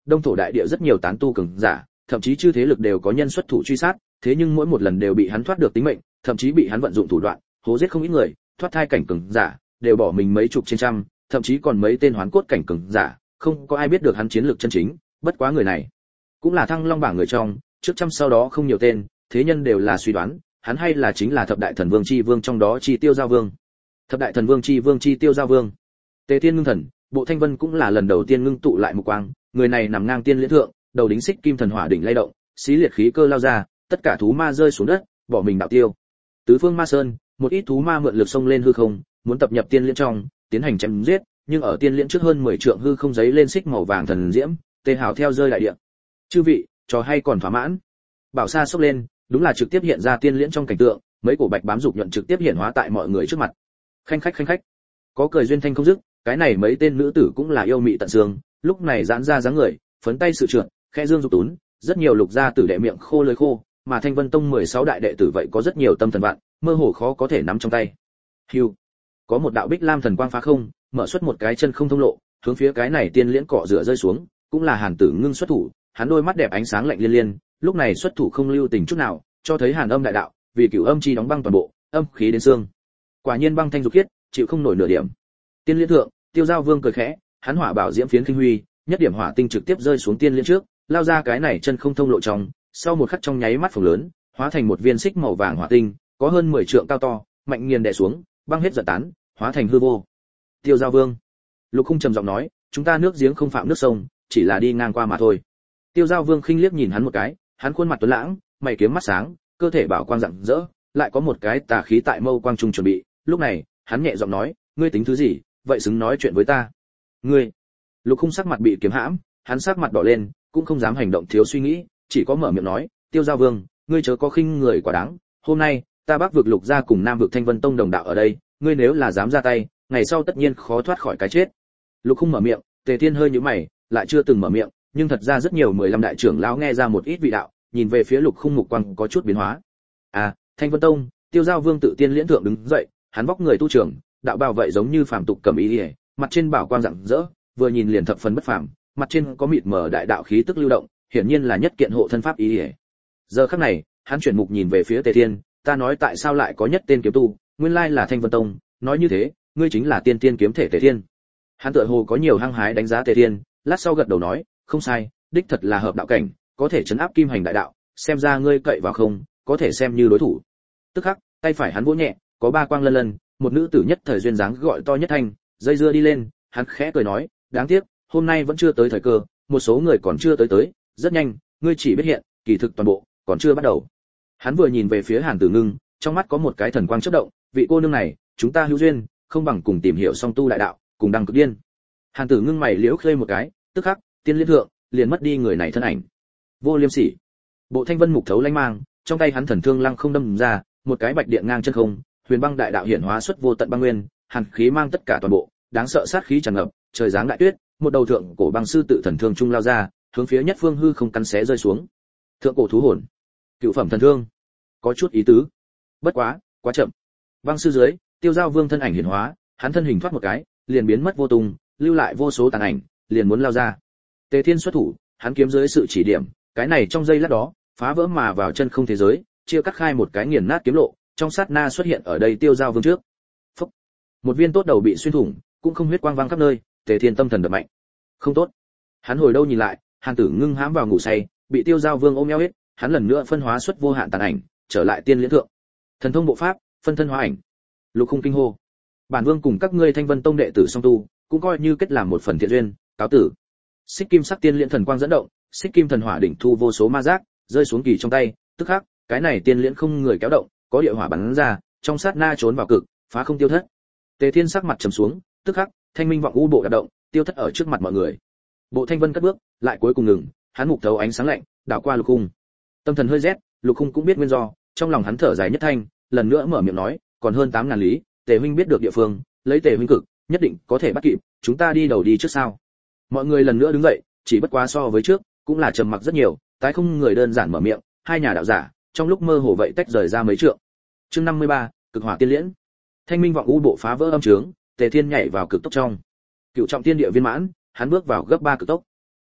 S1: đông thổ đại địa rất nhiều tán tu cường giả, thậm chí chư thế lực đều có nhân xuất thủ truy sát, thế nhưng mỗi một lần đều bị hắn thoát được tính mệnh, thậm chí bị hắn vận dụng thủ đoạn, hố giết không ít người, thoát thai cảnh cường giả, đều bỏ mình mấy chục trên trăm, thậm chí còn mấy tên hoán cốt cảnh cường giả, không có ai biết được hắn chiến lược chân chính, bất quá người này cũng là Thăng Long bảng người trong, trước trăm sau đó không nhiều tên, thế nhân đều là suy đoán, hắn hay là chính là thập đại thần vương chi vương trong đó chi Tiêu Giao Vương. Thập đại thần vương chi Tiêu Giao Vương. Tề Thiên ngưng thần, Bộ Thanh Vân cũng là lần đầu tiên ngưng tụ lại một quang, người này nằm ngang tiên liễn thượng, đầu đính xích kim thần hỏa đỉnh lay động, xí liệt khí cơ lao ra, tất cả thú ma rơi xuống đất, bỏ mình đạo tiêu. Tứ phương ma sơn, một ít thú ma mượn lực xông lên hư không, muốn tập nhập tiên liễn trong, tiến hành chém giết, nhưng ở tiên liễn trước hơn 10 trượng hư không giấy lên xích màu vàng thần diễm, tê hào theo rơi đại địa. Chư vị, trò hay còn thỏa mãn. Bảo sa sốc lên, đúng là trực tiếp hiện ra tiên liễn trong cảnh tượng, mấy cổ bạch bám dục nhuận trực tiếp hiện hóa tại mọi người trước mặt. Khanh khách, có cười duyên thanh không dứt, cái này mấy tên nữ tử cũng là yêu mị tận xương, lúc này giãn ra dáng người, phấn tay sự trượt, khẽ dương dục tún, rất nhiều lục gia tử đệ miệng khô lưỡi khô, mà Thanh Vân Tông 16 đại đệ tử vậy có rất nhiều tâm thần vạn, mơ hồ khó có thể nắm trong tay. Hưu, có một đạo bích lam thần quang phá không, mở xuất một cái chân không thông lộ, hướng phía cái này tiên liễn cọ rửa rơi xuống, cũng là Hàn Tử Ngưng xuất thủ, hắn đôi mắt đẹp ánh sáng lạnh liên liên, lúc này xuất thủ không lưu tình chút nào, cho thấy Hàn Âm đại đạo, vì cửu âm chi đóng băng toàn bộ, âm khí đến xương. Quả nhiên băng thanh dục khiết, chịu không nổi nửa điểm. Tiên liễn thượng, Tiêu Giao Vương cười khẽ, hắn hỏa bảo diễm phiến kinh huy, nhất điểm hỏa tinh trực tiếp rơi xuống tiên liễn trước, lao ra cái này chân không thông lộ trong, sau một khắc trong nháy mắt phồng lớn, hóa thành một viên xích màu vàng hỏa tinh, có hơn 10 trượng cao to, mạnh nghiền đè xuống, băng hết giật tán, hóa thành hư vô. Tiêu Giao Vương, Lục Khung trầm giọng nói, chúng ta nước giếng không phạm nước sông, chỉ là đi ngang qua mà thôi. Tiêu Giao Vương khinh liếc nhìn hắn một cái, hắn khuôn mặt tuấn lãng, mày kiếm mắt sáng, cơ thể bảo quang rạng rỡ, lại có một cái tà khí tại mâu quang trung chuẩn bị, lúc này, hắn nhẹ giọng nói, ngươi tính thứ gì, vậy xứng nói chuyện với ta? Ngươi? Lục Khung sắc mặt bị kiếm hãm, hắn sắc mặt đỏ lên, cũng không dám hành động thiếu suy nghĩ, chỉ có mở miệng nói, Tiêu Giao Vương, ngươi chớ có khinh người quá đáng, hôm nay, ta Bắc vực Lục gia cùng Nam vực Thanh Vân Tông đồng đạo ở đây, ngươi nếu là dám ra tay, ngày sau tất nhiên khó thoát khỏi cái chết. Lục Khung mở miệng, Tề Thiên hơi nhíu mày, lại chưa từng mở miệng, nhưng thật ra rất nhiều 15 đại trưởng lão nghe ra một ít vị đạo, nhìn về phía Lục Khung mục quang có chút biến hóa. À, Thanh Vân Tông, Tiêu Giao Vương tự tiên liễn thượng đứng dậy, hắn vóc người tu trưởng, đạo bào vậy giống như phàm tục cầm ý liễu, mặt trên bảo quang rạng rỡ, vừa nhìn liền thập phần bất phàm, mặt trên có mịt mờ đại đạo khí tức lưu động, hiển nhiên là nhất kiện hộ thân pháp ý liễu. Giờ khắc này, hắn chuyển mục nhìn về phía Tề Thiên, ta nói tại sao lại có nhất tên kiếm tu, nguyên lai là Thanh Vân Tông, nói như thế, ngươi chính là tiên tiên kiếm thể Tề Thiên. Hắn tựa hồ có nhiều hăng hái đánh giá Tề Thiên, lát sau gật đầu nói, không sai, đích thật là hợp đạo cảnh, có thể chấn áp kim hành đại đạo, xem ra ngươi cậy vào không, có thể xem như đối thủ. Tức khắc, tay phải hắn vỗ nhẹ, có ba quang lân lân, một nữ tử nhất thời duyên dáng gọi to nhất thanh, dây dưa đi lên, hắn khẽ cười nói, đáng tiếc, hôm nay vẫn chưa tới thời cơ, một số người còn chưa tới, rất nhanh, ngươi chỉ biết hiện, kỳ thực toàn bộ còn chưa bắt đầu. Hắn vừa nhìn về phía Hàn Tử Ngưng, trong mắt có một cái thần quang chớp động, vị cô nương này, chúng ta hữu duyên, không bằng cùng tìm hiểu song tu đại đạo, cùng đăng cực điên. Hàn Tử Ngưng mày liễu khơi một cái, tức khắc, tiên liên thượng, liền mất đi người này thân ảnh. Vô Liêm Sỉ. Bộ Thanh Vân mục thấu lanh mang, trong tay hắn thần thương lăng không đâm ra, một cái bạch điện ngang chân không, huyền băng đại đạo hiển hóa xuất vô tận băng nguyên, hàn khí mang tất cả toàn bộ, đáng sợ sát khí tràn ngập, trời giáng đại tuyết, một đầu thượng cổ băng sư tự thần thương trung lao ra, hướng phía nhất phương hư không cắn xé rơi xuống. Thượng cổ thú hồn, cựu phẩm thần thương, có chút ý tứ. Bất quá, quá chậm. Băng sư dưới, Tiêu Giao Vương thân ảnh hiển hóa, hắn thân hình thoát một cái, liền biến mất vô tung, lưu lại vô số tàn ảnh, liền muốn lao ra. Tề Thiên xuất thủ, hắn kiếm dưới sự chỉ điểm, cái này trong giây lát đó, phá vỡ mà vào chân không thế giới, chia cắt khai một cái nghiền nát kiếm lộ, trong sát na xuất hiện ở đây Tiêu Giao Vương trước. Phốc. Một viên tốt đầu bị xuyên thủng, cũng không huyết quang vang khắp nơi, Tề Thiên tâm thần đập mạnh. Không tốt. Hắn hồi đâu nhìn lại, Hàn Tử Ngưng hãm vào ngủ say, bị Tiêu Giao Vương ôm eo hết, hắn lần nữa phân hóa xuất vô hạn tàn ảnh, trở lại tiên liễn thượng. Thần thông bộ pháp, phân thân hóa ảnh. Lục Khung kinh hô. Bản vương cùng các ngươi Thanh Vân Tông đệ tử song tu, cũng coi như kết làm một phần thiện duyên, cáo tử. Xích kim sắc tiên liễn thần quang dẫn động, xích kim thần hỏa đỉnh thu vô số ma giác, rơi xuống kỳ trong tay, tức khắc, cái này tiên liễn không người kéo động, có địa hỏa bắn ra, trong sát na trốn vào cực, phá không tiêu thất. Tề Thiên sắc mặt trầm xuống, tức khắc, thanh minh vọng u bộ đạp động, tiêu thất ở trước mặt mọi người. Bộ Thanh Vân cất bước, lại cuối cùng ngừng, hắn mục thấu ánh sáng lạnh, đảo qua Lục Khung. Tâm thần hơi rét, Lục Khung cũng biết nguyên do, trong lòng hắn thở dài nhất thanh, lần nữa mở miệng nói, còn hơn 8.000 lý, Tề huynh biết được địa phương, lấy Tề huynh cực, nhất định có thể bắt kịp, chúng ta đi đầu đi trước sao? Mọi người lần nữa đứng dậy, chỉ bất quá so với trước, cũng là trầm mặc rất nhiều, tái không người đơn giản mở miệng, hai nhà đạo giả, trong lúc mơ hồ vậy tách rời ra mấy trượng. Chương 53, Cực Hỏa Tiên Liễn. Thanh minh vọng u bộ phá vỡ âm trướng, Tề Thiên nhảy vào cực tốc trong. Cựu trọng tiên địa viên mãn, hắn bước vào gấp 3 cực tốc.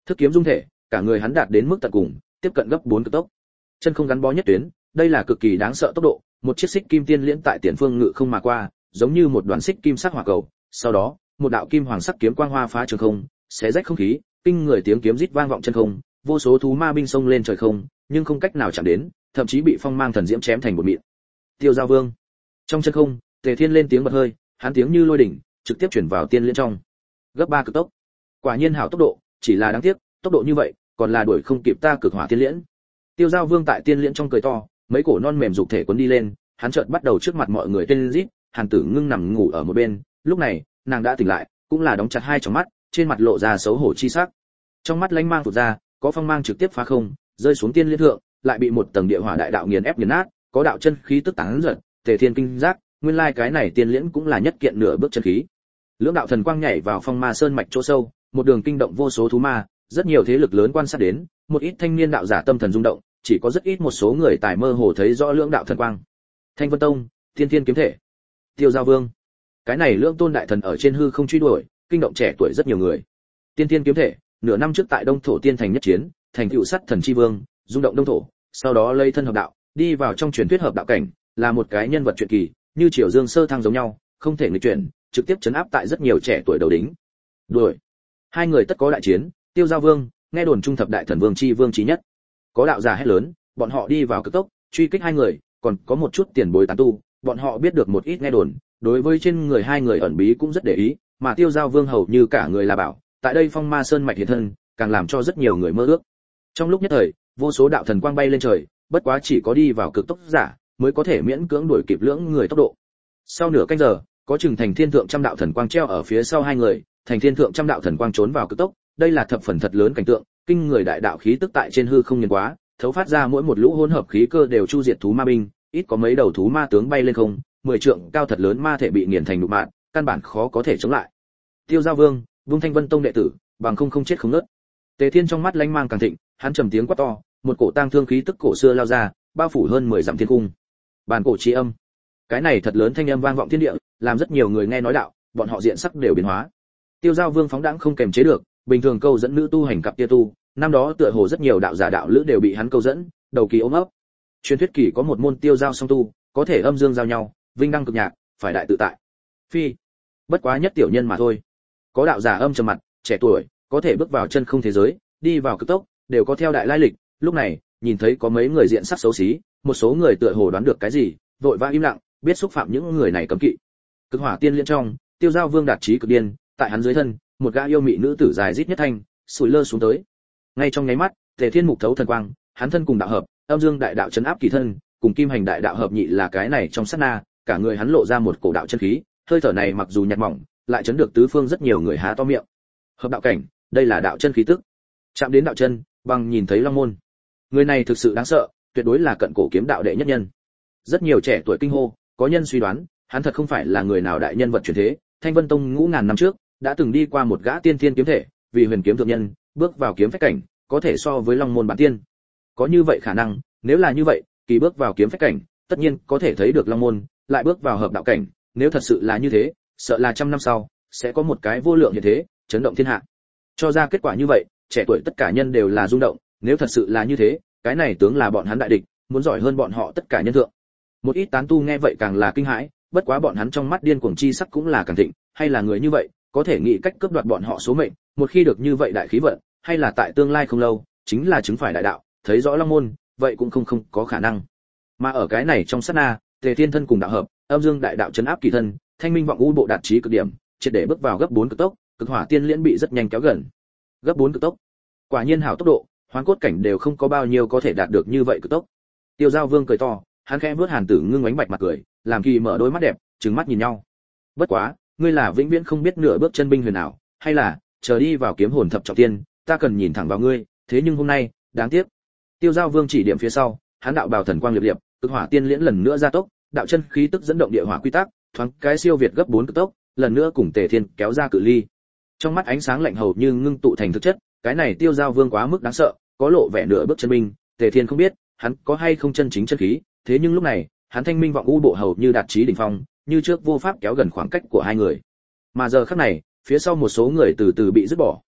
S1: Thức kiếm dung thể, cả người hắn đạt đến mức tận cùng, tiếp cận gấp 4 cực tốc. Chân không gắn bó nhất tuyến, đây là cực kỳ đáng sợ tốc độ, một chiếc xích kim tiên liễn tại tiền phương ngự không mà qua, giống như một đoàn xích kim sắc hỏa cầu, sau đó, một đạo kim hoàng sắc kiếm quang hoa phá trường không, xé rách không khí, kinh người tiếng kiếm rít vang vọng chân không, vô số thú ma binh xông lên trời không, nhưng không cách nào chạm đến, thậm chí bị phong mang thần diễm chém thành một mịn. Tiêu Giao Vương. Trong chân không, Tề Thiên lên tiếng bật hơi, hắn tiếng như lôi đỉnh, trực tiếp chuyển vào tiên liễn trong. Gấp 3 cực tốc. Quả nhiên hảo tốc độ, chỉ là đáng tiếc, tốc độ như vậy, còn là đuổi không kịp ta cực hỏa tiên liễn. Tiêu Giao Vương tại tiên liễn trong cười to, mấy cổ non mềm dục thể cuốn đi lên, hắn chợt bắt đầu trước mặt mọi người tên rít, Hàn Tử Ngưng nằm ngủ ở một bên, lúc này, nàng đã tỉnh lại, cũng là đóng chặt hai tròng mắt, trên mặt lộ ra xấu hổ chi sắc. Trong mắt lánh mang vụt ra, có phong mang trực tiếp phá không, rơi xuống tiên liễn thượng, lại bị một tầng địa hỏa đại đạo nghiền ép nghiền nát, có đạo chân khí tức tán giật, Tề Thiên kinh giác, nguyên lai cái này tiên liễn cũng là nhất kiện nửa bước chân khí. Lưỡng đạo thần quang nhảy vào phong ma sơn mạch chỗ sâu, một đường kinh động vô số thú ma, rất nhiều thế lực lớn quan sát đến, một ít thanh niên đạo giả tâm thần rung động, chỉ có rất ít một số người tài mơ hồ thấy rõ lưỡng đạo thần quang. Thanh Vân Tông, Tiên Thiên kiếm thể, Tiêu Giao Vương. Cái này lưỡng tôn đại thần ở trên hư không truy đuổi, kinh động trẻ tuổi rất nhiều người. Tiên Thiên kiếm thể, nửa năm trước tại Đông Thổ Tiên thành nhất chiến, thành tựu sắt thần chi vương, rung động Đông Thổ, sau đó lấy thân hợp đạo, đi vào trong truyền thuyết hợp đạo cảnh, là một cái nhân vật truyền kỳ, như Triều Dương sơ thăng giống nhau, không thể nghịch chuyển, trực tiếp chấn áp tại rất nhiều trẻ tuổi đầu đính. Đuổi. Hai người tất có đại chiến, Tiêu Giao Vương, nghe đồn trung thập đại thần vương chi vương chí nhất. Có đạo giả hét lớn, bọn họ đi vào cực tốc, truy kích hai người, còn có một chút tiền bối tán tu, bọn họ biết được một ít nghe đồn, đối với trên người hai người ẩn bí cũng rất để ý, mà Tiêu Giao Vương hầu như cả người là bảo, tại đây phong ma sơn mạch hiện thân, càng làm cho rất nhiều người mơ ước. Trong lúc nhất thời, vô số đạo thần quang bay lên trời, bất quá chỉ có đi vào cực tốc giả mới có thể miễn cưỡng đuổi kịp lưỡng người tốc độ. Sau nửa canh giờ, có chừng thành thiên thượng trăm đạo thần quang treo ở phía sau hai người, thành thiên thượng trăm đạo thần quang trốn vào cực tốc, đây là thập phần thật lớn cảnh tượng, kinh người đại đạo khí tức tại trên hư không nghiền quá, thấu phát ra mỗi một lũ hỗn hợp khí cơ đều chu diệt thú ma binh, ít có mấy đầu thú ma tướng bay lên không, 10 trượng cao thật lớn ma thể bị nghiền thành đục mạn, căn bản khó có thể chống lại. Tiêu Giao Vương, Vung Thanh Vân Tông đệ tử, bằng không chết không nứt. Tề Thiên trong mắt lanh mang càng thịnh, hắn trầm tiếng quát to, một cổ tang thương khí tức cổ xưa lao ra, bao phủ hơn 10 dặm thiên cung. Bàn cổ chi âm. Cái này thật lớn thanh âm vang vọng thiên địa, làm rất nhiều người nghe nói đạo, bọn họ diện sắc đều biến hóa. Tiêu Giao Vương phóng đãng không kềm chế được, bình thường câu dẫn nữ tu hành cặp tia tu, năm đó tựa hồ rất nhiều đạo giả đạo lữ đều bị hắn câu dẫn, đầu kỳ ôm ấp. Truyền thuyết kỳ có một môn tiêu giao song tu, có thể âm dương giao nhau, vinh đăng cực nhạc, phải đại tự tại. Phi, bất quá nhất tiểu nhân mà thôi. Có đạo giả âm trầm mặt, trẻ tuổi, có thể bước vào chân không thế giới, đi vào cực tốc, đều có theo đại lai lịch. Lúc này, nhìn thấy có mấy người diện sắc xấu xí, một số người tựa hồ đoán được cái gì, vội vã im lặng, biết xúc phạm những người này cấm kỵ. Cực hỏa tiên liên trong, Tiêu Giao Vương đạt chí cực điên, tại hắn dưới thân, một gã yêu mị nữ tử dài rít nhất thanh, sủi lơ xuống tới. Ngay trong nháy mắt, Tề Thiên mục thấu thần quang, hắn thân cùng đạo hợp, âm dương đại đạo chấn áp kỳ thân, cùng kim hành đại đạo hợp nhị là cái này trong sát na, cả người hắn lộ ra một cổ đạo chân khí, hơi thở này mặc dù nhạt mỏng, lại chấn được tứ phương rất nhiều người há to miệng. Hợp đạo cảnh, đây là đạo chân khí tức. Chạm đến đạo chân, bằng nhìn thấy long môn. Người này thực sự đáng sợ, tuyệt đối là cận cổ kiếm đạo đệ nhất nhân. Rất nhiều trẻ tuổi kinh hô, có nhân suy đoán, hắn thật không phải là người nào đại nhân vật truyền thế, Thanh Vân Tông ngũ ngàn năm trước, đã từng đi qua một gã tiên thiên kiếm thể, vì huyền kiếm thượng nhân, bước vào kiếm phách cảnh, có thể so với long môn bản tiên. Có như vậy khả năng, nếu là như vậy, kỳ bước vào kiếm phách cảnh, tất nhiên có thể thấy được long môn, lại bước vào hợp đạo cảnh, nếu thật sự là như thế, sợ là trăm năm sau sẽ có một cái vô lượng như thế, chấn động thiên hạ. Cho ra kết quả như vậy, trẻ tuổi tất cả nhân đều là rung động, nếu thật sự là như thế, cái này tướng là bọn hắn đại địch, muốn giỏi hơn bọn họ tất cả nhân thượng. Một ít tán tu nghe vậy càng là kinh hãi, bất quá bọn hắn trong mắt điên cuồng chi sắc cũng là càng thịnh, hay là người như vậy, có thể nghĩ cách cướp đoạt bọn họ số mệnh, một khi được như vậy đại khí vận, hay là tại tương lai không lâu, chính là chứng phải đại đạo, thấy rõ long môn, vậy cũng không có khả năng. Mà ở cái này trong sát na, Tề Thiên thân cùng đạo hợp, âm dương đại đạo chấn áp kỳ thân, thanh minh vọng u bộ đạt chí cực điểm, triệt để bước vào gấp 4 cực tốc, cực hỏa tiên liễn bị rất nhanh kéo gần. Gấp 4 cực tốc. Quả nhiên hảo tốc độ, hoán cốt cảnh đều không có bao nhiêu có thể đạt được như vậy cực tốc. Tiêu Giao Vương cười to, hắn khẽ vớt Hàn Tử Ngưng ánh bạch mặt cười, làm Kỳ mở đôi mắt đẹp, trừng mắt nhìn nhau. Bất quá, ngươi là vĩnh viễn không biết nửa bước chân binh huyền nào, hay là chờ đi vào kiếm hồn thập trọng tiên, ta cần nhìn thẳng vào ngươi, thế nhưng hôm nay, đáng tiếc. Tiêu Giao Vương chỉ điểm phía sau, hắn đạo bào thần quang liệp liệp, cực hỏa tiên liễn lần nữa gia tốc, đạo chân khí tức dẫn động địa hỏa quy tắc, thoáng cái siêu việt gấp 4 cực tốc, lần nữa cùng Tề Thiên kéo ra cự ly. Trong mắt ánh sáng lạnh hầu như ngưng tụ thành thực chất, cái này Tiêu Giao Vương quá mức đáng sợ, có lộ vẻ nửa bước chân binh, Tề Thiên không biết, hắn có hay không chân chính chân khí, thế nhưng lúc này, hắn thanh minh vọng u bộ hầu như đạt chí đỉnh phong, như trước vô pháp kéo gần khoảng cách của hai người. Mà giờ khắc này, phía sau một số người từ từ bị dứt bỏ,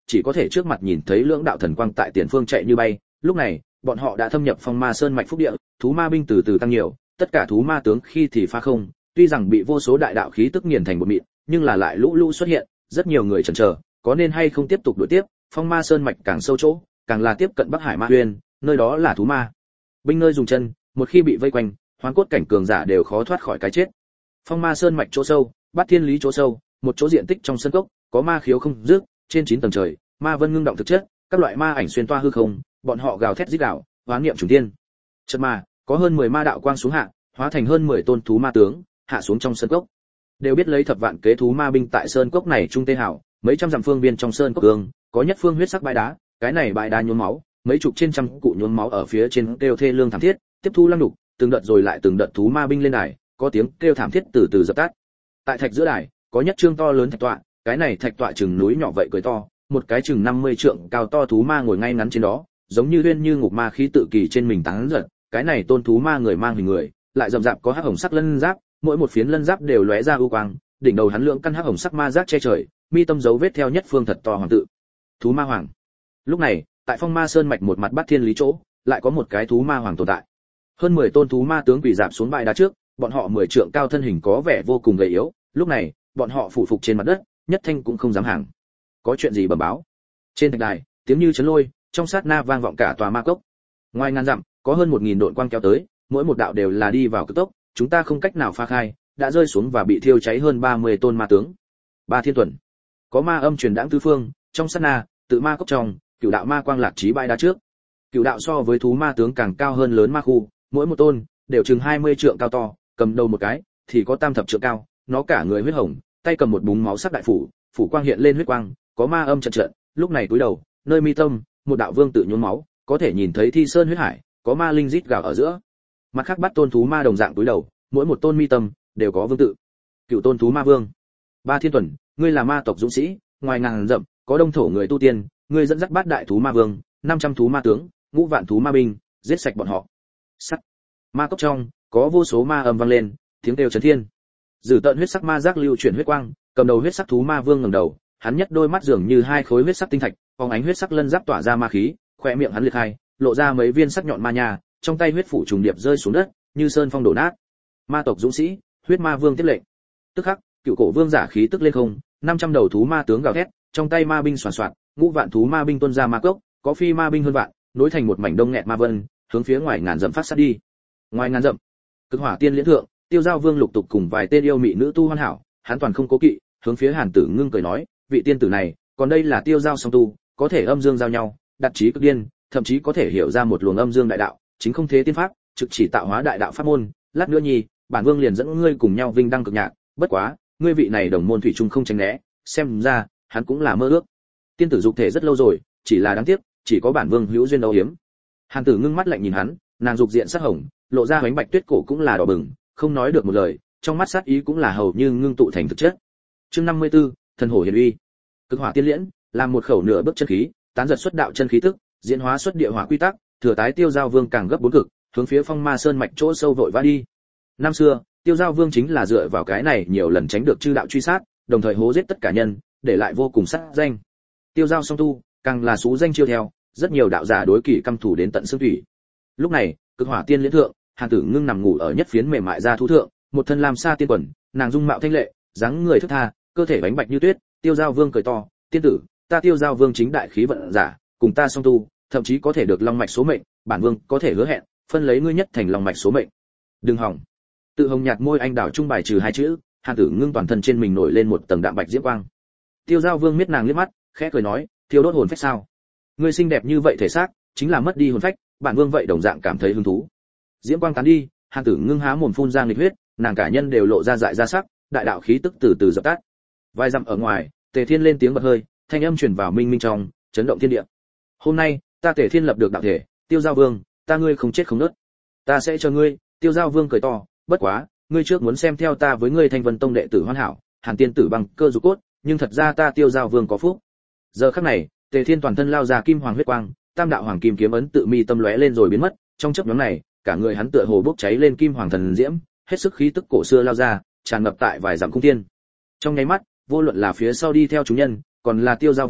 S1: chỉ có thể trước mặt nhìn thấy lưỡng đạo thần quang tại tiền phương chạy như bay. Lúc này bọn họ đã thâm nhập phong ma sơn mạch phúc địa, thú ma binh từ từ tăng nhiều, tất cả thú ma tướng khi thì phá không, tuy rằng bị vô số đại đạo khí tức nghiền thành một mịn, nhưng là lại lũ lũ xuất hiện, rất nhiều người chần chờ, có nên hay không tiếp tục đuổi tiếp. Phong ma sơn mạch càng sâu chỗ, càng là tiếp cận Bắc Hải Ma Uyên, nơi đó là thú ma binh nơi dùng chân, một khi bị vây quanh, hoán cốt cảnh cường giả đều khó thoát khỏi cái chết. Phong ma sơn mạch chỗ sâu, Bát Thiên Lý chỗ sâu, một chỗ diện tích trong sân cốc, có ma khiếu không dứt, trên 9 tầng trời, ma vân ngưng động thực chất, các loại ma ảnh xuyên toa hư không, bọn họ gào thét rít gào, hoán niệm trùng thiên. Chợt mà, có hơn 10 ma đạo quang xuống hạ, hóa thành hơn 10 tôn thú ma tướng, hạ xuống trong sơn cốc. Đều biết lấy thập vạn kế thú ma binh tại sơn cốc này trung tê hảo, mấy trăm dặm phương viên trong sơn cốc cương, có nhất phương huyết sắc bãi đá, cái này bãi đá nhuốm máu, mấy chục trên trăm cụ nhuốm máu ở phía trên kêu thê lương thảm thiết, tiếp thu lăng đục, từng đợt rồi lại từng đợt thú ma binh lên đài, có tiếng kêu thảm thiết từ từ dập tắt. Tại thạch giữa đài, có nhất trương to lớn thạch tọa, cái này thạch tọa chừng núi nhỏ vậy cười to, một cái chừng 50 trượng cao to thú ma ngồi ngay ngắn trên đó, giống như uyên như ngục ma khí tự kỳ trên mình tán giật, cái này tôn thú ma người mang hình người, lại rậm rạp có hắc hồng sắc lân giáp, mỗi một phiến lân giáp đều lóe ra ưu quang, đỉnh đầu hắn lượng căn hắc hồng sắc ma giác che trời, mi tâm dấu vết theo nhất phương thật to hoàng tự. Thú ma hoàng. Lúc này, tại Phong Ma Sơn mạch một mặt Bát Thiên Lý chỗ, lại có một cái thú ma hoàng tồn tại. Hơn 10 tôn thú ma tướng quỳ rạp xuống bãi đá trước, bọn họ 10 trượng cao thân hình có vẻ vô cùng gầy yếu, lúc này, bọn họ phủ phục trên mặt đất, nhất thanh cũng không dám hàng. Có chuyện gì bẩm báo? Trên thạch đài, tiếng như chấn lôi, trong sát na vang vọng cả tòa ma cốc. Ngoài ngàn dặm, có hơn 1000 độn quang kéo tới, mỗi một đạo đều là đi vào cực tốc, chúng ta không cách nào phá khai, đã rơi xuống và bị thiêu cháy hơn 30 tôn ma tướng. Ba Thiên Tuần. Có ma âm truyền đãng tứ phương, trong sát na, tự ma cốc trong, cửu đạo ma quang lạc trí bãi đá trước. Cửu đạo so với thú ma tướng càng cao hơn lớn ma khu, mỗi một tôn đều chừng 20 trượng cao to, cầm đầu một cái thì có tam thập trượng cao, nó cả người huyết hồng, tay cầm một búng máu sắc đại phủ, phủ quang hiện lên huyết quang, có ma âm trận trận, lúc này cúi đầu, nơi mi tâm, một đạo vương tự nhuốm máu, có thể nhìn thấy thi sơn huyết hải, có ma linh rít gào ở giữa. Mặt khác bắt tôn thú ma đồng dạng cúi đầu, mỗi một tôn mi tâm đều có vương tự. Cửu tôn thú ma vương. Ba Thiên Tuần, ngươi là ma tộc dũng sĩ, ngoài ngàn dặm có đông thổ người tu tiên, ngươi dẫn dắt bát đại thú ma vương, 500 thú ma tướng, ngũ vạn thú ma binh, giết sạch bọn họ. Sắt. Ma cốc trong, có vô số ma âm vang lên, tiếng kêu chấn thiên. Dử tận huyết sắc ma giác lưu chuyển huyết quang, cầm đầu huyết sắc thú ma vương ngẩng đầu, hắn nhất đôi mắt dường như hai khối huyết sắc tinh thạch, phóng ánh huyết sắc lân giáp tỏa ra ma khí, khóe miệng hắn liệt hai, lộ ra mấy viên sắc nhọn ma nha, trong tay huyết phủ trùng điệp rơi xuống đất, như sơn phong đổ nát. Ma tộc dũng sĩ, huyết ma vương tiếp lệnh. Tức khắc, cựu cổ vương giả khí tức lên không, 500 đầu thú ma tướng gào thét, trong tay ma binh xoàn xoạt, ngũ vạn thú ma binh tuôn ra ma cốc, có phi ma binh hơn vạn, nối thành một mảnh đông nghẹt ma vân, hướng phía ngoài ngàn dặm phát sát đi. Ngoài ngàn dặm, Cực Hỏa Tiên Liễn thượng, Tiêu Giao Vương lục tục cùng vài tên yêu mị nữ tu hoàn hảo, hắn toàn không cố kỵ, hướng phía Hàn Tử Ngưng cười nói, vị tiên tử này, còn đây là Tiêu Giao song tu, có thể âm dương giao nhau, đặt trí cực điên, thậm chí có thể hiểu ra một luồng âm dương đại đạo, chính không thế tiên pháp, trực chỉ tạo hóa đại đạo pháp môn, lát nữa nhi, bản vương liền dẫn ngươi cùng nhau vinh đăng cực nhạc, bất quá, ngươi vị này đồng môn thủy chung không tránh né, xem ra, hắn cũng là mơ ước. Tiên tử dục thể rất lâu rồi, chỉ là đáng tiếc, chỉ có bản vương hữu duyên đấu hiếm. Hàn Tử Ngưng mắt lạnh nhìn hắn, nàng dục diện sắc hồng, lộ ra bánh bạch tuyết cổ cũng là đỏ bừng, không nói được một lời, trong mắt sát ý cũng là hầu như ngưng tụ thành thực chất. Chương 54, thần hổ hiển uy. Cực Hỏa Tiên Liễn, làm một khẩu nửa bước chân khí, tán giật xuất đạo chân khí tức, diễn hóa xuất địa hỏa quy tắc, thừa tái Tiêu Giao Vương càng gấp 4 cực, hướng phía Phong Ma Sơn mạch chỗ sâu vội vã đi. Năm xưa, Tiêu Giao Vương chính là dựa vào cái này nhiều lần tránh được chư đạo truy sát, đồng thời hố giết tất cả nhân, để lại vô cùng sát danh. Tiêu Giao song tu, càng là số danh chiêu theo, rất nhiều đạo giả đối kỷ căm thủ đến tận xương thủy. Lúc này, Cực Hỏa Tiên Liễn thượng, Hàn Tử Ngưng nằm ngủ ở nhất phiến mềm mại da thú thượng, một thân lam sa tiên quần, nàng dung mạo thanh lệ, dáng người thướt tha, cơ thể bánh bạch như tuyết. Tiêu Giao Vương cười to, tiên tử, ta Tiêu Giao Vương chính đại khí vận giả, cùng ta song tu, thậm chí có thể được long mạch số mệnh, bản vương có thể hứa hẹn, phân lấy ngươi nhất thành long mạch số mệnh. Đừng hỏng. Tự hồng nhạt môi anh đảo trung bài trừ hai chữ, Hàn Tử Ngưng toàn thân trên mình nổi lên một tầng đạm bạch diễm quang. Tiêu Giao Vương miết nàng liếc mắt, khẽ cười nói, thiêu đốt hồn phách sao? Ngươi xinh đẹp như vậy thể xác, chính là mất đi hồn phách, bản vương vậy đồng dạng cảm thấy hứng thú. Diễm quang tán đi, Hàn Tử Ngưng há mồm phun ra nghịch huyết, nàng cả nhân đều lộ ra dại ra sắc, đại đạo khí tức từ từ dập tắt. Vài dặm ở ngoài, Tề Thiên lên tiếng bật hơi, thanh âm truyền vào minh minh trong, chấn động thiên địa. Hôm nay, ta Tề Thiên lập được đạo thể, Tiêu Giao Vương, ta ngươi không chết không nứt. Ta sẽ cho ngươi. Tiêu Giao Vương cười to, bất quá, ngươi trước muốn xem theo ta với ngươi Thanh Vân Tông đệ tử hoàn hảo, Hàn tiên tử bằng cơ dục cốt, nhưng thật ra ta Tiêu Giao Vương có phúc. Giờ khắc này, Tề Thiên toàn thân lao ra kim hoàng huyết quang, tam đạo hoàng kim kiếm ấn tự mi tâm lóe lên rồi biến mất, trong chớp nhoáng này, cả người hắn tựa hồ bốc cháy lên kim hoàng thần diễm, hết sức khí tức cổ xưa lao ra, tràn ngập tại vài dặm cung thiên. Trong nháy mắt, vô luận là phía sau đi theo chúng nhân, còn là Tiêu Giao Vương,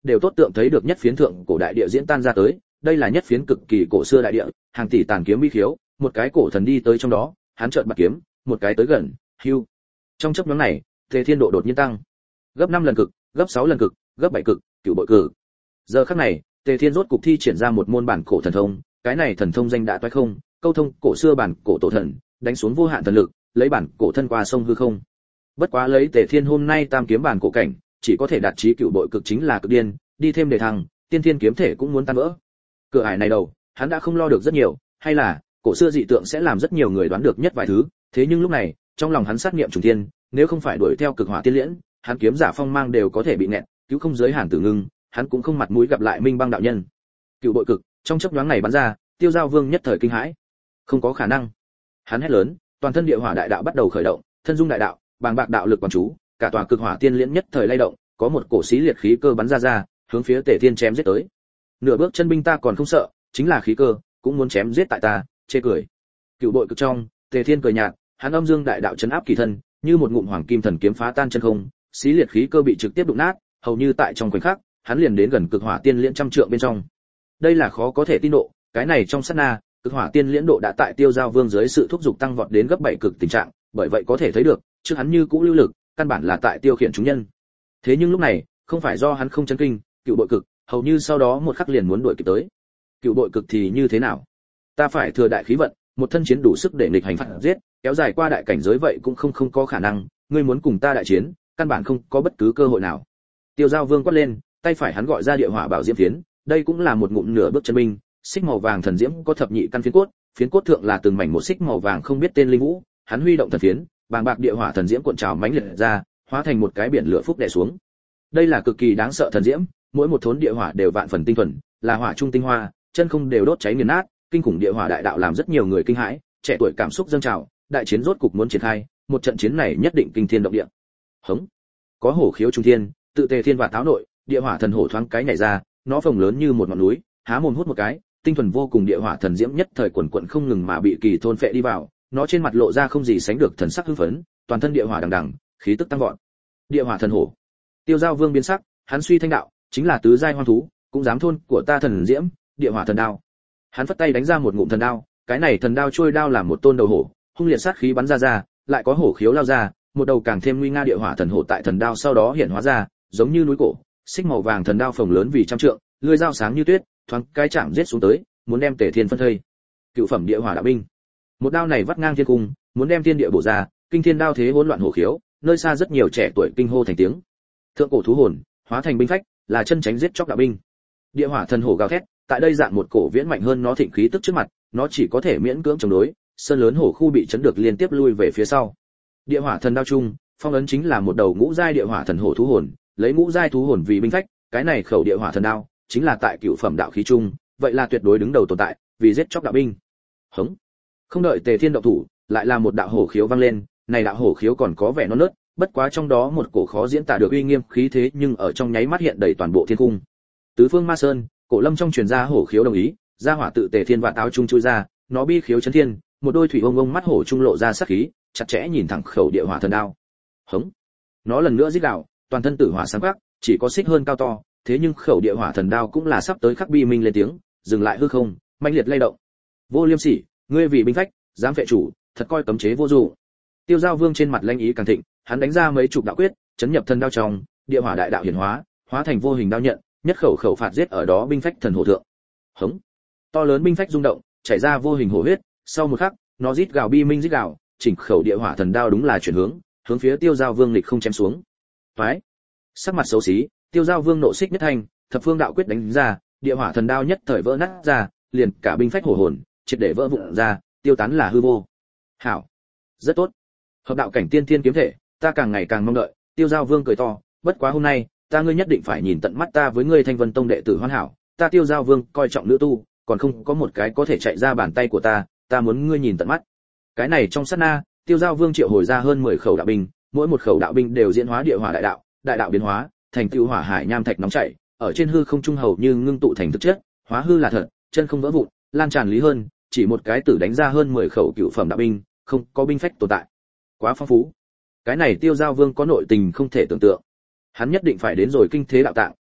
S1: đều tốt tượng thấy được nhất phiến thượng cổ đại địa diễn tan ra tới, đây là nhất phiến cực kỳ cổ xưa đại địa, hàng tỷ tàn kiếm bí khiếu, một cái cổ thần đi tới trong đó, hắn chợt bật kiếm, một cái tới gần, hưu. Trong chốc ngắn này, Tề Thiên độ đột nhiên tăng, gấp 5 lần cực, gấp 6 lần cực, gấp 7 cực, cửu bội cực. Giờ khắc này, Tề Thiên rốt cục thi triển ra một môn bản cổ thần thông, cái này thần thông danh đã toái không, câu thông cổ xưa bản cổ tổ thần, đánh xuống vô hạn thần lực, lấy bản cổ thân qua sông hư không. Bất quá lấy Tề Thiên hôm nay tam kiếm bản cổ cảnh, chỉ có thể đạt chí cửu bội cực chính là cực điên, đi thêm để thăng, tiên thiên kiếm thể cũng muốn tan vỡ. Cửa ải này đầu, hắn đã không lo được rất nhiều, hay là cổ xưa dị tượng sẽ làm rất nhiều người đoán được nhất vài thứ, thế nhưng lúc này, trong lòng hắn sát niệm trùng thiên, nếu không phải đuổi theo cực hỏa tiên liễn, hắn kiếm giả phong mang đều có thể bị nẹt, cứu không giới Hàn Tử Ngưng, hắn cũng không mặt mũi gặp lại Minh Băng đạo nhân. Cựu bội cực, trong chốc nhoáng này bắn ra, Tiêu Giao Vương nhất thời kinh hãi. Không có khả năng. Hắn hét lớn, toàn thân địa hỏa đại đạo bắt đầu khởi động, thân dung đại đạo, bàng bạc đạo lực quán chú, cả tòa cực hỏa tiên liễn nhất thời lay động, có một cổ xí liệt khí cơ bắn ra, hướng phía Tề Thiên chém giết tới. Nửa bước chân binh ta còn không sợ, chính là khí cơ, cũng muốn chém giết tại ta, chê cười. Cựu bội cực trong, Tề Thiên cười nhạt, hắn âm dương đại đạo chấn áp kỳ thân, như một ngụm hoàng kim thần kiếm phá tan chân không, xí liệt khí cơ bị trực tiếp đụng nát, hầu như tại trong khoảnh khắc, hắn liền đến gần cực hỏa tiên liễn trăm trượng bên trong. Đây là khó có thể tin độ, cái này trong sát na, cực hỏa tiên liễn độ đã tại Tiêu Giao Vương dưới sự thúc giục tăng vọt đến gấp 7 cực tình trạng, bởi vậy có thể thấy được, trước hắn như cũ lưu lực, căn bản là tại tiêu khiển chúng nhân. Thế nhưng lúc này, không phải do hắn không chấn kinh, cựu bội cực, hầu như sau đó một khắc liền muốn đuổi kịp tới. Cựu bội cực thì như thế nào? Ta phải thừa đại khí vận, một thân chiến đủ sức để nghịch hành phạt giết, kéo dài qua đại cảnh giới vậy cũng không có khả năng, ngươi muốn cùng ta đại chiến, căn bản không có bất cứ cơ hội nào. Tiêu Giao Vương quát lên, tay phải hắn gọi ra địa hỏa bảo diễm phiến, đây cũng là một ngụm nửa bước chân binh, xích màu vàng thần diễm có thập nhị căn phiến cốt thượng là từng mảnh một xích màu vàng không biết tên linh vũ, hắn huy động thần phiến, bàng bạc địa hỏa thần diễm cuộn trào mãnh liệt ra, hóa thành một cái biển lửa phúc đè xuống. Đây là cực kỳ đáng sợ thần diễm, mỗi một thốn địa hỏa đều vạn phần tinh thuần, là hỏa trung tinh hoa, chân không đều đốt cháy nghiền nát, kinh khủng địa hỏa đại đạo làm rất nhiều người kinh hãi, trẻ tuổi cảm xúc dâng trào, đại chiến rốt cục muốn triển khai, một trận chiến này nhất định kinh thiên động địa. Hống, có hổ khiếu trung thiên, tự Tề Thiên và táo nội, địa hỏa thần hổ thoáng cái nhảy ra, nó phồng lớn như một ngọn núi, há mồm hút một cái, tinh thuần vô cùng địa hỏa thần diễm nhất thời quần quần không ngừng mà bị kỳ thôn phệ đi vào, nó trên mặt lộ ra không gì sánh được thần sắc hưng phấn, toàn thân địa hỏa đằng đằng, khí tức tăng vọt. Địa hỏa thần hổ. Tiêu Giao Vương biến sắc, hắn suy thanh đạo, chính là tứ giai hoang thú, cũng dám thôn của ta thần diễm, địa hỏa thần đao. Hắn phất tay đánh ra một ngụm thần đao, cái này thần đao trôi đao làm một tôn đầu hổ, hung liệt sát khí bắn ra, lại có hổ khiếu lao ra, một đầu càng thêm nguy nga địa hỏa thần hổ tại thần đao sau đó hiện hóa ra, giống như núi cổ, xích màu vàng thần đao phồng lớn vì trăm trượng, lưỡi dao sáng như tuyết, thoáng cái chạm giết xuống tới, muốn đem Tề Thiên phân thây. Cựu phẩm địa hỏa đạo binh. Một đao này vắt ngang thiên cung, muốn đem thiên địa bổ ra, kinh thiên đao thế hỗn loạn hổ khiếu, nơi xa rất nhiều trẻ tuổi kinh hô thành tiếng. Thượng cổ thú hồn, hóa thành binh phách, là chân tránh giết chóc đạo binh. Địa hỏa thần hổ gào thét, tại đây dạng một cổ viễn mạnh hơn nó thịnh khí tức trước mặt, nó chỉ có thể miễn cưỡng chống đối, sơn lớn hổ khu bị chấn được liên tiếp lui về phía sau. Địa hỏa thần đao chung, phong ấn chính là một đầu ngũ giai địa hỏa thần hổ thú hồn, lấy ngũ giai thú hồn vì binh phách, cái này khẩu địa hỏa thần đao, chính là tại cửu phẩm đạo khí chung, vậy là tuyệt đối đứng đầu tồn tại, vì giết chóc đạo binh. Hống. Không đợi Tề Thiên động thủ, lại là một đạo hổ khiếu vang lên, này đạo hổ khiếu còn có vẻ non nớt, bất quá trong đó một cổ khó diễn tả được uy nghiêm khí thế nhưng ở trong nháy mắt hiện đầy toàn bộ thiên cung. Tứ phương ma sơn, cổ lâm trong truyền ra hổ khiếu đồng ý, ra hỏa tự Tề Thiên vạn áo trung chui ra, nó bi khiếu chấn thiên, một đôi thủy ông mắt hổ trung lộ ra sát khí, chặt chẽ nhìn thẳng khẩu địa hỏa thần đao. Hống. Nó lần nữa rít gào, toàn thân tử hỏa sáng quắc, chỉ có xích hơn cao to, thế nhưng khẩu địa hỏa thần đao cũng là sắp tới khắc bi minh lên tiếng, dừng lại hư không, mãnh liệt lay động. Vô Liêm Sỉ, ngươi vì binh phách, dám phệ chủ, thật coi cấm chế vô dụng. Tiêu Giao Vương trên mặt lanh ý càng thịnh, hắn đánh ra mấy chục đạo quyết, chấn nhập thần đao trong, địa hỏa đại đạo hiển hóa, hóa thành vô hình đao nhận, nhất khẩu khẩu phạt giết ở đó binh phách thần hổ thượng. Hống. To lớn binh phách rung động, chảy ra vô hình hổ huyết, sau một khắc, nó rít gào bi minh rít gào, chỉnh khẩu địa hỏa thần đao đúng là chuyển hướng phía Tiêu Giao Vương lịch không chém xuống. Phái. Sắc mặt xấu xí, Tiêu Giao Vương nộ xích nhất thành, thập phương đạo quyết đánh ra, địa hỏa thần đao nhất thời vỡ nát ra, liền cả binh phách hổ hồn, triệt để vỡ vụn ra, tiêu tán là hư vô. Hảo, rất tốt. Hợp đạo cảnh tiên thiên kiếm thể, ta càng ngày càng mong đợi. Tiêu Giao Vương cười to, bất quá hôm nay, ta ngươi nhất định phải nhìn tận mắt ta với ngươi Thanh Vân Tông đệ tử hoàn hảo, ta Tiêu Giao Vương coi trọng nữ tu, còn không có một cái có thể chạy ra bàn tay của ta muốn ngươi nhìn tận mắt. Cái này trong sát na, Tiêu Giao Vương triệu hồi ra hơn 10 khẩu đạo binh, mỗi một khẩu đạo binh đều diễn hóa địa hỏa đại đạo biến hóa, thành tựu hỏa hải nham thạch nóng chảy, ở trên hư không trung hầu như ngưng tụ thành thực chất, hóa hư là thật, chân không vỡ vụn, lan tràn lý hơn, chỉ một cái tử đánh ra hơn 10 khẩu cựu phẩm đạo binh, không có binh phách tồn tại. Quá phong phú. Cái này Tiêu Giao Vương có nội tình không thể tưởng tượng. Hắn nhất định phải đến rồi kinh thế đạo tạng,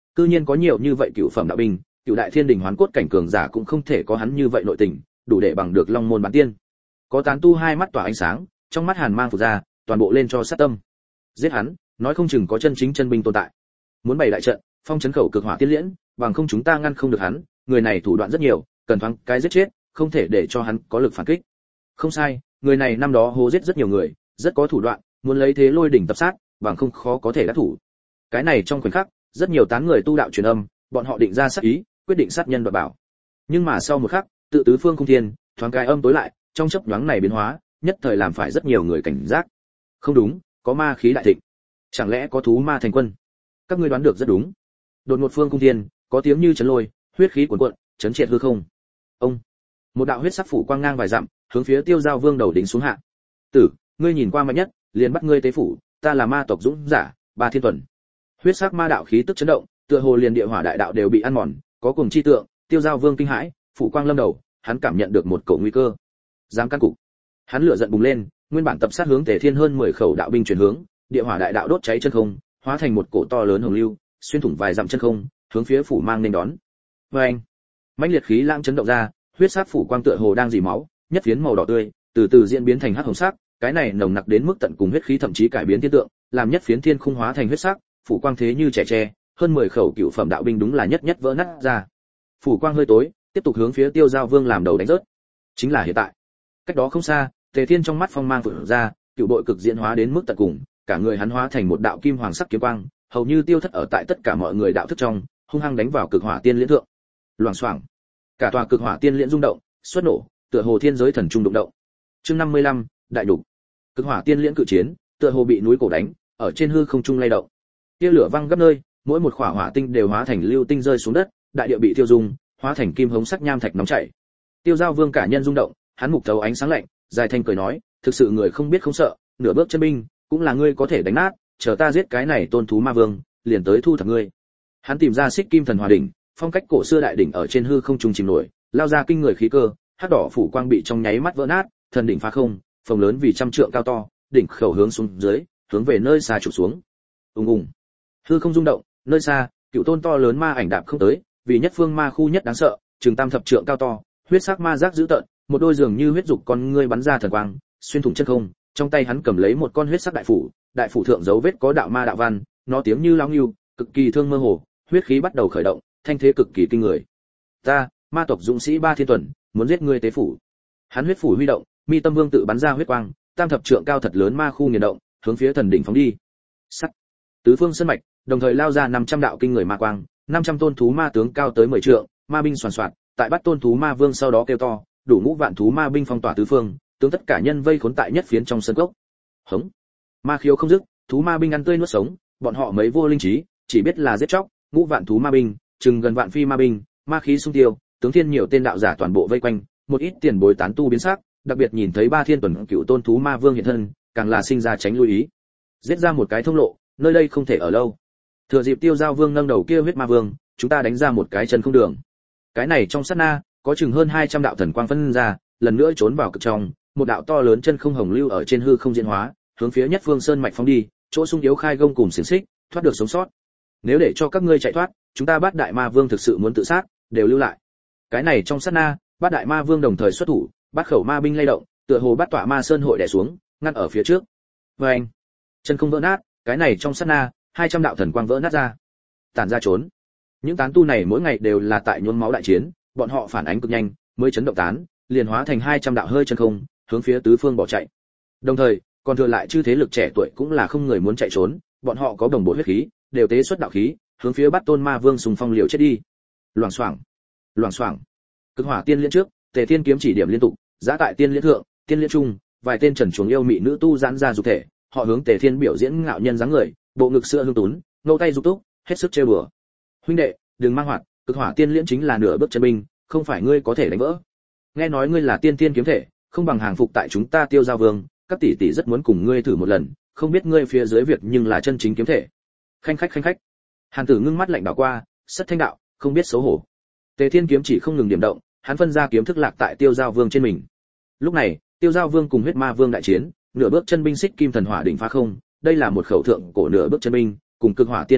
S1: cư nhiên có nhiều như vậy cựu phẩm đạo binh, cựu đại thiên đình hoán cốt cảnh cường giả cũng không thể có hắn như vậy nội tình, đủ để bằng được long môn bán tiên. Có tán tu hai mắt tỏa ánh sáng, trong mắt hàn mang phụt ra, toàn bộ lên cho sát tâm. Giết hắn, nói không chừng có chân chính chân binh tồn tại. Muốn bày đại trận, phong trấn khẩu cực hỏa tiên liễn, bằng không chúng ta ngăn không được hắn, người này thủ đoạn rất nhiều, cần thoáng cái giết chết, không thể để cho hắn có lực phản kích. Không sai, người này năm đó hô giết rất nhiều người, rất có thủ đoạn, muốn lấy thế lôi đỉnh tập sát, bằng không khó có thể đắc thủ. Cái này trong khoảnh khắc, rất nhiều tán người tu đạo truyền âm, bọn họ định ra sát ý, quyết định sát nhân đoạt bảo. Nhưng mà sau một khắc, tự tứ phương không thiên, thoáng cái âm tối lại, trong chớp nhoáng này biến hóa, nhất thời làm phải rất nhiều người cảnh giác. Không đúng, có ma khí đại thịnh. Chẳng lẽ có thú ma thành quân? Các ngươi đoán được rất đúng. Đột ngột phương cung thiên, có tiếng như chấn lôi, huyết khí cuồn cuộn, chấn triệt hư không. Ông, một đạo huyết sắc phủ quang ngang vài dặm, hướng phía Tiêu Giao Vương đầu đỉnh xuống hạ. Tử, ngươi nhìn qua mạnh nhất, liền bắt ngươi tế phủ, ta là ma tộc dũng giả, Ba Thiên Tuần. Huyết sắc ma đạo khí tức chấn động, tựa hồ liền địa hỏa đại đạo đều bị ăn mòn, có cùng chi tượng, Tiêu Giao Vương kinh hãi, phủ quang lâm đầu, hắn cảm nhận được một cổ nguy cơ. Dám can cục. Hắn lửa giận bùng lên, nguyên bản tập sát hướng Tề Thiên hơn 10 khẩu đạo binh chuyển hướng, địa hỏa đại đạo đốt cháy chân không, hóa thành một cổ to lớn hồng lưu, xuyên thủng vài dặm chân không, hướng phía phủ mang nên đón. Oeng! Mãnh liệt khí lãng chấn động ra, huyết sắc phủ quang tựa hồ đang dì máu, nhất phiến màu đỏ tươi, từ từ diễn biến thành hắc hồng sắc, cái này nồng nặc đến mức tận cùng huyết khí thậm chí cải biến thiên tượng, làm nhất phiến thiên khung hóa thành huyết sắc, phủ quang thế như trẻ tre, hơn 10 khẩu cựu phẩm đạo binh đúng là nhất vỡ nát ra. Phủ quang hơi tối, tiếp tục hướng phía Tiêu Giao Vương làm đầu đánh rớt. Chính là hiện tại. Cách đó không xa, Tề Thiên trong mắt phong mang vụt ra, cựu bội cực diễn hóa đến mức tận cùng, cả người hắn hóa thành một đạo kim hoàng sắc kiếm quang, hầu như tiêu thất ở tại tất cả mọi người đạo thức trong, hung hăng đánh vào cực hỏa tiên liễn thượng. Loảng xoảng, cả tòa cực hỏa tiên liễn rung động, xuất nổ, tựa hồ thiên giới thần trung động động. Chương 55, đại đục. Cực hỏa tiên liễn cự chiến, tựa hồ bị núi cổ đánh, ở trên hư không trung lay động. Tia lửa văng gấp nơi, mỗi một khỏa hỏa tinh đều hóa thành lưu tinh rơi xuống đất, đại địa bị tiêu dung, hóa thành kim hống sắc nham thạch nóng chảy. Tiêu Giao Vương cả nhân rung động, hắn mục thấu ánh sáng lạnh, dài thanh cười nói, thực sự người không biết không sợ, nửa bước chân binh, cũng là ngươi có thể đánh nát, chờ ta giết cái này tôn thú ma vương, liền tới thu thập ngươi. Hắn tìm ra xích kim thần hòa đỉnh, phong cách cổ xưa đại đỉnh ở trên hư không trung chìm nổi, lao ra kinh người khí cơ, hắc đỏ phủ quang bị trong nháy mắt vỡ nát, thần đỉnh phá không, phồng lớn vì trăm trượng cao to, đỉnh khẩu hướng xuống dưới, hướng về nơi xa trụ xuống. Ùng ùng. Hư không rung động, nơi xa, cựu tôn to lớn ma ảnh đạp không tới, vì nhất phương ma khu nhất đáng sợ, trường tam thập trượng cao to, huyết sắc ma giác dữ tợn, một đôi dường như huyết dục con ngươi bắn ra thần quang, xuyên thủng chân không, trong tay hắn cầm lấy một con huyết sắc đại phủ thượng dấu vết có đạo ma đạo văn, nó tiếng như lão ngưu, cực kỳ thương mơ hồ, huyết khí bắt đầu khởi động, thanh thế cực kỳ kinh người. Ta, ma tộc dũng sĩ Ba Thiên Tuần, muốn giết ngươi tế phủ. Hắn huyết phủ huy động, mi tâm vương tự bắn ra huyết quang, tam thập trượng cao thật lớn ma khu nghiền động, hướng phía thần đỉnh phóng đi. Sắt. Tứ phương sơn mạch, đồng thời lao ra 500 đạo kinh người ma quang, 500 tôn thú ma tướng cao tới 10 trượng, ma binh soàn soạt, tại bắt tôn thú ma vương sau đó kêu to, đủ ngũ vạn thú ma binh phong tỏa tứ phương, tướng tất cả nhân vây khốn tại nhất phiến trong sân cốc. Hống. Ma khiếu không dứt, thú ma binh ăn tươi nuốt sống, bọn họ mấy vô linh trí, chỉ biết là giết chóc, ngũ vạn thú ma binh, chừng gần vạn phi ma binh, ma khí xung tiêu, tướng thiên nhiều tên đạo giả toàn bộ vây quanh, một ít tiền bối tán tu biến sắc, đặc biệt nhìn thấy Ba Thiên Tuần cựu tôn thú ma vương hiện thân, càng là sinh ra tránh lui ý. Giết ra một cái thông lộ, nơi đây không thể ở lâu. Thừa dịp Tiêu Giao Vương nâng đầu kia huyết ma vương, chúng ta đánh ra một cái chân không đường. Cái này trong sát na, có chừng hơn 200 đạo thần quang phân ra, lần nữa trốn vào cực trong, một đạo to lớn chân không hồng lưu ở trên hư không diễn hóa, hướng phía nhất phương sơn mạch phóng đi, chỗ sung yếu khai gông cùng xiển xích, thoát được sống sót. Nếu để cho các ngươi chạy thoát, chúng ta Bát Đại Ma Vương thực sự muốn tự sát, đều lưu lại. Cái này trong sát na, Bát Đại Ma Vương đồng thời xuất thủ, bát khẩu ma binh lay động, tựa hồ bát tọa ma sơn hội đè xuống, ngăn ở phía trước. Oeng! Chân không vỡ nát, cái này trong sát na, 200 đạo thần quang vỡ nát ra. Tản ra trốn. Những tán tu này mỗi ngày đều là tại nhuốm máu đại chiến, bọn họ phản ánh cực nhanh, mới chấn động tán, liền hóa thành 200 đạo hơi chân không, hướng phía tứ phương bỏ chạy. Đồng thời, còn thừa lại chư thế lực trẻ tuổi cũng là không người muốn chạy trốn, bọn họ có đồng bộ huyết khí, đều tế xuất đạo khí, hướng phía Bát Tôn Ma Vương xung phong liều chết đi. Loảng xoảng, loảng xoảng. Cực hỏa tiên liên trước, Tề Thiên kiếm chỉ điểm liên tục, giã tại tiên liên thượng, tiên liên trung, vài tên trần chuồng yêu mị nữ tu giãn ra dục thể, họ hướng Tề Thiên biểu diễn ngạo nhân dáng người, bộ ngực sữa hương tún, ngâu tay dục túc, hết sức trêu đùa. Huynh đệ, đừng mang hoạt, cực hỏa tiên liên chính là nửa bước chân binh, không phải ngươi có thể đánh vỡ. Nghe nói ngươi là tiên tiên kiếm thể, không bằng hàng phục tại chúng ta Tiêu Giao Vương, các tỷ tỷ rất muốn cùng ngươi thử một lần, không biết ngươi phía dưới việc nhưng là chân chính kiếm thể. Khanh khách. Hàn Tử ngưng mắt lạnh đảo qua, sất thanh đạo, không biết xấu hổ. Tề Thiên kiếm chỉ không ngừng điểm động, hắn phân ra kiếm thức lạc tại Tiêu Giao Vương trên mình. Lúc này, Tiêu Giao Vương cùng huyết ma vương đại chiến, nửa bước chân binh xích kim thần hỏa đỉnh phá không, đây là một khẩu thượng cổ nửa bước chân binh, cùng cực hỏa tiên liễn vậy,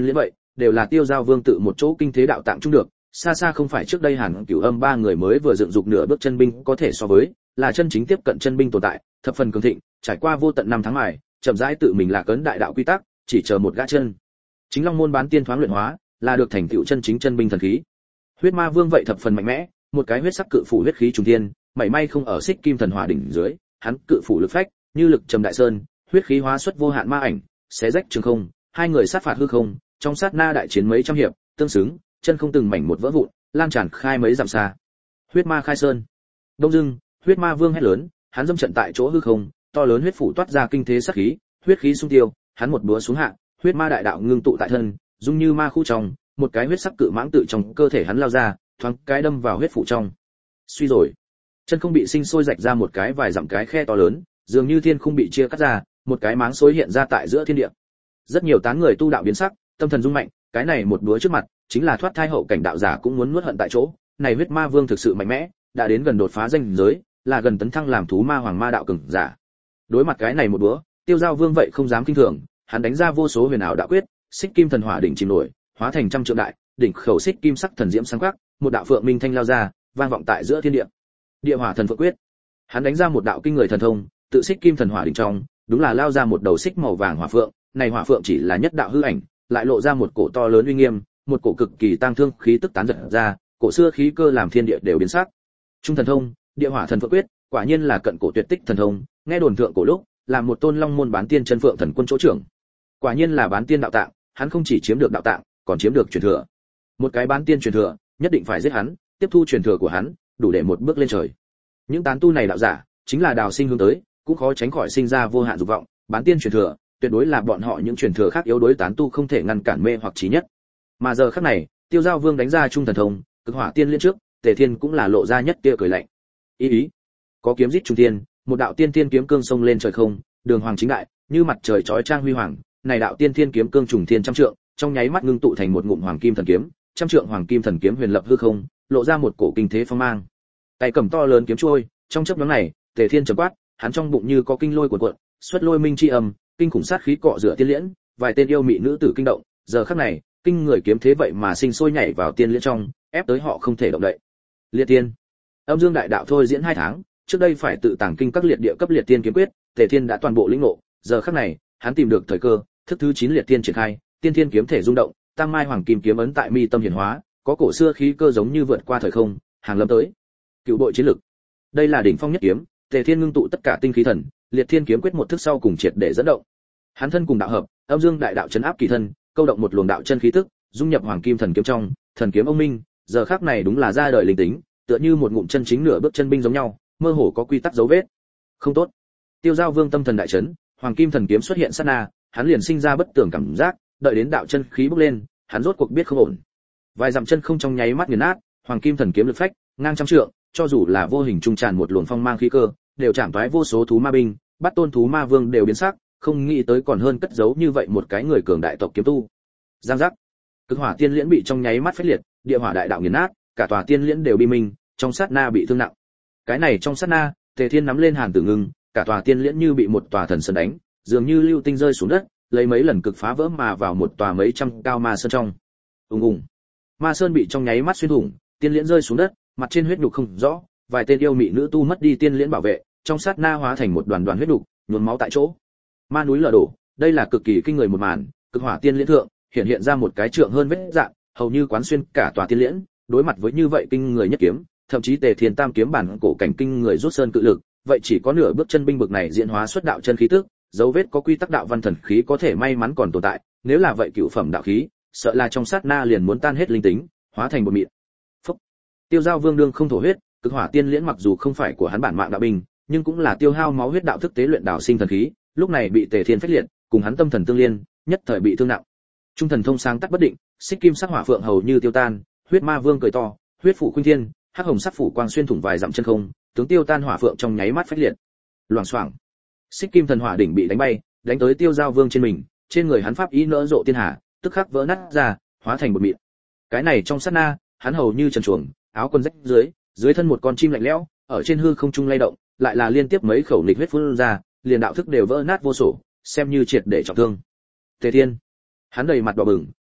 S1: đều là Tiêu Giao Vương tự một chỗ kinh thế đạo tạng chung được, xa xa không phải trước đây Hàn Cửu Âm ba người mới vừa dựng dục nửa bước chân binh có thể so với, là chân chính tiếp cận chân binh tồn tại, thập phần cường thịnh, trải qua vô tận năm tháng mài, chậm rãi tự mình là cấn đại đạo quy tắc, chỉ chờ một gã chân. Chính Long môn bán tiên thoáng luyện hóa, là được thành tựu chân chính chân binh thần khí. Huyết Ma Vương vậy thập phần mạnh mẽ, một cái huyết sắc cự phủ huyết khí trùng thiên, mảy may không ở Xích Kim Thần Hỏa đỉnh dưới, hắn cự phủ lực phách, như lực trầm đại sơn, huyết khí hóa xuất vô hạn ma ảnh, xé rách trường không, hai người sát phạt hư không, trong sát na đại chiến mấy trăm hiệp, tương xứng, chân không từng mảnh một vỡ vụn, lan tràn khai mấy dặm xa. Huyết Ma khai sơn. Đông dưng, Huyết Ma Vương hét lớn, hắn dâm trận tại chỗ hư không, to lớn huyết phủ toát ra kinh thế sát khí, huyết khí xung tiêu, hắn một búa xuống hạ, huyết ma đại đạo ngưng tụ tại thân, dung như ma khu trong, một cái huyết sắc cự mãng tự trong cơ thể hắn lao ra, thoáng cái đâm vào huyết phủ trong. Suy rồi, chân không bị sinh sôi rạch ra một cái vài dặm cái khe to lớn, dường như thiên không bị chia cắt ra, một cái máng xối hiện ra tại giữa thiên địa. Rất nhiều tán người tu đạo biến sắc, tâm thần rung mạnh, cái này một búa trước mặt, chính là thoát thai hậu cảnh đạo giả cũng muốn nuốt hận tại chỗ. Này huyết ma vương thực sự mạnh mẽ, đã đến gần đột phá danh giới, là gần tấn thăng làm thú ma hoàng ma đạo cường giả. Đối mặt cái này một búa, Tiêu Giao Vương vậy không dám kinh thường, hắn đánh ra vô số huyền ảo đạo quyết, Xích Kim Thần Hỏa đỉnh chìm nổi, hóa thành trăm trượng đại, đỉnh khẩu xích kim sắc thần diễm sáng quắc, một đạo phượng minh thanh lao ra, vang vọng tại giữa thiên địa. Địa Hỏa Thần Phượng Quyết. Hắn đánh ra một đạo kinh người thần thông, tự Xích Kim Thần Hỏa đỉnh trong, đúng là lao ra một đầu xích màu vàng hỏa phượng, này hỏa phượng chỉ là nhất đạo hư ảnh, lại lộ ra một cổ to lớn uy nghiêm, một cổ cực kỳ tang thương khí tức tán giật ra, cổ xưa khí cơ làm thiên địa đều biến sắc. Trung thần thông, Địa Hỏa Thần Phượng Quyết, quả nhiên là cận cổ tuyệt tích thần thông, nghe đồn thượng cổ lúc, là một tôn long môn bán tiên chân phượng thần quân chỗ trưởng. Quả nhiên là bán tiên đạo tạng, hắn không chỉ chiếm được đạo tạng, còn chiếm được truyền thừa. Một cái bán tiên truyền thừa, nhất định phải giết hắn, tiếp thu truyền thừa của hắn, đủ để một bước lên trời. Những tán tu này đạo giả, chính là đào sinh hướng tới, cũng khó tránh khỏi sinh ra vô hạn dục vọng, bán tiên truyền thừa, tuyệt đối là bọn họ những truyền thừa khác yếu đối tán tu không thể ngăn cản mê hoặc chí nhất. Mà giờ khắc này, Tiêu Giao Vương đánh ra trung thần thông, Cực Hỏa Tiên liên trước, Tề Thiên cũng là lộ ra nhất tia cười lạnh. Ý, có kiếm giết trung tiên, một đạo tiên tiên kiếm cương xông lên trời không, đường hoàng chính đại, như mặt trời chói chang huy hoàng, này đạo tiên tiên kiếm cương trùng thiên trăm trượng, trong nháy mắt ngưng tụ thành một ngụm hoàng kim thần kiếm, trăm trượng hoàng kim thần kiếm huyền lập hư không, lộ ra một cổ kinh thế phong mang. Tay cầm to lớn kiếm chuôi, trong chớp nhoáng này, Tề Thiên trầm quát, hắn trong bụng như có kinh lôi cuộn cuộn, xuất lôi minh chi âm, kinh khủng sát khí cọ rửa tiên liễn, vài tên yêu mị nữ tử kinh động, giờ khắc này, kinh người kiếm thế vậy mà sinh sôi nhảy vào tiên liễn trong, ép tới họ không thể động đậy. Liệt tiên, Âm Dương đại đạo thôi diễn 2 tháng, trước đây phải tự tàng kinh các liệt địa cấp liệt tiên kiếm quyết, Tề Thiên đã toàn bộ lĩnh ngộ, giờ khắc này, hắn tìm được thời cơ, thức thứ 9 liệt tiên triển khai, tiên thiên kiếm thể rung động, tăng mai hoàng kim kiếm ấn tại mi tâm hiển hóa, có cổ xưa khí cơ giống như vượt qua thời không, hàng lâm tới. Cựu bội chiến lực. Đây là đỉnh phong nhất kiếm, Tề Thiên ngưng tụ tất cả tinh khí thần, liệt thiên kiếm quyết một thức sau cùng triệt để dẫn động. Hắn thân cùng đạo hợp, Âm Dương đại đạo chấn áp kỳ thân, câu động một luồng đạo chân khí tức, dung nhập hoàng kim thần kiếm trong, thần kiếm ông minh, giờ khắc này đúng là ra đời linh tính, tựa như một ngụm chân chính nửa bước chân binh giống nhau, mơ hồ có quy tắc dấu vết. Không tốt. Tiêu Giao Vương tâm thần đại chấn, hoàng kim thần kiếm xuất hiện sát na, hắn liền sinh ra bất tưởng cảm giác, đợi đến đạo chân khí bốc lên, hắn rốt cuộc biết không ổn. Vài dặm chân không trong nháy mắt nghiền nát, hoàng kim thần kiếm lực phách, ngang trăm trượng, cho dù là vô hình trung tràn một luồng phong mang khí cơ, đều chạm toái vô số thú ma binh, bắt tôn thú ma vương đều biến sắc, không nghĩ tới còn hơn cất giấu như vậy một cái người cường đại tộc kiếm tu. Giang giác. Cực Hỏa Tiên Liễn bị trong nháy mắt phách liệt, Địa Hỏa đại đạo nghiền nát, cả tòa tiên liễn đều bi minh, trong sát na bị thương nặng. Cái này trong sát na, Tề Thiên nắm lên Hàn Tử Ngưng, cả tòa tiên liễn như bị một tòa thần sơn đánh, dường như lưu tinh rơi xuống đất, lấy mấy lần cực phá vỡ mà vào một tòa mấy trăm cao ma sơn trong. Ùng ùng. Ma sơn bị trong nháy mắt xuyên thủng, tiên liễn rơi xuống đất, mặt trên huyết nhục không rõ, vài tên yêu mị nữ tu mất đi tiên liễn bảo vệ, trong sát na hóa thành một đoàn đoàn huyết nhục, nhuốm máu tại chỗ. Ma núi lở đổ, đây là cực kỳ kinh người một màn, Cực Hỏa Tiên Liễn thượng, hiện ra một cái trượng hơn vết dạn, hầu như quán xuyên cả tòa tiên liễn, đối mặt với như vậy kinh người nhất kiếm, thậm chí Tề Thiên Tam kiếm bản cổ cảnh kinh người rút sơn cự lực, vậy chỉ có nửa bước chân binh bực này diễn hóa xuất đạo chân khí tức, dấu vết có quy tắc đạo văn thần khí có thể may mắn còn tồn tại, nếu là vậy cửu phẩm đạo khí, sợ là trong sát na liền muốn tan hết linh tính, hóa thành bột mịn. Phúc. Tiêu Giao Vương đương không thổ huyết, Cực Hỏa Tiên Liễn mặc dù không phải của hắn bản mạng đạo binh, nhưng cũng là tiêu hao máu huyết đạo thức tế luyện đạo sinh thần khí, lúc này bị Tề Thiên phách liệt, cùng hắn tâm thần tương liên, nhất thời bị thương nặng. Trung thần thông sáng tắt bất định, xích kim sắc hỏa phượng hầu như tiêu tan, huyết ma vương cười to, huyết phủ khuynh thiên, hắc hồng sắc phủ quang xuyên thủng vài dặm chân không, tướng tiêu tan hỏa phượng trong nháy mắt phách liệt. Loảng xoảng, xích kim thần hỏa đỉnh bị đánh bay, đánh tới Tiêu Giao Vương trên mình, trên người hắn pháp ý nỡ rộ thiên hà, tức khắc vỡ nát ra, hóa thành một mịn. Cái này trong sát na, hắn hầu như trần truồng, áo quần rách dưới thân một con chim lạnh lẽo, ở trên hư không trung lay động, lại là liên tiếp mấy khẩu nghịch huyết phun ra, liền đạo thức đều vỡ nát vô sổ, xem như triệt để trọng thương. Tề Thiên, hắn đầy mặt đỏ bừng,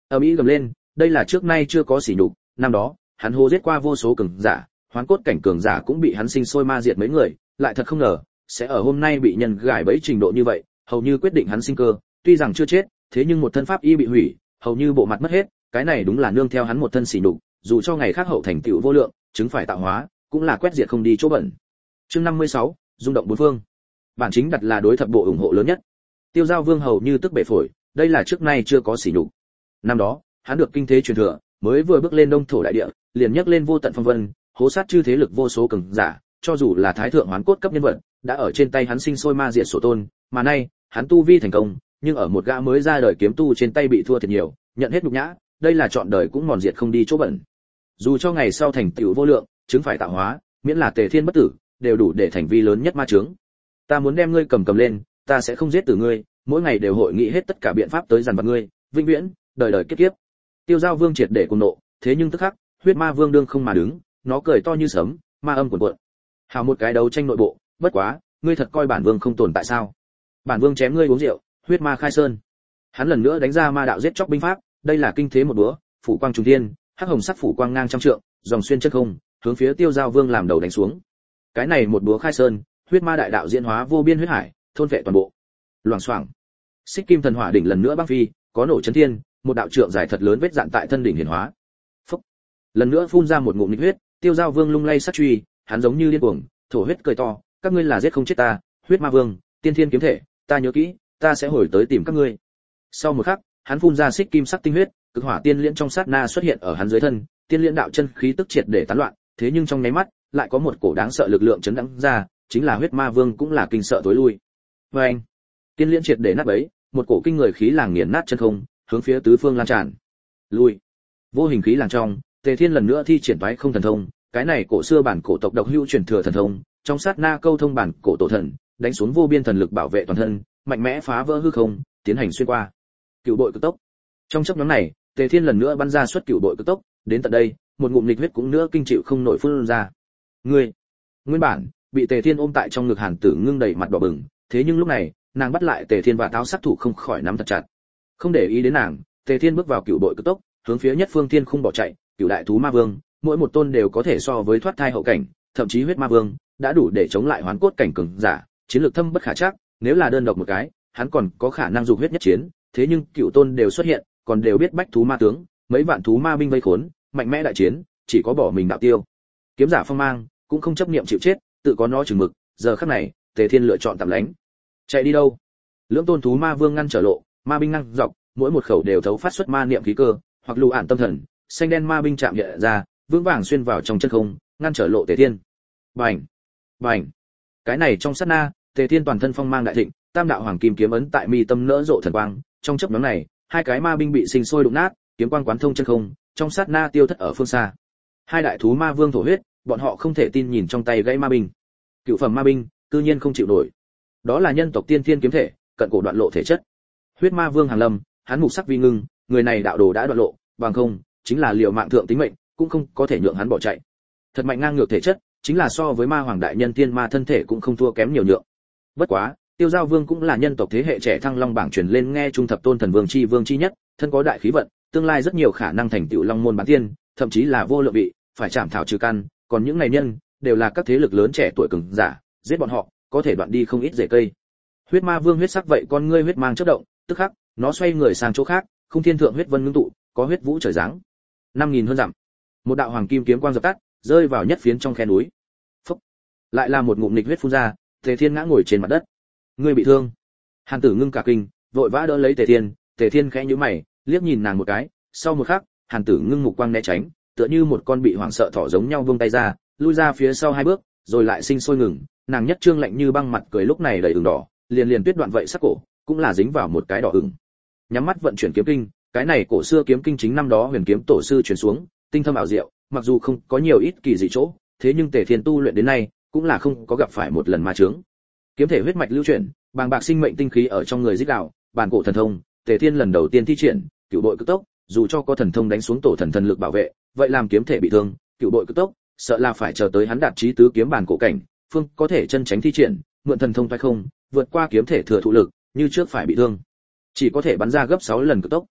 S1: Mỹ gầm lên, đây là trước nay chưa có sỉ nhục, năm đó, hắn hô giết qua vô số cường giả, hoán cốt cảnh cường giả cũng bị hắn sinh sôi ma diệt mấy người, lại thật không ngờ, sẽ ở hôm nay bị nhân gài bẫy trình độ như vậy, hầu như quyết định hắn sinh cơ, tuy rằng chưa chết, thế nhưng một thân pháp y bị hủy, hầu như bộ mặt mất hết, cái này đúng là nương theo hắn một thân sỉ nhục, dù cho ngày khác hậu thành tựu vô lượng, chứng phải tạo hóa, cũng là quét diệt không đi chỗ bẩn. Chương 56, rung động bốn phương. Bản chính đặt là đối thập bộ ủng hộ lớn nhất. Tiêu Giao Vương hầu như tức bể phổi, đây là trước nay chưa có sỉ nhục. Năm đó, hắn được kinh thế truyền thừa, mới vừa bước lên đông thổ đại địa, liền nhấc lên vô tận phong vân, hố sát chư thế lực vô số cường giả, cho dù là thái thượng hoán cốt cấp nhân vật, đã ở trên tay hắn sinh sôi ma diệt sổ tôn, mà nay, hắn tu vi thành công, nhưng ở một gã mới ra đời kiếm tu trên tay bị thua thiệt nhiều, nhận hết nhục nhã, đây là trọn đời cũng mòn diệt không đi chỗ bẩn. Dù cho ngày sau thành tựu vô lượng, chứng phải tạo hóa, miễn là Tề Thiên bất tử, đều đủ để thành vi lớn nhất ma chướng. Ta muốn đem ngươi cầm lên, ta sẽ không giết tử ngươi, mỗi ngày đều hội nghị hết tất cả biện pháp tới dằn vặt ngươi, vĩnh viễn, đời đời kiếp kiếp. Tiêu Giao Vương triệt để cuồng nộ, thế nhưng tức khắc, Huyết Ma Vương đương không mà đứng, nó cười to như sấm, ma âm cuồn cuộn. Hào một cái đấu tranh nội bộ, bất quá, ngươi thật coi bản vương không tồn tại sao? Bản vương chém ngươi uống rượu, huyết ma khai sơn. Hắn lần nữa đánh ra ma đạo giết chóc binh pháp, đây là kinh thế một búa, phủ quang trùng thiên, hắc hồng sắc phủ quang ngang trăm trượng, dòng xuyên chân không, hướng phía Tiêu Giao Vương làm đầu đánh xuống. Cái này một búa khai sơn, huyết ma đại đạo diễn hóa vô biên huyết hải, thôn vệ toàn bộ. Loảng xoảng. Xích Kim Thần Hỏa đỉnh lần nữa băng phi, có nổ chấn thiên, một đạo trượng dài thật lớn vết dạn tại thân đỉnh hiển hóa. Phốc. Lần nữa phun ra một ngụm nghịch huyết, Tiêu Giao Vương lung lay sát truy, hắn giống như điên cuồng, thổ huyết cười to, các ngươi là giết không chết ta, huyết ma vương, tiên thiên kiếm thể, ta nhớ kỹ, ta sẽ hồi tới tìm các ngươi. Sau một khắc, hắn phun ra xích kim sắc tinh huyết, cực hỏa tiên liễn trong sát na xuất hiện ở hắn dưới thân, tiên liễn đạo chân khí tức triệt để tán loạn, thế nhưng trong nháy mắt, lại có một cổ đáng sợ lực lượng chấn đãng ra, chính là huyết ma vương cũng là kinh sợ tối lui. Và anh, tiên liễn triệt để nát bấy, một cổ kinh người khí làng nghiền nát chân không, hướng phía tứ phương lan tràn. Lui. Vô hình khí làng trong, Tề Thiên lần nữa thi triển toái không thần thông, cái này cổ xưa bản cổ tộc độc hữu truyền thừa thần thông, trong sát na câu thông bản cổ tổ thần, đánh xuống vô biên thần lực bảo vệ toàn thân, mạnh mẽ phá vỡ hư không, tiến hành xuyên qua. Cựu bội cực tốc. Trong chốc ngắn này, Tề Thiên lần nữa bắn ra xuất cựu bội cực tốc, đến tận đây, một ngụm nghịch huyết cũng nữa kinh chịu không nổi phun ra. Ngươi, nguyên bản bị Tề Thiên ôm tại trong ngực Hàn Tử Ngưng đầy mặt đỏ bừng, thế nhưng lúc này, nàng bắt lại Tề Thiên và táo sát thủ không khỏi nắm thật chặt. Không để ý đến nàng, Tề Thiên bước vào cựu bội cực tốc, hướng phía nhất phương thiên khung bỏ chạy, cựu đại thú ma vương, mỗi một tôn đều có thể so với thoát thai hậu cảnh, thậm chí huyết ma vương đã đủ để chống lại hoán cốt cảnh cường giả, chiến lược thâm bất khả trắc, nếu là đơn độc một cái, hắn còn có khả năng dùng huyết nhất chiến, thế nhưng cựu tôn đều xuất hiện, còn đều biết bách thú ma tướng, mấy vạn thú ma binh vây khốn, mạnh mẽ đại chiến, chỉ có bỏ mình đạo tiêu. Kiếm giả phong mang, cũng không chấp niệm chịu chết, tự có nó chừng mực, giờ khắc này, Tề Thiên lựa chọn tạm lánh. Chạy đi đâu? Lưỡng tôn thú ma vương ngăn trở lộ, ma binh ngăn dọc, mỗi một khẩu đều thấu phát xuất ma niệm khí cơ, hoặc lù ản tâm thần, xanh đen ma binh chạm nhẹ ra, vững vàng xuyên vào trong chân không, ngăn trở lộ Tề Thiên. Bành, bành. Cái này trong sát na, Tề Thiên toàn thân phong mang đại thịnh, tam đạo hoàng kim kiếm ấn tại mi tâm nỡ rộ thần quang, trong chớp nhoáng này, hai cái ma binh bị sinh sôi đụng nát, kiếm quang quán thông chân không, trong sát na tiêu thất ở phương xa. Hai đại thú ma vương thổ huyết, bọn họ không thể tin nhìn trong tay gãy ma binh. Cựu phẩm ma binh, cư nhiên không chịu nổi. Đó là nhân tộc tiên thiên kiếm thể, cận cổ đoạn lộ thể chất. Huyết ma vương Hàn Lâm, hắn mục sắc vi ngưng, người này đạo đồ đã đoạn lộ, bằng không, chính là liều mạng thượng tính mệnh, cũng không có thể nhượng hắn bỏ chạy. Thật mạnh ngang ngược thể chất, chính là so với ma hoàng đại nhân tiên ma thân thể cũng không thua kém nhiều nhượng. Bất quá, Tiêu Giao Vương cũng là nhân tộc thế hệ trẻ thăng long bảng truyền lên nghe trung thập tôn thần vương chi nhất, thân có đại khí vận, tương lai rất nhiều khả năng thành tựu long môn bán tiên, thậm chí là vô lượng vị, phải chạm thảo trừ căn, còn những này nhân đều là các thế lực lớn trẻ tuổi cường giả, giết bọn họ, có thể đoạn đi không ít rễ cây. Huyết Ma Vương huyết sắc vậy con ngươi huyết mang chớp động, tức khắc, nó xoay người sang chỗ khác, không thiên thượng huyết vân ngưng tụ, có huyết vũ trời giáng. 5000 hơn dặm. Một đạo hoàng kim kiếm quang dập tắt, rơi vào nhất phiến trong khe núi. Phốc. Lại là một ngụm nghịch huyết phun ra, Tề Thiên ngã ngồi trên mặt đất. Ngươi bị thương? Hàn Tử Ngưng cả kinh, vội vã đỡ lấy Tề Thiên, Tề Thiên khẽ nhíu mày, liếc nhìn nàng một cái, sau một khắc, Hàn Tử Ngưng mục quang né tránh, tựa như một con bị hoảng sợ thỏ giống nhau vung tay ra, lui ra phía sau hai bước, rồi lại sinh sôi ngừng, nàng nhất trương lạnh như băng mặt cười lúc này đầy ửng đỏ, liền liền tuyết đoạn vậy sắc cổ, cũng là dính vào một cái đỏ ửng. Nhắm mắt vận chuyển kiếm kinh, cái này cổ xưa kiếm kinh chính năm đó Huyền Kiếm tổ sư truyền xuống, tinh thâm ảo diệu, mặc dù không có nhiều ít kỳ dị chỗ, thế nhưng Tề Thiên tu luyện đến nay, cũng là không có gặp phải một lần ma chướng. Kiếm thể huyết mạch lưu chuyển, bàng bạc sinh mệnh tinh khí ở trong người rít gào, bản cổ thần thông, Tề Thiên lần đầu tiên thi triển, cựu bội cực tốc, dù cho có thần thông đánh xuống tổ thần lực bảo vệ, vậy làm kiếm thể bị thương, cựu bội cực tốc, sợ là phải chờ tới hắn đạt chí tứ kiếm bản cổ cảnh, phương có thể chân tránh thi triển, mượn thần thông toái không, vượt qua kiếm thể thừa thụ lực, như trước phải bị thương, chỉ có thể bắn ra gấp 6 lần cực tốc.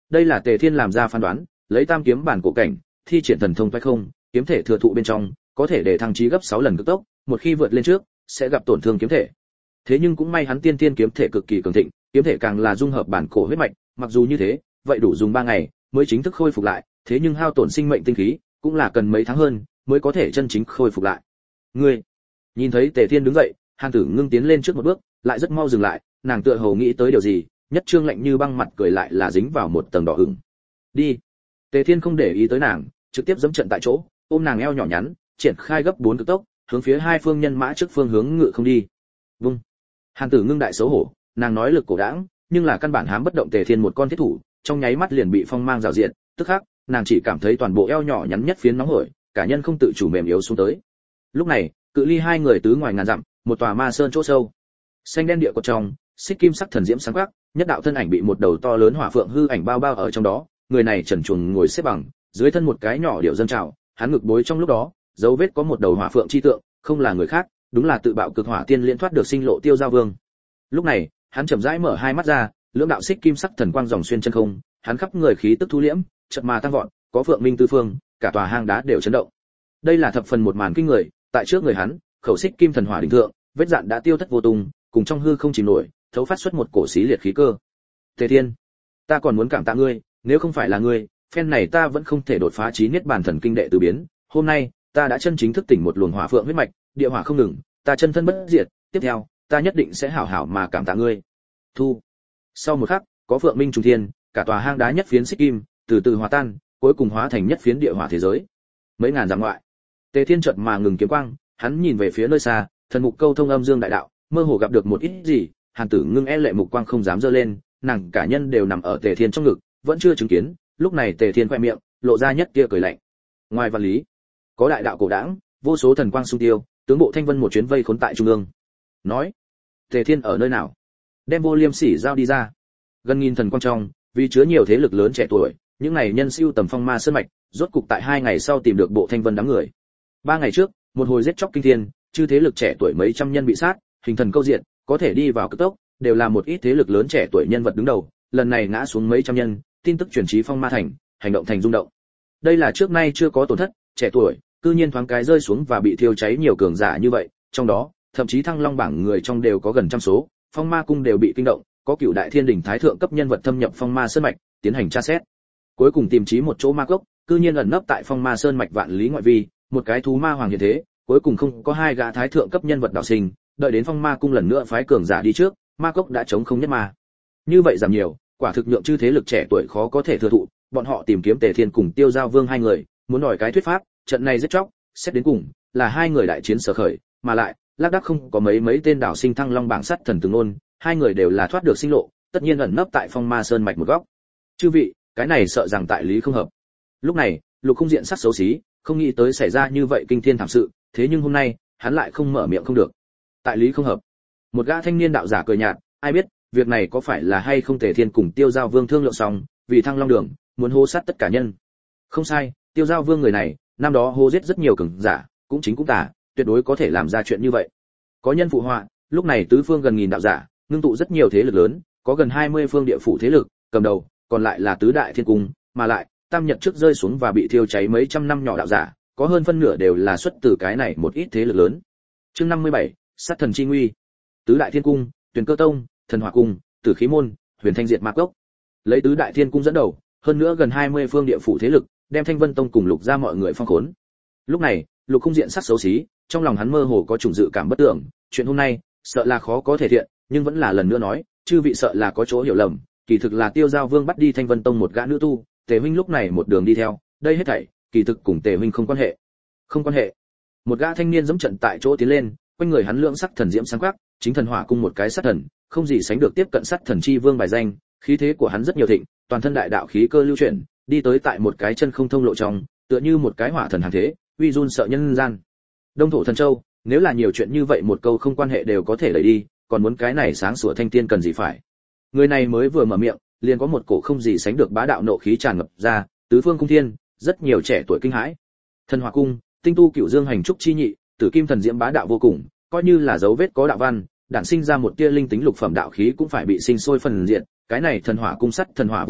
S1: đây là Tề Thiên làm ra phán đoán, lấy tam kiếm bản cổ cảnh, thi triển thần thông phải không, kiếm thể thừa thụ bên trong, có thể để thăng chí gấp 6 lần cực tốc, một khi vượt lên trước, sẽ gặp tổn thương kiếm thể. Thế nhưng cũng may hắn tiên tiên kiếm thể cực kỳ cường thịnh, kiếm thể càng là dung hợp bản cổ huyết mạch, mặc dù như thế, vậy đủ dùng 3 ngày mới chính thức khôi phục lại, thế nhưng hao tổn sinh mệnh tinh khí, cũng là cần mấy tháng hơn mới có thể chân chính khôi phục lại. Ngươi, nhìn thấy Tề Thiên đứng dậy, Hàn Tử Ngưng tiến lên trước một bước, lại rất mau dừng lại, nàng tựa hồ nghĩ tới điều gì, nhất trương lạnh như băng mặt cười lại là dính vào một tầng đỏ ửng. Đi. Tề Thiên không để ý tới nàng, trực tiếp giẫm trận tại chỗ, ôm nàng eo nhỏ nhắn, triển khai gấp 4 cực tốc, hướng phía hai phương nhân mã trước phương hướng ngự không đi. Vung. Hàn Tử Ngưng đại xấu hổ, nàng nói lực cổ đãng, nhưng là căn bản hám bất động Tề Thiên một con thiết thủ, trong nháy mắt liền bị phong mang rào diện, tức khắc, nàng chỉ cảm thấy toàn bộ eo nhỏ nhắn nhất phiến nóng hổi, cả nhân không tự chủ mềm yếu xuống tới. Lúc này, cự ly hai người tứ ngoài ngàn dặm, một tòa ma sơn chỗ sâu. Xanh đen địa cột trong, xích kim sắc thần diễm sáng quắc, nhất đạo thân ảnh bị một đầu to lớn hỏa phượng hư ảnh bao bao ở trong đó, người này trần truồng ngồi xếp bằng, dưới thân một cái nhỏ điệu dâng trào, hắn ngực bối trong lúc đó, dấu vết có một đầu hỏa phượng chi tượng, không là người khác, đúng là tự bạo cực hỏa tiên liên thoát được sinh lộ Tiêu Giao Vương. Lúc này, hắn chậm rãi mở hai mắt ra, lưỡng đạo xích kim sắc thần quang dòng xuyên chân không, hắn khắp người khí tức thu liễm, chợt mà tăng vọt, có phượng minh tứ phương, cả tòa hang đá đều chấn động. Đây là thập phần một màn kinh người, tại trước người hắn, khẩu xích kim thần hỏa đỉnh thượng, vết dạn đã tiêu thất vô tung, cùng trong hư không chìm nổi, thấu phát xuất một cổ xí liệt khí cơ. Tề Thiên, ta còn muốn cảm tạ ngươi, nếu không phải là ngươi, phen này ta vẫn không thể đột phá chí niết bàn thần kinh đệ từ biến, hôm nay, ta đã chân chính thức tỉnh một luồng hỏa phượng huyết mạch, địa hỏa không ngừng, ta chân thân bất diệt, tiếp theo, ta nhất định sẽ hảo hảo mà cảm tạ ngươi. Thu. Sau một khắc, có phượng minh trùng thiên, cả tòa hang đá nhất phiến xích kim, từ từ hòa tan, cuối cùng hóa thành nhất phiến địa hỏa thế giới. Mấy ngàn dặm ngoại, Tề Thiên chợt mà ngừng kiếm quang, hắn nhìn về phía nơi xa, thần mục câu thông âm dương đại đạo, mơ hồ gặp được một ít gì, Hàn Tử Ngưng e lệ mục quang không dám giơ lên, nàng cả nhân đều nằm ở Tề Thiên trong ngực, vẫn chưa chứng kiến, lúc này Tề Thiên quay miệng, lộ ra nhất kia cười lạnh. Ngoài vạn lý, có đại đạo cổ đãng, vô số thần quang xung tiêu, tướng bộ Thanh Vân một chuyến vây khốn tại trung ương. Nói, Tề Thiên ở nơi nào? Đem Vô Liêm Sỉ giao đi ra. Gần nghìn thần quang trong, vì chứa nhiều thế lực lớn trẻ tuổi, những này nhân siêu tầm phong ma sơn mạch, rốt cục tại 2 ngày sau tìm được bộ Thanh Vân đám người. 3 ngày trước, một hồi giết chóc kinh thiên, chư thế lực trẻ tuổi mấy trăm nhân bị sát, hình thần câu diện, có thể đi vào cực tốc, đều là một ít thế lực lớn trẻ tuổi nhân vật đứng đầu, lần này ngã xuống mấy trăm nhân, tin tức truyền trí phong ma thành, hành động thành rung động. Đây là trước nay chưa có tổn thất, trẻ tuổi, cư nhiên thoáng cái rơi xuống và bị thiêu cháy nhiều cường giả như vậy, trong đó, thậm chí Thăng Long bảng người trong đều có gần trăm số, phong ma cung đều bị kinh động, có cựu đại thiên đỉnh thái thượng cấp nhân vật thâm nhập phong ma sơn mạch, tiến hành tra xét. Cuối cùng tìm chí một chỗ ma cốc, cư nhiên ẩn nấp tại phong ma sơn mạch vạn lý ngoại vi, một cái thú ma hoàng hiện thế, cuối cùng không có 2 gã thái thượng cấp nhân vật đạo sinh, đợi đến phong ma cung lần nữa phái cường giả đi trước, ma cốc đã chống không nhất ma. Như vậy giảm nhiều, quả thực nhượng chư thế lực trẻ tuổi khó có thể thừa thụ, bọn họ tìm kiếm Tề Thiên cùng Tiêu Giao Vương hai người, muốn đòi cái thuyết pháp, trận này giết chóc, xét đến cùng là hai người đại chiến sở khởi, mà lại, lác đác không có mấy tên đạo sinh Thăng Long bảng sắt thần từng ôn, hai người đều là thoát được sinh lộ, tất nhiên ẩn nấp tại phong ma sơn mạch một góc. Chư vị, cái này sợ rằng tại lý không hợp. Lúc này, Lục Không Diện sắc xấu xí, không nghĩ tới xảy ra như vậy kinh thiên thảm sự, thế nhưng hôm nay, hắn lại không mở miệng không được. Tại lý không hợp. Một gã thanh niên đạo giả cười nhạt, ai biết, việc này có phải là hay không Tề Thiên cùng Tiêu Giao Vương thương lượng xong, vì Thăng Long đường, muốn hô sát tất cả nhân. Không sai, Tiêu Giao Vương người này, năm đó hô giết rất nhiều cường giả, cũng chính cũng tà, tuyệt đối có thể làm ra chuyện như vậy. Có nhân phụ họa, lúc này tứ phương gần nghìn đạo giả, ngưng tụ rất nhiều thế lực lớn, có gần 20 phương địa phủ thế lực, cầm đầu, còn lại là tứ đại thiên cung, mà lại, tam nhật trước rơi xuống và bị thiêu cháy mấy trăm năm nhỏ đạo giả, có hơn phân nửa đều là xuất từ cái này một ít thế lực lớn. Chương 57, sát thần chi nguy. Tứ đại thiên cung, Tuyền Cơ Tông, Thần Hỏa cung, Tử Khí môn, Huyền Thanh Diệt Ma Cốc. Lấy tứ đại thiên cung dẫn đầu, hơn nữa gần 20 phương địa phủ thế lực, đem Thanh Vân Tông cùng Lục gia mọi người phong khốn. Lúc này, Lục Không Diện sắc xấu xí, trong lòng hắn mơ hồ có chủng dự cảm bất tưởng, chuyện hôm nay, sợ là khó có thể thiện, nhưng vẫn là lần nữa nói, chư vị sợ là có chỗ hiểu lầm, kỳ thực là Tiêu Giao Vương bắt đi Thanh Vân Tông một gã nữ tu, Tề huynh lúc này một đường đi theo, đây hết thảy, kỳ thực cùng Tề huynh không quan hệ. Không quan hệ. Một gã thanh niên giẫm trận tại chỗ tiến lên, quanh người hắn lượng sắc thần diễm sáng quắc, chính thần hỏa cung một cái sát thần, không gì sánh được tiếp cận sát thần chi vương bài danh, khí thế của hắn rất nhiều thịnh, toàn thân đại đạo khí cơ lưu chuyển, đi tới tại một cái chân không thông lộ trong, tựa như một cái hỏa thần hàng thế, uy run sợ nhân gian. Đông thổ thần châu, nếu là nhiều chuyện như vậy một câu không quan hệ đều có thể đẩy đi, còn muốn cái này sáng sủa thanh tiên cần gì phải. Người này mới vừa mở miệng, liền có một cổ không gì sánh được bá đạo nộ khí tràn ngập ra, tứ phương cung thiên, rất nhiều trẻ tuổi kinh hãi. Thần Hỏa cung, tinh tu cửu dương hành trúc chi nhị, tử kim thần diễm bá đạo vô cùng, coi như là dấu vết có đạo văn, đản sinh ra một tia linh tính lục phẩm đạo khí cũng phải bị sinh sôi phần diện, cái này thần hỏa cung sắt thần hỏa vô mệnh,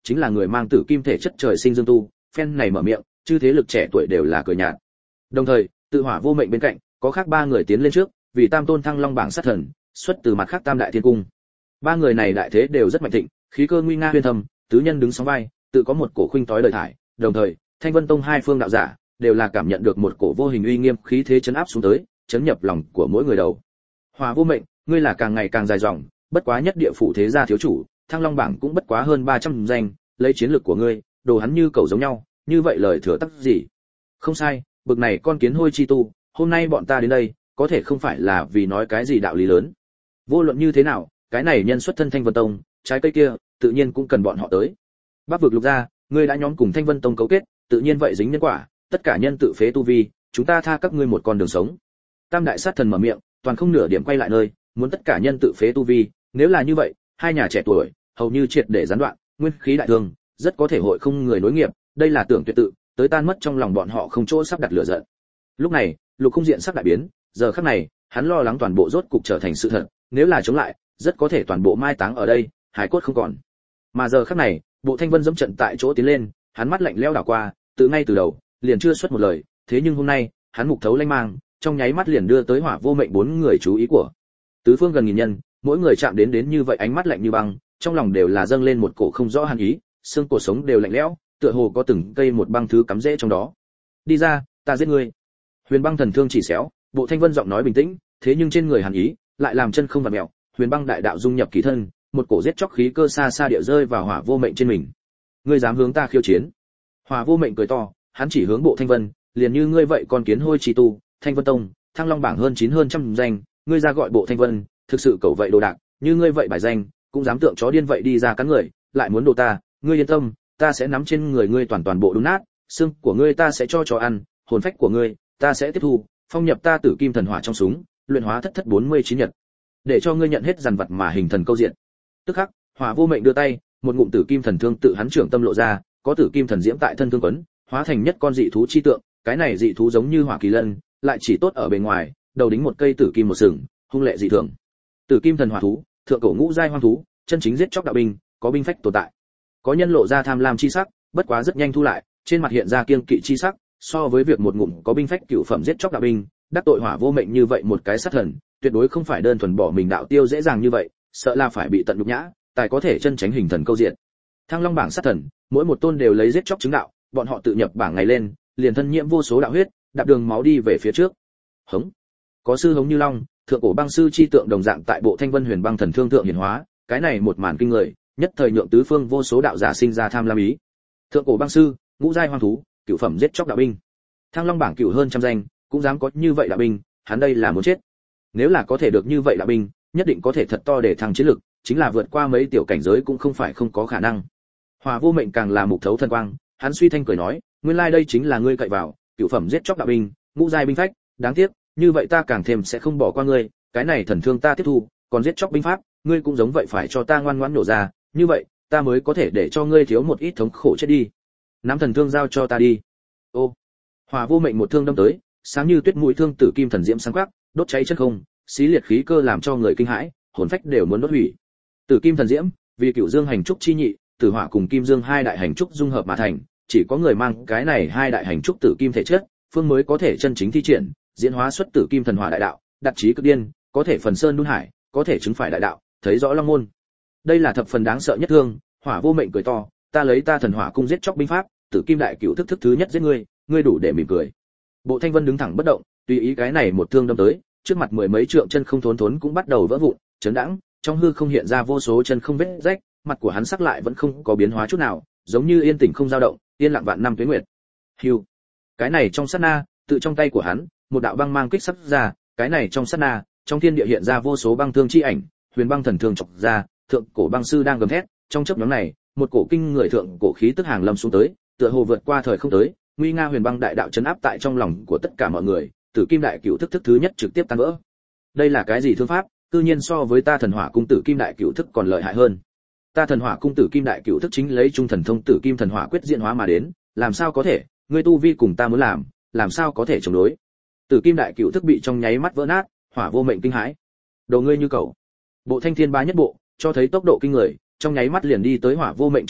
S1: chính là người mang tử kim thể chất trời sinh dương tu, phen này mở miệng, chư thế lực trẻ tuổi đều là cười nhạt. Đồng thời, tự hỏa vô mệnh bên cạnh, có khác ba người tiến lên trước, vì tam tôn thăng long bảng sát thần, xuất từ mặt khác tam đại thiên cung. Ba người này đại thế đều rất mạnh thịnh, khí cơ nguy nga uyên thâm, tứ nhân đứng sóng vai, tự có một cổ khuynh tối đời thải, đồng thời, Thanh Vân Tông hai phương đạo giả đều là cảm nhận được một cổ vô hình uy nghiêm khí thế chấn áp xuống tới, chấn nhập lòng của mỗi người đầu. Hỏa vô mệnh, ngươi là càng ngày càng dài dòng, bất quá nhất địa phủ thế gia thiếu chủ, thăng long bảng cũng bất quá hơn 300 danh, lấy chiến lược của ngươi, đồ hắn như cầu giống nhau, như vậy lời thừa tắc gì? Không sai, bực này con kiến hôi chi tu, hôm nay bọn ta đến đây, có thể không phải là vì nói cái gì đạo lý lớn. Vô luận như thế nào, cái này nhân xuất thân Thanh Vân Tông, trái cây kia, tự nhiên cũng cần bọn họ tới. Bắc vực lục gia, ngươi đã nhóm cùng Thanh Vân Tông cấu kết, tự nhiên vậy dính nhân quả, tất cả nhân tự phế tu vi, chúng ta tha các ngươi một con đường sống. Tam đại sát thần mở miệng, toàn không nửa điểm quay lại nơi, muốn tất cả nhân tự phế tu vi, nếu là như vậy, hai nhà trẻ tuổi, hầu như triệt để gián đoạn, nguyên khí đại thương, rất có thể hội không người nối nghiệp, đây là tưởng tuyệt tự, tới tan mất trong lòng bọn họ không chỗ sắp đặt lửa giận. Lúc này, Lục Không diện sắc đại biến, giờ khắc này, hắn lo lắng toàn bộ rốt cục trở thành sự thật, nếu là chống lại, rất có thể toàn bộ mai táng ở đây, hải cốt không còn. Mà giờ khắc này, Bộ Thanh Vân dẫm trận tại chỗ tiến lên, hắn mắt lạnh lẽo đảo qua, từ ngay từ đầu, liền chưa xuất một lời, thế nhưng hôm nay, hắn mục thấu lanh mang, trong nháy mắt liền đưa tới hỏa vô mệnh bốn người chú ý của. Tứ phương gần nghìn nhân, mỗi người chạm đến như vậy ánh mắt lạnh như băng, trong lòng đều là dâng lên một cổ không rõ hàn ý, xương cổ sống đều lạnh lẽo, tựa hồ có từng cây một băng thứ cắm rễ trong đó. Đi ra, ta giết ngươi. Huyền băng thần thương chỉ xéo, Bộ Thanh Vân giọng nói bình tĩnh, thế nhưng trên người hàn ý lại làm chân không vặn mèo, huyền băng đại đạo dung nhập kỳ thân, một cổ giết chóc khí cơ xa xa địa rơi vào hỏa vô mệnh trên mình. Ngươi dám hướng ta khiêu chiến? Hỏa vô mệnh cười to, hắn chỉ hướng Bộ Thanh Vân, liền như ngươi vậy con kiến hôi chi tu, Thanh Vân Tông, Thăng Long bảng hơn 9 hơn trăm danh, ngươi ra gọi Bộ Thanh Vân, thực sự cẩu vậy đồ đạc, như ngươi vậy bài danh, cũng dám tượng chó điên vậy đi ra cắn người, lại muốn đồ ta, ngươi yên tâm, ta sẽ nắm trên người ngươi toàn bộ đốn nát, xương của ngươi ta sẽ cho chó ăn, hồn phách của ngươi ta sẽ tiếp thu, phong nhập ta tử kim thần hỏa trong súng, luyện hóa thất 49 nhật, để cho ngươi nhận hết dằn vặt mà hình thần câu diện. Tức khắc, Hỏa vô mệnh đưa tay, một ngụm tử kim thần thương tự hắn trưởng tâm lộ ra, có tử kim thần diễm tại thân thương quấn, hóa thành nhất con dị thú chi tượng, cái này dị thú giống như hỏa kỳ lân, lại chỉ tốt ở bề ngoài, đầu đính một cây tử kim một sừng, hung lệ dị thường. Tử kim thần hỏa thú, thượng cổ ngũ giai hoang thú, chân chính giết chóc đạo binh, có binh phách tồn tại. Có nhân lộ ra tham lam chi sắc, bất quá rất nhanh thu lại, trên mặt hiện ra kiêng kỵ chi sắc, so với việc một ngụm có binh phách cửu phẩm giết chóc đạo binh, đắc tội hỏa vô mệnh như vậy một cái sát thần, tuyệt đối không phải đơn thuần bỏ mình đạo tiêu dễ dàng như vậy, sợ là phải bị tận nhục nhã, tài có thể chân tránh hình thần câu diện. Thăng Long bảng sát thần, mỗi một tôn đều lấy giết chóc chứng đạo, bọn họ tự nhập bảng ngày lên, liền thân nhiễm vô số đạo huyết, đạp đường máu đi về phía trước. Hống. Có sư hống như long, thượng cổ băng sư chi tượng đồng dạng tại Bộ Thanh Vân huyền băng thần thương thượng hiển hóa, cái này một màn kinh người, nhất thời nhượng tứ phương vô số đạo giả sinh ra tham lam ý. Thượng cổ băng sư, ngũ giai hoang thú, cửu phẩm giết chóc đạo binh. Thăng Long bảng cửu hơn trăm danh, cũng dám có như vậy đạo binh, hắn đây là muốn chết. Nếu là có thể được như vậy đạo binh, nhất định có thể thật to để thăng chiến lực, chính là vượt qua mấy tiểu cảnh giới cũng không phải không có khả năng. Hỏa vô mệnh càng là mục thấu thần quang, hắn suy thanh cười nói, nguyên lai đây chính là ngươi cậy vào, cửu phẩm giết chóc đạo binh, ngũ giai binh phách, đáng tiếc, như vậy ta càng thêm sẽ không bỏ qua ngươi, cái này thần thương ta tiếp thu, còn giết chóc binh pháp, ngươi cũng giống vậy phải cho ta ngoan ngoãn nổ ra, như vậy, ta mới có thể để cho ngươi thiếu một ít thống khổ chết đi. Nắm thần thương giao cho ta đi. Ô. Hỏa vô mệnh một thương đâm tới, sáng như tuyết mũi thương tử kim thần diễm sáng quắc, đốt cháy chân không, xí liệt khí cơ làm cho người kinh hãi, hồn phách đều muốn đốt hủy. Tử kim thần diễm, vì cửu dương hành trúc chi nhị, tử hỏa cùng kim dương hai đại hành trúc dung hợp mà thành, chỉ có người mang cái này hai đại hành trúc tử kim thể chất, phương mới có thể chân chính thi triển, diễn hóa xuất tử kim thần hỏa đại đạo, đặt chí cực điên, có thể phần sơn đun hải, có thể chứng phải đại đạo, thấy rõ long môn. Đây là thập phần đáng sợ nhất thương. Hỏa vô mệnh cười to, ta lấy ta thần hỏa cung giết chóc binh pháp, tử kim đại cửu thức thứ nhất giết ngươi, ngươi đủ để mỉm cười. Bộ Thanh Vân đứng thẳng bất động, tùy ý cái này một thương đâm tới, trước mặt mười mấy trượng chân không thốn thốn cũng bắt đầu vỡ vụn, chấn đãng, trong hư không hiện ra vô số chân không vết rách, mặt của hắn sắc lại vẫn không có biến hóa chút nào, giống như yên tĩnh không dao động, yên lặng vạn năm tuế nguyệt. Hưu. Cái này trong sát na, tự trong tay của hắn, một đạo băng mang kích sắc ra, cái này trong sát na, trong thiên địa hiện ra vô số băng thương chi ảnh, huyền băng thần thương chọc ra, thượng cổ băng sư đang gầm thét, trong chớp nhoáng này, một cổ kinh người thượng cổ khí tức hàng lâm xuống tới, tựa hồ vượt qua thời không tới, nguy nga huyền băng đại đạo chấn áp tại trong lòng của tất cả mọi người, tử kim đại cửu thức thứ nhất trực tiếp tan vỡ. Đây là cái gì thương pháp, tự nhiên so với ta thần hỏa cung tử kim đại cửu thức còn lợi hại hơn. Ta thần hỏa cung tử kim đại cửu thức chính lấy trung thần thông tử kim thần hỏa quyết diễn hóa mà đến, làm sao có thể, ngươi tu vi cùng ta muốn làm sao có thể chống đối. Tử kim đại cửu thức bị trong nháy mắt vỡ nát, hỏa vô mệnh kinh hãi. Đồ ngươi như cẩu. Bộ Thanh Thiên bá nhất bộ, cho thấy tốc độ kinh người, trong nháy mắt liền đi tới hỏa vô mệnh trước mặt,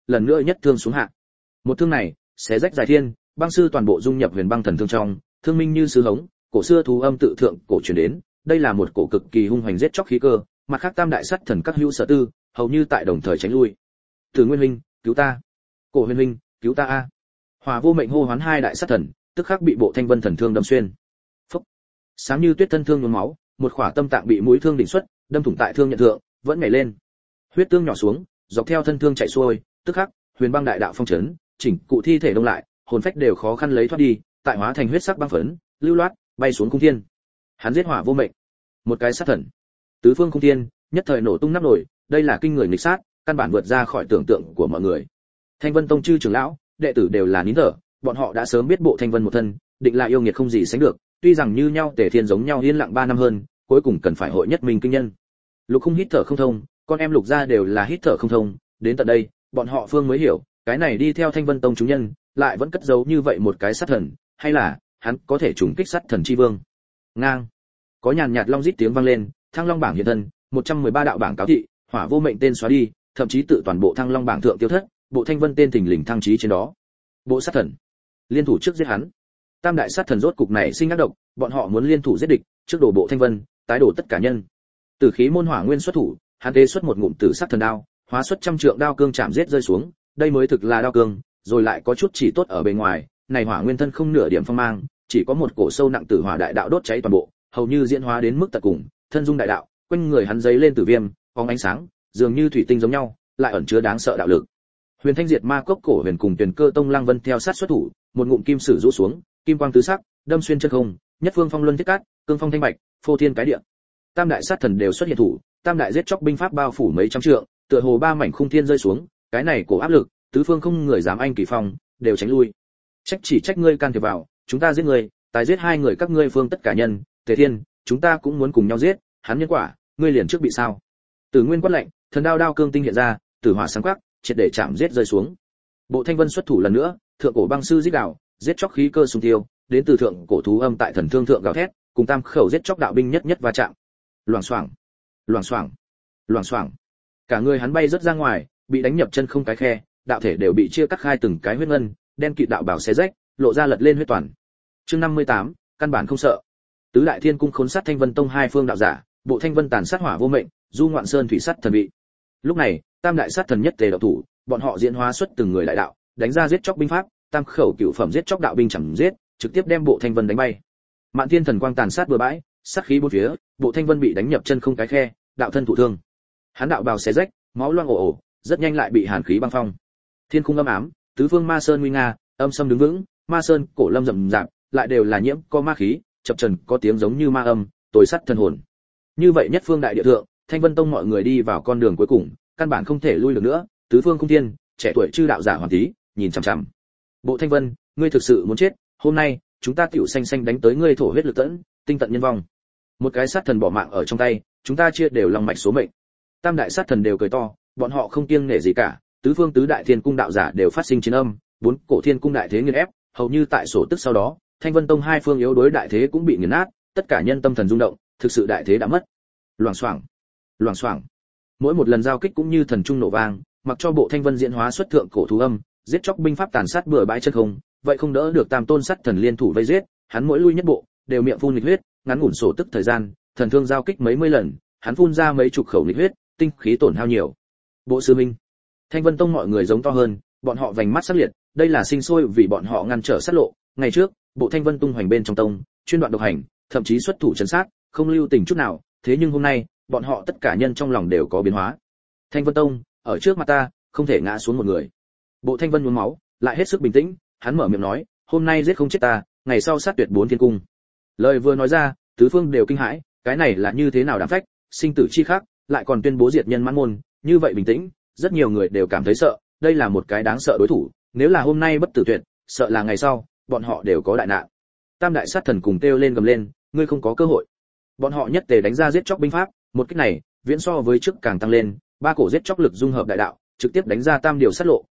S1: lần nữa nhất thương xuống hạ. Một thương này, xé rách dài thiên, băng sư toàn bộ dung nhập huyền băng thần thương trong, thương minh như sứ hống, cổ xưa thú âm tự thượng cổ truyền đến, đây là một cổ cực kỳ hung hoành giết chóc khí cơ, mặt khác tam đại sát thần các hữu sở tư, hầu như tại đồng thời tránh lui. Từ Nguyên huynh, cứu ta. Cổ Huyền huynh, cứu ta a. Hỏa Vô Mệnh hô hoán hai đại sát thần, tức khắc bị bộ Thanh Vân thần thương đâm xuyên. Phốc. Sáng như tuyết thân thương nhuốm máu, một khỏa tâm tạng bị mũi thương đỉnh xuất, đâm thủng tại thương nhận thượng, vẫn nhảy lên. Huyết tương nhỏ xuống, dọc theo thân thương chạy xuôi, tức khắc, huyền băng đại đạo phong trấn, chỉnh cụ thi thể đông lại, hồn phách đều khó khăn lấy thoát đi, tại hóa thành huyết sắc băng phấn, lưu loát, bay xuống cung thiên. Hắn giết Hỏa Vô Mệnh, một cái sát thần. Tứ phương cung thiên, nhất thời nổ tung nắp nổi, đây là kinh người nghịch sát, căn bản vượt ra khỏi tưởng tượng của mọi người. Thanh Vân Tông chư trưởng lão, đệ tử đều là nín thở, bọn họ đã sớm biết bộ Thanh Vân một thân, định là yêu nghiệt không gì sánh được, tuy rằng như nhau Tề Thiên giống nhau yên lặng 3 năm hơn, cuối cùng cần phải hội nhất mình kinh nhân. Lục Không hít thở không thông, con em Lục gia đều là hít thở không thông, đến tận đây, bọn họ phương mới hiểu, cái này đi theo Thanh Vân Tông chúng nhân, lại vẫn cất giấu như vậy một cái sát thần, hay là hắn có thể trùng kích sát thần chi vương. Ngang. Có nhàn nhạt long rít tiếng vang lên, Thăng Long bảng hiện thân, 113 đạo bảng cáo thị, Hỏa Vô Mệnh tên xóa đi, thậm chí tự toàn bộ Thăng Long bảng thượng tiêu thất, bộ Thanh Vân tên thình lình thăng chí trên đó. Bộ sát thần liên thủ trước giết hắn. Tam đại sát thần rốt cục này sinh ác độc, bọn họ muốn liên thủ giết địch, trước đổ bộ Thanh Vân, tái đổ tất cả nhân. Tử khí môn hỏa nguyên xuất thủ, hắn tế xuất một ngụm tử sắc thần đao, hóa xuất trăm trượng đao cương chạm giết rơi xuống, đây mới thực là đao cương, rồi lại có chút chỉ tốt ở bên ngoài, này hỏa nguyên thân không nửa điểm phong mang, chỉ có một cổ sâu nặng tử hỏa đại đạo đốt cháy toàn bộ, hầu như diễn hóa đến mức tận cùng, thân dung đại đạo, quanh người hắn giấy lên tử viêm, phóng ánh sáng, dường như thủy tinh giống nhau, lại ẩn chứa đáng sợ đạo lực. Huyền Thanh Diệt Ma Cốc Cổ Huyền cùng Tuyển Cơ Tông Lăng Vân theo sát xuất thủ, một ngụm kim sử rũ xuống, kim quang tứ sắc, đâm xuyên chân không, nhất phương phong luân thiết cát, cương phong thanh bạch, phô thiên cái địa. Tam đại sát thần đều xuất hiện thủ, tam đại giết chóc binh pháp bao phủ mấy trăm trượng, tựa hồ ba mảnh khung thiên rơi xuống, cái này cổ áp lực, tứ phương không người dám anh kỳ phong, đều tránh lui. Trách ngươi can thiệp vào, chúng ta giết ngươi, tái giết hai người các ngươi phương tất cả nhân, Tề Thiên, chúng ta cũng muốn cùng nhau giết, hắn nhân quả, ngươi liền trước bị sao? Tử Nguyên quát lệnh, thần đao đao cương tinh hiện ra, tử hỏa sáng quắc, triệt để chạm giết rơi xuống. Bộ Thanh Vân xuất thủ lần nữa, thượng cổ băng sư giết đạo, giết chóc khí cơ xung tiêu, đến từ thượng cổ thú âm tại thần thương thượng gào thét, cùng tam khẩu giết chóc đạo binh nhất nhất va chạm. Loảng xoảng, loảng xoảng, loảng xoảng. Cả người hắn bay rất ra ngoài, bị đánh nhập chân không cái khe, đạo thể đều bị chia cắt khai từng cái huyết ngân, đen kịt đạo bảo xé rách, lộ ra lật lên huyết toàn. Chương 58, căn bản không sợ. Tứ đại thiên cung khốn sát Thanh Vân Tông hai phương đạo giả, bộ Thanh Vân tàn sát Hỏa Vô Mệnh, du ngoạn sơn thủy sát thần vị. Lúc này, tam đại sát thần nhất tề đạo thủ, bọn họ diễn hóa xuất từng người đại đạo, đánh ra giết chóc binh pháp, tam khẩu cửu phẩm giết chóc đạo binh chẳng giết, trực tiếp đem bộ Thanh Vân đánh bay. Mạn Thiên thần quang tàn sát bừa bãi, sát khí bốn phía, bộ Thanh Vân bị đánh nhập chân không cái khe, đạo thân thụ thương. Hắn đạo bào xé rách, máu loang ồ ồ, rất nhanh lại bị hàn khí băng phong. Thiên khung âm ám, tứ phương ma sơn nguy nga, âm sâm đứng vững, ma sơn cổ lâm rậm rạp, lại đều là nhiễm có ma khí, chập trần có tiếng giống như ma âm, tối sắt thần hồn. Như vậy nhất phương đại địa thượng, Thanh Vân Tông mọi người đi vào con đường cuối cùng, căn bản không thể lui được nữa, tứ phương cung thiên, trẻ tuổi chư đạo giả hoàn tí, nhìn chằm chằm. Bộ Thanh Vân, ngươi thực sự muốn chết, hôm nay, chúng ta tiểu xanh xanh đánh tới ngươi thổ huyết lực tẫn, tinh tận nhân vong. Một cái sát thần bỏ mạng ở trong tay, chúng ta chia đều lòng mạch số mệnh. Tam đại sát thần đều cười to, bọn họ không kiêng nể gì cả, tứ phương tứ đại thiên cung đạo giả đều phát sinh chiến âm, bốn cổ thiên cung đại thế nghiền ép, hầu như tại sổ tức sau đó, Thanh Vân Tông hai phương yếu đối đại thế cũng bị nghiền nát, tất cả nhân tâm thần rung động, thực sự đại thế đã mất. Loảng xoảng, loảng xoảng. Mỗi một lần giao kích cũng như thần trung nổ vang, mặc cho bộ Thanh Vân diễn hóa xuất thượng cổ thú âm, giết chóc binh pháp tàn sát bừa bãi chân không, vậy không đỡ được tam tôn sát thần liên thủ vây giết, hắn mỗi lui nhất bộ, đều miệng phun nghịch huyết, ngắn ngủn sổ tức thời gian, thần thương giao kích mấy mươi lần, hắn phun ra mấy chục khẩu nghịch huyết, tinh khí tổn hao nhiều. Bộ sư minh, Thanh Vân Tông mọi người giống to hơn, bọn họ vành mắt sắc liệt, đây là sinh sôi vì bọn họ ngăn trở sát lộ. Ngày trước, bộ Thanh Vân tung hoành bên trong tông, chuyên đoạn độc hành, thậm chí xuất thủ trấn sát, không lưu tình chút nào, thế nhưng hôm nay, bọn họ tất cả nhân trong lòng đều có biến hóa. Thanh Vân Tông, ở trước mặt ta, không thể ngã xuống một người. Bộ Thanh Vân nhuốm máu, lại hết sức bình tĩnh, hắn mở miệng nói, hôm nay giết không chết ta, ngày sau sát tuyệt bốn thiên cung. Lời vừa nói ra, tứ phương đều kinh hãi, cái này là như thế nào đảm phách, sinh tử chi khắc, lại còn tuyên bố diệt nhân mãn môn, như vậy bình tĩnh, rất nhiều người đều cảm thấy sợ, đây là một cái đáng sợ đối thủ, nếu là hôm nay bất tử tuyệt, sợ là ngày sau, bọn họ đều có đại nạn. Tam đại sát thần cùng kêu lên gầm lên, ngươi không có cơ hội. Bọn họ nhất tề đánh ra giết chóc binh pháp, một kích này, viễn so với trước càng tăng lên, ba cổ giết chóc lực dung hợp đại đạo, trực tiếp đánh ra tam điều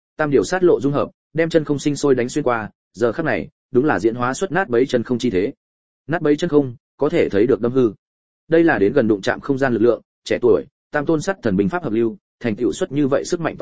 S1: sát lộ dung hợp, đem chân không sinh sôi đánh xuyên qua, giờ khắc này, đúng là diễn hóa xuất nát bấy chân không chi thế. Nát bấy chân không, có thể thấy được đâm hư. Đây là đến gần đụng chạm không gian lực lượng, trẻ tuổi, tam tôn sát thần binh pháp hợp lưu, thành tựu xuất như vậy sức mạnh to lớn,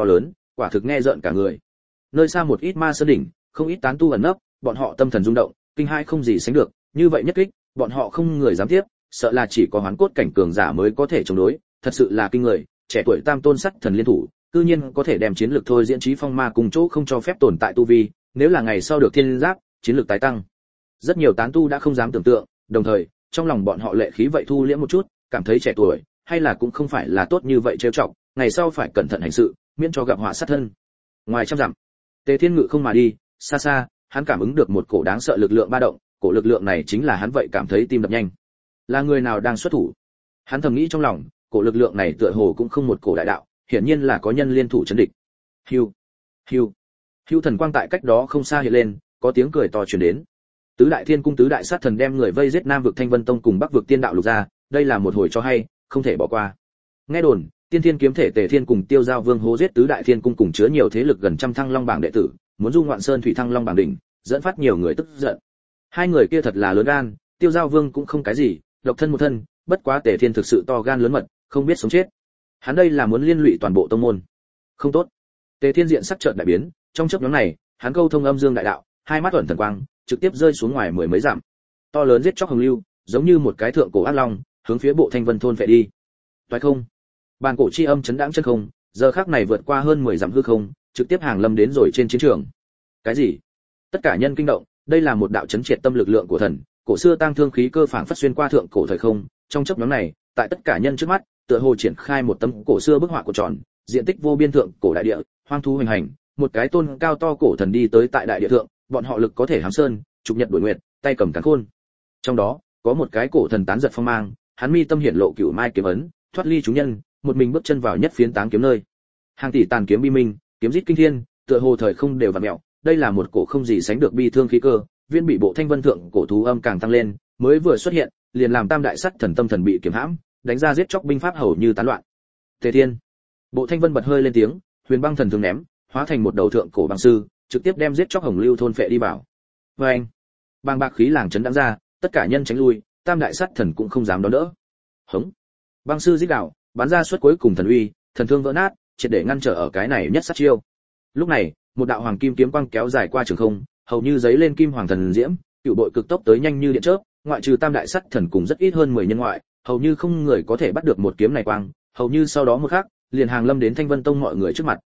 S1: quả thực nghe rợn cả người. Nơi xa một ít ma sơn đỉnh, không ít tán tu ẩn nấp, bọn họ tâm thần rung động, kinh hai không gì sánh được, như vậy nhất kích, bọn họ không người dám tiếp, sợ là chỉ có hoán cốt cảnh cường giả mới có thể chống đối, thật sự là kinh người, trẻ tuổi tam tôn sắt thần liên thủ, cư nhiên có thể đem chiến lược thôi diễn trí phong ma cùng chỗ không cho phép tồn tại tu vi, nếu là ngày sau được thiên giáp, chiến lược tái tăng. Rất nhiều tán tu đã không dám tưởng tượng, đồng thời, trong lòng bọn họ lệ khí vậy thu liễm một chút, cảm thấy trẻ tuổi, hay là cũng không phải là tốt như vậy trêu chọc, ngày sau phải cẩn thận hành sự, miễn cho gặp họa sát thân. Ngoài trăm dặm, Tề Thiên Ngự không mà đi, xa xa, hắn cảm ứng được một cổ đáng sợ lực lượng ba động, cổ lực lượng này chính là hắn vậy cảm thấy tim đập nhanh. Là người nào đang xuất thủ? Hắn thầm nghĩ trong lòng, cổ lực lượng này tựa hồ cũng không một cổ đại đạo, hiển nhiên là có nhân liên thủ chấn địch. Hưu, hưu, hưu, thần quang tại cách đó không xa hiện lên, có tiếng cười to truyền đến. Tứ đại thiên cung tứ đại sát thần đem người vây giết Nam vực Thanh Vân Tông cùng Bắc vực Tiên đạo lục ra, đây là một hồi cho hay, không thể bỏ qua. Nghe đồn, Tiên Thiên kiếm thể Tề Thiên cùng Tiêu Giao Vương hố giết tứ đại thiên cung cùng chứa nhiều thế lực gần trăm Thăng Long bảng đệ tử, muốn du ngoạn sơn thủy Thăng Long bảng đỉnh, dẫn phát nhiều người tức giận. Hai người kia thật là lớn gan, Tiêu Giao Vương cũng không cái gì, độc thân một thân, bất quá Tề Thiên thực sự to gan lớn mật, không biết sống chết. Hắn đây là muốn liên lụy toàn bộ tông môn. Không tốt. Tề Thiên diện sắc chợt đại biến, trong chớp nhoáng này, hắn câu thông âm dương đại đạo, hai mắt ẩn thần quang, trực tiếp rơi xuống ngoài mười mấy dặm. To lớn giết chóc hồng lưu, giống như một cái thượng cổ ác long, hướng phía bộ Thanh Vân thôn phệ đi. Toái không. Bàn cổ chi âm chấn đãng chân không, giờ khắc này vượt qua hơn 10 dặm hư không, trực tiếp hàng lâm đến rồi trên chiến trường. Cái gì? Tất cả nhân kinh động, đây là một đạo chấn triệt tâm lực lượng của thần, cổ xưa tang thương khí cơ phảng phất xuyên qua thượng cổ thời không, trong chớp nhoáng này, tại tất cả nhân trước mắt, tựa hồ triển khai một tấm cổ xưa bức họa của tròn, diện tích vô biên thượng cổ đại địa, hoang thú hoành hành, một cái tôn cao to cổ thần đi tới tại đại địa thượng, bọn họ lực có thể hám sơn, chụp nhật đuổi nguyệt, tay cầm càn khôn. Trong đó, có một cái cổ thần tán giật phong mang, hắn mi tâm hiển lộ cửu mai kiếm ấn, thoát ly chúng nhân, một mình bước chân vào nhất phiến táng kiếm nơi. Hàng tỷ tàn kiếm bi minh, kiếm rít kinh thiên, tựa hồ thời không đều vặn mèo, đây là một cổ không gì sánh được bi thương khí cơ, viên bị bộ Thanh Vân thượng cổ thú âm càng tăng lên, mới vừa xuất hiện, liền làm tam đại sắt thần tâm thần bị kiếm hãm, đánh ra giết chóc binh pháp hầu như tán loạn. Tề Thiên, bộ Thanh Vân bật hơi lên tiếng, huyền băng thần thường ném, hóa thành một đầu thượng cổ băng sư, trực tiếp đem giết chóc hồng lưu thôn phệ đi vào. Oeng, bàng bạc khí làng chấn đãng ra, tất cả nhân tránh lui, tam đại sắt thần cũng không dám đón đỡ. Hống, băng sư rít gào, bắn ra suất cuối cùng thần uy, thần thương vỡ nát, triệt để ngăn trở ở cái này nhất sát chiêu. Lúc này, một đạo hoàng kim kiếm quang kéo dài qua trường không, hầu như giấy lên kim hoàng thần diễm, cựu bội cực tốc tới nhanh như điện chớp, ngoại trừ tam đại sắt thần cùng rất ít hơn 10 nhân ngoại, hầu như không người có thể bắt được một kiếm này quang, hầu như sau đó một khắc, liền hàng lâm đến Thanh Vân Tông mọi người trước mặt.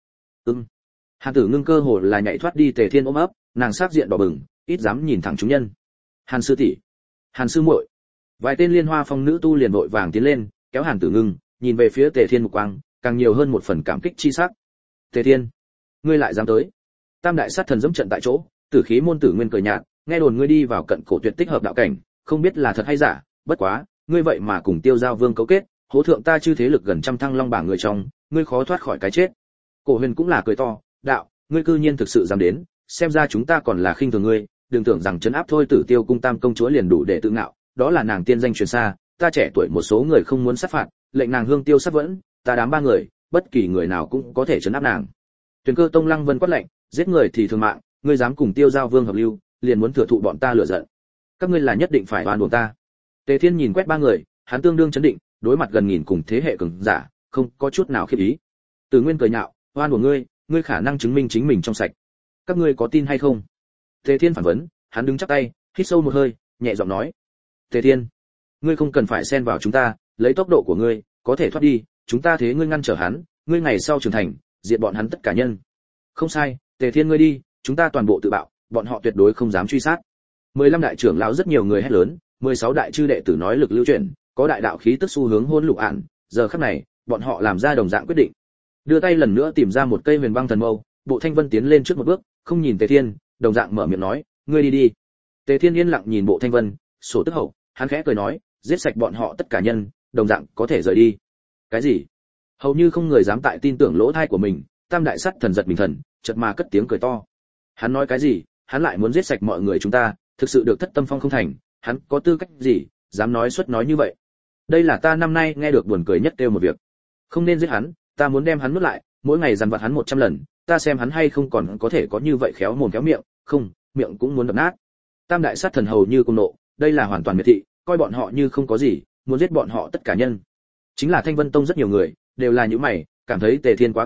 S1: Hàn Tử Ngưng cơ hồ là nhảy thoát đi Tề Thiên ôm ấp, nàng sắc diện đỏ bừng, ít dám nhìn thẳng chúng nhân. Hàn sư tỷ, Hàn sư muội. Vài tên Liên Hoa Phong nữ tu liền vội vàng tiến lên, kéo Hàn Tử Ngưng, nhìn về phía Tề Thiên mục quang, càng nhiều hơn một phần cảm kích chi sắc. Tề Thiên, ngươi lại dám tới? Tam đại sát thần dẫm trận tại chỗ, Tử Khí môn Tử Nguyên cười nhạt, nghe đồn ngươi đi vào cận cổ tuyệt tích hợp đạo cảnh, không biết là thật hay giả, bất quá, ngươi vậy mà cùng Tiêu Giao Vương cấu kết, hố thượng ta chư thế lực gần trăm Thăng Long bảng người trong, ngươi khó thoát khỏi cái chết. Cổ Huyền cũng là cười to, đạo, ngươi cư nhiên thực sự dám đến, xem ra chúng ta còn là khinh thường ngươi, đừng tưởng rằng trấn áp thôi Tử Tiêu cung tam công chúa liền đủ để tự ngạo, đó là nàng tiên danh truyền xa, ta trẻ tuổi một số người không muốn sát phạt, lệnh nàng hương tiêu sát vẫn, ta đám ba người, bất kỳ người nào cũng có thể trấn áp nàng. Tuyền Cơ Tông Lăng Vân quát lệnh, giết người thì thường mạng, ngươi dám cùng Tiêu Giao Vương hợp lưu, liền muốn thừa thụ bọn ta lửa giận. Các ngươi là nhất định phải oan uổng ta. Tề Thiên nhìn quét ba người, hắn tương đương chấn định, đối mặt gần nghìn cùng thế hệ cường giả, không có chút nào khiếp ý. Từ Nguyên cười nhạo, oan uổng ngươi, ngươi khả năng chứng minh chính mình trong sạch. Các ngươi có tin hay không? Tề Thiên phản vấn, hắn đứng chắp tay, hít sâu một hơi, nhẹ giọng nói: Tề Thiên, ngươi không cần phải xen vào chúng ta, lấy tốc độ của ngươi, có thể thoát đi, chúng ta thế ngươi ngăn trở hắn, ngươi ngày sau trưởng thành, diệt bọn hắn tất cả nhân. Không sai, Tề Thiên ngươi đi, chúng ta toàn bộ tự bạo, bọn họ tuyệt đối không dám truy sát. 15 đại trưởng lão rất nhiều người hét lớn, 16 đại chư đệ tử nói lực lưu chuyển, có đại đạo khí tức xu hướng hôn lục ạn, giờ khắc này, bọn họ làm ra đồng dạng quyết định. Đưa tay lần nữa tìm ra một cây huyền băng thần mâu, bộ Thanh Vân tiến lên trước một bước, không nhìn Tề Thiên, đồng dạng mở miệng nói, ngươi đi đi. Tề Thiên yên lặng nhìn bộ Thanh Vân, sổ tức hậu, hắn khẽ cười nói, giết sạch bọn họ tất cả nhân, đồng dạng có thể rời đi. Cái gì? Hầu như không người dám tại tin tưởng lỗ tai của mình, tam đại sát thần giật mình thần, chợt mà cất tiếng cười to. Hắn nói cái gì? Hắn lại muốn giết sạch mọi người chúng ta, thực sự được Thất Tâm Phong không thành, hắn có tư cách gì, dám nói suất nói như vậy? Đây là ta năm nay nghe được buồn cười nhất kêu một việc. Không nên giết hắn, ta muốn đem hắn nuốt lại, mỗi ngày dằn vặt hắn 100 lần, ta xem hắn hay không còn có thể có như vậy khéo mồm khéo miệng, không, miệng cũng muốn đập nát. Tam đại sát thần hầu như cùng nộ, đây là hoàn toàn miệt thị, coi bọn họ như không có gì, muốn giết bọn họ tất cả nhân. Chính là Thanh Vân Tông rất nhiều người, đều là những mày, cảm thấy Tề Thiên quá cuồng vọng,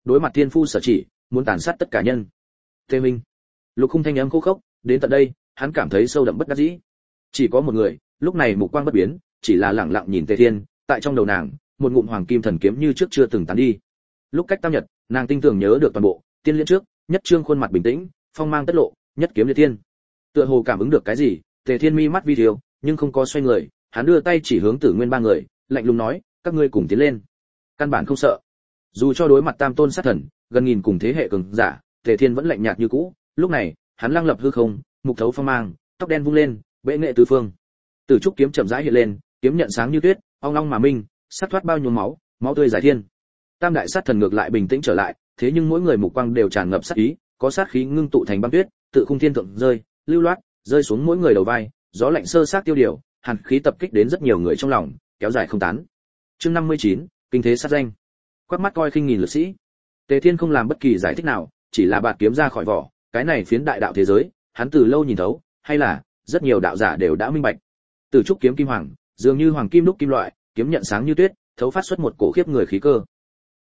S1: đối mặt thiên phu sở chỉ, muốn tàn sát tất cả nhân. Tề Minh. Lục Khung thanh âm khô khốc, đến tận đây, hắn cảm thấy sâu đậm bất đắc dĩ. Chỉ có một người, lúc này mục quang bất biến, chỉ là lẳng lặng nhìn Tề Thiên, tại trong đầu nàng, một ngụm hoàng kim thần kiếm như trước chưa từng tán đi. Lúc cách tam nhật, nàng tinh tường nhớ được toàn bộ, tiên liên trước, nhất trương khuôn mặt bình tĩnh, phong mang tất lộ, nhất kiếm liệt thiên. Tựa hồ cảm ứng được cái gì, Tề Thiên mi mắt vi thiêu, nhưng không có xoay người, hắn đưa tay chỉ hướng Tử Nguyên ba người, lạnh lùng nói, các ngươi cùng tiến lên. Căn bản không sợ. Dù cho đối mặt tam tôn sát thần, gần nghìn cùng thế hệ cường giả, Tề Thiên vẫn lạnh nhạt như cũ. Lúc này, hắn lăng lập hư không, mục thấu phong mang, tóc đen vung lên, bệ nghệ tứ phương. Tử trúc kiếm chậm rãi hiện lên, kiếm nhận sáng như tuyết, ong long mà minh, sát thoát bao nhiêu máu, máu tươi giải thiên. Tam đại sát thần ngược lại bình tĩnh trở lại, thế nhưng mỗi người mục quang đều tràn ngập sát ý, có sát khí ngưng tụ thành băng tuyết, tự khung thiên thượng rơi, lưu loát, rơi xuống mỗi người đầu vai, gió lạnh sơ sát tiêu điều, hàn khí tập kích đến rất nhiều người trong lòng, kéo dài không tán. Chương 59, kinh thế sát danh. Quắc mắt coi khinh nghìn lực sĩ. Tề Thiên không làm bất kỳ giải thích nào, chỉ là bạt kiếm ra khỏi vỏ, cái này phiến đại đạo thế giới, hắn từ lâu nhìn thấu, hay là rất nhiều đạo giả đều đã minh bạch. Từ trúc kiếm kim hoàng, dường như hoàng kim đúc kim loại, kiếm nhận sáng như tuyết, thấu phát xuất một cổ khiếp người khí cơ.